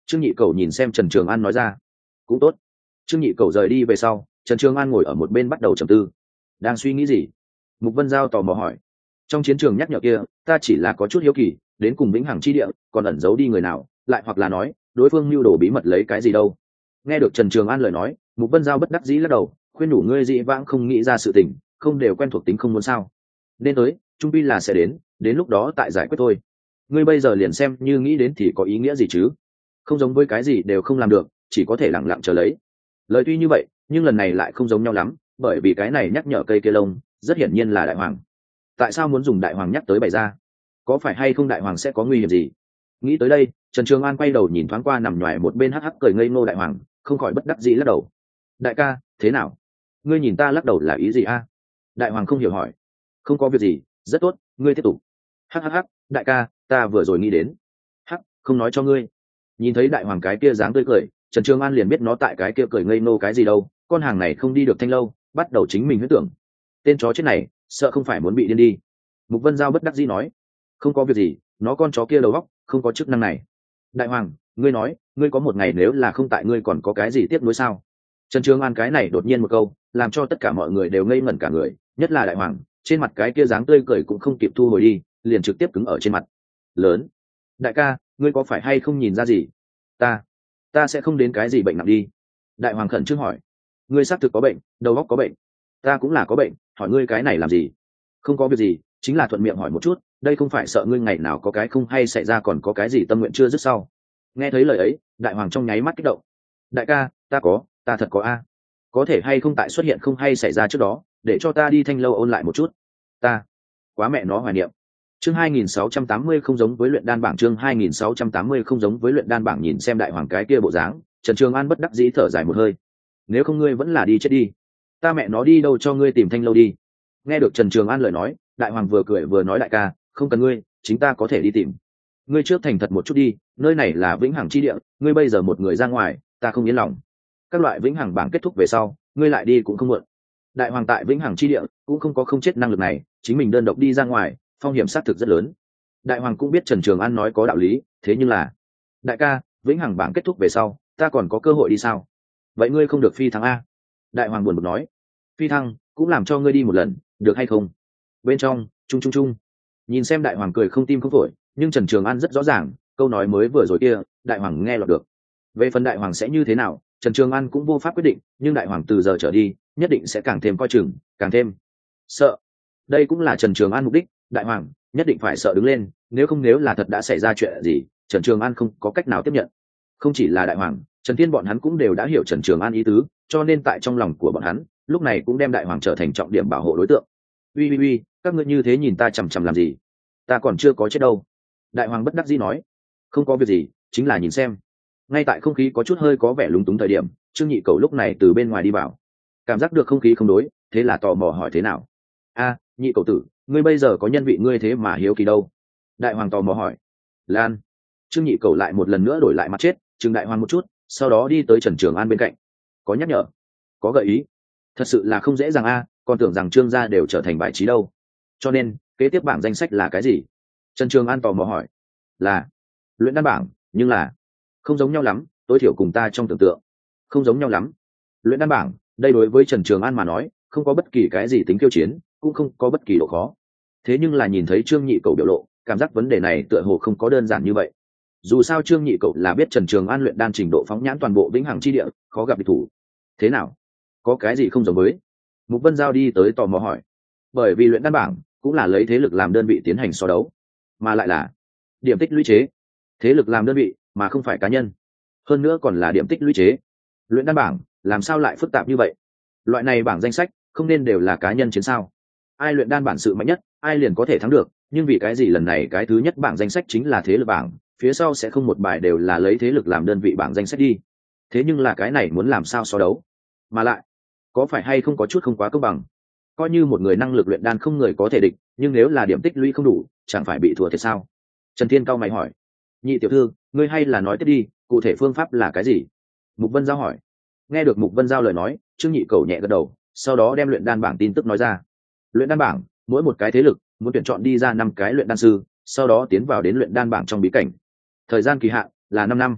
Trương Nhị Cầu nhìn xem Trần Trường An nói ra. Cũng tốt. Trương Nhị Cầu rời đi về sau, Trần Trường An ngồi ở một bên bắt đầu trầm tư. Đang suy nghĩ gì? Mục Vân Giao tò mò hỏi. Trong chiến trường nhắc nhở kia, ta chỉ là có chút hiếu kỳ, đến cùng vĩnh hằng chi địa còn ẩn giấu đi người nào, lại hoặc là nói đối phương mưu đồ bí mật lấy cái gì đâu. Nghe được Trần Trường An lời nói, Mục Vân Giao bất đắc dĩ lắc đầu, khuyên nhủ ngươi dị vãng không nghĩ ra sự tình, không đều quen thuộc tính không muốn sao? Nên tới, trung pi là sẽ đến, đến lúc đó tại giải quyết thôi. Ngươi bây giờ liền xem như nghĩ đến thì có ý nghĩa gì chứ? Không giống với cái gì đều không làm được, chỉ có thể lặng lặng chờ lấy. Lời tuy như vậy, nhưng lần này lại không giống nhau lắm, bởi vì cái này nhắc nhở cây kia lông, rất hiển nhiên là đại hoàng. Tại sao muốn dùng đại hoàng nhắc tới bày ra? Có phải hay không đại hoàng sẽ có nguy hiểm gì? Nghĩ tới đây, Trần Trường An quay đầu nhìn thoáng qua nằm nhoài một bên hắc hắc cười ngây ngô đại hoàng, không khỏi bất đắc dĩ lắc đầu. Đại ca, thế nào? Ngươi nhìn ta lắc đầu là ý gì a? Đại hoàng không hiểu hỏi. Không có việc gì, rất tốt, ngươi tiếp tục. Hắc hắc hắc, đại ca, ta vừa rồi nghĩ đến. Hắc, không nói cho ngươi. Nhìn thấy đại hoàng cái kia dáng tươi cười, Trần Trường An liền biết nó tại cái kia cười ngây ngô cái gì đâu, con hàng này không đi được thanh lâu, bắt đầu chính mình huyết tưởng. Tên chó chết này, sợ không phải muốn bị điên đi. Mục Vân Giao bất đắc dĩ nói. Không có việc gì, nó con chó kia đầu óc không có chức năng này. Đại hoàng, ngươi nói, ngươi có một ngày nếu là không tại ngươi còn có cái gì tiếp nối sao? Trần Trường An cái này đột nhiên một câu, làm cho tất cả mọi người đều ngây ngẩn cả người, nhất là đại hoàng, trên mặt cái kia dáng tươi cười cũng không kịp thu hồi đi, liền trực tiếp cứng ở trên mặt. Lớn. Đại ca, ngươi có phải hay không nhìn ra gì? Ta, ta sẽ không đến cái gì bệnh nặng đi. Đại hoàng khẩn trương hỏi. Ngươi xác thực có bệnh, đầu óc có bệnh. Ta cũng là có bệnh, hỏi ngươi cái này làm gì? Không có việc gì, chính là thuận miệng hỏi một chút, đây không phải sợ ngươi ngày nào có cái không hay xảy ra còn có cái gì tâm nguyện chưa dứt sau. Nghe thấy lời ấy, đại hoàng trong nháy mắt kích động. Đại ca, ta có, ta thật có a. Có thể hay không tại xuất hiện không hay xảy ra trước đó, để cho ta đi thanh lâu ôn lại một chút. Ta, quá mẹ nó hoài niệm. Chương hai nghìn sáu trăm tám mươi không giống với luyện đan bảng, chương hai nghìn sáu trăm tám mươi không giống với luyện đan bảng. Nhìn xem đại hoàng cái kia bộ dáng, Trần Trường An bất đắc dĩ thở dài một hơi. Nếu không ngươi vẫn là đi chết đi. Ta mẹ nó đi đâu cho ngươi tìm thanh lâu đi. Nghe được Trần Trường An lời nói, đại hoàng vừa cười vừa nói đại ca, không cần ngươi, chính ta có thể đi tìm. Ngươi trước thành thật một chút đi, nơi này là vĩnh hằng chi địa, ngươi bây giờ một người ra ngoài, ta không yên lòng. Các loại vĩnh hằng bảng kết thúc về sau, ngươi lại đi cũng không muộn. Đại hoàng tại vĩnh hằng chi địa cũng không có không chết năng lực này, chính mình đơn độc đi ra ngoài, phong hiểm xác thực rất lớn. Đại hoàng cũng biết Trần Trường An nói có đạo lý, thế nhưng là, đại ca, vĩnh hằng bảng kết thúc về sau, ta còn có cơ hội đi sao? Vậy ngươi không được phi thăng a? Đại hoàng buồn bực nói. Phi thăng cũng làm cho ngươi đi một lần, được hay không? Bên trong, chung chung chung. Nhìn xem đại hoàng cười không tim không phổi, nhưng Trần Trường An rất rõ ràng, câu nói mới vừa rồi kia, đại hoàng nghe lọt được. Về phần đại hoàng sẽ như thế nào, Trần Trường An cũng vô pháp quyết định, nhưng đại hoàng từ giờ trở đi, nhất định sẽ càng thêm coi chừng, càng thêm sợ. Đây cũng là Trần Trường An mục đích, đại hoàng nhất định phải sợ đứng lên, nếu không nếu là thật đã xảy ra chuyện gì, Trần Trường An không có cách nào tiếp nhận. Không chỉ là đại hoàng, Trần Thiên bọn hắn cũng đều đã hiểu Trần Trường An ý tứ, cho nên tại trong lòng của bọn hắn, lúc này cũng đem đại hoàng trở thành trọng điểm bảo hộ đối tượng. Uy uy uy, các ngươi như thế nhìn ta chằm chằm làm gì? Ta còn chưa có chết đâu. Đại hoàng bất đắc dĩ nói. Không có việc gì, chính là nhìn xem. Ngay tại không khí có chút hơi có vẻ lúng túng thời điểm, Trương Nhị Cầu lúc này từ bên ngoài đi vào, cảm giác được không khí không đối, thế là tò mò hỏi thế nào. A, Nhị Cầu tử, ngươi bây giờ có nhân vị ngươi thế mà hiếu kỳ đâu? Đại hoàng tò mò hỏi. Lan. Trương Nhị Cầu lại một lần nữa đổi lại mặt chết, chừng đại hoàng một chút, sau đó đi tới Trần Trường An bên cạnh. Có nhắc nhở, có gợi ý. Thật sự là không dễ dàng a, còn tưởng rằng Trương gia đều trở thành bài trí đâu. Cho nên kế tiếp bảng danh sách là cái gì? Trần Trường An tò mò hỏi. Là luyện đan bảng, nhưng là không giống nhau lắm, tối thiểu cùng ta trong tưởng tượng không giống nhau lắm. Luyện đan bảng, đây đối với Trần Trường An mà nói, không có bất kỳ cái gì tính kiêu chiến, cũng không có bất kỳ độ khó. Thế nhưng là nhìn thấy Trương Nhị Cầu biểu lộ, cảm giác vấn đề này tựa hồ không có đơn giản như vậy. Dù sao Trương Nhị Cầu là biết Trần Trường An luyện đan trình độ phóng nhãn toàn bộ vĩnh hằng chi địa, khó gặp địch thủ. Thế nào? Có cái gì không giống với? Mục Vân Giao đi tới tò mò hỏi. Bởi vì luyện đan bảng cũng là lấy thế lực làm đơn vị tiến hành so đấu, mà lại là điểm tích lũy chế. Thế lực làm đơn vị mà không phải cá nhân, hơn nữa còn là điểm tích lũy chế. Luyện đan bảng làm sao lại phức tạp như vậy? Loại này bảng danh sách không nên đều là cá nhân chiến sao? Ai luyện đan bản sự mạnh nhất, ai liền có thể thắng được, nhưng vì cái gì lần này cái thứ nhất bảng danh sách chính là thế lực bảng, phía sau sẽ không một bài đều là lấy thế lực làm đơn vị bảng danh sách đi? Thế nhưng là cái này muốn làm sao so đấu? Mà lại, có phải hay không có chút không quá công bằng? Coi như một người năng lực luyện đan không người có thể địch, nhưng nếu là điểm tích lũy không đủ, chẳng phải bị thua thiệt sao? Trần Thiên cao mày hỏi. Nhị tiểu thư, ngươi hay là nói tiếp đi, cụ thể phương pháp là cái gì? Mục Vân Giao hỏi. Nghe được Mục Vân Giao lời nói, Trương Nhị Cầu nhẹ gật đầu, sau đó đem luyện đan bảng tin tức nói ra. Luyện đan bảng, mỗi một cái thế lực muốn tuyển chọn đi ra năm cái luyện đan sư, sau đó tiến vào đến luyện đan bảng trong bí cảnh. Thời gian kỳ hạn là năm năm.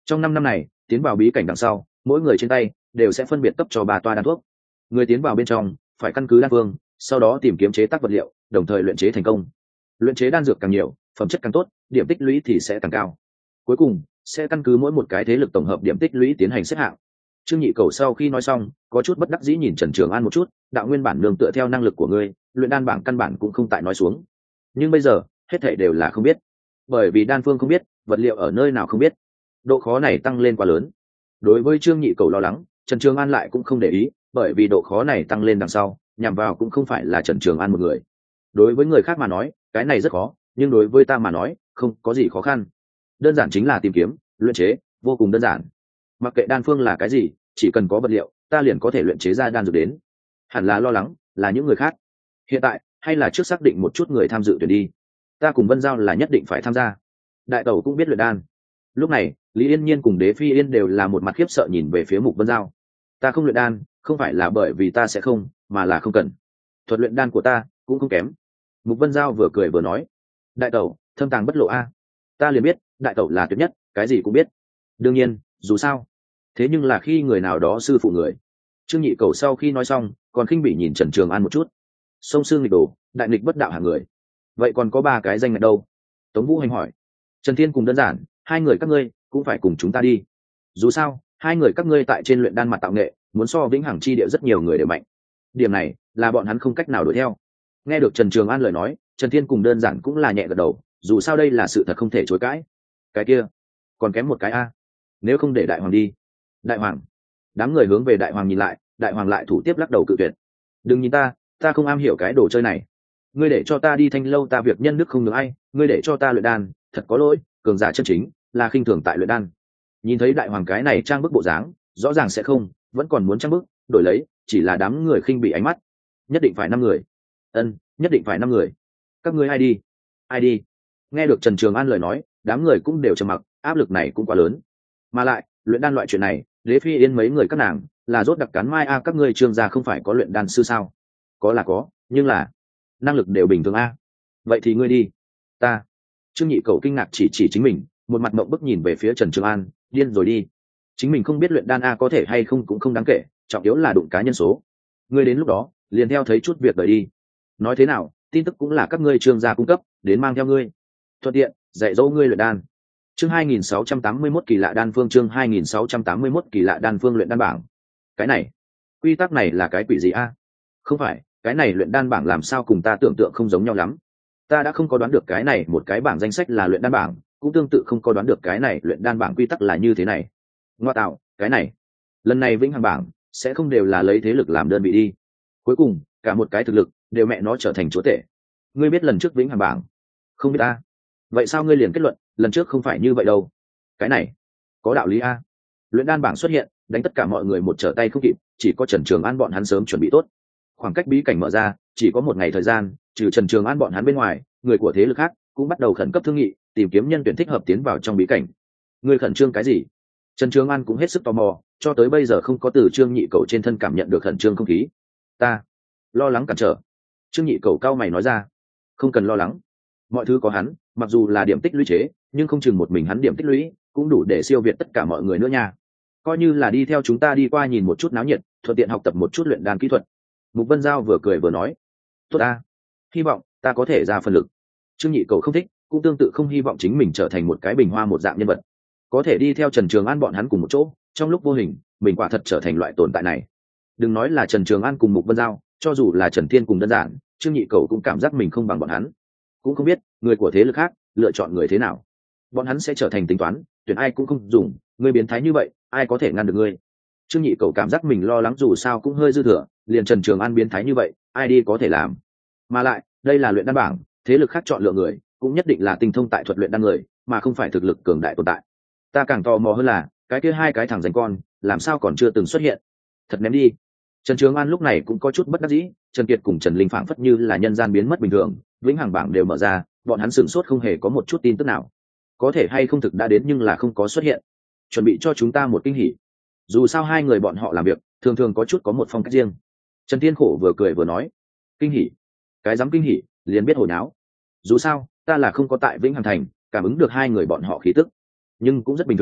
Trong năm năm này tiến vào bí cảnh đằng sau, mỗi người trên tay đều sẽ phân biệt cấp cho ba toa đan thuốc. Người tiến vào bên trong phải căn cứ đan phương, sau đó tìm kiếm chế tác vật liệu, đồng thời luyện chế thành công. Luyện chế đan dược càng nhiều, phẩm chất càng tốt, điểm tích lũy thì sẽ càng cao. Cuối cùng sẽ căn cứ mỗi một cái thế lực tổng hợp điểm tích lũy tiến hành xếp hạng. Trương Nhị Cầu sau khi nói xong, có chút bất đắc dĩ nhìn Trần Trường An một chút, đạo nguyên bản nương tựa theo năng lực của ngươi, luyện đan bảng căn bản cũng không tại nói xuống. Nhưng bây giờ, hết thảy đều là không biết. Bởi vì đan phương không biết, vật liệu ở nơi nào không biết. Độ khó này tăng lên quá lớn. Đối với Trương Nhị Cầu lo lắng, Trần Trường An lại cũng không để ý, bởi vì độ khó này tăng lên đằng sau, nhằm vào cũng không phải là Trần Trường An một người. Đối với người khác mà nói, cái này rất khó, nhưng đối với ta mà nói, không có gì khó khăn. Đơn giản chính là tìm kiếm, luyện chế, vô cùng đơn giản. Mặc kệ đan phương là cái gì, chỉ cần có vật liệu, ta liền có thể luyện chế ra đan dược đến. Hẳn là lo lắng là những người khác. Hiện tại, hay là trước xác định một chút người tham dự tuyển đi. Ta cùng Vân Giao là nhất định phải tham gia. Đại tẩu cũng biết luyện đan. Lúc này, Lý Yên Nhiên cùng Đế Phi Yên đều là một mặt khiếp sợ nhìn về phía Mục Vân Giao. Ta không luyện đan, không phải là bởi vì ta sẽ không, mà là không cần. Thuật luyện đan của ta cũng không kém. Mục Vân Giao vừa cười vừa nói, đại tẩu thâm tàng bất lộ a. Ta liền biết đại tẩu là tuyệt nhất, cái gì cũng biết. Đương nhiên, dù sao, thế nhưng là khi người nào đó sư phụ người. Trương Nhị Cầu sau khi nói xong, còn khinh bỉ nhìn Trần Trường An một chút. Sông Sư nghịch đồ, đại nghịch bất đạo hạng người. Vậy còn có ba cái danh ngạch đâu? Tống Vũ Hành hỏi. Trần Thiên cùng đơn giản, hai người các ngươi cũng phải cùng chúng ta đi. Dù sao, hai người các ngươi tại trên luyện đan mặt tạo nghệ, muốn so vĩnh hằng chi địa rất nhiều người đều mạnh. Điểm này là bọn hắn không cách nào đuổi theo. Nghe được Trần Trường An lời nói, Trần Thiên cùng đơn giản cũng là nhẹ gật đầu, dù sao đây là sự thật không thể chối cãi. Cái kia, còn kém một cái a. Nếu không để đại hoàng đi. Đại hoàng. Đám người hướng về đại hoàng nhìn lại, đại hoàng lại thủ tiếp lắc đầu cự tuyệt. Đừng nhìn ta, ta không am hiểu cái đồ chơi này. Ngươi để cho ta đi Thanh Lâu, ta việc nhân đức không được ai, ngươi để cho ta luyện đan, thật có lỗi, cường giả chân chính là khinh thường tại luyện đan. Nhìn thấy đại hoàng cái này trang bức bộ dáng, rõ ràng sẽ không, vẫn còn muốn trang bức, đổi lấy chỉ là đám người khinh bị ánh mắt. Nhất định phải năm người. Ân, nhất định phải năm người. Các ngươi ai đi? Ai đi? Nghe được Trần Trường An lời nói, đám người cũng đều trầm mặc, áp lực này cũng quá lớn. Mà lại, luyện đan loại chuyện này, Đế Phi Yên mấy người các nàng là rốt đặc cắn mai a, các ngươi Trương gia không phải có luyện đan sư sao? Có là có, nhưng là năng lực đều bình thường a. Vậy thì ngươi đi. Ta. Trương Nhị Cầu kinh ngạc chỉ chỉ chính mình, một mặt mộng bức nhìn về phía Trần Trường An, điên rồi đi. Chính mình không biết luyện đan a có thể hay không cũng không đáng kể, trọng yếu là đụng cá nhân số. Ngươi đến lúc đó, liền theo thấy chút việc đợi đi. Nói thế nào, tin tức cũng là các ngươi Trương gia cung cấp, đến mang theo ngươi. Thuận tiện, dạy dỗ ngươi luyện đan. Chương hai nghìn sáu trăm tám mươi mốt kỳ lạ đan phương, chương hai nghìn sáu trăm tám mươi mốt kỳ lạ đan phương luyện đan bảng. Cái này, quy tắc này là cái quỷ gì a? Không phải, cái này luyện đan bảng làm sao cùng ta tưởng tượng không giống nhau lắm. Ta đã không có đoán được cái này một cái bảng danh sách là luyện đan bảng, cũng tương tự không có đoán được cái này luyện đan bảng quy tắc là như thế này. Ngoa tạo, cái này, lần này vĩnh hằng bảng sẽ không đều là lấy thế lực làm đơn vị đi. Cuối cùng, cả một cái thực lực đều mẹ nó trở thành chúa tể. Ngươi biết lần trước vĩnh hằng bảng? Không biết ta. Vậy sao ngươi liền kết luận lần trước không phải như vậy đâu? Cái này có đạo lý a. Luyện đan bảng xuất hiện, đánh tất cả mọi người một trở tay không kịp, chỉ có Trần Trường An bọn hắn sớm chuẩn bị tốt. Khoảng cách bí cảnh mở ra chỉ có một ngày thời gian, trừ Trần Trường An bọn hắn bên ngoài, người của thế lực khác cũng bắt đầu khẩn cấp thương nghị, tìm kiếm nhân tuyển thích hợp tiến vào trong bí cảnh. Ngươi khẩn trương cái gì? Trần Trường An cũng hết sức tò mò, cho tới bây giờ không có từ Trương Nhị Cầu trên thân cảm nhận được khẩn trương không khí. Ta lo lắng cản trở. Trương Nhị Cầu cao mày nói ra. Không cần lo lắng, mọi thứ có hắn, mặc dù là điểm tích lũy chế, nhưng không chừng một mình hắn điểm tích lũy cũng đủ để siêu việt tất cả mọi người nữa nha. Coi như là đi theo chúng ta đi qua nhìn một chút náo nhiệt, thuận tiện học tập một chút luyện đan kỹ thuật. Mục Vân Giao vừa cười vừa nói. Tốt ta, hy vọng ta có thể ra phần lực. Trương Nhị Cầu không thích, cũng tương tự không hy vọng chính mình trở thành một cái bình hoa một dạng nhân vật. Có thể đi theo Trần Trường An bọn hắn cùng một chỗ, trong lúc vô hình mình quả thật trở thành loại tồn tại này. Đừng nói là Trần Trường An cùng Mục Vân Giao, cho dù là Trần Thiên cùng đơn giản, Trương Nhị Cầu cũng cảm giác mình không bằng bọn hắn. Cũng không biết người của thế lực khác lựa chọn người thế nào, bọn hắn sẽ trở thành tính toán, tuyển ai cũng không dùng. Ngươi biến thái như vậy, ai có thể ngăn được ngươi? Trương Nhị Cầu cảm giác mình lo lắng dù sao cũng hơi dư thừa, liền Trần Trường An biến thái như vậy, ai đi có thể làm? Mà lại, đây là luyện đan bảng, thế lực khác chọn lựa người, cũng nhất định là tinh thông tại thuật luyện đan người, mà không phải thực lực cường đại tồn tại. Ta càng tò mò hơn là, cái kia hai cái thằng rảnh con, làm sao còn chưa từng xuất hiện? Thật ném đi. Trần Trường An lúc này cũng có chút bất đắc dĩ, Trần Kiệt cùng Trần Linh phảng phất như là nhân gian biến mất bình thường, vĩnh hằng bảng đều mở ra, bọn hắn sửng sốt không hề có một chút tin tức nào. Có thể hay không thực đã đến nhưng là không có xuất hiện, chuẩn bị cho chúng ta một kinh hỉ. Dù sao hai người bọn họ làm việc thường thường có chút có một phong cách riêng. Trần Thiên Khổ vừa cười vừa nói. Kinh hỉ? Cái dám kinh hỉ, liền biết hồi náo. Dù sao ta là không có tại vĩnh hằng thành cảm ứng được hai người bọn họ khí tức, nhưng cũng rất bình thường,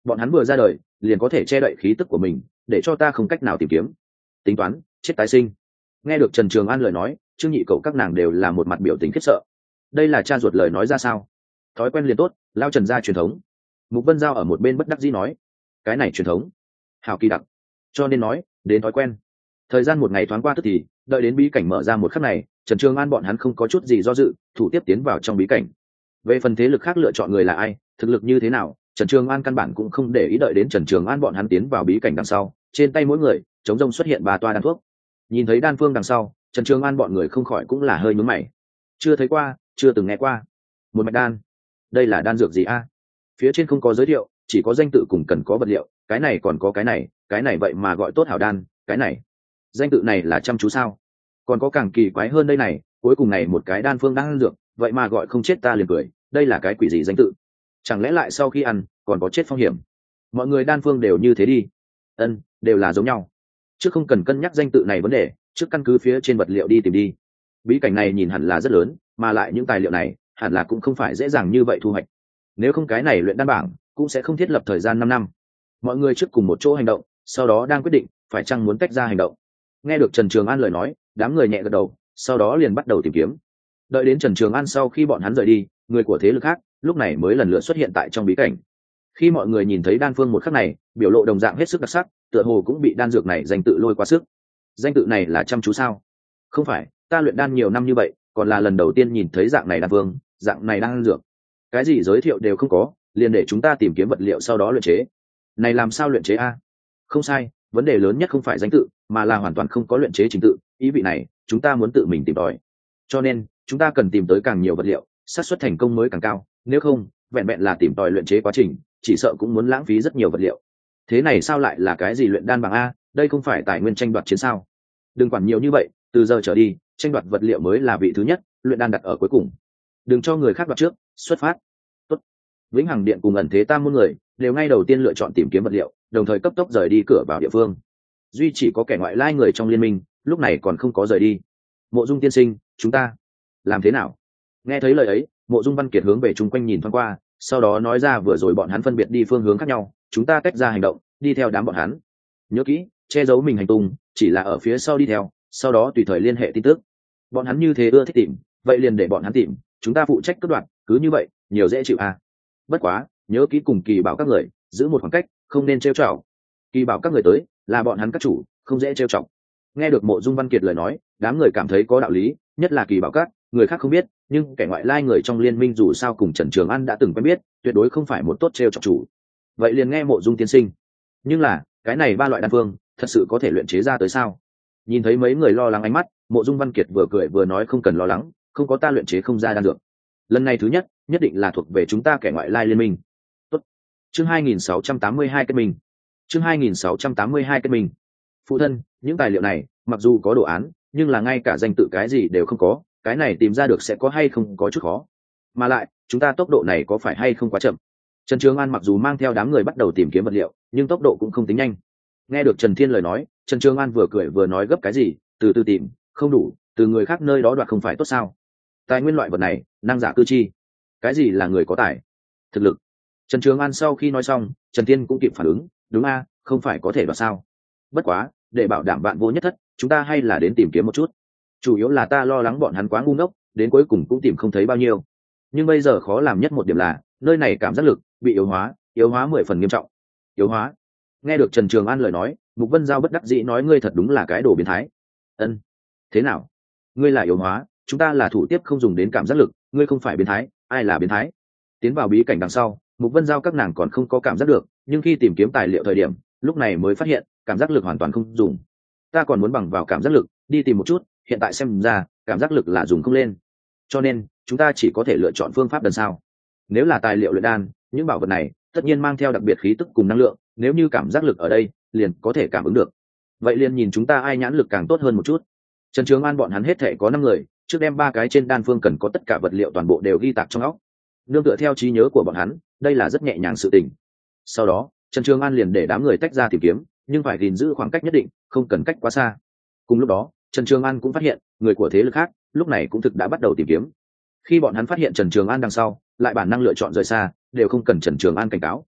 bọn hắn vừa ra đời liền có thể che đậy khí tức của mình để cho ta không cách nào tìm kiếm. Tính toán chết tái sinh. Nghe được Trần Trường An lời nói, Trương Nhị cậu các nàng đều là một mặt biểu tình khiếp sợ. Đây là cha ruột lời nói ra sao? Thói quen liền tốt, lao Trần gia truyền thống. Mục Vân Giao ở một bên bất đắc dĩ nói, cái này truyền thống hào kỳ đặc, cho nên nói đến thói quen. Thời gian một ngày thoáng qua tức thì đợi đến bí cảnh mở ra một khắc này, Trần Trường An bọn hắn không có chút gì do dự, thủ tiếp tiến vào trong bí cảnh. Về phần thế lực khác lựa chọn người là ai, thực lực như thế nào, Trần Trường An căn bản cũng không để ý. Đợi đến Trần Trường An bọn hắn tiến vào bí cảnh đằng sau, trên tay mỗi người chống rông xuất hiện ba toa đan thuốc. Nhìn thấy đan phương đằng sau, Trần Trường An bọn người không khỏi cũng là hơi nhướng mày. Chưa thấy qua, chưa từng nghe qua. Một mạch đan, đây là đan dược gì a? Phía trên không có giới thiệu, chỉ có danh tự cùng cần có vật liệu. Cái này còn có cái này, cái này vậy mà gọi tốt hảo đan, cái này danh tự này là chăm chú sao? Còn có càng kỳ quái hơn đây này, cuối cùng này một cái đan phương đan dược, vậy mà gọi không chết ta liền cười, đây là cái quỷ gì danh tự? Chẳng lẽ lại sau khi ăn còn có chết phong hiểm? Mọi người đan phương đều như thế đi. Ân, đều là giống nhau. Chứ không cần cân nhắc danh tự này vấn đề, trước căn cứ phía trên vật liệu đi tìm đi. Bí cảnh này nhìn hẳn là rất lớn, mà lại những tài liệu này hẳn là cũng không phải dễ dàng như vậy thu hoạch. Nếu không cái này luyện đan bảng cũng sẽ không thiết lập thời gian năm năm. Mọi người trước cùng một chỗ hành động, sau đó đang quyết định phải chăng muốn tách ra hành động. Nghe được Trần Trường An lời nói, đám người nhẹ gật đầu, sau đó liền bắt đầu tìm kiếm. Đợi đến Trần Trường An sau khi bọn hắn rời đi, người của thế lực khác lúc này mới lần lượt xuất hiện tại trong bí cảnh. Khi mọi người nhìn thấy đan phương một khắc này, biểu lộ đồng dạng hết sức đặc sắc, tựa hồ cũng bị đan dược này danh tự lôi quá sức. Danh tự này là chăm chú sao? Không phải, ta luyện đan nhiều năm như vậy, còn là lần đầu tiên nhìn thấy dạng này đan phương, dạng này đan dược. Cái gì giới thiệu đều không có, liền để chúng ta tìm kiếm vật liệu sau đó luyện chế. Này làm sao luyện chế a? Không sai, vấn đề lớn nhất không phải danh tự, mà là hoàn toàn không có luyện chế trình tự, ý vị này, chúng ta muốn tự mình tìm tòi. Cho nên, chúng ta cần tìm tới càng nhiều vật liệu, xác suất thành công mới càng cao, nếu không, vẹn vẹn là tìm tòi luyện chế quá trình, chỉ sợ cũng muốn lãng phí rất nhiều vật liệu. Thế này sao lại là cái gì luyện đan bằng a, đây không phải tài nguyên tranh đoạt chiến sao? Đừng quản nhiều như vậy, từ giờ trở đi, tranh đoạt vật liệu mới là vị thứ nhất, luyện đan đặt ở cuối cùng. Đừng cho người khác đoạt trước, xuất phát. Tốt. Vĩnh Hằng Điện cùng Ẩn Thế Tam môn người đều ngay đầu tiên lựa chọn tìm kiếm vật liệu, đồng thời cấp tốc rời đi cửa vào địa phương. Duy chỉ có kẻ ngoại lai người trong liên minh, lúc này còn không có rời đi. Mộ Dung tiên sinh, chúng ta làm thế nào? Nghe thấy lời ấy, Mộ Dung Văn Kiệt hướng về chung quanh nhìn thoáng qua, sau đó nói ra vừa rồi bọn hắn phân biệt đi phương hướng khác nhau, chúng ta tách ra hành động, đi theo đám bọn hắn. Nhớ kỹ, che giấu mình hành tung, chỉ là ở phía sau đi theo, sau đó tùy thời liên hệ tin tức. Bọn hắn như thế ưa thích tìm, vậy liền để bọn hắn tìm, chúng ta phụ trách cất đoạn, cứ như vậy, nhiều dễ chịu à. Bất quá, nhớ kỹ cùng Kỳ Bảo các người, giữ một khoảng cách, không nên trêu chọc. Kỳ Bảo các người tới, là bọn hắn các chủ, không dễ trêu chọc. Nghe được Mộ Dung Văn Kiệt lời nói, đám người cảm thấy có đạo lý, nhất là Kỳ Bảo các, người khác không biết, nhưng kẻ ngoại lai người trong liên minh dù sao cùng Trần Trường An đã từng quen biết, tuyệt đối không phải một tốt trêu chọc chủ. Vậy liền nghe Mộ Dung tiên sinh. Nhưng là, cái này ba loại đan phương, thật sự có thể luyện chế ra tới sao? Nhìn thấy mấy người lo lắng ánh mắt, Mộ Dung Văn Kiệt vừa cười vừa nói không cần lo lắng, không có ta luyện chế không ra đan dược. Lần này thứ nhất, nhất định là thuộc về chúng ta kẻ ngoại lai liên minh. Tốt. Chương hai nghìn sáu trăm tám mươi hai kết minh. Chương hai nghìn sáu trăm tám mươi hai kết minh. Phụ thân, những tài liệu này, mặc dù có đồ án, nhưng là ngay cả danh tự cái gì đều không có, cái này tìm ra được sẽ có hay không có chút khó. Mà lại, chúng ta tốc độ này có phải hay không quá chậm? Trần Trường An mặc dù mang theo đám người bắt đầu tìm kiếm vật liệu, nhưng tốc độ cũng không tính nhanh. Nghe được Trần Thiên lời nói, Trần Trường An vừa cười vừa nói gấp cái gì, từ từ tìm, không đủ, từ người khác nơi đó đoạt không phải tốt sao? Tài nguyên loại vật này, năng giả cư chi. Cái gì là người có tài? Thực lực. Trần Trường An sau khi nói xong, Trần Thiên cũng kịp phản ứng, đúng a, không phải có thể đoạt sao? Bất quá, để bảo đảm bạn vô nhất thất, chúng ta hay là đến tìm kiếm một chút. Chủ yếu là ta lo lắng bọn hắn quá ngu ngốc, đến cuối cùng cũng tìm không thấy bao nhiêu. Nhưng bây giờ khó làm nhất một điểm là, nơi này cảm giác lực bị yếu hóa, yếu hóa mười phần nghiêm trọng. Yếu hóa? Nghe được Trần Trường An lời nói, Mục Vân Giao bất đắc dĩ nói ngươi thật đúng là cái đồ biến thái. Ân, thế nào? Ngươi là yếu hóa, chúng ta là thủ tiếp không dùng đến cảm giác lực, ngươi không phải biến thái, ai là biến thái? Tiến vào bí cảnh đằng sau, Mục Vân Giao các nàng còn không có cảm giác được, nhưng khi tìm kiếm tài liệu thời điểm, lúc này mới phát hiện, cảm giác lực hoàn toàn không dùng. Ta còn muốn bằng vào cảm giác lực đi tìm một chút, hiện tại xem ra, cảm giác lực là dùng không lên. Cho nên, chúng ta chỉ có thể lựa chọn phương pháp đần sao. Nếu là tài liệu luyện đan, những bảo vật này tất nhiên mang theo đặc biệt khí tức cùng năng lượng, nếu như cảm giác lực ở đây, liền có thể cảm ứng được. Vậy liền nhìn chúng ta ai nhãn lực càng tốt hơn một chút. Trần Trường An bọn hắn hết thể có năm người, trước đem ba cái trên đan phương cần có tất cả vật liệu toàn bộ đều ghi tạc trong óc. Nương tựa theo trí nhớ của bọn hắn, đây là rất nhẹ nhàng sự tình. Sau đó, Trần Trường An liền để đám người tách ra tìm kiếm, nhưng phải gìn giữ khoảng cách nhất định, không cần cách quá xa. Cùng lúc đó, Trần Trường An cũng phát hiện, người của thế lực khác, lúc này cũng thực đã bắt đầu tìm kiếm. Khi bọn hắn phát hiện Trần Trường An đằng sau, lại bản năng lựa chọn rời xa, đều không cần Trần Trường An cảnh cáo,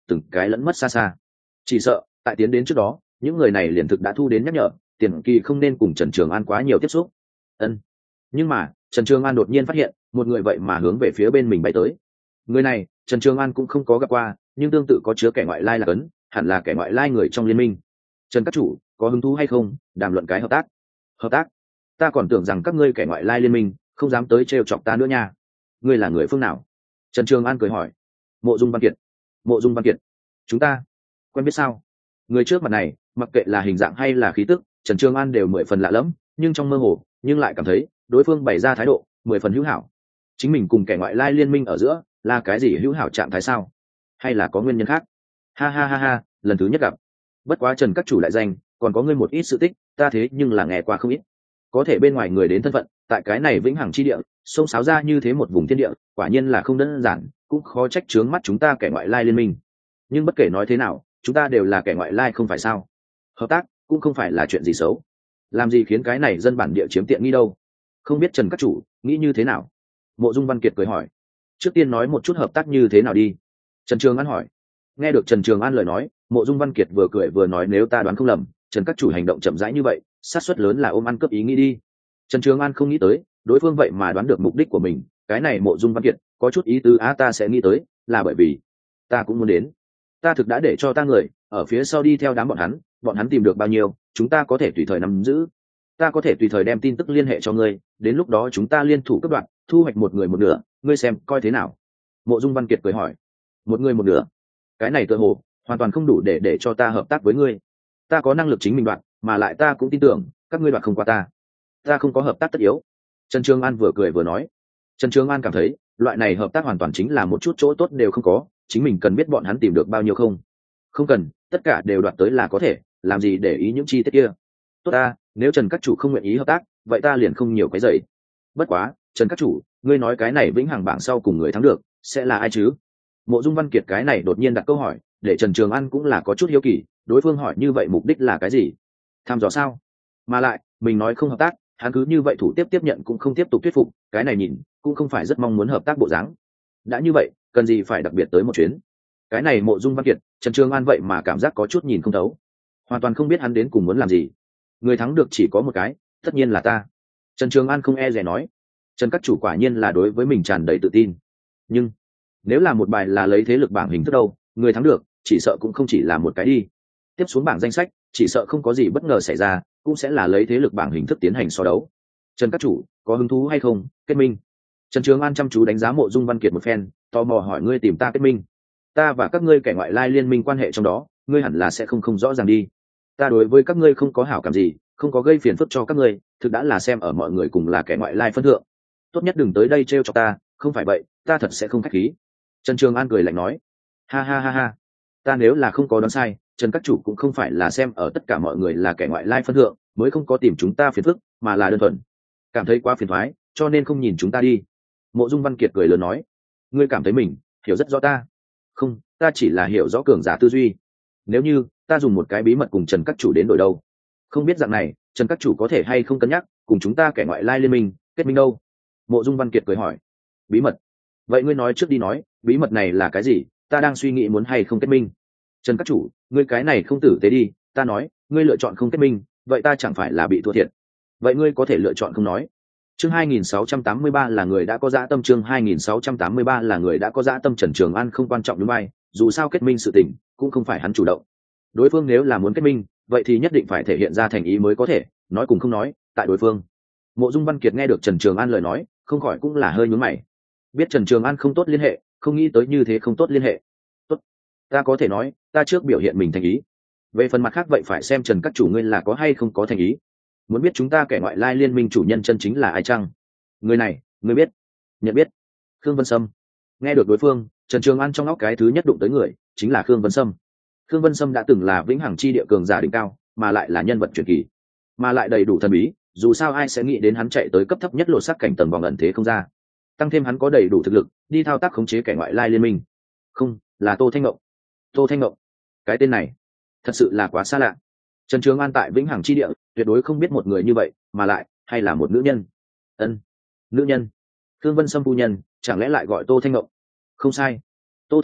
từng cái lẫn mất xa xa. Chỉ sợ tại tiến đến trước đó những người này liền thực đã thu đến nhắc nhở tiền kỳ không nên cùng Trần Trường An quá nhiều tiếp xúc. Ân. Nhưng mà Trần Trường An đột nhiên phát hiện một người vậy mà hướng về phía bên mình bay tới. Người này Trần Trường An cũng không có gặp qua, nhưng tương tự có chứa kẻ ngoại lai là cấn, hẳn là kẻ ngoại lai người trong liên minh. Trần các chủ có hứng thú hay không đàm luận cái hợp tác? Hợp tác? Ta còn tưởng rằng các ngươi kẻ ngoại lai liên minh không dám tới trêu chọc ta nữa nha. Ngươi là người phương nào? Trần Trường An cười hỏi. Mộ Dung Văn Kiệt. Mộ Dung Văn Kiệt? Chúng ta quen biết sao? Người trước mặt này mặc kệ là hình dạng hay là khí tức, Trần Trường An đều mười phần lạ lẫm, nhưng trong mơ hồ nhưng lại cảm thấy đối phương bày ra thái độ mười phần hữu hảo. Chính mình cùng kẻ ngoại lai liên minh ở giữa là cái gì hữu hảo trạng thái sao? Hay là có nguyên nhân khác? Ha ha ha ha, lần thứ nhất gặp. Bất quá Trần các chủ đại danh còn có ngươi một ít sự tích, ta thế nhưng là nghe qua không ít. Có thể bên ngoài người đến thân phận tại cái này vĩnh hằng chi địa xông xáo ra như thế một vùng thiên địa, quả nhiên là không đơn giản, cũng khó trách trướng mắt chúng ta kẻ ngoại lai liên minh. Nhưng bất kể nói thế nào chúng ta đều là kẻ ngoại lai không phải sao? Hợp tác cũng không phải là chuyện gì xấu, làm gì khiến cái này dân bản địa chiếm tiện nghi đâu. Không biết Trần các chủ nghĩ như thế nào? Mộ Dung Văn Kiệt cười hỏi. Trước tiên nói một chút hợp tác như thế nào đi. Trần Trường An hỏi. Nghe được Trần Trường An lời nói, Mộ Dung Văn Kiệt vừa cười vừa nói, nếu ta đoán không lầm, Trần các chủ hành động chậm rãi như vậy, xác suất lớn là ôm ăn cướp ý nghĩ đi. Trần Trường An không nghĩ tới đối phương vậy mà đoán được mục đích của mình. Cái này Mộ Dung Văn Kiệt có chút ý tứ á. Ta sẽ nghĩ tới là bởi vì ta cũng muốn đến. Ta thực đã để cho ta người ở phía sau đi theo đám bọn hắn, bọn hắn tìm được bao nhiêu chúng ta có thể tùy thời nắm giữ. Ta có thể tùy thời đem tin tức liên hệ cho ngươi, đến lúc đó chúng ta liên thủ cấp đoạn thu hoạch một người một nửa, ngươi xem coi thế nào? Mộ Dung Văn Kiệt cười hỏi. Một người một nửa? Cái này tựa hồ hoàn toàn không đủ để để cho ta hợp tác với ngươi. Ta có năng lực chính mình đoạn, mà lại ta cũng tin tưởng các ngươi đoạn không qua ta. Ta không có hợp tác tất yếu. Trần Trường An vừa cười vừa nói. Trần Trường An cảm thấy loại này hợp tác hoàn toàn chính là một chút chỗ tốt đều không có, chính mình cần biết bọn hắn tìm được bao nhiêu không? Không cần, tất cả đều đoạt tới là có thể, làm gì để ý những chi tiết kia. Tốt ta, nếu Trần các chủ không nguyện ý hợp tác, vậy ta liền không nhiều cái dậy. Bất quá, Trần các chủ, ngươi nói cái này vĩnh hằng bảng sau cùng người thắng được sẽ là ai chứ? Mộ Dung Văn Kiệt cái này đột nhiên đặt câu hỏi, để Trần Trường An cũng là có chút hiếu kỳ, đối phương hỏi như vậy mục đích là cái gì? Tham dò sao? Mà lại, mình nói không hợp tác, hắn cứ như vậy thủ tiếp tiếp nhận cũng không tiếp tục thuyết phục, cái này nhìn cũng không phải rất mong muốn hợp tác bộ dáng. Đã như vậy, cần gì phải đặc biệt tới một chuyến? Cái này Mộ Dung Văn Kiệt, Trần Trường An vậy mà cảm giác có chút nhìn không thấu, hoàn toàn không biết hắn đến cùng muốn làm gì. Người thắng được chỉ có một cái, tất nhiên là ta. Trần Trường An không e dè nói. Trần các chủ quả nhiên là đối với mình tràn đầy tự tin. Nhưng nếu là một bài là lấy thế lực bảng hình thức đâu, người thắng được chỉ sợ cũng không chỉ là một cái đi. Tiếp xuống bảng danh sách chỉ sợ không có gì bất ngờ xảy ra, cũng sẽ là lấy thế lực bảng hình thức tiến hành so đấu. Trần các chủ có hứng thú hay không kết minh? Trần Trường An chăm chú đánh giá Mộ Dung Văn Kiệt một phen, tò mò hỏi, ngươi tìm ta kết minh? Ta và các ngươi kẻ ngoại lai liên minh quan hệ trong đó, ngươi hẳn là sẽ không không rõ ràng đi. Ta đối với các ngươi không có hảo cảm gì, không có gây phiền phức cho các ngươi, thực đã là xem ở mọi người cùng là kẻ ngoại lai phân thượng. Tốt nhất đừng tới đây trêu cho ta, không phải vậy ta thật sẽ không khách khí. Trần Trường An cười lạnh nói. Ha ha ha ha, ta nếu là không có đoán sai, Trần các chủ cũng không phải là xem ở tất cả mọi người là kẻ ngoại lai phân thượng mới không có tìm chúng ta phiền phức, mà là đơn thuần cảm thấy quá phiền thoái cho nên không nhìn chúng ta đi. Mộ Dung Văn Kiệt cười lớn nói. Ngươi cảm thấy mình hiểu rất rõ ta? Không, ta chỉ là hiểu rõ cường giả tư duy. Nếu như ta dùng một cái bí mật cùng Trần các chủ đến đổi đâu, không biết dạng này Trần các chủ có thể hay không cân nhắc cùng chúng ta kẻ ngoại lai liên minh kết minh đâu? Mộ Dung Văn Kiệt cười hỏi. Bí mật? Vậy ngươi nói trước đi, nói bí mật này là cái gì, ta đang suy nghĩ muốn hay không kết minh. Trần các chủ, ngươi cái này không tử tế đi, ta nói ngươi lựa chọn không kết minh, vậy ta chẳng phải là bị thua thiệt? Vậy ngươi có thể lựa chọn không nói. Chương hai nghìn sáu trăm tám mươi ba là người đã có dã tâm. Chương hai nghìn sáu trăm tám mươi ba là người đã có dã tâm. Trần Trường An không quan trọng đúng bay, dù sao kết minh sự tình cũng không phải hắn chủ động. Đối phương nếu là muốn kết minh, vậy thì nhất định phải thể hiện ra thành ý mới có thể, nói cùng không nói, tại đối phương. Mộ Dung Văn Kiệt nghe được Trần Trường An lời nói, không khỏi cũng là hơi nhướng mày. Biết Trần Trường An không tốt liên hệ, không nghĩ tới như thế không tốt liên hệ. Tốt, ta có thể nói, ta trước biểu hiện mình thành ý. Về phần mặt khác vậy phải xem Trần các chủ ngươi là có hay không có thành ý. Muốn biết chúng ta kẻ ngoại lai liên minh chủ nhân chân chính là ai chăng? Người này ngươi biết? Nhận biết. Khương Vân Sâm. Nghe được đối phương, Trần Trường An trong óc cái thứ nhất đụng tới người chính là Khương Vân Sâm. Khương Vân Sâm đã từng là vĩnh hằng chi địa cường giả đỉnh cao, mà lại là nhân vật truyền kỳ, mà lại đầy đủ thần bí, dù sao ai sẽ nghĩ đến hắn chạy tới cấp thấp nhất lột xác cảnh tầng vòng ẩn thế không ra. Tăng thêm hắn có đầy đủ thực lực đi thao tác khống chế kẻ ngoại lai liên minh. Không, là Tô Thanh Ngộng. Tô Thanh Ngộng, cái tên này thật sự là quá xa lạ. Trần Trường An tại vĩnh hằng chi địa tuyệt đối không biết một người như vậy, mà lại hay là một nữ nhân. Ân, nữ nhân. Khương Vân Sâm phu nhân chẳng lẽ lại gọi Tô Thanh Ngộng? Không sai, Tô Thanh Ngộng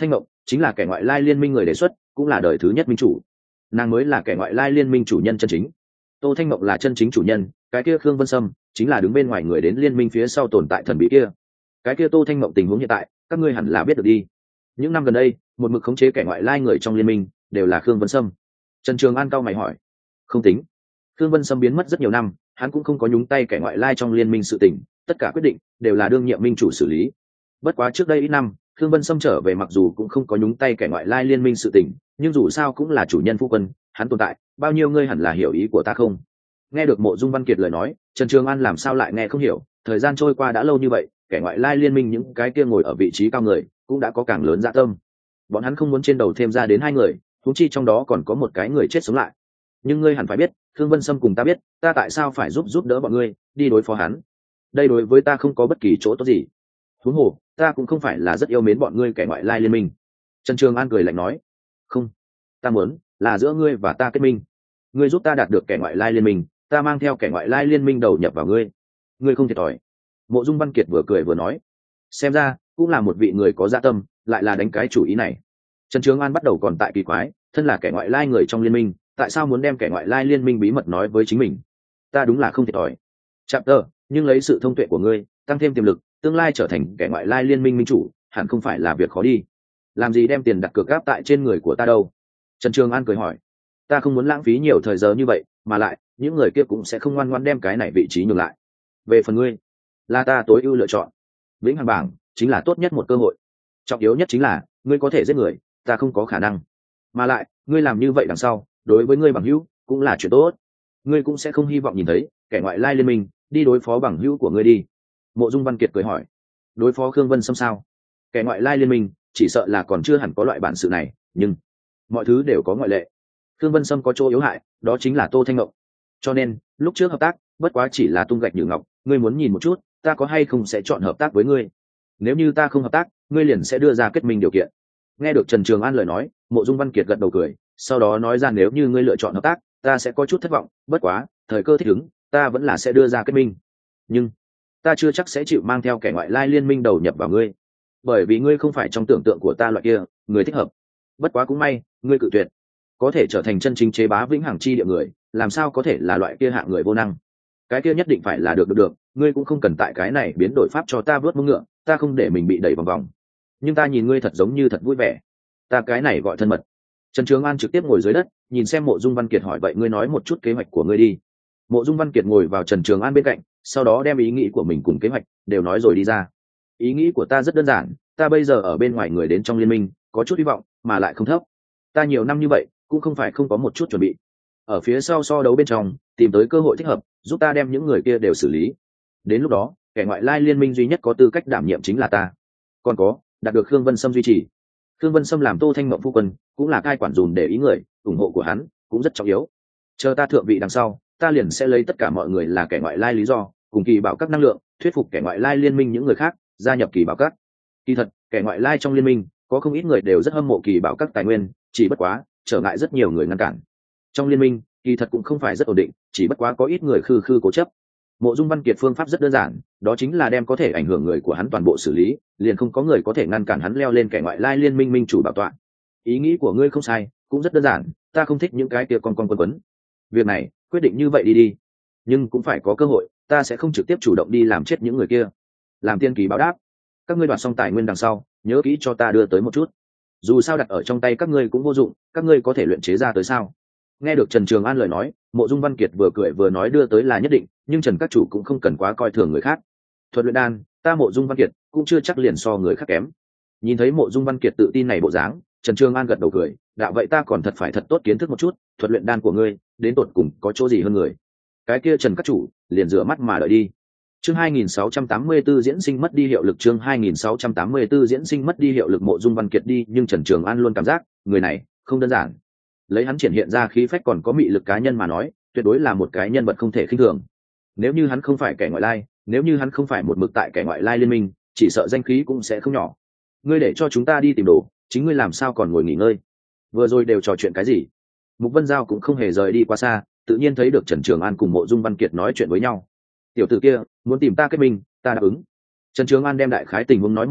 chính là kẻ ngoại lai liên minh người đề xuất, cũng là đời thứ nhất minh chủ. Nàng mới là kẻ ngoại lai liên minh chủ nhân chân chính. Tô Thanh Mộng là chân chính chủ nhân, cái kia Khương Vân Sâm chính là đứng bên ngoài người đến liên minh phía sau tồn tại thần bí kia. Cái kia Tô Thanh Mộng tình huống hiện tại, các ngươi hẳn là biết được đi. Những năm gần đây, một mực khống chế kẻ ngoại lai người trong liên minh đều là Khương Vân Sâm. Trần Trường An cau mày hỏi, không tính. Khương Vân Sâm biến mất rất nhiều năm, hắn cũng không có nhúng tay kẻ ngoại lai trong liên minh sự tình, tất cả quyết định đều là đương nhiệm minh chủ xử lý. Bất quá trước đây ít năm, Khương Vân Sâm trở về mặc dù cũng không có nhúng tay kẻ ngoại lai liên minh sự tình, nhưng dù sao cũng là chủ nhân phu quân, hắn tồn tại, bao nhiêu ngươi hẳn là hiểu ý của ta không? Nghe được Mộ Dung Văn Kiệt lời nói, Trần Trường An làm sao lại nghe không hiểu, thời gian trôi qua đã lâu như vậy, kẻ ngoại lai liên minh những cái kia ngồi ở vị trí cao người, cũng đã có càng lớn dạ tâm. Bọn hắn không muốn trên đầu thêm ra đến hai người, huống chi trong đó còn có một cái người chết sống lại. Nhưng ngươi hẳn phải biết, Khương Vân Sâm cùng ta biết, ta tại sao phải giúp giúp đỡ bọn ngươi, đi đối phó hắn. Đây đối với ta không có bất kỳ chỗ tốt gì. Huống hồ, ta cũng không phải là rất yêu mến bọn ngươi kẻ ngoại lai liên minh. Trần Trường An cười lạnh nói, không, ta muốn là giữa ngươi và ta kết minh. Ngươi giúp ta đạt được kẻ ngoại lai liên minh, ta mang theo kẻ ngoại lai liên minh đầu nhập vào ngươi. Ngươi không thiệt thòi. Mộ Dung Văn Kiệt vừa cười vừa nói, xem ra cũng là một vị người có dạ tâm, lại là đánh cái chủ ý này. Trần Trường An bắt đầu còn tại kỳ quái, thân là kẻ ngoại lai người trong liên minh, tại sao muốn đem kẻ ngoại lai liên minh bí mật nói với chính mình? Ta đúng là không thiệt thòi. Chạm tờ, nhưng lấy sự thông tuệ của ngươi, tăng thêm tiềm lực, tương lai trở thành kẻ ngoại lai liên minh minh chủ, hẳn không phải là việc khó đi. Làm gì đem tiền đặt cược gáp tại trên người của ta đâu? Trần Trường An cười hỏi, ta không muốn lãng phí nhiều thời giờ như vậy, mà lại những người kia cũng sẽ không ngoan ngoãn đem cái này vị trí nhường lại. Về phần ngươi, là ta tối ưu lựa chọn. Vĩnh hằng bảng chính là tốt nhất một cơ hội. Trọng yếu nhất chính là ngươi có thể giết người, ta không có khả năng. Mà lại, ngươi làm như vậy đằng sau, đối với ngươi bằng hữu cũng là chuyện tốt. Ngươi cũng sẽ không hy vọng nhìn thấy kẻ ngoại lai liên minh đi đối phó bằng hữu của ngươi đi. Mộ Dung Văn Kiệt cười hỏi, đối phó Khương Vân Sâm sao? Kẻ ngoại lai liên minh chỉ sợ là còn chưa hẳn có loại bản sự này, nhưng mọi thứ đều có ngoại lệ. Khương Vân Sâm có chỗ yếu hại, đó chính là Tô Thanh Ngộng. Cho nên, lúc trước hợp tác, bất quá chỉ là tung gạch nhử ngọc, ngươi muốn nhìn một chút, ta có hay không sẽ chọn hợp tác với ngươi. Nếu như ta không hợp tác, ngươi liền sẽ đưa ra kết minh điều kiện. Nghe được Trần Trường An lời nói, Mộ Dung Văn Kiệt gật đầu cười, sau đó nói ra nếu như ngươi lựa chọn hợp tác, ta sẽ có chút thất vọng, bất quá, thời cơ thích ứng, ta vẫn là sẽ đưa ra kết minh. Nhưng, ta chưa chắc sẽ chịu mang theo kẻ ngoại lai liên minh đầu nhập vào ngươi, bởi vì ngươi không phải trong tưởng tượng của ta loại kia người thích hợp. Bất quá cũng may, ngươi cự tuyệt. Có thể trở thành chân chính chế bá vĩnh hằng chi địa người, làm sao có thể là loại kia hạng người vô năng? Cái kia nhất định phải là được được được, ngươi cũng không cần tại cái này biến đổi pháp cho ta vớt mông ngựa, ta không để mình bị đẩy vòng vòng. Nhưng ta nhìn ngươi thật giống như thật vui vẻ, ta cái này gọi thân mật. Trần Trường An trực tiếp ngồi dưới đất, nhìn xem Mộ Dung Văn Kiệt hỏi vậy ngươi nói một chút kế hoạch của ngươi đi. Mộ Dung Văn Kiệt ngồi vào Trần Trường An bên cạnh, sau đó đem ý nghĩ của mình cùng kế hoạch đều nói rồi đi ra. Ý nghĩ của ta rất đơn giản, ta bây giờ ở bên ngoài người đến trong liên minh, có chút hy vọng, mà lại không thấp. Ta nhiều năm như vậy, cũng không phải không có một chút chuẩn bị. Ở phía sau so đấu bên trong, tìm tới cơ hội thích hợp, giúp ta đem những người kia đều xử lý. Đến lúc đó, kẻ ngoại lai liên minh duy nhất có tư cách đảm nhiệm chính là ta. Còn có, đạt được Khương Vân Sâm duy trì. Khương Vân Sâm làm Tô Thanh Mộng phu quân, cũng là cai quản dùm để ý người, ủng hộ của hắn cũng rất trọng yếu. Chờ ta thượng vị đằng sau, ta liền sẽ lấy tất cả mọi người là kẻ ngoại lai lý do, cùng kỳ bảo các năng lượng, thuyết phục kẻ ngoại lai liên minh những người khác gia nhập kỳ bảo các. Kỳ thật, kẻ ngoại lai trong liên minh có không ít người đều rất hâm mộ kỳ bảo các tài nguyên, chỉ bất quá trở ngại rất nhiều người ngăn cản. Trong liên minh, kỳ thật cũng không phải rất ổn định, chỉ bất quá có ít người khư khư cố chấp. Mộ Dung Văn Kiệt phương pháp rất đơn giản, đó chính là đem có thể ảnh hưởng người của hắn toàn bộ xử lý, liền không có người có thể ngăn cản hắn leo lên kẻ ngoại lai liên minh minh chủ bảo tọa. Ý nghĩ của ngươi không sai, cũng rất đơn giản, ta không thích những cái kia con con quấn quấn. Việc này, quyết định như vậy đi đi. Nhưng cũng phải có cơ hội, ta sẽ không trực tiếp chủ động đi làm chết những người kia. Làm tiên kỳ báo đáp. Các ngươi đoạt xong tài nguyên đằng sau, nhớ kỹ cho ta đưa tới một chút. Dù sao đặt ở trong tay các ngươi cũng vô dụng, các ngươi có thể luyện chế ra tới sao? Nghe được Trần Trường An lời nói, Mộ Dung Văn Kiệt vừa cười vừa nói đưa tới là nhất định, nhưng Trần các chủ cũng không cần quá coi thường người khác. Thuật luyện đan, ta Mộ Dung Văn Kiệt cũng chưa chắc liền so người khác kém. Nhìn thấy Mộ Dung Văn Kiệt tự tin này bộ dáng, Trần Trường An gật đầu cười, đạo vậy ta còn thật phải thật tốt kiến thức một chút, thuật luyện đan của ngươi, đến tột cùng có chỗ gì hơn người. Cái kia Trần các chủ, liền rửa mắt mà đợi đi. Chương hai nghìn sáu trăm tám mươi tư diễn sinh mất đi hiệu lực chương hai nghìn sáu trăm tám mươi tư diễn sinh mất đi hiệu lực Mộ Dung Văn Kiệt đi, nhưng Trần Trường An luôn cảm giác, người này không đơn giản. Lấy hắn triển hiện ra khí phách còn có mị lực cá nhân mà nói, tuyệt đối là một cái nhân vật không thể khinh thường. Nếu như hắn không phải kẻ ngoại lai, nếu như hắn không phải một mực tại kẻ ngoại lai liên minh, chỉ sợ danh khí cũng sẽ không nhỏ. Ngươi để cho chúng ta đi tìm đồ, chính ngươi làm sao còn ngồi nghỉ ngơi? Vừa rồi đều trò chuyện cái gì? Mục Vân Giao cũng không hề rời đi quá xa, tự nhiên thấy được Trần Trường An cùng Mộ Dung Văn Kiệt nói chuyện với nhau. Tiểu tử kia muốn tìm ta kết minh, ta đáp ứng. Trần Trường An đem đại khái tình huống nói một lần,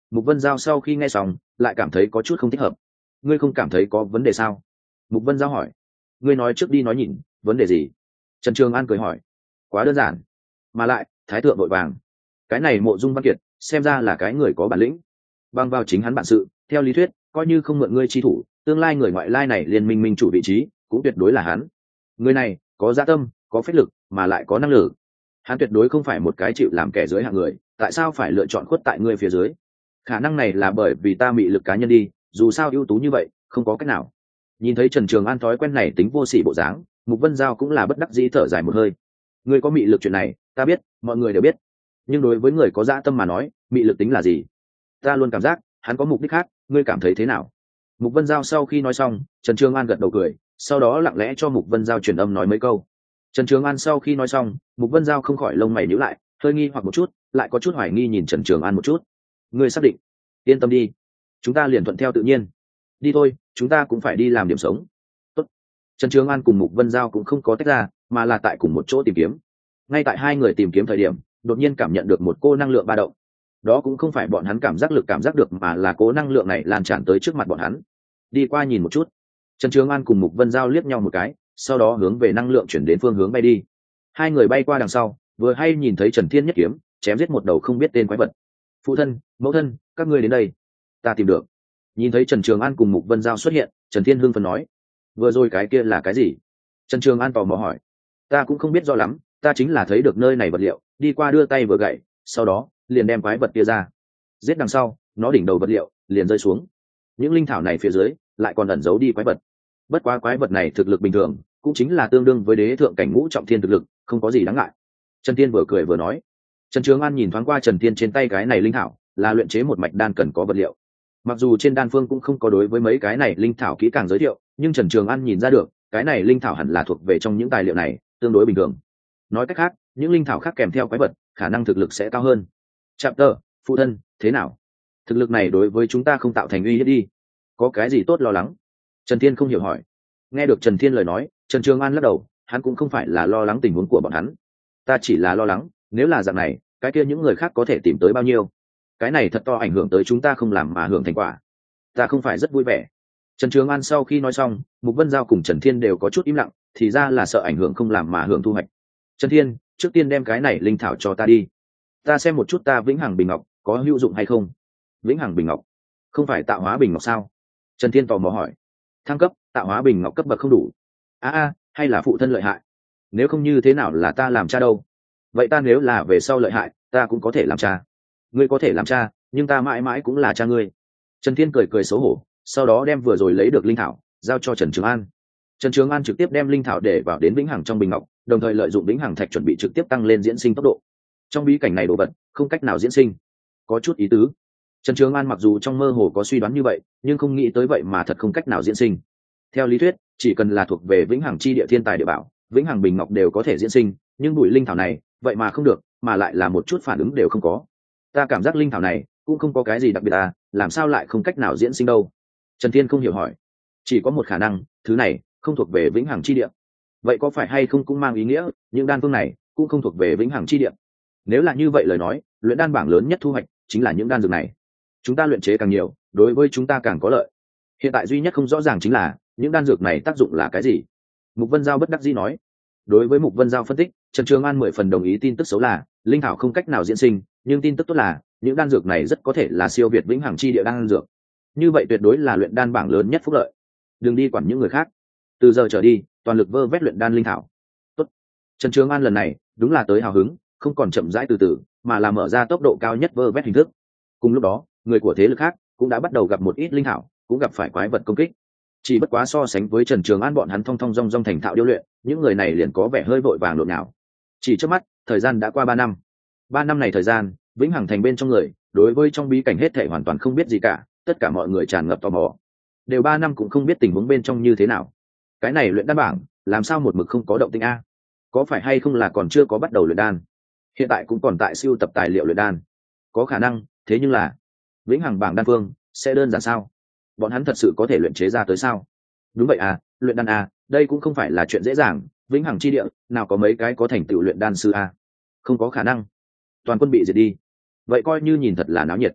Mục Vân Giao sau khi nghe xong lại cảm thấy có chút không thích hợp. Ngươi không cảm thấy có vấn đề sao? Mục Vân Giao hỏi. Ngươi nói trước đi nói nhìn, vấn đề gì? Trần Trường An cười hỏi. Quá đơn giản, mà lại thái thượng vội vàng. Cái này Mộ Dung Văn Kiệt xem ra là cái người có bản lĩnh, bằng vào chính hắn bản sự, theo lý thuyết coi như không mượn ngươi chi thủ, tương lai người ngoại lai này liên minh minh chủ vị trí cũng tuyệt đối là hắn. Người này có dạ tâm, có phách lực, mà lại có năng lực. Hắn tuyệt đối không phải một cái chịu làm kẻ dưới hạng người, tại sao phải lựa chọn khuất tại ngươi phía dưới? Khả năng này là bởi vì ta mị lực cá nhân đi, dù sao ưu tú như vậy không có cách nào. Nhìn thấy Trần Trường An thói quen này tính vô sỉ bộ dáng, Mục Vân Giao cũng là bất đắc dĩ thở dài một hơi. Ngươi có mị lực chuyện này ta biết, mọi người đều biết, nhưng đối với người có dạ tâm mà nói, mị lực tính là gì? Ta luôn cảm giác hắn có mục đích khác, ngươi cảm thấy thế nào? Mục Vân Giao sau khi nói xong, Trần Trường An gật đầu cười, sau đó lặng lẽ cho Mục Vân Giao truyền âm nói mấy câu. Trần Trường An sau khi nói xong, Mục Vân Giao không khỏi lông mày nhíu lại, hơi nghi hoặc một chút, lại có chút hoài nghi nhìn Trần Trường An một chút. Ngươi xác định? Yên tâm đi, chúng ta liền thuận theo tự nhiên. Đi thôi, chúng ta cũng phải đi làm điểm sống. Tốt. Trần Trường An cùng Mục Vân Giao cũng không có tách ra, mà là tại cùng một chỗ tìm kiếm. Ngay tại hai người tìm kiếm thời điểm, đột nhiên cảm nhận được một cô năng lượng ba động. Đó cũng không phải bọn hắn cảm giác lực cảm giác được, mà là cố năng lượng này lan tràn tới trước mặt bọn hắn. Đi qua nhìn một chút. Trần Trường An cùng Mục Vân Giao liếc nhau một cái, sau đó hướng về năng lượng chuyển đến phương hướng bay đi. Hai người bay qua đằng sau, vừa hay nhìn thấy Trần Thiên nhất kiếm chém giết một đầu không biết tên quái vật. Phụ thân, mẫu thân, các ngươi đến đây, ta tìm được. Nhìn thấy Trần Trường An cùng Mục Vân Giao xuất hiện, Trần Thiên hưng phấn nói, vừa rồi cái kia là cái gì? Trần Trường An tò mò hỏi. Ta cũng không biết rõ lắm, ta chính là thấy được nơi này vật liệu, đi qua đưa tay vừa gậy, sau đó liền đem quái vật kia ra, giết đằng sau nó đỉnh đầu vật liệu liền rơi xuống. Những linh thảo này phía dưới lại còn ẩn giấu đi quái vật. Bất quá quái vật này thực lực bình thường, cũng chính là tương đương với đế thượng cảnh ngũ trọng thiên thực lực, không có gì đáng ngại. Trần Thiên vừa cười vừa nói. Trần Trường An nhìn thoáng qua Trần Thiên trên tay cái này linh thảo, là luyện chế một mạch đan cần có vật liệu. Mặc dù trên đan phương cũng không có đối với mấy cái này linh thảo kỹ càng giới thiệu, nhưng Trần Trường An nhìn ra được cái này linh thảo hẳn là thuộc về trong những tài liệu này, tương đối bình thường. Nói cách khác, những linh thảo khác kèm theo quái vật khả năng thực lực sẽ cao hơn. Chapter, phụ thân, thế nào? Thực lực này đối với chúng ta không tạo thành uy hiếp đi, có cái gì tốt lo lắng? Trần Thiên không hiểu hỏi. Nghe được Trần Thiên lời nói, Trần Trường An lắc đầu, hắn cũng không phải là lo lắng tình huống của bọn hắn. Ta chỉ là lo lắng, nếu là dạng này, cái kia những người khác có thể tìm tới bao nhiêu? Cái này thật to ảnh hưởng tới chúng ta không làm mà hưởng thành quả. Ta không phải rất vui vẻ. Trần Trường An sau khi nói xong, Mục Vân Giao cùng Trần Thiên đều có chút im lặng, thì ra là sợ ảnh hưởng không làm mà hưởng thu hoạch. Trần Thiên, trước tiên đem cái này linh thảo cho ta đi, ta xem một chút ta vĩnh hằng bình ngọc có hữu dụng hay không. Vĩnh hằng bình ngọc không phải tạo hóa bình ngọc sao? Trần Thiên tò mò hỏi. Thăng cấp tạo hóa bình ngọc cấp bậc không đủ. a a hay là phụ thân lợi hại? Nếu không như thế nào là ta làm cha đâu? Vậy ta nếu là về sau lợi hại, ta cũng có thể làm cha. Ngươi có thể làm cha, nhưng ta mãi mãi cũng là cha ngươi. Trần Thiên cười cười xấu hổ, sau đó đem vừa rồi lấy được linh thảo giao cho Trần Trường An. Trần Trường An trực tiếp đem linh thảo để vào đến vĩnh hằng trong bình ngọc, đồng thời lợi dụng vĩnh hằng thạch chuẩn bị trực tiếp tăng lên diễn sinh tốc độ. Trong bí cảnh này đồ vật không cách nào diễn sinh, có chút ý tứ. Trần Trường An mặc dù trong mơ hồ có suy đoán như vậy, nhưng không nghĩ tới vậy mà thật không cách nào diễn sinh. Theo lý thuyết, chỉ cần là thuộc về vĩnh hằng chi địa thiên tài địa bảo, vĩnh hằng bình ngọc đều có thể diễn sinh, nhưng bụi linh thảo này vậy mà không được, mà lại là một chút phản ứng đều không có. Ta cảm giác linh thảo này cũng không có cái gì đặc biệt à, làm sao lại không cách nào diễn sinh đâu? Trần Thiên không hiểu hỏi. Chỉ có một khả năng, thứ này không thuộc về vĩnh hằng chi địa. Vậy có phải hay không cũng mang ý nghĩa những đan phương này cũng không thuộc về vĩnh hằng chi địa? Nếu là như vậy lời nói, luyện đan bảng lớn nhất thu hoạch chính là những đan dược này. Chúng ta luyện chế càng nhiều, đối với chúng ta càng có lợi. Hiện tại duy nhất không rõ ràng chính là những đan dược này tác dụng là cái gì. Mục Vân Giao bất đắc dĩ nói. Đối với Mục Vân Giao phân tích, Trần Trường An mười phần đồng ý. Tin tức xấu là linh thảo không cách nào diễn sinh, nhưng tin tức tốt là những đan dược này rất có thể là siêu việt vĩnh hằng chi địa đan dược. Như vậy tuyệt đối là luyện đan bảng lớn nhất phúc lợi. Đừng đi quản những người khác, từ giờ trở đi toàn lực vơ vét luyện đan linh thảo. Tốt. Trần Trường An lần này đúng là tới hào hứng, không còn chậm rãi từ từ, mà là mở ra tốc độ cao nhất vơ vét hình thức. Cùng lúc đó, người của thế lực khác cũng đã bắt đầu gặp một ít linh thảo, cũng gặp phải quái vật công kích. Chỉ bất quá so sánh với Trần Trường An bọn hắn thong thong dong dong thành thạo điêu luyện, những người này liền có vẻ hơi vội vàng lộn nhào. Chỉ trước mắt, thời gian đã qua ba năm. Ba năm này thời gian, vĩnh hằng thành bên trong người, đối với trong bí cảnh hết thảy hoàn toàn không biết gì cả, tất cả mọi người tràn ngập tò mò. Đều ba năm cũng không biết tình huống bên trong như thế nào. Cái này luyện đan bảng, làm sao một mực không có động tĩnh a? Có phải hay không là còn chưa có bắt đầu luyện đan? Hiện tại cũng còn tại siêu tập tài liệu luyện đan. Có khả năng, thế nhưng là vĩnh hằng bảng đan phương sẽ đơn giản sao? Bọn hắn thật sự có thể luyện chế ra tới sao? Đúng vậy à, luyện đan à, đây cũng không phải là chuyện dễ dàng. Vĩnh hằng chi địa nào có mấy cái có thành tựu luyện đan sư à? Không có khả năng, toàn quân bị diệt đi. Vậy coi như nhìn thật là náo nhiệt.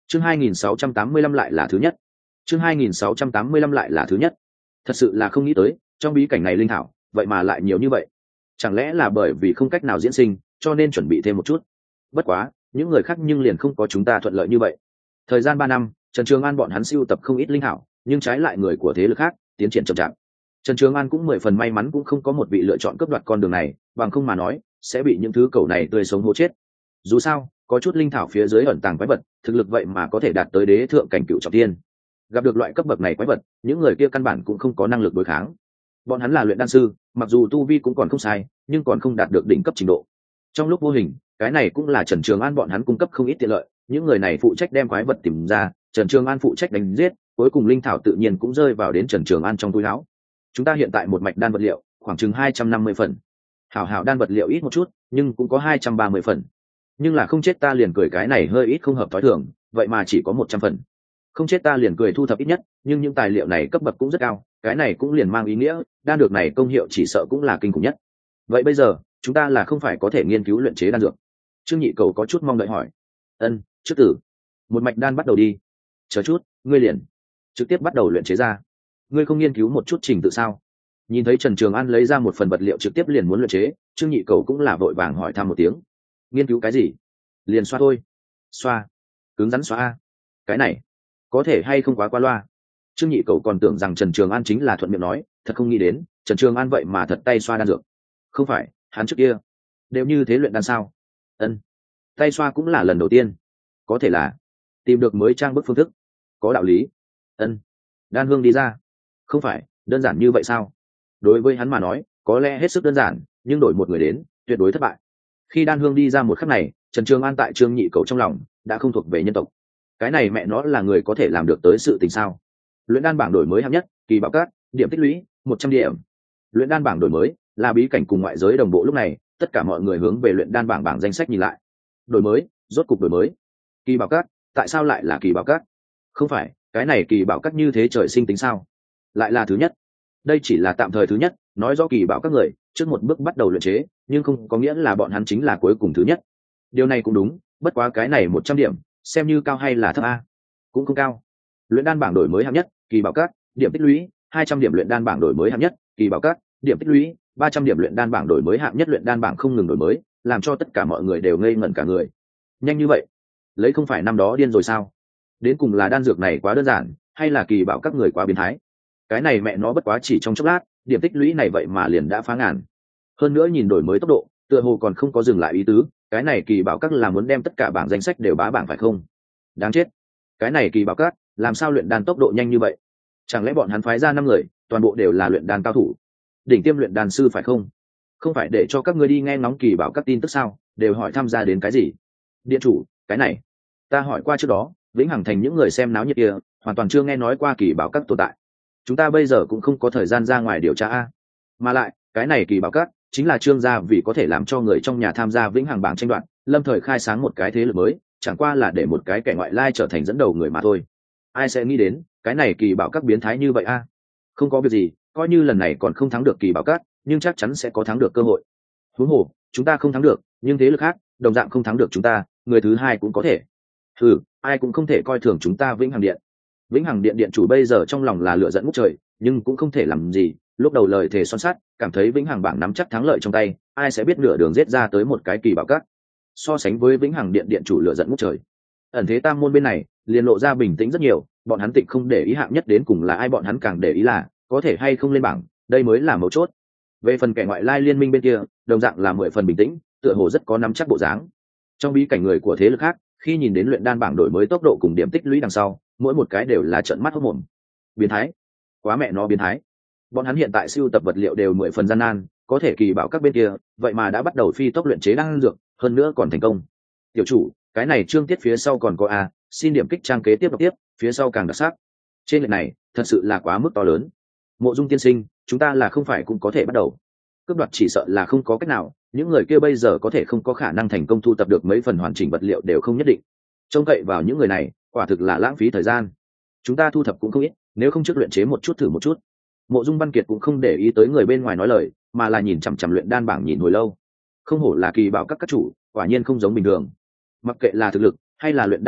chương hai nghìn sáu trăm tám mươi lăm lại là thứ nhất chương hai nghìn sáu trăm tám mươi lăm lại là thứ nhất Thật sự là không nghĩ tới trong bí cảnh này linh thảo vậy mà lại nhiều như vậy. Chẳng lẽ là bởi vì không cách nào diễn sinh cho nên chuẩn bị thêm một chút? Bất quá những người khác nhưng liền không có chúng ta thuận lợi như vậy. Thời gian ba năm, Trần Trường An bọn hắn sưu tập không ít linh thảo, nhưng trái lại người của thế lực khác tiến triển chậm chạp. Trần Trường An cũng mười phần may mắn cũng không có một vị lựa chọn cướp đoạt con đường này, bằng không mà nói sẽ bị những thứ cầu này tươi sống hố chết. Dù sao có chút linh thảo phía dưới ẩn tàng quái vật, thực lực vậy mà có thể đạt tới đế thượng cảnh cựu trọng thiên. Gặp được loại cấp bậc này quái vật, những người kia căn bản cũng không có năng lực đối kháng. Bọn hắn là luyện đan sư, mặc dù tu vi cũng còn không sai, nhưng còn không đạt được đỉnh cấp trình độ. Trong lúc vô hình, cái này cũng là Trần Trường An bọn hắn cung cấp không ít tiện lợi. Những người này phụ trách đem quái vật tìm ra, Trần Trường An phụ trách đánh giết, cuối cùng linh thảo tự nhiên cũng rơi vào đến Trần Trường An trong túi áo. Chúng ta hiện tại một mạch đan vật liệu khoảng chừng hai trăm năm mươi phần. Hảo hảo đan vật liệu ít một chút, nhưng cũng có hai trăm ba mươi phần. Nhưng là không chết ta liền cười cái này hơi ít không hợp tối thường, vậy mà chỉ có một trăm phần. Không chết ta liền cười thu thập ít nhất, nhưng những tài liệu này cấp bậc cũng rất cao, cái này cũng liền mang ý nghĩa đan dược này công hiệu chỉ sợ cũng là kinh khủng nhất. Vậy bây giờ chúng ta là không phải có thể nghiên cứu luyện chế đan dược? Trương Nhị Cầu có chút mong đợi hỏi. Ân, trước tử một mạch đan bắt đầu đi. Chờ chút, ngươi liền trực tiếp bắt đầu luyện chế ra? Ngươi không nghiên cứu một chút trình tự sao? Nhìn thấy Trần Trường An lấy ra một phần vật liệu trực tiếp liền muốn luyện chế, Trương Nhị Cầu cũng là vội vàng hỏi thăm một tiếng. Nghiên cứu cái gì? Liền xoa thôi. Xoa? Cứng rắn xoa? Cái này có thể hay không quá qua loa? Trương Nhị Cầu còn tưởng rằng Trần Trường An chính là thuận miệng nói, thật không nghĩ đến Trần Trường An vậy mà thật tay xoa đan dược. Không phải hắn trước kia đều như thế luyện đan sao? Ân, tay xoa cũng là lần đầu tiên. Có thể là tìm được mới trang bức phương thức. Có đạo lý. Ân, đan hương đi ra. Không phải đơn giản như vậy sao? Đối với hắn mà nói có lẽ hết sức đơn giản, nhưng đổi một người đến tuyệt đối thất bại. Khi đan hương đi ra một khắc này, Trần Trường An tại Trương Nhị Cầu trong lòng đã không thuộc về nhân tộc. Cái này mẹ nó là người có thể làm được tới sự tình sao? Luyện đan bảng đổi mới hạng nhất, Kỳ Bảo Cát, điểm tích lũy một trăm điểm. Luyện đan bảng đổi mới là bí cảnh cùng ngoại giới đồng bộ lúc này, tất cả mọi người hướng về luyện đan bảng bảng danh sách nhìn lại. Đổi mới, rốt cục đổi mới. Kỳ Bảo Cát, tại sao lại là Kỳ Bảo Cát? Không phải, cái này Kỳ Bảo Cát như thế trời sinh tính sao? Lại là thứ nhất. Đây chỉ là tạm thời thứ nhất, nói rõ Kỳ Bảo các người trước một bước bắt đầu luyện chế, nhưng không có nghĩa là bọn hắn chính là cuối cùng thứ nhất. Điều này cũng đúng, bất quá cái này một trăm điểm, xem như cao hay là thấp a? Cũng không cao. Luyện đan bảng đổi mới hạng nhất, Kỳ Bảo Cát, điểm tích lũy hai trăm điểm. Luyện đan bảng đổi mới hạng nhất, Kỳ Bảo Cát, điểm tích lũy ba trăm điểm. Luyện đan bảng đổi mới hạng nhất, luyện đan bảng không ngừng đổi mới, làm cho tất cả mọi người đều ngây ngẩn cả người. Nhanh như vậy, lấy không phải năm đó điên rồi sao? Đến cùng là đan dược này quá đơn giản, hay là Kỳ Bảo các người quá biến thái? Cái này mẹ nó bất quá chỉ trong chốc lát, điểm tích lũy này vậy mà liền đã phá ngàn. Hơn nữa nhìn đổi mới tốc độ, tựa hồ còn không có dừng lại ý tứ, cái này Kỳ Bảo các là muốn đem tất cả bảng danh sách đều bá bảng phải không? Đáng chết. Cái này Kỳ Bảo các làm sao luyện đan tốc độ nhanh như vậy? Chẳng lẽ bọn hắn phái ra năm người toàn bộ đều là luyện đan cao thủ, đỉnh tiêm luyện đan sư phải không? Không phải để cho các ngươi đi nghe ngóng Kỳ Bảo các tin tức sao? Đều hỏi tham gia đến cái gì? Điện chủ, cái này ta hỏi qua trước đó, Vĩnh Hằng thành những người xem náo nhiệt kia hoàn toàn chưa nghe nói qua Kỳ Bảo các tồn tại. Chúng ta bây giờ cũng không có thời gian ra ngoài điều tra a. Mà lại cái này Kỳ Bảo các chính là Trương gia vì có thể làm cho người trong nhà tham gia Vĩnh Hằng bảng tranh đoạt, lâm thời khai sáng một cái thế lực mới, chẳng qua là để một cái kẻ ngoại lai trở thành dẫn đầu người mà thôi. Ai sẽ nghĩ đến cái này Kỳ Bảo các biến thái như vậy a? Không có việc gì, coi như lần này còn không thắng được Kỳ Bảo các, nhưng chắc chắn sẽ có thắng được cơ hội. Huống hồ chúng ta không thắng được, nhưng thế lực khác đồng dạng không thắng được chúng ta, người thứ hai cũng có thể. Ừ, ai cũng không thể coi thường chúng ta Vĩnh Hằng điện. Vĩnh Hằng điện điện chủ bây giờ trong lòng là lửa giận ngút trời, nhưng cũng không thể làm gì. Lúc đầu lời thề son sắt, cảm thấy Vĩnh Hằng bảng nắm chắc thắng lợi trong tay, ai sẽ biết nửa đường giết ra tới một cái Kỳ Bảo các. So sánh với Vĩnh Hằng điện điện chủ lửa giận ngút trời, ẩn thế tam môn bên này liền lộ ra bình tĩnh rất nhiều. Bọn hắn tịnh không để ý hạng nhất đến cùng là ai, bọn hắn càng để ý là có thể hay không lên bảng, đây mới là mấu chốt. Về phần kẻ ngoại lai liên minh bên kia, đồng dạng là mười phần bình tĩnh, tựa hồ rất có nắm chắc bộ dáng. Trong bí cảnh người của thế lực khác, khi nhìn đến luyện đan bảng đổi mới tốc độ cùng điểm tích lũy đằng sau, mỗi một cái đều là trợn mắt hốt mồm. Biến thái, quá mẹ nó biến thái. Bọn hắn hiện tại sưu tập vật liệu đều mười phần gian nan, có thể Kỳ Bảo các bên kia vậy mà đã bắt đầu phi tốc luyện chế đan dược, hơn nữa còn thành công. Tiểu chủ, cái này chương tiết phía sau còn có a, xin điểm kích trang kế tiếp đọc tiếp, phía sau càng đặc sắc. Trên lệch này thật sự là quá mức to lớn. Mộ Dung tiên sinh, chúng ta là không phải cũng có thể bắt đầu? Cướp đoạt chỉ sợ là không có cách nào, những người kia bây giờ có thể không có khả năng thành công thu tập được mấy phần hoàn chỉnh vật liệu đều không nhất định. Trông cậy vào những người này quả thực là lãng phí thời gian. Chúng ta thu thập cũng không ít, nếu không trước luyện chế một chút thử một chút. Mộ Dung Văn Kiệt cũng không để ý tới người bên ngoài nói lời, mà là nhìn chằm chằm luyện đan bảng nhìn hồi lâu. Không hổ là Kỳ Bảo các các chủ, quả nhiên không giống bình thường. Mặc kệ là thực lực hay là luyện đan năng lực,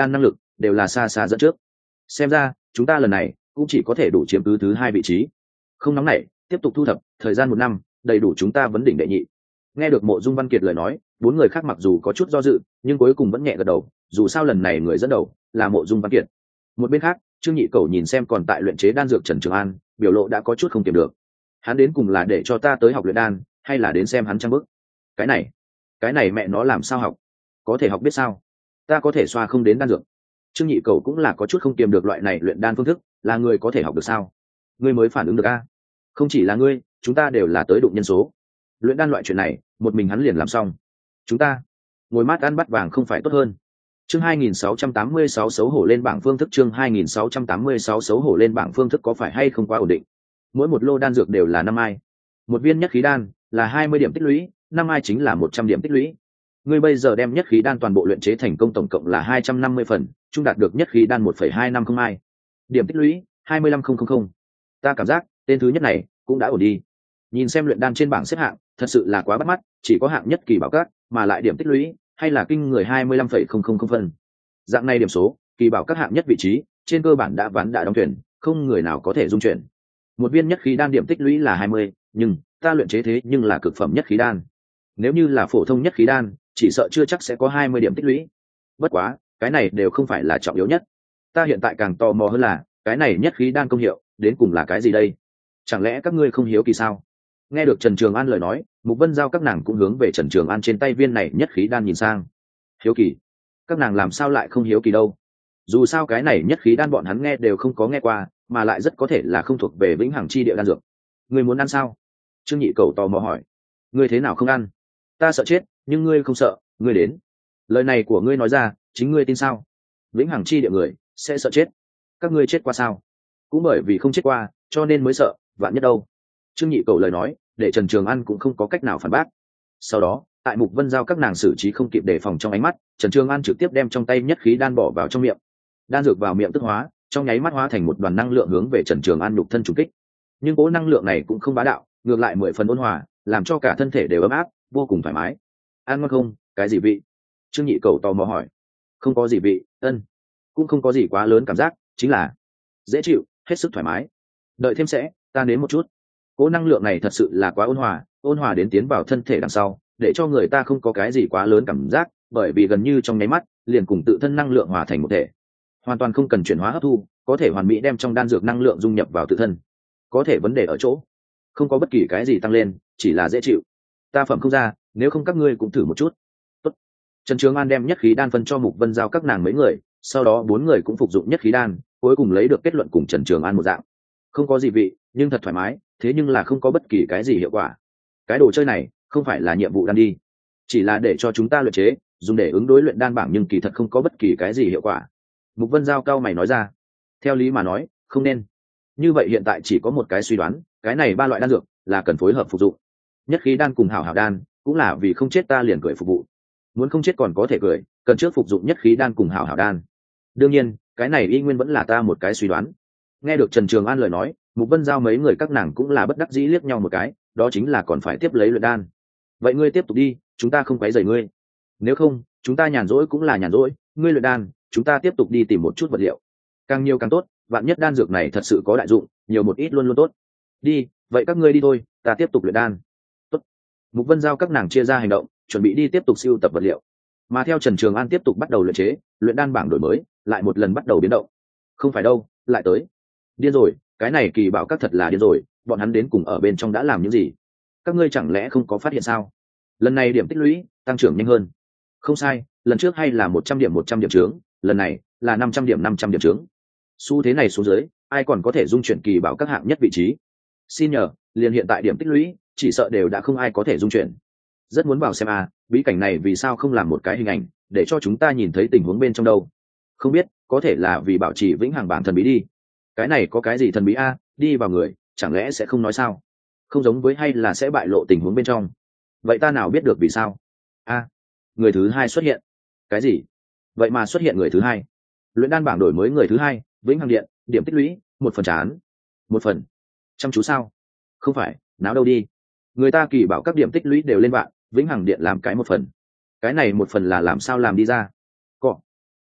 đều là xa xa dẫn trước. Xem ra chúng ta lần này cũng chỉ có thể đủ chiếm cứ thứ hai vị trí. Không nóng nảy, tiếp tục thu thập, thời gian một năm đầy đủ chúng ta vấn đỉnh đệ nhị. Nghe được Mộ Dung Văn Kiệt lời nói, bốn người khác mặc dù có chút do dự nhưng cuối cùng vẫn nhẹ gật đầu, dù sao lần này người dẫn đầu là Mộ Dung Văn Kiệt. Một bên khác, Trương Nhị Cẩu nhìn xem còn tại luyện chế đan dược Trần Trường An, biểu lộ đã có chút không kiềm được. Hắn đến cùng là để cho ta tới học luyện đan hay là đến xem hắn trang bức? Cái này cái này mẹ nó làm sao học? Có thể học biết sao? Ta có thể xoa không đến đan dược. Trương Nhị Cẩu cũng là có chút không kiềm được, loại này luyện đan phương thức là người có thể học được sao? Ngươi mới phản ứng được a? Không chỉ là ngươi, chúng ta đều là tới đụng nhân số. Luyện đan loại chuyện này một mình hắn liền làm xong, chúng ta ngồi mát ăn bắt vàng không phải tốt hơn? Chương hai nghìn sáu trăm tám mươi sáu xấu hổ lên bảng phương thức. Chương hai nghìn sáu trăm tám mươi sáu xấu hổ lên bảng phương thức có phải hay không quá ổn định? Mỗi một lô đan dược đều là năm ai, một viên nhất khí đan là hai mươi điểm tích lũy, năm ai chính là một trăm điểm tích lũy. Ngươi bây giờ đem nhất khí đan toàn bộ luyện chế thành công tổng cộng là hai trăm năm mươi phần, chung đạt được nhất khí đan một phẩy hai năm không ai. Điểm tích lũy hai mươi lăm nghìn. Ta cảm giác tên thứ nhất này cũng đã ổn đi. Nhìn xem luyện đan trên bảng xếp hạng, thật sự là quá bắt mắt, chỉ có hạng nhất kỳ bảo các, mà lại điểm tích lũy hay là kinh người hai mươi lăm phẩy không không không phần. Dạng này điểm số, kỳ bảo các hạng nhất vị trí, trên cơ bản đã ván đã đóng thuyền, không người nào có thể dung chuyển. Một viên nhất khí đan điểm tích lũy là hai mươi, nhưng ta luyện chế thế nhưng là cực phẩm nhất khí đan. Nếu như là phổ thông nhất khí đan, chỉ sợ chưa chắc sẽ có hai mươi điểm tích lũy. Bất quá, cái này đều không phải là trọng yếu nhất. Ta hiện tại càng tò mò hơn là, cái này nhất khí đan công hiệu, đến cùng là cái gì đây? Chẳng lẽ các ngươi không hiếu kỳ sao? Nghe được Trần Trường An lời nói, Mục Vân Giao các nàng cũng hướng về Trần Trường An trên tay viên này nhất khí đan nhìn sang. Hiếu kỳ? Các nàng làm sao lại không hiếu kỳ đâu? Dù sao cái này nhất khí đan bọn hắn nghe đều không có nghe qua, mà lại rất có thể là không thuộc về vĩnh hằng chi địa đan dược. Ngươi muốn ăn sao? Trương Nhị Cầu tò mò hỏi. Ngươi thế nào không ăn? Ta sợ chết, nhưng ngươi không sợ, ngươi đến. Lời này của ngươi nói ra, chính ngươi tin sao? Vĩnh hằng chi địa người sẽ sợ chết? Các ngươi chết qua sao? Cũng bởi vì không chết qua, cho nên mới sợ, vạn nhất đâu. Trương Nhị Cầu lời nói, để Trần Trường An cũng không có cách nào phản bác. Sau đó, tại Mục Vân Giao các nàng xử trí không kịp đề phòng trong ánh mắt, Trần Trường An trực tiếp đem trong tay nhất khí đan bỏ vào trong miệng. Đan dược vào miệng tức hóa, trong nháy mắt hóa thành một đoàn năng lượng hướng về Trần Trường An nhục thân trùng kích. Nhưng cỗ năng lượng này cũng không bá đạo, ngược lại mười phần ôn hòa, làm cho cả thân thể đều ấm áp, vô cùng thoải mái. Ăn ngon không? Cái gì vị? Trương Nhị Cầu tò mò hỏi. Không có gì vị, ân, cũng không có gì quá lớn cảm giác, chính là dễ chịu, hết sức thoải mái. Đợi thêm sẽ, ta đến một chút. Cỗ năng lượng này thật sự là quá ôn hòa, ôn hòa đến tiến vào thân thể đằng sau, để cho người ta không có cái gì quá lớn cảm giác, bởi vì gần như trong nháy mắt, liền cùng tự thân năng lượng hòa thành một thể, hoàn toàn không cần chuyển hóa hấp thu, có thể hoàn mỹ đem trong đan dược năng lượng dung nhập vào tự thân. Có thể vấn đề ở chỗ, không có bất kỳ cái gì tăng lên, chỉ là dễ chịu. Ta phẩm không ra, nếu không các ngươi cũng thử một chút. Tốt. Trần Trường An đem nhất khí đan phân cho Mục Vân Giao các nàng mấy người, sau đó bốn người cũng phục dụng nhất khí đan, cuối cùng lấy được kết luận cùng Trần Trường An một dạng. Không có gì vị, nhưng thật thoải mái, thế nhưng là không có bất kỳ cái gì hiệu quả. Cái đồ chơi này không phải là nhiệm vụ đan đi, chỉ là để cho chúng ta luyện chế, dùng để ứng đối luyện đan bảng, nhưng kỳ thật không có bất kỳ cái gì hiệu quả. Mục Vân Giao cao mày nói ra. Theo lý mà nói, không nên. Như vậy hiện tại chỉ có một cái suy đoán, cái này ba loại đan dược là cần phối hợp phục dụng. Nhất khí đan cùng hảo hảo đan, cũng là vì không chết ta liền cười phục vụ. Muốn không chết còn có thể cười, cần trước phục dụng nhất khí đan cùng hảo hảo đan. Đương nhiên, cái này y nguyên vẫn là ta một cái suy đoán. Nghe được Trần Trường An lời nói, Mục Vân Giao mấy người các nàng cũng là bất đắc dĩ liếc nhau một cái, đó chính là còn phải tiếp lấy luyện đan. Vậy ngươi tiếp tục đi, chúng ta không quấy rầy ngươi. Nếu không, chúng ta nhàn rỗi cũng là nhàn rỗi, ngươi luyện đan, chúng ta tiếp tục đi tìm một chút vật liệu. Càng nhiều càng tốt, vạn nhất đan dược này thật sự có đại dụng, nhiều một ít luôn luôn tốt. Đi, vậy các ngươi đi thôi, ta tiếp tục luyện đan. Tốt. Mục Vân Giao các nàng chia ra hành động, chuẩn bị đi tiếp tục sưu tập vật liệu. Mà theo Trần Trường An tiếp tục bắt đầu luyện chế, luyện đan bảng đổi mới lại một lần bắt đầu biến động. Không phải đâu, lại tới. Điên rồi, cái này kỳ bảo các thật là điên rồi, bọn hắn đến cùng ở bên trong đã làm những gì? Các ngươi chẳng lẽ không có phát hiện sao? Lần này điểm tích lũy tăng trưởng nhanh hơn. Không sai, lần trước hay là một trăm điểm một trăm điểm trướng, lần này là năm trăm điểm năm trăm điểm trướng. Xu thế này xuống dưới, ai còn có thể dung chuyển kỳ bảo các hạng nhất vị trí? Xin nhờ, liền hiện tại điểm tích lũy, chỉ sợ đều đã không ai có thể dung chuyển. Rất muốn vào xem à, bí cảnh này vì sao không làm một cái hình ảnh, để cho chúng ta nhìn thấy tình huống bên trong đâu? Không biết, có thể là vì bảo trì vĩnh hằng bảng thần bí đi. Cái này có cái gì thần bí a? Đi vào người, chẳng lẽ sẽ không nói sao? Không giống với hay là sẽ bại lộ tình huống bên trong? Vậy ta nào biết được vì sao? A, người thứ hai xuất hiện. Cái gì? Vậy mà xuất hiện người thứ hai? Luyện đan bảng đổi mới người thứ hai, vĩnh hằng điện, điểm tích lũy một phần chán. Một phần. Chăm chú sao? Không phải, náo đâu đi. Người ta kỳ bảo các điểm tích lũy đều lên vạn, vĩnh hằng điện làm cái một phần. Cái này một phần là làm sao làm đi ra? Cọ.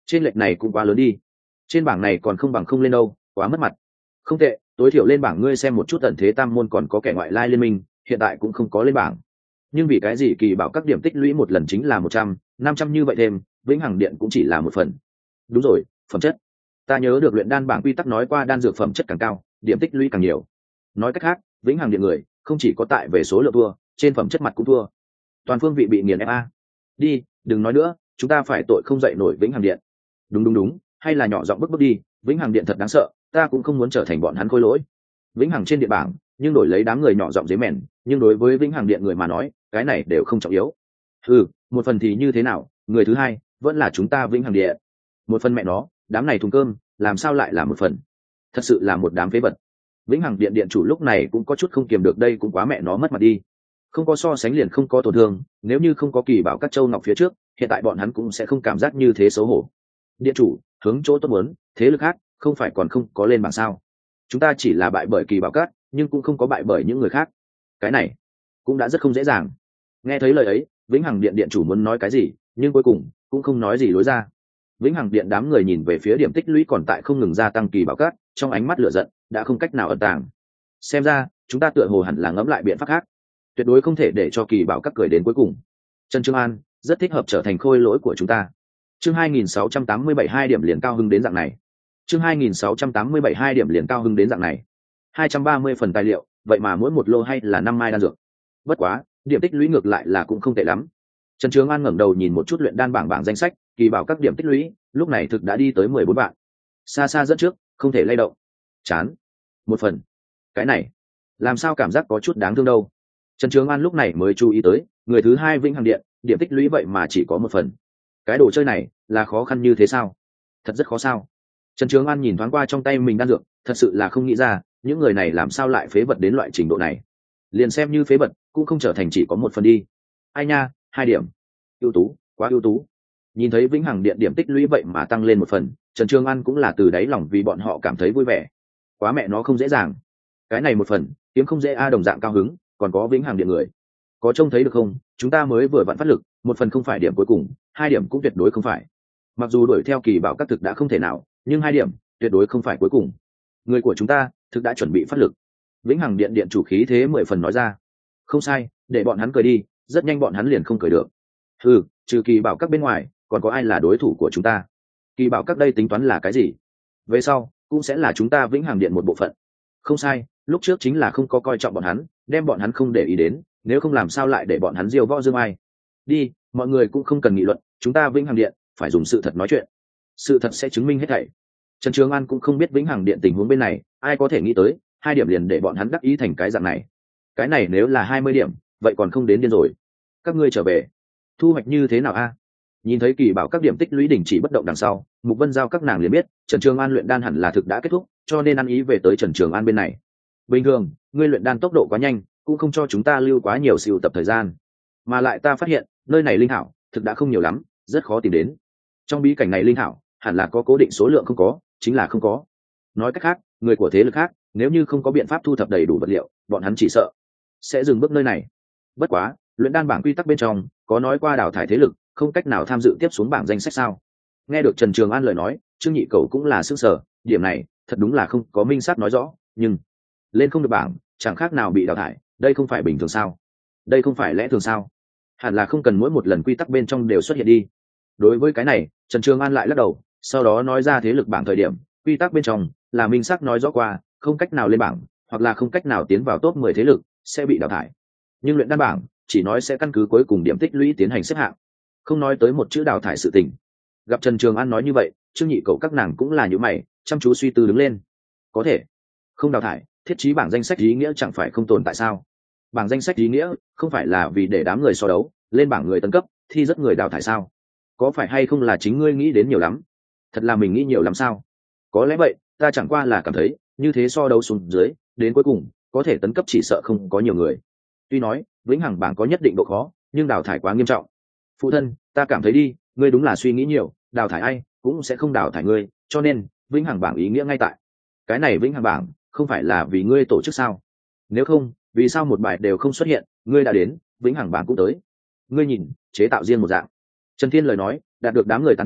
trên lệch này cũng quá lớn đi, trên bảng này còn không bằng không lên đâu, quá mất mặt. Không tệ, tối thiểu lên bảng ngươi xem một chút tận thế tam môn còn có kẻ ngoại lai liên minh, hiện tại cũng không có lên bảng. Nhưng vì cái gì kỳ bảo các điểm tích lũy một lần chính là một trăm, năm trăm như vậy thêm, vĩnh hằng điện cũng chỉ là một phần. Đúng rồi, phẩm chất. Ta nhớ được luyện đan bảng quy tắc nói qua đan dược phẩm chất càng cao, điểm tích lũy càng nhiều. Nói cách khác, vĩnh hằng điện người không chỉ có tại về số lượng thua, trên phẩm chất mặt cũng thua. Toàn phương vị bị nghiền ép a. Đi, đừng nói nữa, chúng ta phải tội không dậy nổi vĩnh hằng điện. Đúng đúng đúng, hay là nhỏ giọng bức bức đi, vĩnh hằng điện thật đáng sợ, ta cũng không muốn trở thành bọn hắn khôi lỗi. Vĩnh hằng trên điện bảng, nhưng đổi lấy đám người nhỏ giọng dế mèn, nhưng đối với vĩnh hằng điện người mà nói, cái này đều không trọng yếu. Ừ, một phần thì như thế nào, người thứ hai vẫn là chúng ta vĩnh hằng điện. Một phần mẹ nó, đám này thùng cơm, làm sao lại là một phần? Thật sự là một đám phế vật. Vĩnh hằng điện điện chủ lúc này cũng có chút không kiềm được, đây cũng quá mẹ nó mất mặt đi. Không có so sánh liền không có tổn thương, nếu như không có kỳ bảo các châu ngọc phía trước, hiện tại bọn hắn cũng sẽ không cảm giác như thế xấu hổ. Điện chủ, hướng chỗ tốt muốn, thế lực khác không phải còn không có lên bảng sao? Chúng ta chỉ là bại bởi kỳ bảo các, nhưng cũng không có bại bởi những người khác. Cái này cũng đã rất không dễ dàng. Nghe thấy lời ấy, vĩnh hằng điện điện chủ muốn nói cái gì, nhưng cuối cùng cũng không nói gì lối ra. Vĩnh hằng điện đám người nhìn về phía điểm tích lũy còn tại không ngừng gia tăng kỳ bảo các, trong ánh mắt lửa giận đã không cách nào ẩn tàng. Xem ra chúng ta tựa hồ hẳn là ngẫm lại biện pháp khác, tuyệt đối không thể để cho kỳ bảo các cười đến cuối cùng. Trần Trường An rất thích hợp trở thành khôi lỗi của chúng ta. Chương hai nghìn sáu trăm tám mươi bảy hai điểm liền cao hứng đến dạng này. Chương hai nghìn sáu trăm tám mươi bảy hai điểm liền cao hứng đến dạng này. hai trăm ba mươi phần tài liệu, vậy mà mỗi một lô hay là năm mai đan dược. Bất quá, điểm tích lũy ngược lại là cũng không tệ lắm. Trần Trường An ngẩng đầu nhìn một chút luyện đan bảng bảng danh sách, kỳ bảo các điểm tích lũy, lúc này thực đã đi tới mười bốn vạn. Xa xa dẫn trước, không thể lay động. Chán. Một phần. Cái này, làm sao cảm giác có chút đáng thương đâu. Trần Trường An lúc này mới chú ý tới, người thứ hai vĩnh hằng điện, điểm tích lũy vậy mà chỉ có một phần. Cái đồ chơi này là khó khăn như thế sao? Thật rất khó sao? Trần Trường An nhìn thoáng qua trong tay mình đan dược, thật sự là không nghĩ ra, những người này làm sao lại phế vật đến loại trình độ này. Liền xem như phế vật, cũng không trở thành chỉ có một phần đi. Ai nha, hai điểm. Ưu tú, quá ưu tú. Nhìn thấy vĩnh hằng điện điểm tích lũy vậy mà tăng lên một phần, Trần Trường An cũng là từ đáy lòng vì bọn họ cảm thấy vui vẻ. Quá mẹ nó không dễ dàng. Cái này một phần, kiếm không dễ a, đồng dạng cao hứng, còn có vĩnh hằng điện người. Có trông thấy được không, chúng ta mới vừa vặn phát lực, một phần không phải điểm cuối cùng, hai điểm cũng tuyệt đối không phải. Mặc dù đuổi theo kỳ bảo các thực đã không thể nào, nhưng hai điểm tuyệt đối không phải cuối cùng. Người của chúng ta thực đã chuẩn bị phát lực. Vĩnh hằng điện điện chủ khí thế mười phần nói ra. Không sai, để bọn hắn cười đi, rất nhanh bọn hắn liền không cười được. Ừ, trừ kỳ bảo các bên ngoài, còn có ai là đối thủ của chúng ta? Kỳ bảo các đây tính toán là cái gì? Về sau cũng sẽ là chúng ta vĩnh hằng điện một bộ phận. Không sai, lúc trước chính là không có coi trọng bọn hắn, đem bọn hắn không để ý đến, nếu không làm sao lại để bọn hắn diêu võ dương ai. Đi, mọi người cũng không cần nghị luận, chúng ta vĩnh hằng điện phải dùng sự thật nói chuyện, sự thật sẽ chứng minh hết thảy. Trần Trường An cũng không biết vĩnh hằng điện tình huống bên này, ai có thể nghĩ tới hai điểm liền để bọn hắn đắc ý thành cái dạng này. Cái này nếu là hai mươi điểm, vậy còn không đến điên rồi. Các ngươi trở về, thu hoạch như thế nào a? Nhìn thấy kỳ bảo các điểm tích lũy đình chỉ bất động đằng sau, Mục Vân Giao các nàng liền biết Trần Trường An luyện đan hẳn là thực đã kết thúc, cho nên ăn ý về tới Trần Trường An bên này. Bình thường, ngươi luyện đan tốc độ quá nhanh, cũng không cho chúng ta lưu quá nhiều sưu tập thời gian, mà lại ta phát hiện nơi này linh hảo thực đã không nhiều lắm, rất khó tìm đến. Trong bí cảnh này linh hảo hẳn là có cố định số lượng, không có chính là không có. Nói cách khác, người của thế lực khác nếu như không có biện pháp thu thập đầy đủ vật liệu, bọn hắn chỉ sợ sẽ dừng bước nơi này. Bất quá, luyện đan bảng quy tắc bên trong có nói qua đào thải thế lực không cách nào tham dự tiếp xuống bảng danh sách sao? Nghe được Trần Trường An lời nói, Trương Nhị Cầu cũng là sững sờ, điểm này thật đúng là không có minh xác nói rõ, nhưng lên không được bảng chẳng khác nào bị đào thải, đây không phải bình thường sao? Đây không phải lẽ thường sao? Hẳn là không cần mỗi một lần quy tắc bên trong đều xuất hiện đi. Đối với cái này, Trần Trường An lại lắc đầu, sau đó nói ra thế lực bảng thời điểm, quy tắc bên trong là minh xác nói rõ qua, không cách nào lên bảng, hoặc là không cách nào tiến vào top mười thế lực sẽ bị đào thải. Nhưng luyện đan bảng chỉ nói sẽ căn cứ cuối cùng điểm tích lũy tiến hành xếp hạng, không nói tới một chữ đào thải sự tình. Gặp Trần Trường An nói như vậy, Trương Nhị Cậu các nàng cũng là như mày, chăm chú suy tư đứng lên. Có thể không đào thải, thiết trí bảng danh sách ý nghĩa chẳng phải không tồn tại sao? Bảng danh sách ý nghĩa không phải là vì để đám người so đấu, lên bảng người tấn cấp thi rất người đào thải sao? Có phải hay không là chính ngươi nghĩ đến nhiều lắm? Thật là mình nghĩ nhiều lắm sao? Có lẽ vậy, ta chẳng qua là cảm thấy như thế so đấu xuống dưới, đến cuối cùng có thể tấn cấp chỉ sợ không có nhiều người. Tuy nói vĩnh hằng bảng có nhất định độ khó, nhưng đào thải quá nghiêm trọng. Phụ thân, ta cảm thấy đi, ngươi đúng là suy nghĩ nhiều, đào thải ai cũng sẽ không đào thải ngươi, cho nên vĩnh hằng bảng ý nghĩa ngay tại cái này. Vĩnh hằng bảng không phải là vì ngươi tổ chức sao? Nếu không, vì sao một bài đều không xuất hiện, ngươi đã đến, vĩnh hằng bảng cũng tới. Ngươi nhìn, chế tạo riêng một dạng. Trần Thiên lời nói đạt được đám người tán thành,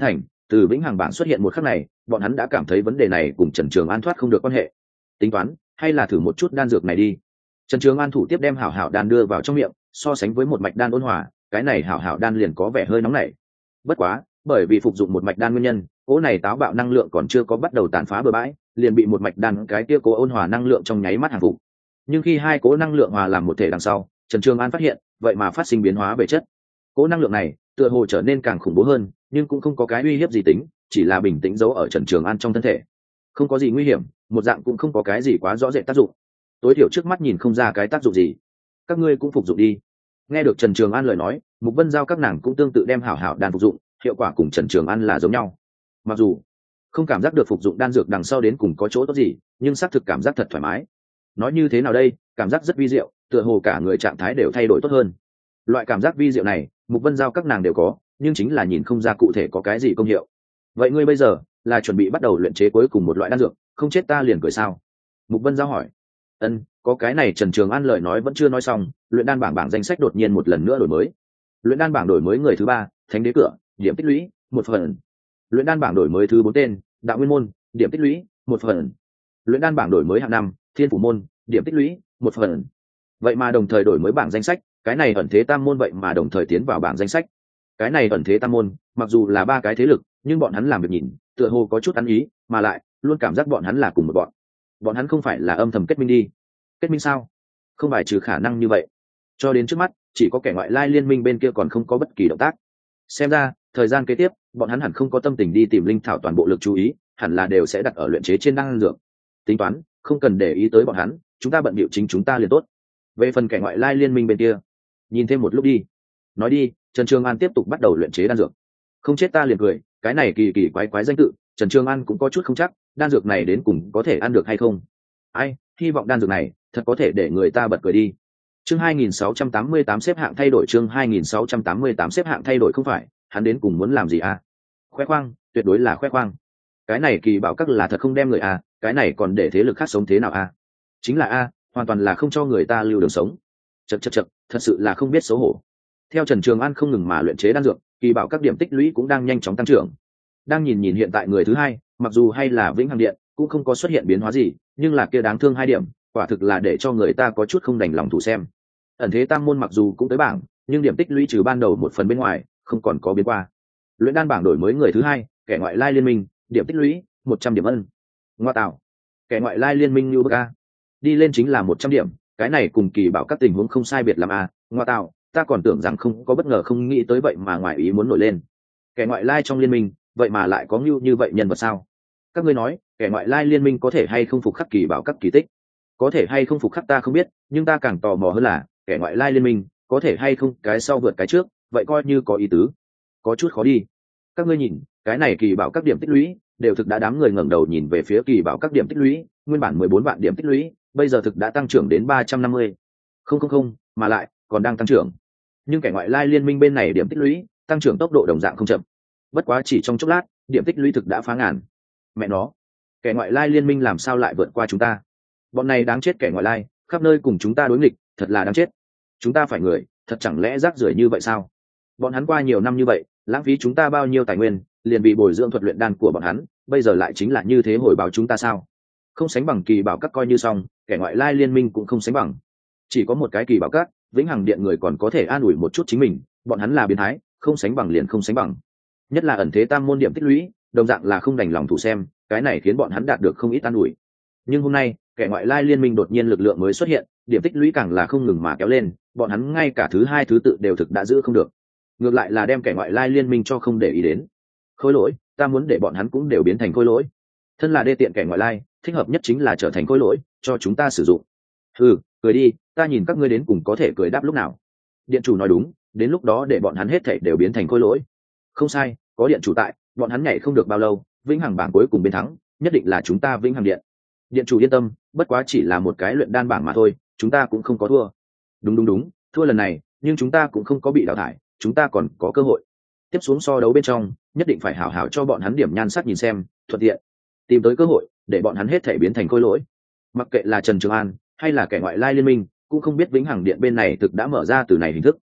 Từ vĩnh hằng bảng xuất hiện một khắc này, bọn hắn đã cảm thấy vấn đề này cùng Trần Trường An thoát không được quan hệ. Tính toán, hay là thử một chút đan dược này đi. Trần Trường An thủ tiếp đem hảo hảo đan đưa vào trong miệng, so sánh với một mạch đan ôn hòa, cái này hảo hảo đan liền có vẻ hơi nóng nảy. Bất quá, bởi vì phục dụng một mạch đan nguyên nhân, cỗ này táo bạo năng lượng còn chưa có bắt đầu tàn phá bừa bãi, liền bị một mạch đan cái kia cố ôn hòa năng lượng trong nháy mắt hàng phục. Nhưng khi hai cố năng lượng hòa làm một thể đằng sau, Trần Trường An phát hiện, vậy mà phát sinh biến hóa về chất. Cố năng lượng này, tựa hồ trở nên càng khủng bố hơn, nhưng cũng không có cái uy hiếp gì tính, chỉ là bình tĩnh giấu ở Trần Trường An trong thân thể. Không có gì nguy hiểm, một dạng cũng không có cái gì quá rõ rệt tác dụng. Tối thiểu trước mắt nhìn không ra cái tác dụng gì. Các ngươi cũng phục dụng đi. Nghe được Trần Trường An lời nói, Mục Vân Giao các nàng cũng tương tự đem hảo hảo đan phục dụng, hiệu quả cùng Trần Trường An là giống nhau. Mặc dù không cảm giác được phục dụng đan dược đằng sau đến cùng có chỗ tốt gì, nhưng xác thực cảm giác thật thoải mái. Nói như thế nào đây, cảm giác rất vi diệu, tựa hồ cả người trạng thái đều thay đổi tốt hơn. Loại cảm giác vi diệu này, Mục Vân Giao các nàng đều có, nhưng chính là nhìn không ra cụ thể có cái gì công hiệu. Vậy ngươi bây giờ là chuẩn bị bắt đầu luyện chế cuối cùng một loại đan dược, không chết ta liền cười sao? Mục Vân Giao hỏi. Ân, có cái này. Trần Trường An lời nói vẫn chưa nói xong, luyện đan bảng bảng danh sách đột nhiên một lần nữa đổi mới. Luyện đan bảng đổi mới người thứ ba, Thánh Đế Cửa, điểm tích lũy một phần. Luyện đan bảng đổi mới thứ bốn tên, Đạo Nguyên Môn, điểm tích lũy một phần. Luyện đan bảng đổi mới hạng năm, Thiên Phủ Môn, điểm tích lũy một phần. Vậy mà đồng thời đổi mới bảng danh sách, cái này ẩn thế tam môn vậy mà đồng thời tiến vào bảng danh sách. Cái này ẩn thế tam môn, mặc dù là ba cái thế lực, nhưng bọn hắn làm việc nhìn, tựa hồ có chút ăn ý, mà lại luôn cảm giác bọn hắn là cùng một bọn. Bọn hắn không phải là âm thầm kết minh đi? Kết minh sao? Không bài trừ khả năng như vậy. Cho đến trước mắt, chỉ có kẻ ngoại lai liên minh bên kia còn không có bất kỳ động tác. Xem ra, thời gian kế tiếp, bọn hắn hẳn không có tâm tình đi tìm linh thảo, toàn bộ lực chú ý hẳn là đều sẽ đặt ở luyện chế trên đan dược. Tính toán, không cần để ý tới bọn hắn, chúng ta bận bịu chính chúng ta liền tốt. Về phần kẻ ngoại lai liên minh bên kia, nhìn thêm một lúc đi. Nói đi, Trần Trường An tiếp tục bắt đầu luyện chế đan dược. Không chết ta liền cười, cái này kỳ kỳ quái quái danh tự, Trần Trường An cũng có chút không chắc, đan dược này đến cùng có thể ăn được hay không. Ai, hy vọng đan dược này thật có thể để người ta bật cười đi. Chương hai nghìn sáu trăm tám mươi tám xếp hạng thay đổi, chương hai nghìn sáu trăm tám mươi tám xếp hạng thay đổi. Không phải, hắn đến cùng muốn làm gì à? Khoe khoang, tuyệt đối là khoe khoang. Cái này kỳ bảo các là thật không đem người à, cái này còn để thế lực khác sống thế nào à? Chính là a, hoàn toàn là không cho người ta lưu đường sống. Chậc chậc chậc, thật sự là không biết xấu hổ. Theo Trần Trường An không ngừng mà luyện chế đan dược, kỳ bảo các điểm tích lũy cũng đang nhanh chóng tăng trưởng. Đang nhìn nhìn hiện tại người thứ hai, mặc dù hay là Vĩnh Hằng Điện, cũng không có xuất hiện biến hóa gì, nhưng là kia đáng thương hai điểm, quả thực là để cho người ta có chút không đành lòng thủ xem. Ẩn thế tam môn mặc dù cũng tới bảng, nhưng điểm tích lũy trừ ban đầu một phần bên ngoài, không còn có biến qua. Luyện đan bảng đổi mới người thứ hai, kẻ ngoại lai liên minh, điểm tích lũy một trăm điểm ân. Ngoa tạo, kẻ ngoại lai liên minh như bậc a, đi lên chính là một trăm điểm, cái này cùng kỳ bảo các tình huống không sai biệt làm a. Ngoa tạo, ta còn tưởng rằng không có bất ngờ không nghĩ tới vậy mà ngoài ý muốn nổi lên. Kẻ ngoại lai trong liên minh, vậy mà lại có như như vậy nhân vật sao? Các ngươi nói, kẻ ngoại lai liên minh có thể hay không phục khắc kỳ bảo các kỳ tích? Có thể hay không phục khắc ta không biết, nhưng ta càng tò mò hơn là kẻ ngoại lai liên minh có thể hay không cái sau vượt cái trước, vậy coi như có ý tứ. Có chút khó đi. Các ngươi nhìn, cái này kỳ bảo các điểm tích lũy đều thực đã, đám người ngẩng đầu nhìn về phía kỳ bảo các điểm tích lũy, nguyên bản mười bốn vạn điểm tích lũy, bây giờ thực đã tăng trưởng đến ba trăm năm mươi. Không không không, mà lại còn đang tăng trưởng. Nhưng kẻ ngoại lai liên minh bên này điểm tích lũy tăng trưởng tốc độ đồng dạng không chậm. Bất quá chỉ trong chốc lát, điểm tích lũy thực đã phá ngàn. Mẹ nó, kẻ ngoại lai liên minh làm sao lại vượt qua chúng ta? Bọn này đáng chết, kẻ ngoại lai khắp nơi cùng chúng ta đối nghịch, thật là đáng chết. Chúng ta phải người, thật chẳng lẽ rác rưởi như vậy sao? Bọn hắn qua nhiều năm như vậy, lãng phí chúng ta bao nhiêu tài nguyên, liền bị bồi dưỡng thuật luyện đan của bọn hắn, bây giờ lại chính là như thế hồi báo chúng ta sao? Không sánh bằng kỳ bảo các coi như xong, kẻ ngoại lai liên minh cũng không sánh bằng. Chỉ có một cái kỳ bảo các, Vĩnh Hằng Điện người còn có thể an ủi một chút chính mình, bọn hắn là biến thái, không sánh bằng liền không sánh bằng. Nhất là ẩn thế tam môn điểm tích lũy, đồng dạng là không đành lòng thủ xem, cái này khiến bọn hắn đạt được không ít an ủi. Nhưng hôm nay, kẻ ngoại lai liên minh đột nhiên lực lượng mới xuất hiện, điểm tích lũy càng là không ngừng mà kéo lên, bọn hắn ngay cả thứ hai thứ tự đều thực đã giữ không được, ngược lại là đem kẻ ngoại lai liên minh cho không để ý đến. Khối lỗi, ta muốn để bọn hắn cũng đều biến thành khối lỗi. Thân là đê tiện kẻ ngoại lai, thích hợp nhất chính là trở thành khối lỗi cho chúng ta sử dụng. Ừ, cười đi, ta nhìn các ngươi đến cùng có thể cười đáp lúc nào. Điện chủ nói đúng, đến lúc đó để bọn hắn hết thảy đều biến thành khối lỗi. Không sai, có điện chủ tại, bọn hắn nhảy không được bao lâu, Vĩnh Hằng bảng cuối cùng bên thắng, nhất định là chúng ta Vĩnh Hằng Điện. Điện chủ yên tâm, bất quá chỉ là một cái luyện đan bảng mà thôi, chúng ta cũng không có thua. Đúng đúng đúng, thua lần này, nhưng chúng ta cũng không có bị đào thải, chúng ta còn có cơ hội. Tiếp xuống so đấu bên trong, nhất định phải hảo hảo cho bọn hắn điểm nhan sắc nhìn xem, thuận tiện tìm tới cơ hội để bọn hắn hết thể biến thành khối lỗi. Mặc kệ là Trần Trường An hay là kẻ ngoại lai liên minh, cũng không biết Vĩnh Hằng Điện bên này thực đã mở ra từ này hình thức.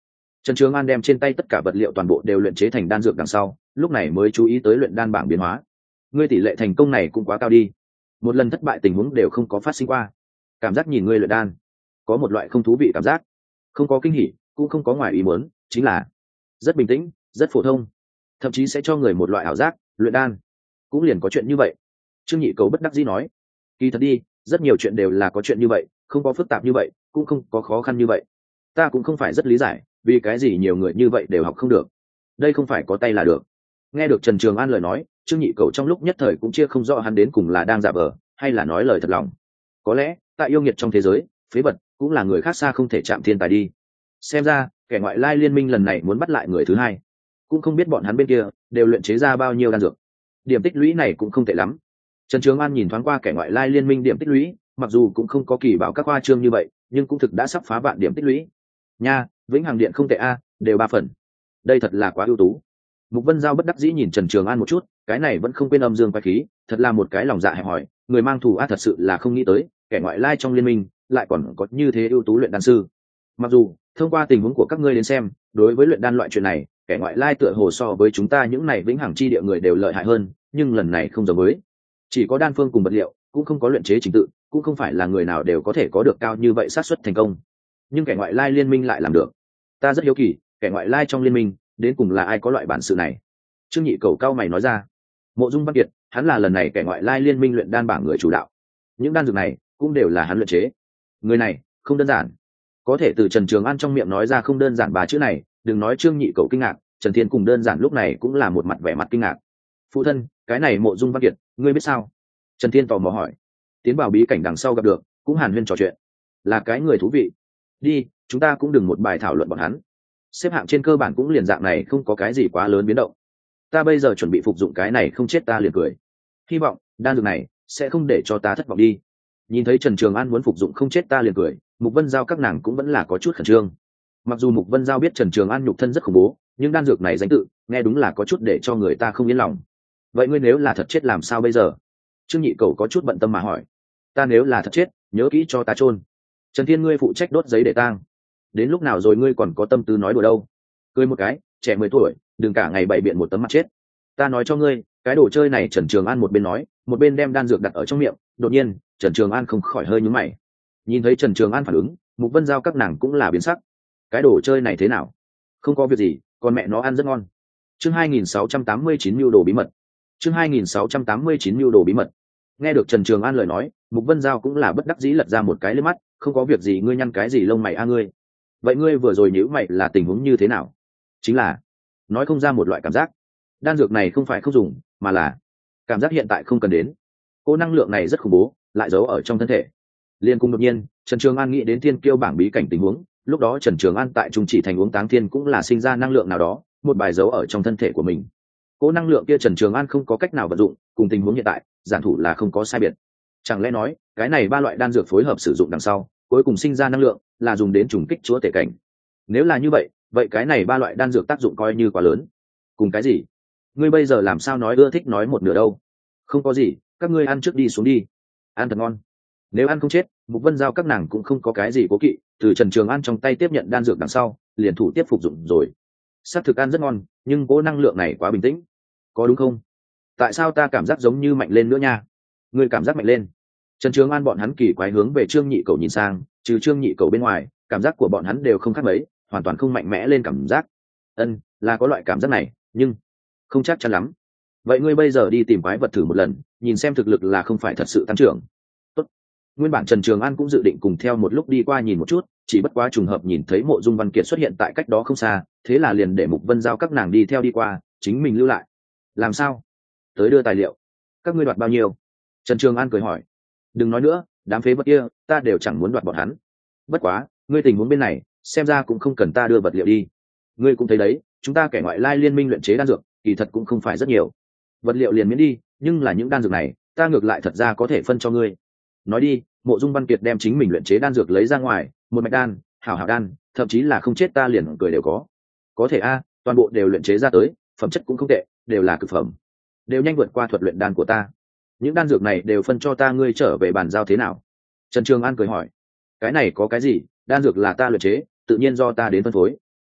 Trần Trường An đem trên tay tất cả vật liệu toàn bộ đều luyện chế thành đan dược đằng sau, lúc này mới chú ý tới luyện đan bảng biến hóa. Ngươi tỷ lệ thành công này cũng quá cao đi, một lần thất bại tình huống đều không có phát sinh qua. Cảm giác nhìn ngươi luyện đan có một loại không thú vị cảm giác, không có kinh hỉ cũng không có ngoài ý muốn, chính là rất bình tĩnh, rất phổ thông, thậm chí sẽ cho người một loại ảo giác luyện đan cũng liền có chuyện như vậy. Trương Nhị Cầu bất đắc dĩ nói, kỳ thật đi, rất nhiều chuyện đều là có chuyện như vậy, không có phức tạp như vậy, cũng không có khó khăn như vậy. Ta cũng không phải rất lý giải vì cái gì nhiều người như vậy đều học không được, đây không phải có tay là được. Nghe được Trần Trường An lời nói, Trương Nhị Cầu trong lúc nhất thời cũng chia không rõ hắn đến cùng là đang giả vờ hay là nói lời thật lòng. Có lẽ tại yêu nghiệt trong thế giới, phế vật cũng là người khác xa không thể chạm thiên tài đi. Xem ra kẻ ngoại lai liên minh lần này muốn bắt lại người thứ hai, cũng không biết bọn hắn bên kia đều luyện chế ra bao nhiêu đan dược. Điểm tích lũy này cũng không tệ lắm. Trần Trường An nhìn thoáng qua kẻ ngoại lai liên minh điểm tích lũy, mặc dù cũng không có kỳ bảo các khoa trương như vậy, nhưng cũng thực đã sắp phá vạn điểm tích lũy. Nha, Vĩnh Hằng Điện không tệ a, đều ba phần. Đây thật là quá ưu tú. Mục Vân Giao bất đắc dĩ nhìn Trần Trường An một chút, cái này vẫn không quên âm dương quái khí, thật là một cái lòng dạ hẹp hòi, người mang thù a, thật sự là không nghĩ tới, kẻ ngoại lai trong liên minh lại còn có như thế ưu tú luyện đan sư. Mặc dù thông qua tình huống của các ngươi đến xem, đối với luyện đan loại chuyện này, kẻ ngoại lai tựa hồ so với chúng ta những này vĩnh hằng chi địa người đều lợi hại hơn, nhưng lần này không giống với, chỉ có đan phương cùng vật liệu, cũng không có luyện chế trình tự, cũng không phải là người nào đều có thể có được cao như vậy xác suất thành công. Nhưng kẻ ngoại lai liên minh lại làm được. Ta rất hiếu kỳ, kẻ ngoại lai trong liên minh đến cùng là ai có loại bản sự này? Trương Nhị Cầu cao mày nói ra. Mộ Dung Văn Kiệt, hắn là lần này kẻ ngoại lai liên minh luyện đan bảng người chủ đạo, những đan dược này cũng đều là hắn luyện chế. Người này không đơn giản, có thể từ Trần Trường An trong miệng nói ra không đơn giản ba chữ này, đừng nói Trương Nhị Cầu kinh ngạc, Trần Thiên cùng đơn giản lúc này cũng là một mặt vẻ mặt kinh ngạc. Phụ thân, cái này Mộ Dung Văn Kiệt ngươi biết sao? Trần Thiên tò mò hỏi. Tiến vào bí cảnh đằng sau gặp được, cũng hàn huyên trò chuyện, là cái người thú vị. Đi, chúng ta cũng đừng một bài thảo luận bọn hắn, xếp hạng trên cơ bản cũng liền dạng này, không có cái gì quá lớn biến động. Ta bây giờ chuẩn bị phục dụng cái này không chết ta liền cười, hy vọng đan dược này sẽ không để cho ta thất vọng đi. Nhìn thấy Trần Trường An muốn phục dụng không chết ta liền cười, Mục Vân Giao các nàng cũng vẫn là có chút khẩn trương. Mặc dù Mục Vân Giao biết Trần Trường An nhục thân rất khủng bố, nhưng đan dược này danh tự nghe đúng là có chút để cho người ta không yên lòng. Vậy ngươi nếu là thật chết làm sao bây giờ? Trương Nhị Cầu có chút bận tâm mà hỏi. Ta nếu là thật chết, nhớ kỹ cho ta chôn. Trần Thiên ngươi phụ trách đốt giấy để tang. Đến lúc nào rồi ngươi còn có tâm tư nói đùa đâu? Cười một cái, trẻ mười tuổi, đừng cả ngày bày biện một tấm mặt chết. Ta nói cho ngươi, cái đồ chơi này. Trần Trường An một bên nói, một bên đem đan dược đặt ở trong miệng. Đột nhiên, Trần Trường An không khỏi hơi nhướng mày. Nhìn thấy Trần Trường An phản ứng, Mục Vân Giao các nàng cũng là biến sắc. Cái đồ chơi này thế nào? Không có việc gì, con mẹ nó ăn rất ngon. Chương hai nghìn sáu trăm tám mươi chín mưu đồ bí mật. Chương hai nghìn sáu trăm tám mươi chín mưu đồ bí mật. Nghe được Trần Trường An lời nói, Mục Vân Giao cũng là bất đắc dĩ lật ra một cái liếc mắt, không có việc gì, ngươi nhăn cái gì lông mày a ngươi? Vậy ngươi vừa rồi nhíu mày là tình huống như thế nào? Chính là nói không ra một loại cảm giác, đan dược này không phải không dùng, mà là cảm giác hiện tại không cần đến. Cô năng lượng này rất khủng bố, lại giấu ở trong thân thể. Liên cùng đột nhiên, Trần Trường An nghĩ đến thiên kiêu bảng bí cảnh tình huống, lúc đó Trần Trường An tại trung chỉ thành uống táng thiên cũng là sinh ra năng lượng nào đó, một bài giấu ở trong thân thể của mình. Cô năng lượng kia Trần Trường An không có cách nào vận dụng, cùng tình huống hiện tại, giản thủ là không có sai biệt. Chẳng lẽ nói, cái này ba loại đan dược phối hợp sử dụng đằng sau, cuối cùng sinh ra năng lượng là dùng đến trùng kích chúa tể cảnh? Nếu là như vậy, vậy cái này ba loại đan dược tác dụng coi như quá lớn. Cùng cái gì? Ngươi bây giờ làm sao nói ưa thích nói một nửa đâu? Không có gì, các ngươi ăn trước đi xuống đi. Ăn thật ngon. Nếu ăn không chết, Mục Vân Giao các nàng cũng không có cái gì cố kỵ, từ Trần Trường An trong tay tiếp nhận đan dược đằng sau, liền thủ tiếp phục dụng rồi. Sắc thực ăn rất ngon, nhưng cố năng lượng này quá bình tĩnh, có đúng không? Tại sao ta cảm giác giống như mạnh lên nữa nha? Ngươi cảm giác mạnh lên? Trần Trường An bọn hắn kỳ quái hướng về Trương Nhị Cầu nhìn sang, trừ Trương Nhị Cầu bên ngoài, cảm giác của bọn hắn đều không khác mấy, hoàn toàn không mạnh mẽ lên cảm giác. Ân, là có loại cảm giác này, nhưng không chắc chắn lắm. Vậy ngươi bây giờ đi tìm quái vật thử một lần, nhìn xem thực lực là không phải thật sự tăng trưởng. Tốt. Nguyên bản Trần Trường An cũng dự định cùng theo một lúc đi qua nhìn một chút, chỉ bất quá trùng hợp nhìn thấy Mộ Dung Văn Kiệt xuất hiện tại cách đó không xa, thế là liền để Mục Vân Giao các nàng đi theo đi qua, chính mình lưu lại. Làm sao? Tới đưa tài liệu. Các ngươi đoạt bao nhiêu? Trần Trường An cười hỏi. Đừng nói nữa, đám phế vật kia, ta đều chẳng muốn đoạt bọn hắn. Bất quá, ngươi tình huống bên này, xem ra cũng không cần ta đưa vật liệu đi. Ngươi cũng thấy đấy, chúng ta kẻ ngoại lai liên minh luyện chế đan dược, kỳ thật cũng không phải rất nhiều. Vật liệu liền miễn đi, nhưng là những đan dược này, ta ngược lại thật ra có thể phân cho ngươi. Nói đi, Mộ Dung Văn Kiệt đem chính mình luyện chế đan dược lấy ra ngoài, một mạch đan, hảo hảo đan, thậm chí là không chết ta liền cười đều có. Có thể a, toàn bộ đều luyện chế ra tới, phẩm chất cũng không tệ, đều là cực phẩm, đều nhanh vượt qua thuật luyện đan của ta. Những đan dược này đều phân cho ta, ngươi trở về bàn giao thế nào? Trần Trường An cười hỏi. Cái này có cái gì, đan dược là ta luyện chế, tự nhiên do ta đến phân phối.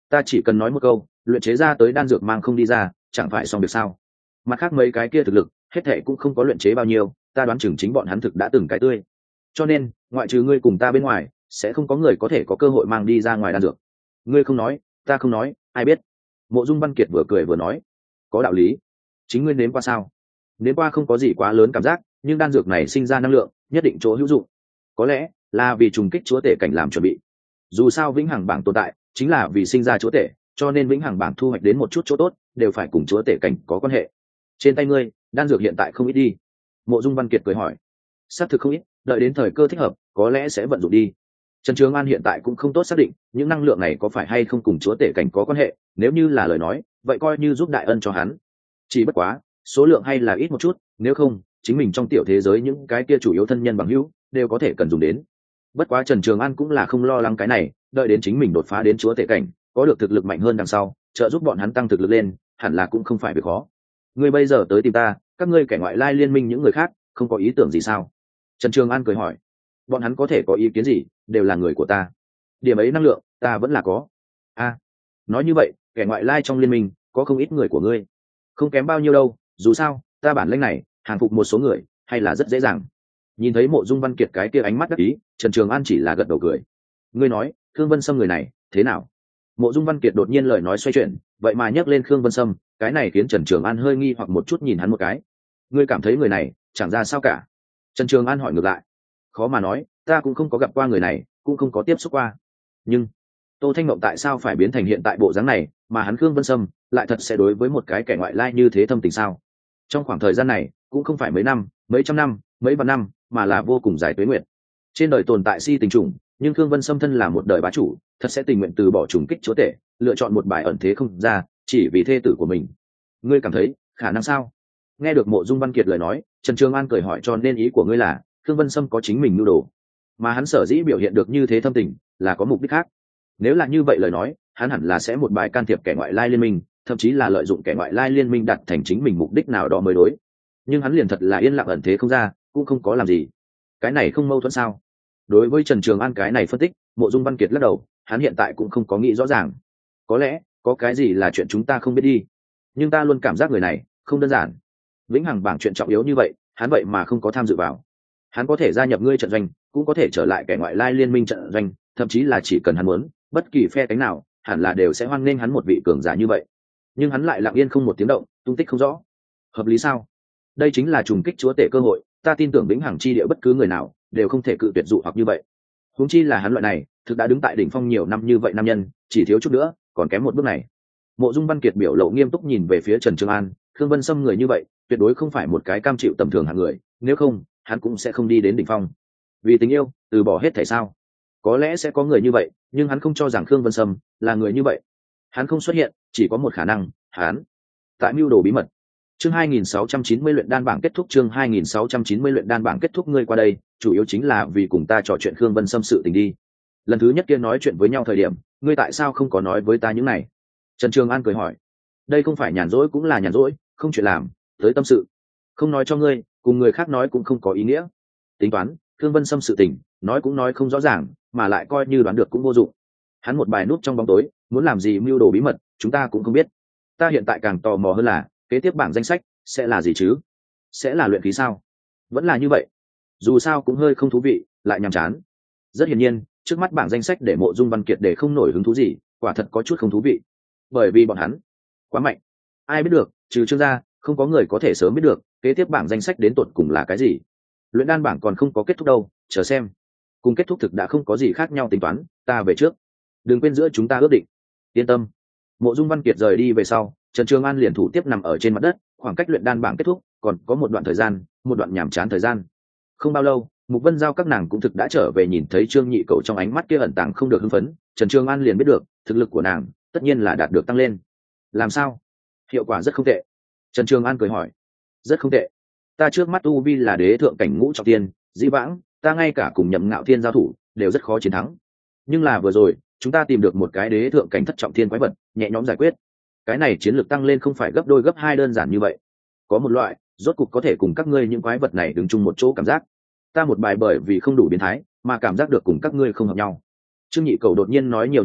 ta chỉ cần nói một câu, luyện chế ra tới đan dược mang không đi ra, chẳng phải xong việc sao? Mặt khác mấy cái kia thực lực hết thệ cũng không có luyện chế bao nhiêu, ta đoán chừng chính bọn hắn thực đã từng cái tươi, cho nên ngoại trừ ngươi cùng ta bên ngoài sẽ không có người có thể có cơ hội mang đi ra ngoài đan dược. Ngươi không nói, ta không nói, ai biết? Mộ Dung Văn Kiệt vừa cười vừa nói, có đạo lý. Chính ngươi nếm qua sao? Nếm qua không có gì quá lớn cảm giác, nhưng đan dược này sinh ra năng lượng nhất định chỗ hữu dụng, có lẽ là vì trùng kích chúa tể cảnh làm chuẩn bị. Dù sao vĩnh hằng bảng tồn tại chính là vì sinh ra chúa tể, cho nên vĩnh hằng bảng thu hoạch đến một chút chỗ tốt đều phải cùng chúa tể cảnh có quan hệ. Trên tay ngươi đan dược hiện tại không ít đi. Mộ Dung Văn Kiệt cười hỏi. Xác thực không ít, đợi đến thời cơ thích hợp có lẽ sẽ vận dụng đi. Trần Trường An hiện tại cũng không tốt xác định những năng lượng này có phải hay không cùng chúa tể cảnh có quan hệ, nếu như là lời nói vậy coi như giúp đại ân cho hắn. Chỉ bất quá số lượng hay là ít một chút, nếu không chính mình trong tiểu thế giới những cái kia chủ yếu thân nhân bằng hữu đều có thể cần dùng đến. Bất quá Trần Trường An cũng là không lo lắng cái này, đợi đến chính mình đột phá đến chúa tể cảnh, có được thực lực mạnh hơn đằng sau trợ giúp bọn hắn tăng thực lực lên, hẳn là cũng không phải việc khó. Ngươi bây giờ tới tìm ta, các ngươi kẻ ngoại lai liên minh những người khác không có ý tưởng gì sao? Trần Trường An cười hỏi. Bọn hắn có thể có ý kiến gì, đều là người của ta, điểm ấy năng lượng ta vẫn là có. A à, nói như vậy kẻ ngoại lai trong liên minh có không ít người của ngươi? Không kém bao nhiêu đâu, dù sao ta bản lĩnh này hàng phục một số người hay là rất dễ dàng. Nhìn thấy Mộ Dung Văn Kiệt cái kia ánh mắt đắc ý, Trần Trường An chỉ là gật đầu cười. Ngươi nói Khương Vân Sâm người này thế nào? Mộ Dung Văn Kiệt đột nhiên lời nói xoay chuyển, vậy mà nhắc lên Khương Vân Sâm, cái này khiến Trần Trường An hơi nghi hoặc một chút nhìn hắn một cái. Ngươi cảm thấy người này chẳng ra sao cả? Trần Trường An hỏi ngược lại. Khó mà nói, ta cũng không có gặp qua người này, cũng không có tiếp xúc qua. Nhưng Tô Thanh Mộng tại sao phải biến thành hiện tại bộ dáng này, mà hắn Khương Vân Sâm lại thật sẽ đối với một cái kẻ ngoại lai như thế thâm tình sao? Trong khoảng thời gian này cũng không phải mấy năm, mấy trăm năm, mấy vạn năm, mà là vô cùng dài tuế nguyệt. Trên đời tồn tại si tình trùng, nhưng Khương Vân Sâm thân là một đời bá chủ, thật sẽ tình nguyện từ bỏ trùng kích chúa tể, lựa chọn một bài ẩn thế không ra, chỉ vì thê tử của mình. Ngươi cảm thấy khả năng sao? Nghe được Mộ Dung Văn Kiệt lời nói, Trần Trường An cười hỏi, cho nên ý của ngươi là Khương Vân Sâm có chính mình nhu đồ, mà hắn sở dĩ biểu hiện được như thế thâm tình là có mục đích khác. Nếu là như vậy lời nói, hắn hẳn là sẽ một bài can thiệp kẻ ngoại lai liên minh, thậm chí là lợi dụng kẻ ngoại lai liên minh đặt thành chính mình mục đích nào đó mới đối. Nhưng hắn liền thật là yên lặng ẩn thế không ra, cũng không có làm gì. Cái này không mâu thuẫn sao? Đối với Trần Trường An cái này phân tích, Mộ Dung Văn Kiệt lắc đầu, hắn hiện tại cũng không có nghĩ rõ ràng. Có lẽ có cái gì là chuyện chúng ta không biết đi, nhưng ta luôn cảm giác người này không đơn giản. Vĩnh hằng bảng chuyện trọng yếu như vậy, hắn vậy mà không có tham dự vào. Hắn có thể gia nhập ngươi trận doanh, cũng có thể trở lại kẻ ngoại lai liên minh trận doanh, thậm chí là chỉ cần hắn muốn, bất kỳ phe cánh nào hẳn là đều sẽ hoan nghênh hắn một vị cường giả như vậy. Nhưng hắn lại lặng yên không một tiếng động, tung tích không rõ. Hợp lý sao? Đây chính là trùng kích chúa tể cơ hội, ta tin tưởng vĩnh hằng chi địa bất cứ người nào đều không thể cự tuyệt dụ hoặc như vậy. Huống chi là hắn loại này thực đã đứng tại đỉnh phong nhiều năm như vậy nam nhân, chỉ thiếu chút nữa còn kém một bước này. Mộ Dung Văn Kiệt biểu lộ nghiêm túc nhìn về phía Trần Trường An, Khương Vân Sâm người như vậy tuyệt đối không phải một cái cam chịu tầm thường hạng người, nếu không hắn cũng sẽ không đi đến đỉnh phong. Vì tình yêu từ bỏ hết thể sao? Có lẽ sẽ có người như vậy, nhưng hắn không cho rằng Khương Vân Sâm là người như vậy. Hắn không xuất hiện chỉ có một khả năng, hắn tại mưu đồ bí mật. Chương hai nghìn sáu trăm chín mươi luyện đan bảng kết thúc. Chương hai nghìn sáu trăm chín mươi luyện đan bảng kết thúc. Ngươi qua đây chủ yếu chính là vì cùng ta trò chuyện Khương Vân Sâm sự tình đi. Lần thứ nhất kia nói chuyện với nhau thời điểm, ngươi tại sao không có nói với ta những này? Trần Trường An cười hỏi. Đây không phải nhàn rỗi cũng là nhàn rỗi, không chuyện làm, tới tâm sự. Không nói cho ngươi, cùng người khác nói cũng không có ý nghĩa. Tính toán Khương Vân Sâm sự tình, nói cũng nói không rõ ràng, mà lại coi như đoán được cũng vô dụng. Hắn một bài nút trong bóng tối, muốn làm gì mưu đồ bí mật, chúng ta cũng không biết. Ta hiện tại càng tò mò hơn là kế tiếp bảng danh sách sẽ là gì chứ? Sẽ là luyện khí sao? Vẫn là như vậy? Dù sao cũng hơi không thú vị, lại nhàm chán. Rất hiển nhiên, trước mắt bảng danh sách để Mộ Dung Văn Kiệt để không nổi hứng thú gì, quả thật có chút không thú vị. Bởi vì bọn hắn quá mạnh. Ai biết được, trừ Trương gia, không có người có thể sớm biết được kế tiếp bảng danh sách đến tột cùng là cái gì. Luyện đan bảng còn không có kết thúc đâu, chờ xem. Cùng kết thúc thực đã không có gì khác nhau tính toán, ta về trước. Đừng quên giữa chúng ta ước định. Yên tâm. Mộ Dung Văn Kiệt rời đi về sau, Trần Trường An liền thủ tiếp nằm ở trên mặt đất, khoảng cách luyện đan bảng kết thúc còn có một đoạn thời gian, một đoạn nhàm chán thời gian. Không bao lâu, Mục Vân Giao các nàng cũng thực đã trở về, nhìn thấy Trương Nhị Cậu trong ánh mắt kia ẩn tàng không được hưng phấn, Trần Trường An liền biết được, thực lực của nàng tất nhiên là đạt được tăng lên. Làm sao? Hiệu quả rất không tệ. Trần Trường An cười hỏi. Rất không tệ. Ta trước mắt u vi là đế thượng cảnh ngũ trọng thiên, dĩ vãng ta ngay cả cùng Nhậm Ngạo Thiên giao thủ đều rất khó chiến thắng. Nhưng là vừa rồi, chúng ta tìm được một cái đế thượng cảnh thất trọng thiên quái vật, nhẹ nhõm giải quyết. Cái này chiến lược tăng lên không phải gấp đôi gấp hai đơn giản như vậy. Có một loại rốt cục có thể cùng các ngươi những quái vật này đứng chung một chỗ cảm giác. Ta một bài bởi vì không đủ biến thái mà cảm giác được cùng các ngươi không hợp nhau. Trương Nhị Cầu đột nhiên nói nhiều như vậy,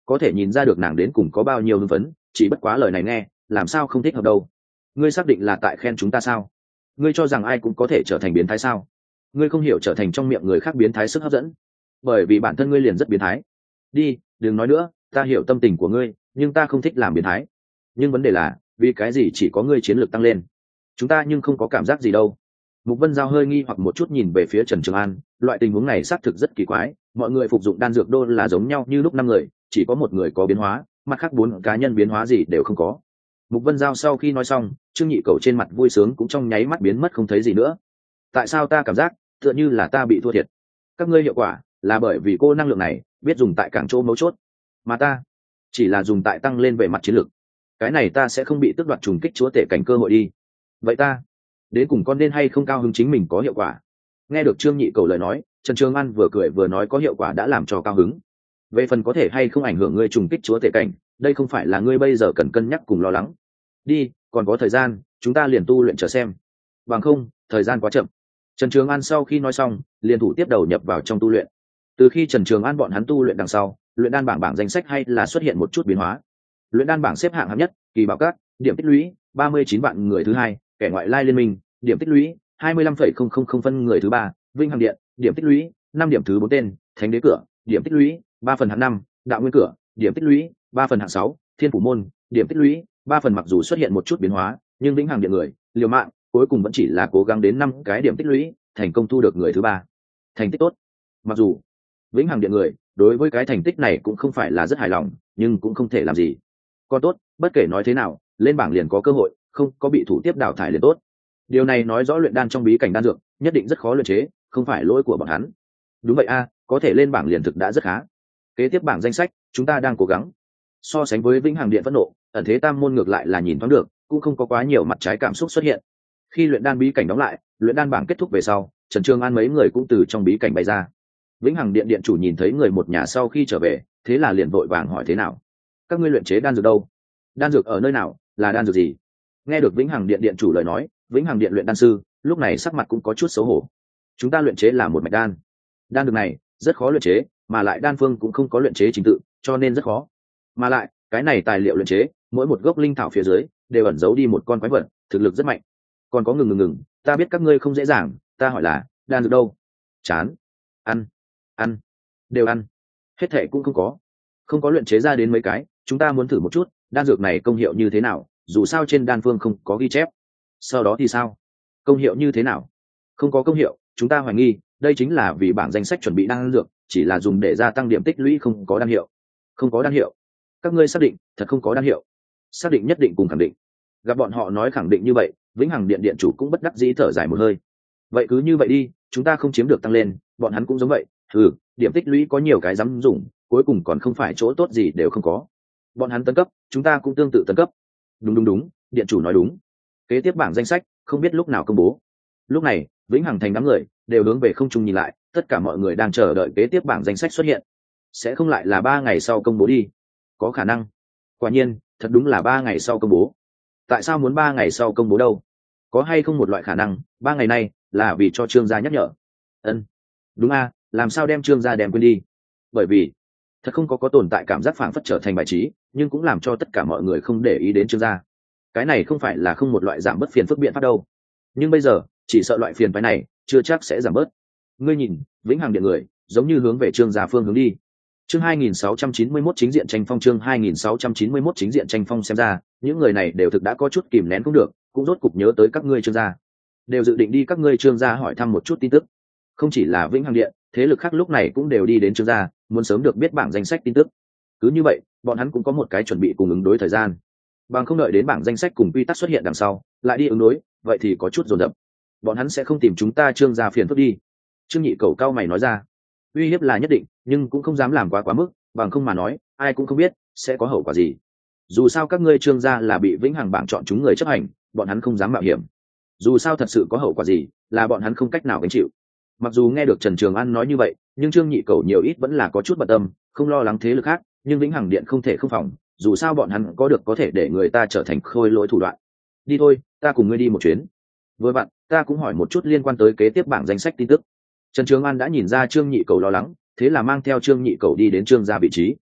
có thể nhìn ra được nàng đến cùng có bao nhiêu hưng phấn, chỉ bất quá lời này nghe làm sao không thích hợp đâu. Ngươi xác định là tại khen chúng ta sao? Ngươi cho rằng ai cũng có thể trở thành biến thái sao? Ngươi không hiểu trở thành trong miệng người khác biến thái sức hấp dẫn, bởi vì bản thân ngươi liền rất biến thái. Đi, đừng nói nữa, ta hiểu tâm tình của ngươi, nhưng ta không thích làm biến thái. Nhưng vấn đề là, vì cái gì chỉ có ngươi chiến lược tăng lên, chúng ta nhưng không có cảm giác gì đâu. Mục Vân Giao hơi nghi hoặc một chút nhìn về phía Trần Trường An, loại tình huống này xác thực rất kỳ quái, mọi người phục dụng đan dược đô là giống nhau như lúc năm người, chỉ có một người có biến hóa, mặt khác bốn cá nhân biến hóa gì đều không có. Mục Vân Giao sau khi nói xong, Trương Nhị Cẩu trên mặt vui sướng cũng trong nháy mắt biến mất không thấy gì nữa. Tại sao ta cảm giác tựa như là ta bị thua thiệt? Các ngươi hiệu quả là bởi vì cô năng lượng này biết dùng tại cảng chỗ mấu chốt, mà ta chỉ là dùng tại tăng lên về mặt chiến lược. Cái này ta sẽ không bị tước đoạt trùng kích chúa tể cảnh cơ hội đi. Vậy ta đến cùng con nên hay không cao hứng chính mình có hiệu quả? Nghe được Trương Nhị Cẩu lời nói, Trần Trường An vừa cười vừa nói có hiệu quả đã làm cho cao hứng. Về phần có thể hay không ảnh hưởng ngươi trùng kích chúa tể cảnh, đây không phải là ngươi bây giờ cần cân nhắc cùng lo lắng. Đi, còn có thời gian, chúng ta liền tu luyện chờ xem. Bằng không, thời gian quá chậm. Trần Trường An sau khi nói xong, liền thủ tiếp đầu nhập vào trong tu luyện. Từ khi Trần Trường An bọn hắn tu luyện đằng sau, luyện đan bảng bảng danh sách hay là xuất hiện một chút biến hóa. Luyện đan bảng xếp hạng hạng nhất, Kỳ Bảo Các, điểm tích lũy ba mươi chín vạn người thứ hai, kẻ ngoại lai liên minh, điểm tích lũy hai mươi lăm phẩy không không không phân người thứ ba, Vinh Hằng Điện, điểm tích lũy năm điểm thứ bốn tên, Thánh Đế Cửa, điểm tích lũy ba phần hạng năm, Đạo Nguyên Cửa, điểm tích lũy ba phần hạng sáu, Thiên Phủ Môn, điểm tích lũy ba phần. Mặc dù xuất hiện một chút biến hóa, nhưng Vĩnh Hằng Điện người liều mạng cuối cùng vẫn chỉ là cố gắng đến năm cái điểm tích lũy, thành công thu được người thứ ba. Thành tích tốt. Mặc dù Vĩnh Hằng Điện người đối với cái thành tích này cũng không phải là rất hài lòng, nhưng cũng không thể làm gì. Còn tốt, bất kể nói thế nào, lên bảng liền có cơ hội, không có bị thủ tiếp đào thải liền tốt. Điều này nói rõ luyện đan trong bí cảnh đan dược nhất định rất khó luyện chế, không phải lỗi của bọn hắn. Đúng vậy a, có thể lên bảng liền thực đã rất khá. Kế tiếp bảng danh sách, chúng ta đang cố gắng. So sánh với Vĩnh Hằng Điện phẫn nộ, ẩn thế tam môn ngược lại là nhìn thoáng được, cũng không có quá nhiều mặt trái cảm xúc xuất hiện. Khi luyện đan bí cảnh đóng lại, luyện đan bảng kết thúc về sau, Trần Trường An mấy người cũng từ trong bí cảnh bay ra. Vĩnh Hằng Điện điện chủ nhìn thấy người một nhà sau khi trở về, thế là liền vội vàng hỏi thế nào. Các ngươi luyện chế đan dược đâu? Đan dược ở nơi nào? Là đan dược gì? Nghe được Vĩnh Hằng Điện điện chủ lời nói, Vĩnh Hằng Điện luyện đan sư lúc này sắc mặt cũng có chút xấu hổ. Chúng ta luyện chế là một mạch đan. Đan dược này rất khó luyện chế, mà lại đan phương cũng không có luyện chế trình tự, cho nên rất khó. Mà lại, cái này tài liệu luyện chế, mỗi một gốc linh thảo phía dưới đều ẩn giấu đi một con quái vật, thực lực rất mạnh. Còn có ngừng ngừng ngừng, ta biết các ngươi không dễ dàng, ta hỏi là, đan dược đâu? Chán. Ăn. Ăn. Đều ăn. Hết thệ cũng không có. Không có luyện chế ra đến mấy cái, chúng ta muốn thử một chút, đan dược này công hiệu như thế nào, dù sao trên đan phương không có ghi chép. Sau đó thì sao? Công hiệu như thế nào? Không có công hiệu, chúng ta hoài nghi, đây chính là vì bảng danh sách chuẩn bị đan dược, chỉ là dùng để gia tăng điểm tích lũy, không có đan hiệu. Không có đan hiệu. Các ngươi xác định, thật không có đan hiệu? Xác định nhất định cùng khẳng định. Gặp bọn họ nói khẳng định như vậy, Vĩnh Hằng Điện điện chủ cũng bất đắc dĩ thở dài một hơi. Vậy cứ như vậy đi, chúng ta không chiếm được tăng lên, bọn hắn cũng giống vậy. Ừ, điểm tích lũy có nhiều cái dám dùng, cuối cùng còn không phải chỗ tốt gì đều không có. Bọn hắn tấn cấp, chúng ta cũng tương tự tấn cấp. Đúng đúng đúng, điện chủ nói đúng. Kế tiếp bảng danh sách không biết lúc nào công bố. Lúc này, Vĩnh Hằng thành đám người đều hướng về không trung nhìn lại, tất cả mọi người đang chờ đợi kế tiếp bảng danh sách xuất hiện. Sẽ không lại là ba ngày sau công bố đi? Có khả năng. Quả nhiên, thật đúng là ba ngày sau công bố. Tại sao muốn ba ngày sau công bố đâu? Có hay không một loại khả năng, ba ngày nay là vì cho Trương gia nhắc nhở? Ân, đúng a, làm sao đem Trương gia đem quên đi? Bởi vì thật không có có tồn tại cảm giác phảng phất trở thành bài trí, nhưng cũng làm cho tất cả mọi người không để ý đến Trương gia. Cái này không phải là không một loại giảm bớt phiền phức biện pháp đâu. Nhưng bây giờ, chỉ sợ loại phiền phức này chưa chắc sẽ giảm bớt. Ngươi nhìn, Vĩnh Hằng Điện người giống như hướng về Trương gia phương hướng đi. Chương hai nghìn sáu trăm chín mươi mốt chính diện tranh phong chương hai nghìn sáu trăm chín mươi mốt chính diện tranh phong xem ra, những người này đều thực đã có chút kìm nén cũng được, cũng rốt cục nhớ tới các ngươi Trương gia. Đều dự định đi các ngươi Trương gia hỏi thăm một chút tin tức. Không chỉ là Vĩnh Hằng Điện, thế lực khác lúc này cũng đều đi đến Trương gia, muốn sớm được biết bảng danh sách tin tức. Cứ như vậy, bọn hắn cũng có một cái chuẩn bị cùng ứng đối thời gian. Bằng không đợi đến bảng danh sách cùng quy tắc xuất hiện đằng sau, lại đi ứng đối, vậy thì có chút dồn dập. Bọn hắn sẽ không tìm chúng ta Trương gia phiền phức đi. Trương Nhị Cẩu cao mày nói ra. Uy hiếp là nhất định, nhưng cũng không dám làm quá quá mức, bằng không mà nói, ai cũng không biết sẽ có hậu quả gì. Dù sao các ngươi Trương gia là bị Vĩnh Hằng bảng chọn chúng người chấp hành, bọn hắn không dám mạo hiểm. Dù sao thật sự có hậu quả gì, là bọn hắn không cách nào gánh chịu. Mặc dù nghe được Trần Trường An nói như vậy, nhưng Trương Nhị Cẩu nhiều ít vẫn là có chút bận tâm, không lo lắng thế lực khác, nhưng Vĩnh Hằng Điện không thể không phòng, dù sao bọn hắn có được có thể để người ta trở thành khôi lỗi thủ đoạn. Đi thôi, ta cùng ngươi đi một chuyến. Với bạn, ta cũng hỏi một chút liên quan tới kế tiếp bảng danh sách tin tức. Trần Trường An đã nhìn ra Trương Nhị Cẩu lo lắng, thế là mang theo Trương Nhị Cẩu đi đến Trương gia vị trí.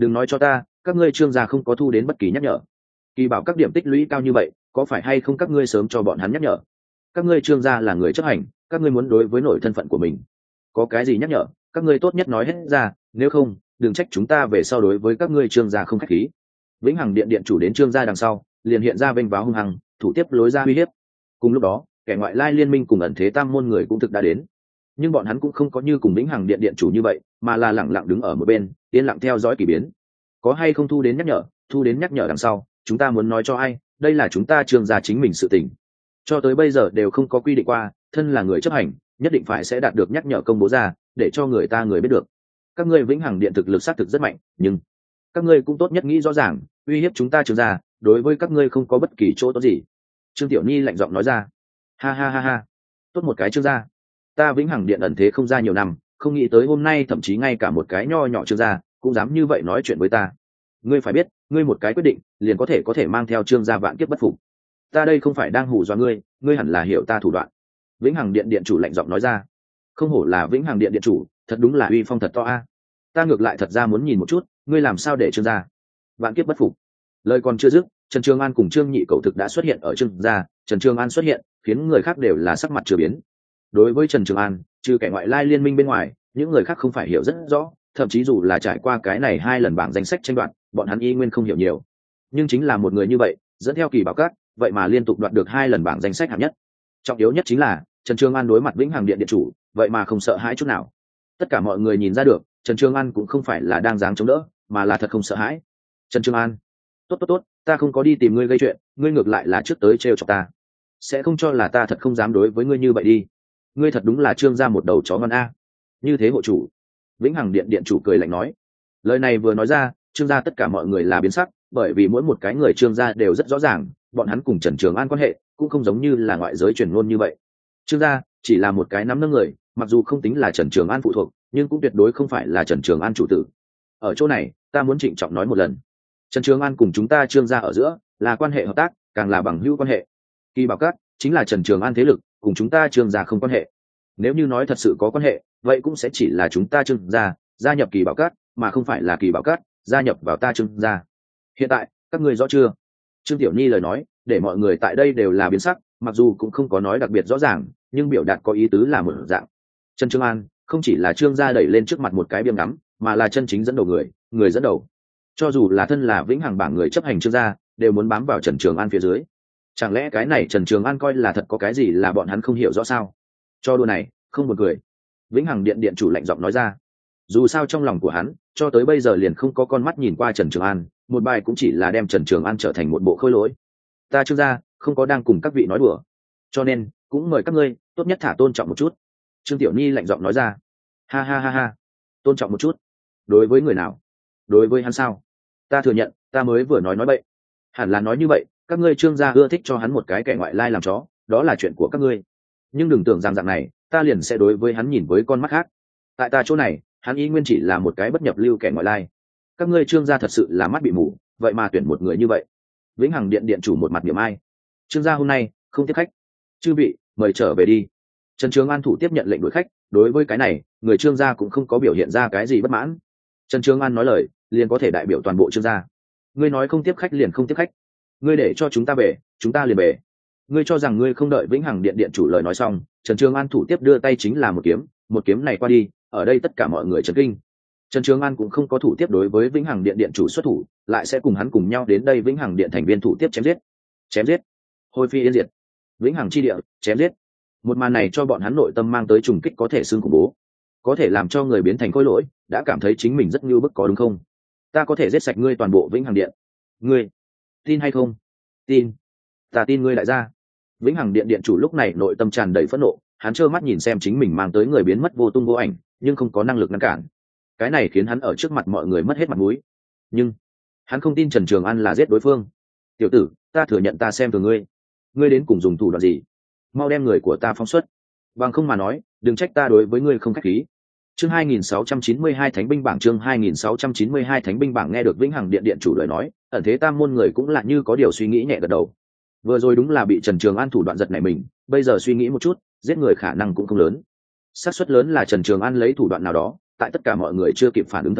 đừng nói cho ta các ngươi trương gia không có thu đến bất kỳ nhắc nhở. Kỳ bảo các điểm tích lũy cao như vậy, có phải hay không các ngươi sớm cho bọn hắn nhắc nhở? Các ngươi trương gia là người chấp hành, các ngươi muốn đối với nổi thân phận của mình, có cái gì nhắc nhở các ngươi tốt nhất nói hết ra, nếu không đừng trách chúng ta về sau đối với các ngươi trương gia không khách khí. Vĩnh Hằng điện điện chủ đến trương gia đằng sau liền hiện ra vênh váo hung hăng, thủ tiếp lối ra uy hiếp. Cùng lúc đó kẻ ngoại lai liên minh cùng ẩn thế tam môn người cũng thực đã đến, nhưng bọn hắn cũng không có như cùng Vĩnh Hằng điện điện chủ như vậy, mà là lẳng lặng đứng ở một bên yên lặng theo dõi kỳ biến. Có hay không thu đến nhắc nhở, thu đến nhắc nhở đằng sau chúng ta muốn nói cho ai, đây là chúng ta trương gia chính mình sự tình, cho tới bây giờ đều không có quy định qua thân là người chấp hành nhất định phải sẽ đạt được nhắc nhở công bố ra để cho người ta người biết được. Các ngươi Vĩnh Hằng điện thực lực xác thực rất mạnh, nhưng các ngươi cũng tốt nhất nghĩ rõ ràng uy hiếp chúng ta trương gia đối với các ngươi không có bất kỳ chỗ tốt gì. Trương Tiểu Nhi lạnh giọng nói ra. Ha ha ha ha, tốt một cái trương gia, ta Vĩnh Hằng điện ẩn thế không ra nhiều năm, không nghĩ tới hôm nay thậm chí ngay cả một cái nho nhỏ trương gia cũng dám như vậy nói chuyện với ta. Ngươi phải biết ngươi một cái quyết định liền có thể có thể mang theo trương gia vạn kiếp bất phục. Ta đây không phải đang hù dọa ngươi, ngươi hẳn là hiểu ta thủ đoạn. Vĩnh Hằng điện điện chủ lạnh giọng nói ra. Không hổ là Vĩnh Hằng điện điện chủ, thật đúng là uy phong thật to a. Ta ngược lại thật ra muốn nhìn một chút ngươi làm sao để trương gia vạn kiếp bất phục. Lời còn chưa dứt, Trần Trường An cùng Trương Nhị Cầu thực đã xuất hiện ở trương gia. Trần Trường An xuất hiện khiến người khác đều là sắc mặt chưa biến. Đối với Trần Trường An, trừ kẻ ngoại lai liên minh bên ngoài, những người khác không phải hiểu rất rõ, thậm chí dù là trải qua cái này hai lần bảng danh sách tranh đoạt, bọn hắn y nguyên không hiểu nhiều. Nhưng chính là một người như vậy dẫn theo Kỳ Bảo Các, vậy mà liên tục đoạt được hai lần bảng danh sách hạng nhất. Trọng yếu nhất chính là Trần Trường An đối mặt Vĩnh Hằng điện điện chủ, vậy mà không sợ hãi chút nào. Tất cả mọi người nhìn ra được Trần Trường An cũng không phải là đang dáng chống đỡ, mà là thật không sợ hãi. Trần Trường An, tốt tốt tốt, ta không có đi tìm ngươi gây chuyện, ngươi ngược lại là trước tới trêu chọc ta, sẽ không cho là ta thật không dám đối với ngươi như vậy đi. Ngươi thật đúng là trương gia một đầu chó ngon a. Như thế hộ chủ. Vĩnh Hằng điện điện chủ cười lạnh nói. Lời này vừa nói ra, trương gia tất cả mọi người là biến sắc, bởi vì mỗi một cái người trương gia đều rất rõ ràng bọn hắn cùng Trần Trường An quan hệ cũng không giống như là ngoại giới truyền ngôn như vậy. Trương gia chỉ là một cái nắm nâng người, mặc dù không tính là Trần Trường An phụ thuộc, nhưng cũng tuyệt đối không phải là Trần Trường An chủ tử. Ở chỗ này ta muốn trịnh trọng nói một lần, Trần Trường An cùng chúng ta trương gia ở giữa là quan hệ hợp tác, càng là bằng hữu quan hệ. Kỳ Bảo Các chính là Trần Trường An thế lực, cùng chúng ta trương gia không quan hệ. Nếu như nói thật sự có quan hệ, vậy cũng sẽ chỉ là chúng ta trương gia gia nhập Kỳ Bảo Các, mà không phải là Kỳ Bảo Các gia nhập vào ta trương gia. Hiện tại các ngươi rõ chưa? Trương Tiểu Nhi lời nói để mọi người tại đây đều là biến sắc, mặc dù cũng không có nói đặc biệt rõ ràng, nhưng biểu đạt có ý tứ là một dạng. Trần Trường An không chỉ là trương gia đẩy lên trước mặt một cái biếm ngắm, mà là chân chính dẫn đầu người, người dẫn đầu. Cho dù là thân là Vĩnh Hằng bảng người chấp hành trương gia, đều muốn bám vào Trần Trường An phía dưới. Chẳng lẽ cái này Trần Trường An coi là thật có cái gì là bọn hắn không hiểu rõ sao? Cho đùa này không buồn cười. Vĩnh Hằng điện điện chủ lạnh giọng nói ra. Dù sao trong lòng của hắn cho tới bây giờ liền không có con mắt nhìn qua Trần Trường An, một bài cũng chỉ là đem Trần Trường An trở thành một bộ khôi lỗi. Ta trương gia không có đang cùng các vị nói đùa, cho nên cũng mời các ngươi tốt nhất thả tôn trọng một chút. Trương Tiểu Nhi lạnh giọng nói ra. Ha ha ha ha, tôn trọng một chút? Đối với người nào? Đối với hắn sao? Ta thừa nhận ta mới vừa nói nói bậy, hẳn là nói như vậy, các ngươi trương gia ưa thích cho hắn một cái kẻ ngoại lai làm chó, đó là chuyện của các ngươi, nhưng đừng tưởng rằng dạng này ta liền sẽ đối với hắn nhìn với con mắt khác. Tại ta chỗ này hắn ý nguyên chỉ là một cái bất nhập lưu kẻ ngoại lai. Các ngươi trương gia thật sự là mắt bị mù, vậy mà tuyển một người như vậy. Vĩnh Hằng điện điện chủ một mặt niệm ai. Trương gia hôm nay không tiếp khách, chư vị mời trở về đi. Trần Trường An thủ tiếp nhận lệnh đuổi khách, đối với cái này người trương gia cũng không có biểu hiện ra cái gì bất mãn. Trần Trường An nói lời liền có thể đại biểu toàn bộ trương gia. Ngươi nói không tiếp khách liền không tiếp khách, ngươi để cho chúng ta về chúng ta liền về. Ngươi cho rằng ngươi không đợi Vĩnh Hằng điện điện chủ lời nói xong, Trần Trường An thủ tiếp đưa tay chính là một kiếm, một kiếm này qua đi, ở đây tất cả mọi người chấn kinh. Trần Trường An cũng không có thủ tiếp đối với Vĩnh Hằng điện điện chủ xuất thủ, lại sẽ cùng hắn cùng nhau đến đây Vĩnh Hằng điện thành viên thủ tiếp chém giết. Chém giết, hôi phi yên diệt, Vĩnh Hằng chi địa, chém giết. Một màn này cho bọn hắn nội tâm mang tới trùng kích có thể xương khủng bố, có thể làm cho người biến thành khối lỗi, đã cảm thấy chính mình rất như bức có đúng không? Ta có thể giết sạch ngươi toàn bộ Vĩnh Hằng điện. Ngươi tin hay không? Tin. Ta tin ngươi lại ra. Vĩnh Hằng điện điện chủ lúc này nội tâm tràn đầy phẫn nộ, hắn trơ mắt nhìn xem chính mình mang tới người biến mất vô tung vô ảnh, nhưng không có năng lực ngăn cản. Cái này khiến hắn ở trước mặt mọi người mất hết mặt mũi. Nhưng hắn không tin Trần Trường An là giết đối phương. Tiểu tử, ta thừa nhận ta xem thường ngươi. Ngươi đến cùng dùng thủ đoạn gì? Mau đem người của ta phóng xuất. Bằng không mà nói, đừng trách ta đối với ngươi không khách khí. Chương hai nghìn sáu trăm chín mươi hai Thánh binh bảng. Chương hai nghìn sáu trăm chín mươi hai Thánh binh bảng. Nghe được Vĩnh Hằng điện điện chủ lời nói, ẩn thế tam môn người cũng là như có điều suy nghĩ nhẹ gật đầu. Vừa rồi đúng là bị Trần Trường An thủ đoạn giật này mình, bây giờ suy nghĩ một chút, giết người khả năng cũng không lớn. Xác suất lớn là Trần Trường An lấy thủ đoạn nào đó, tại tất cả mọi người chưa kịp phản ứng thời điểm,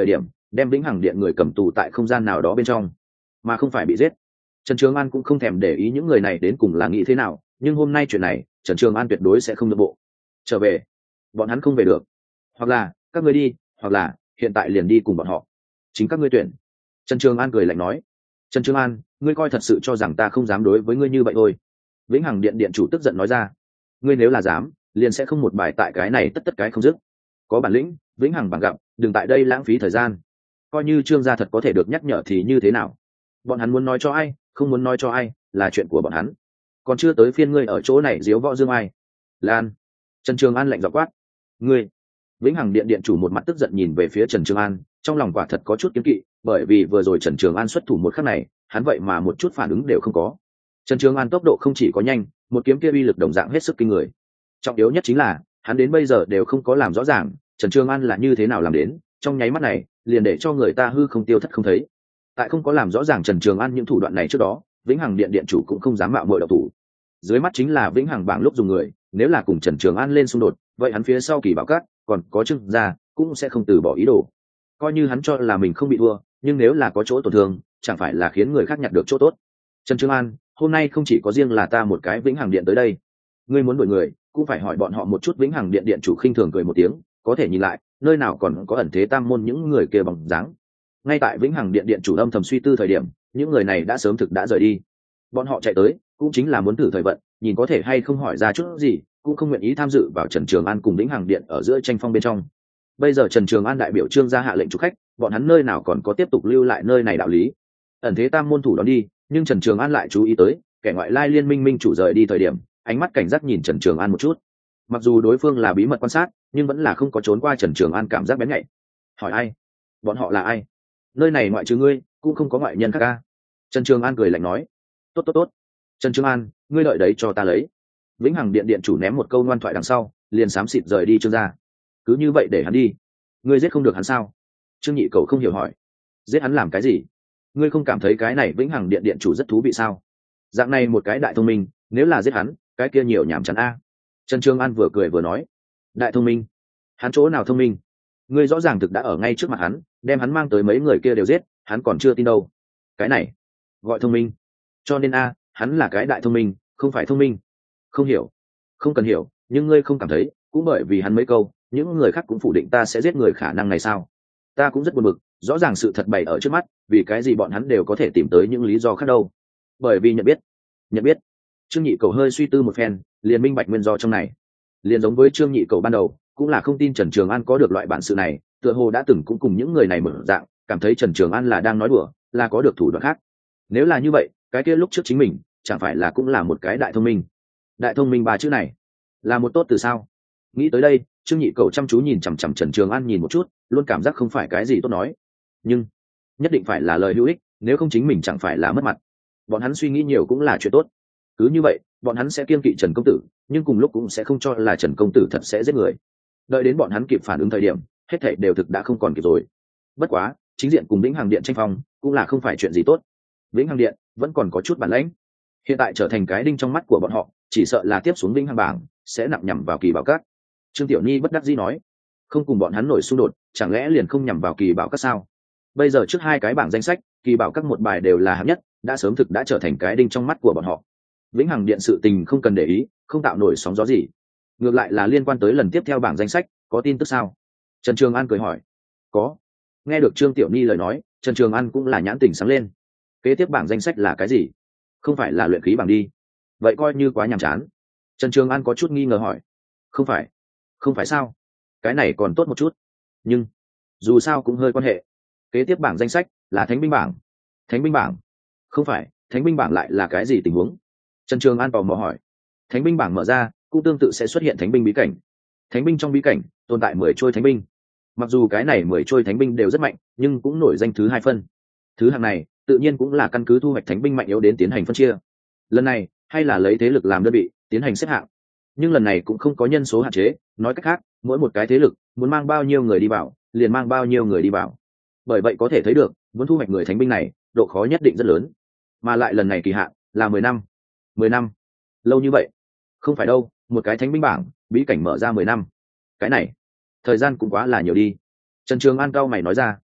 đem vĩnh hằng điện người cầm tù tại không gian nào đó bên trong, mà không phải bị giết. Trần Trường An cũng không thèm để ý những người này đến cùng là nghĩ thế nào, nhưng hôm nay chuyện này Trần Trường An tuyệt đối sẽ không nhượng bộ. Trở về, bọn hắn không về được, hoặc là các ngươi đi, hoặc là hiện tại liền đi cùng bọn họ, chính các ngươi tuyển. Trần Trường An cười lạnh nói. Trần Trường An, ngươi coi thật sự cho rằng ta không dám đối với ngươi như vậy thôi? Vĩnh hằng điện điện chủ tức giận nói ra. Ngươi nếu là dám, liền sẽ không một bài tại cái này tất tất cái không dứt. Có bản lĩnh, vĩnh hằng bằng gặp, đừng tại đây lãng phí thời gian. Coi như Trương gia thật có thể được nhắc nhở thì như thế nào? Bọn hắn muốn nói cho ai, không muốn nói cho ai, là chuyện của bọn hắn. Còn chưa tới phiên ngươi ở chỗ này diếu võ dương ai. Lan. Trần Trường An lạnh giọng quát. Ngươi. Vĩnh hằng điện điện chủ một mặt tức giận nhìn về phía Trần Trường An, trong lòng quả thật có chút kiêng kỵ, bởi vì vừa rồi Trần Trường An xuất thủ một khắc này, hắn vậy mà một chút phản ứng đều không có. Trần Trường An tốc độ không chỉ có nhanh, một kiếm kia uy lực đồng dạng hết sức kinh người. Trọng yếu nhất chính là, hắn đến bây giờ đều không có làm rõ ràng, Trần Trường An là như thế nào làm đến, trong nháy mắt này, liền để cho người ta hư không tiêu thất không thấy. Tại không có làm rõ ràng Trần Trường An những thủ đoạn này trước đó, Vĩnh Hằng điện điện chủ cũng không dám mạo muội động thủ. Dưới mắt chính là Vĩnh Hằng bảng lúc dùng người, nếu là cùng Trần Trường An lên xung đột, vậy hắn phía sau Kỳ Bảo Các, còn có Trương gia, cũng sẽ không từ bỏ ý đồ. Coi như hắn cho là mình không bị thua, nhưng nếu là có chỗ tổn thương, chẳng phải là khiến người khác nhặt được chỗ tốt. Trần Trường An, hôm nay không chỉ có riêng là ta một cái Vĩnh Hằng điện tới đây, ngươi muốn đuổi người, cũng phải hỏi bọn họ một chút. Vĩnh Hằng điện điện chủ khinh thường cười một tiếng, có thể nhìn lại, nơi nào còn có ẩn thế tam môn những người kia bóng dáng. Ngay tại Vĩnh Hằng điện điện chủ âm thầm suy tư thời điểm, những người này đã sớm thực đã rời đi. Bọn họ chạy tới, cũng chính là muốn thử thời vận, nhìn có thể hay không hỏi ra chút gì, cũng không nguyện ý tham dự vào Trần Trường An cùng Vĩnh Hằng điện ở giữa tranh phong bên trong. Bây giờ Trần Trường An đại biểu Trương gia hạ lệnh chụp khách, bọn hắn nơi nào còn có tiếp tục lưu lại nơi này đạo lý. Ẩn thế tam môn thủ đón đi, nhưng Trần Trường An lại chú ý tới, kẻ ngoại lai liên minh minh chủ rời đi thời điểm, ánh mắt cảnh giác nhìn Trần Trường An một chút. Mặc dù đối phương là bí mật quan sát, nhưng vẫn là không có trốn qua Trần Trường An cảm giác bén nhạy. Hỏi ai? Bọn họ là ai? Nơi này ngoại trừ ngươi, cũng không có ngoại nhân khác ca. Trần Trường An cười lạnh nói. Tốt tốt tốt. Trần Trường An, ngươi đợi đấy cho ta lấy. Vĩnh Hằng điện điện chủ ném một câu ngoan thoại đằng sau, liền xám xịt rời đi Trương gia. Cứ như vậy để hắn đi, ngươi giết không được hắn sao? Trương Nhị Cầu không hiểu hỏi. Giết hắn làm cái gì? Ngươi không cảm thấy cái này Vĩnh Hằng điện điện chủ rất thú vị sao? Dạng này một cái đại thông minh, nếu là giết hắn, cái kia nhiều nhảm chán a. Trần Trường An vừa cười vừa nói. Đại thông minh? Hắn chỗ nào thông minh? Ngươi rõ ràng thực đã ở ngay trước mặt hắn, đem hắn mang tới mấy người kia đều giết, hắn còn chưa tin đâu. Cái này gọi thông minh? Cho nên a, hắn là cái đại thông minh, không phải thông minh. Không hiểu. Không cần hiểu, nhưng ngươi không cảm thấy, cũng bởi vì hắn mấy câu, những người khác cũng phủ định ta sẽ giết người khả năng này sao? Ta cũng rất buồn bực, rõ ràng sự thật bày ở trước mắt, vì cái gì bọn hắn đều có thể tìm tới những lý do khác đâu? Bởi vì nhận biết. Nhận biết. Trương Nhị Cầu hơi suy tư một phen, liền minh bạch nguyên do trong này. Liền giống với Trương Nhị Cầu ban đầu, cũng là không tin Trần Trường An có được loại bản sự này, tựa hồ đã từng cũng cùng những người này mở dạng, cảm thấy Trần Trường An là đang nói đùa, là có được thủ đoạn khác. Nếu là như vậy, cái kia lúc trước chính mình, chẳng phải là cũng là một cái đại thông minh? Đại thông minh ba chữ này, là một tốt từ sao? Nghĩ tới đây, Trương Nhị Cầu chăm chú nhìn chằm chằm Trần Trường An nhìn một chút, luôn cảm giác không phải cái gì tốt nói. Nhưng nhất định phải là lời hữu ích, nếu không chính mình chẳng phải là mất mặt. Bọn hắn suy nghĩ nhiều cũng là chuyện tốt. Cứ như vậy, bọn hắn sẽ kiêng kỵ Trần công tử, nhưng cùng lúc cũng sẽ không cho là Trần công tử thật sẽ giết người. Đợi đến bọn hắn kịp phản ứng thời điểm, hết thảy đều thực đã không còn kịp rồi. Bất quá, chính diện cùng Vĩnh Hằng điện tranh phong, cũng là không phải chuyện gì tốt. Vĩnh Hằng điện vẫn còn có chút bản lãnh. Hiện tại trở thành cái đinh trong mắt của bọn họ, chỉ sợ là tiếp xuống Vĩnh Hằng bảng sẽ nặng nhằm vào Kỳ Bảo Các. Trương Tiểu Nhi bất đắc dĩ nói, không cùng bọn hắn nổi xung đột, chẳng lẽ liền không nhằm vào Kỳ Bảo Các sao? Bây giờ trước hai cái bảng danh sách, Kỳ Bảo Các một bài đều là hạng nhất, đã sớm thực đã trở thành cái đinh trong mắt của bọn họ. Vĩnh Hằng điện sự tình không cần để ý, không tạo nổi sóng gió gì. Ngược lại là liên quan tới lần tiếp theo bảng danh sách, có tin tức sao? Trần Trường An cười hỏi. Có. Nghe được Trương Tiểu Nhi lời nói, Trần Trường An cũng là nhãn tình sáng lên. Kế tiếp bảng danh sách là cái gì? Không phải là luyện khí bảng đi? Vậy coi như quá nhàm chán. Trần Trường An có chút nghi ngờ hỏi. Không phải. Không phải sao? Cái này còn tốt một chút. Nhưng dù sao cũng hơi quan hệ. Kế tiếp bảng danh sách là Thánh binh bảng. Thánh binh bảng? Không phải, Thánh binh bảng lại là cái gì tình huống? Trần Trường An tò mò hỏi. Thánh binh bảng mở ra, cũng tương tự sẽ xuất hiện thánh binh bí cảnh. Thánh binh trong bí cảnh tồn tại mười trôi thánh binh. Mặc dù cái này mười trôi thánh binh đều rất mạnh, nhưng cũng nổi danh thứ hai phân. Thứ hạng này tự nhiên cũng là căn cứ thu hoạch thánh binh mạnh yếu đến tiến hành phân chia. Lần này hay là lấy thế lực làm đơn vị tiến hành xếp hạng, nhưng lần này cũng không có nhân số hạn chế. Nói cách khác, mỗi một cái thế lực muốn mang bao nhiêu người đi vào, liền mang bao nhiêu người đi vào. Bởi vậy có thể thấy được, muốn thu hoạch người thánh binh này, độ khó nhất định rất lớn. Mà lại lần này kỳ hạn là mười năm. Mười năm? Lâu như vậy? Không phải đâu, một cái thánh binh bảng, bí cảnh mở ra mười năm. Cái này, thời gian cũng quá là nhiều đi. Trần Trường An cau mày nói ra.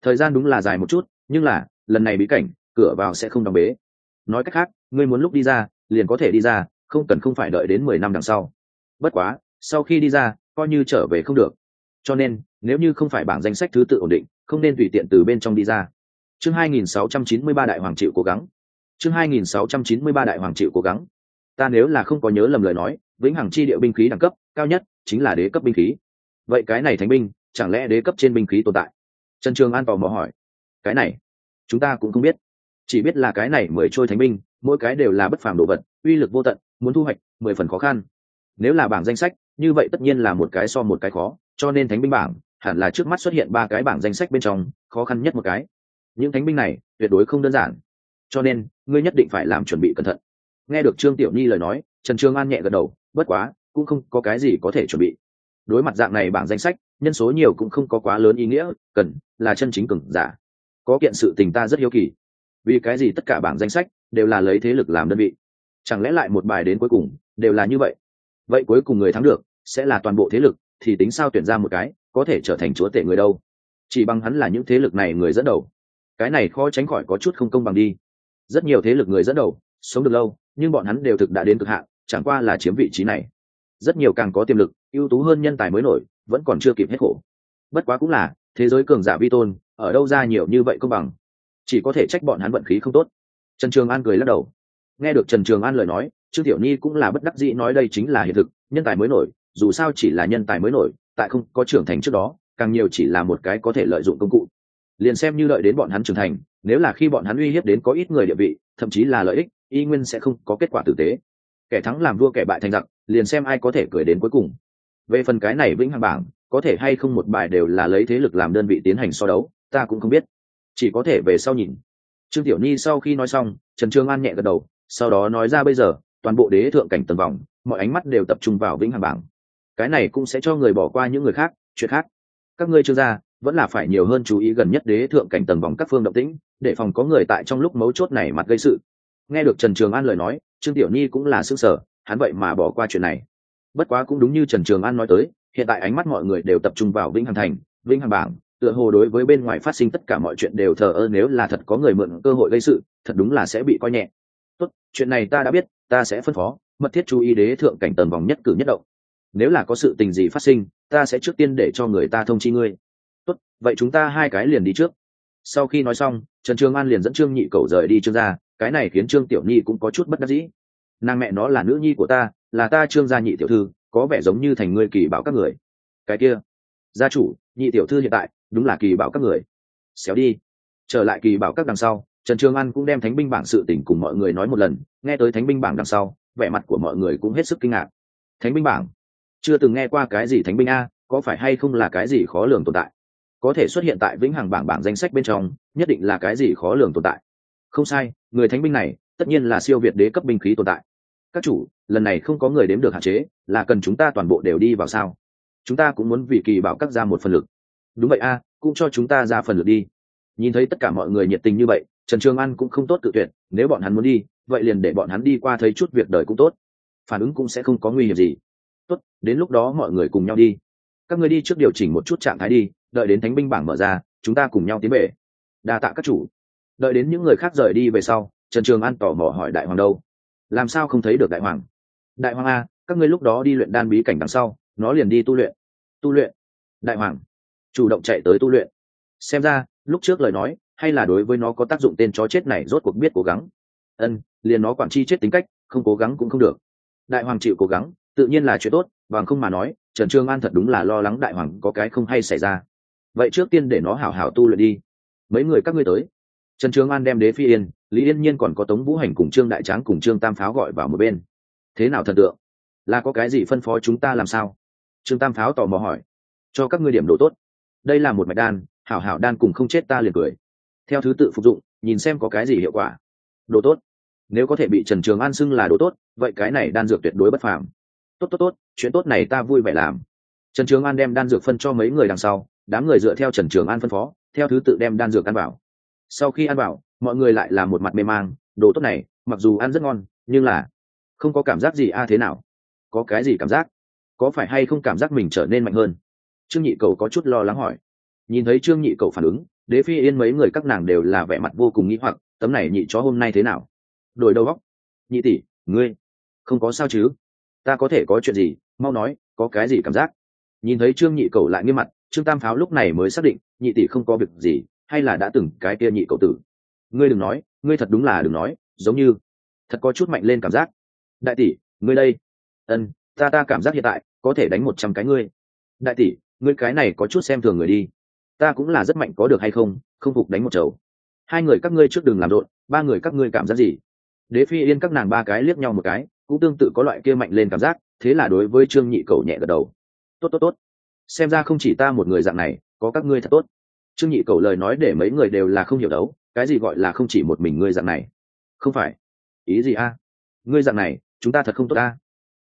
thời gian đúng là dài một chút, nhưng là lần này bí cảnh cửa vào sẽ không đóng bế. Nói cách khác, ngươi muốn lúc đi ra liền có thể đi ra, không cần không phải đợi đến mười năm đằng sau. Bất quá sau khi đi ra coi như trở về không được, cho nên nếu như không phải bảng danh sách thứ tự ổn định, không nên tùy tiện từ bên trong đi ra. Chương hai nghìn sáu trăm chín mươi ba đại hoàng chịu cố gắng. Chương hai nghìn sáu trăm chín mươi ba đại hoàng chịu cố gắng. Ta nếu là không có nhớ lầm lời nói, vĩnh hằng chi địa binh khí đẳng cấp cao nhất chính là đế cấp binh khí. Vậy cái này thánh binh chẳng lẽ đế cấp trên binh khí tồn tại? Trần Trường An tò mò hỏi. Cái này chúng ta cũng không biết, chỉ biết là cái này mười trôi thánh binh mỗi cái đều là bất phàm đồ vật, uy lực vô tận, muốn thu hoạch mười phần khó khăn. Nếu là bảng danh sách như vậy tất nhiên là một cái so một cái khó, cho nên thánh binh bảng hẳn là trước mắt xuất hiện ba cái bảng danh sách bên trong khó khăn nhất một cái. Những thánh binh này tuyệt đối không đơn giản, cho nên ngươi nhất định phải làm chuẩn bị cẩn thận. Nghe được Trương Tiểu Nhi lời nói, Trần Trường An nhẹ gật đầu, bất quá cũng không có cái gì có thể chuẩn bị. Đối mặt dạng này bảng danh sách nhân số nhiều cũng không có quá lớn ý nghĩa, cần là chân chính cường giả. Có kiện sự tình ta rất hiếu kỳ, vì cái gì tất cả bảng danh sách đều là lấy thế lực làm đơn vị, chẳng lẽ lại một bài đến cuối cùng đều là như vậy? Vậy cuối cùng người thắng được sẽ là toàn bộ thế lực, thì tính sao tuyển ra một cái có thể trở thành chúa tể người đâu? Chỉ bằng hắn là những thế lực này người dẫn đầu, cái này khó tránh khỏi có chút không công bằng đi. Rất nhiều thế lực người dẫn đầu sống được lâu, nhưng bọn hắn đều thực đã đến cực hạn, chẳng qua là chiếm vị trí này. Rất nhiều càng có tiềm lực ưu tú hơn nhân tài mới nổi vẫn còn chưa kịp hết khổ. Bất quá cũng là thế giới cường giả vi tôn, ở đâu ra nhiều như vậy công bằng? Chỉ có thể trách bọn hắn vận khí không tốt. Trần Trường An cười lắc đầu. Nghe được Trần Trường An lời nói, Trương Tiểu Nhi cũng là bất đắc dĩ nói đây chính là hiện thực, nhân tài mới nổi dù sao chỉ là nhân tài mới nổi, tại không có trưởng thành trước đó càng nhiều chỉ là một cái có thể lợi dụng công cụ. Liền xem như đợi đến bọn hắn trưởng thành, nếu là khi bọn hắn uy hiếp đến có ít người địa vị, thậm chí là lợi ích, y nguyên sẽ không có kết quả tử tế. Kẻ thắng làm vua, kẻ bại thành giặc, liền xem ai có thể cười đến cuối cùng. Về phần cái này vĩnh hằng bảng có thể hay không một bài đều là lấy thế lực làm đơn vị tiến hành so đấu, ta cũng không biết, chỉ có thể về sau nhìn. Trương Tiểu Nhi sau khi nói xong, Trần Trường An nhẹ gật đầu, sau đó nói ra bây giờ toàn bộ đế thượng cảnh tầng vòng mọi ánh mắt đều tập trung vào vĩnh hằng bảng, cái này cũng sẽ cho người bỏ qua những người khác chuyện khác. Các ngươi chưa ra vẫn là phải nhiều hơn chú ý gần nhất đế thượng cảnh tầng vòng các phương động tĩnh, để phòng có người tại trong lúc mấu chốt này mặt gây sự. Nghe được Trần Trường An lời nói, Trương Tiểu Nhi cũng là sững sờ, hắn vậy mà bỏ qua chuyện này. Bất quá cũng đúng như Trần Trường An nói tới, hiện tại ánh mắt mọi người đều tập trung vào vĩnh hằng thành, vĩnh hằng bảng, tựa hồ đối với bên ngoài phát sinh tất cả mọi chuyện đều thờ ơ, nếu là thật có người mượn cơ hội gây sự, thật đúng là sẽ bị coi nhẹ. Tốt, chuyện này ta đã biết, ta sẽ phân phó mật thiết chú ý đế thượng cảnh tầng vòng nhất cử nhất động. Nếu là có sự tình gì phát sinh, ta sẽ trước tiên để cho người ta thông chi ngươi. Tốt, vậy chúng ta hai cái liền đi trước. Sau khi nói xong, Trần Trường An liền dẫn Trương Nhị Cẩu rời đi Trương gia, cái này khiến Trương Tiểu Nhi cũng có chút bất đắc dĩ. Nàng mẹ nó là nữ nhi của ta, là ta Trương gia nhị tiểu thư, có vẻ giống như thành ngươi kỳ bảo các người. Cái kia, gia chủ, nhị tiểu thư hiện tại đúng là kỳ bảo các người. Xéo đi. Trở lại kỳ bảo các đằng sau, Trần Trường An cũng đem thánh binh bảng sự tình cùng mọi người nói một lần. Nghe tới thánh binh bảng đằng sau, vẻ mặt của mọi người cũng hết sức kinh ngạc. Thánh binh bảng? Chưa từng nghe qua cái gì thánh binh a, có phải hay không là cái gì khó lường tồn tại? Có thể xuất hiện tại vĩnh hằng bảng bảng danh sách bên trong, nhất định là cái gì khó lường tồn tại. Không sai, người thánh binh này tất nhiên là siêu việt đế cấp binh khí tồn tại. Các chủ, lần này không có người đếm được hạn chế, là cần chúng ta toàn bộ đều đi vào sao? Chúng ta cũng muốn vì kỳ bảo các ra một phần lực. Đúng vậy a, cũng cho chúng ta ra phần lực đi. Nhìn thấy tất cả mọi người nhiệt tình như vậy, Trần Trường An cũng không tốt tự tuyệt, nếu bọn hắn muốn đi, vậy liền để bọn hắn đi qua thấy chút việc đời cũng tốt, phản ứng cũng sẽ không có nguy hiểm gì. Tốt, đến lúc đó mọi người cùng nhau đi. Các ngươi đi trước điều chỉnh một chút trạng thái đi, đợi đến thánh binh bảng mở ra, chúng ta cùng nhau tiến về. Đa tạ các chủ. Đợi đến những người khác rời đi về sau, Trần Trường An tò mò hỏi đại hoàng đâu? Làm sao không thấy được đại hoàng? Đại hoàng a, các ngươi lúc đó đi luyện đan bí cảnh đằng sau, nó liền đi tu luyện. Tu luyện? Đại hoàng chủ động chạy tới tu luyện. Xem ra lúc trước lời nói hay là đối với nó có tác dụng, tên chó chết này rốt cuộc biết cố gắng. Ân, liền nó quản chi chết tính cách, không cố gắng cũng không được. Đại hoàng chịu cố gắng tự nhiên là chuyện tốt, bằng không mà nói Trần Trường An thật đúng là lo lắng đại hoàng có cái không hay xảy ra. Vậy trước tiên để nó hảo hảo tu luyện đi. Mấy người các ngươi tới. Trần Trường An đem Đế Phi Yên, Lý Yên Nhiên còn có Tống Vũ Hành cùng Trương Đại Tráng cùng Trương Tam Pháo gọi vào một bên. Thế nào thần tượng? Là có cái gì phân phó chúng ta làm sao? Trương Tam Pháo tò mò hỏi. Cho các ngươi điểm đồ tốt. Đây là một mạch đan, hảo hảo đan cùng không chết ta liền cười. Theo thứ tự phục dụng, nhìn xem có cái gì hiệu quả. Đồ tốt? Nếu có thể bị Trần Trường An xưng là đồ tốt, vậy cái này đan dược tuyệt đối bất phàm. Tốt tốt tốt, chuyện tốt này ta vui vẻ làm. Trần Trường An đem đan dược phân cho mấy người đằng sau, đám người dựa theo Trần Trường An phân phó, theo thứ tự đem đan dược ăn vào. Sau khi ăn vào, mọi người lại là một mặt mê mang, đồ tốt này mặc dù ăn rất ngon, nhưng là không có cảm giác gì a. Thế nào? Có cái gì cảm giác? Có phải hay không cảm giác mình trở nên mạnh hơn? Trương Nhị Cầu có chút lo lắng hỏi. Nhìn thấy Trương Nhị Cầu phản ứng, Đế Phi Yên mấy người các nàng đều là vẻ mặt vô cùng nghĩ hoặc, tấm này nhị chó hôm nay thế nào? Đổi đầu góc. Nhị tỷ, ngươi không có sao chứ? Ta có thể có chuyện gì, mau nói, có cái gì cảm giác? Nhìn thấy Trương Nhị Cẩu lại nghiêm mặt, Trương Tam Pháo lúc này mới xác định, nhị tỷ không có việc gì, hay là đã từng cái kia nhị cậu tử. Ngươi đừng nói, ngươi thật đúng là đừng nói, giống như thật có chút mạnh lên cảm giác. Đại tỷ, ngươi đây? Ân, ta ta cảm giác hiện tại có thể đánh một trăm cái ngươi. Đại tỷ, ngươi cái này có chút xem thường người đi. Ta cũng là rất mạnh có được hay không, không phục đánh một chầu. Hai người các ngươi trước đừng làm rộn, ba người các ngươi cảm giác gì? Đế Phi Yên các nàng ba cái liếc nhau một cái, cũng tương tự có loại kia mạnh lên cảm giác, thế là đối với Trương Nhị Cẩu nhẹ gật đầu. Tốt tốt tốt, xem ra không chỉ ta một người dạng này, có các ngươi thật tốt. Trương Nhị Cẩu lời nói để mấy người đều là không hiểu đấu, cái gì gọi là không chỉ một mình ngươi dạng này? Không phải, ý gì a? Ngươi dạng này, chúng ta thật không tốt a.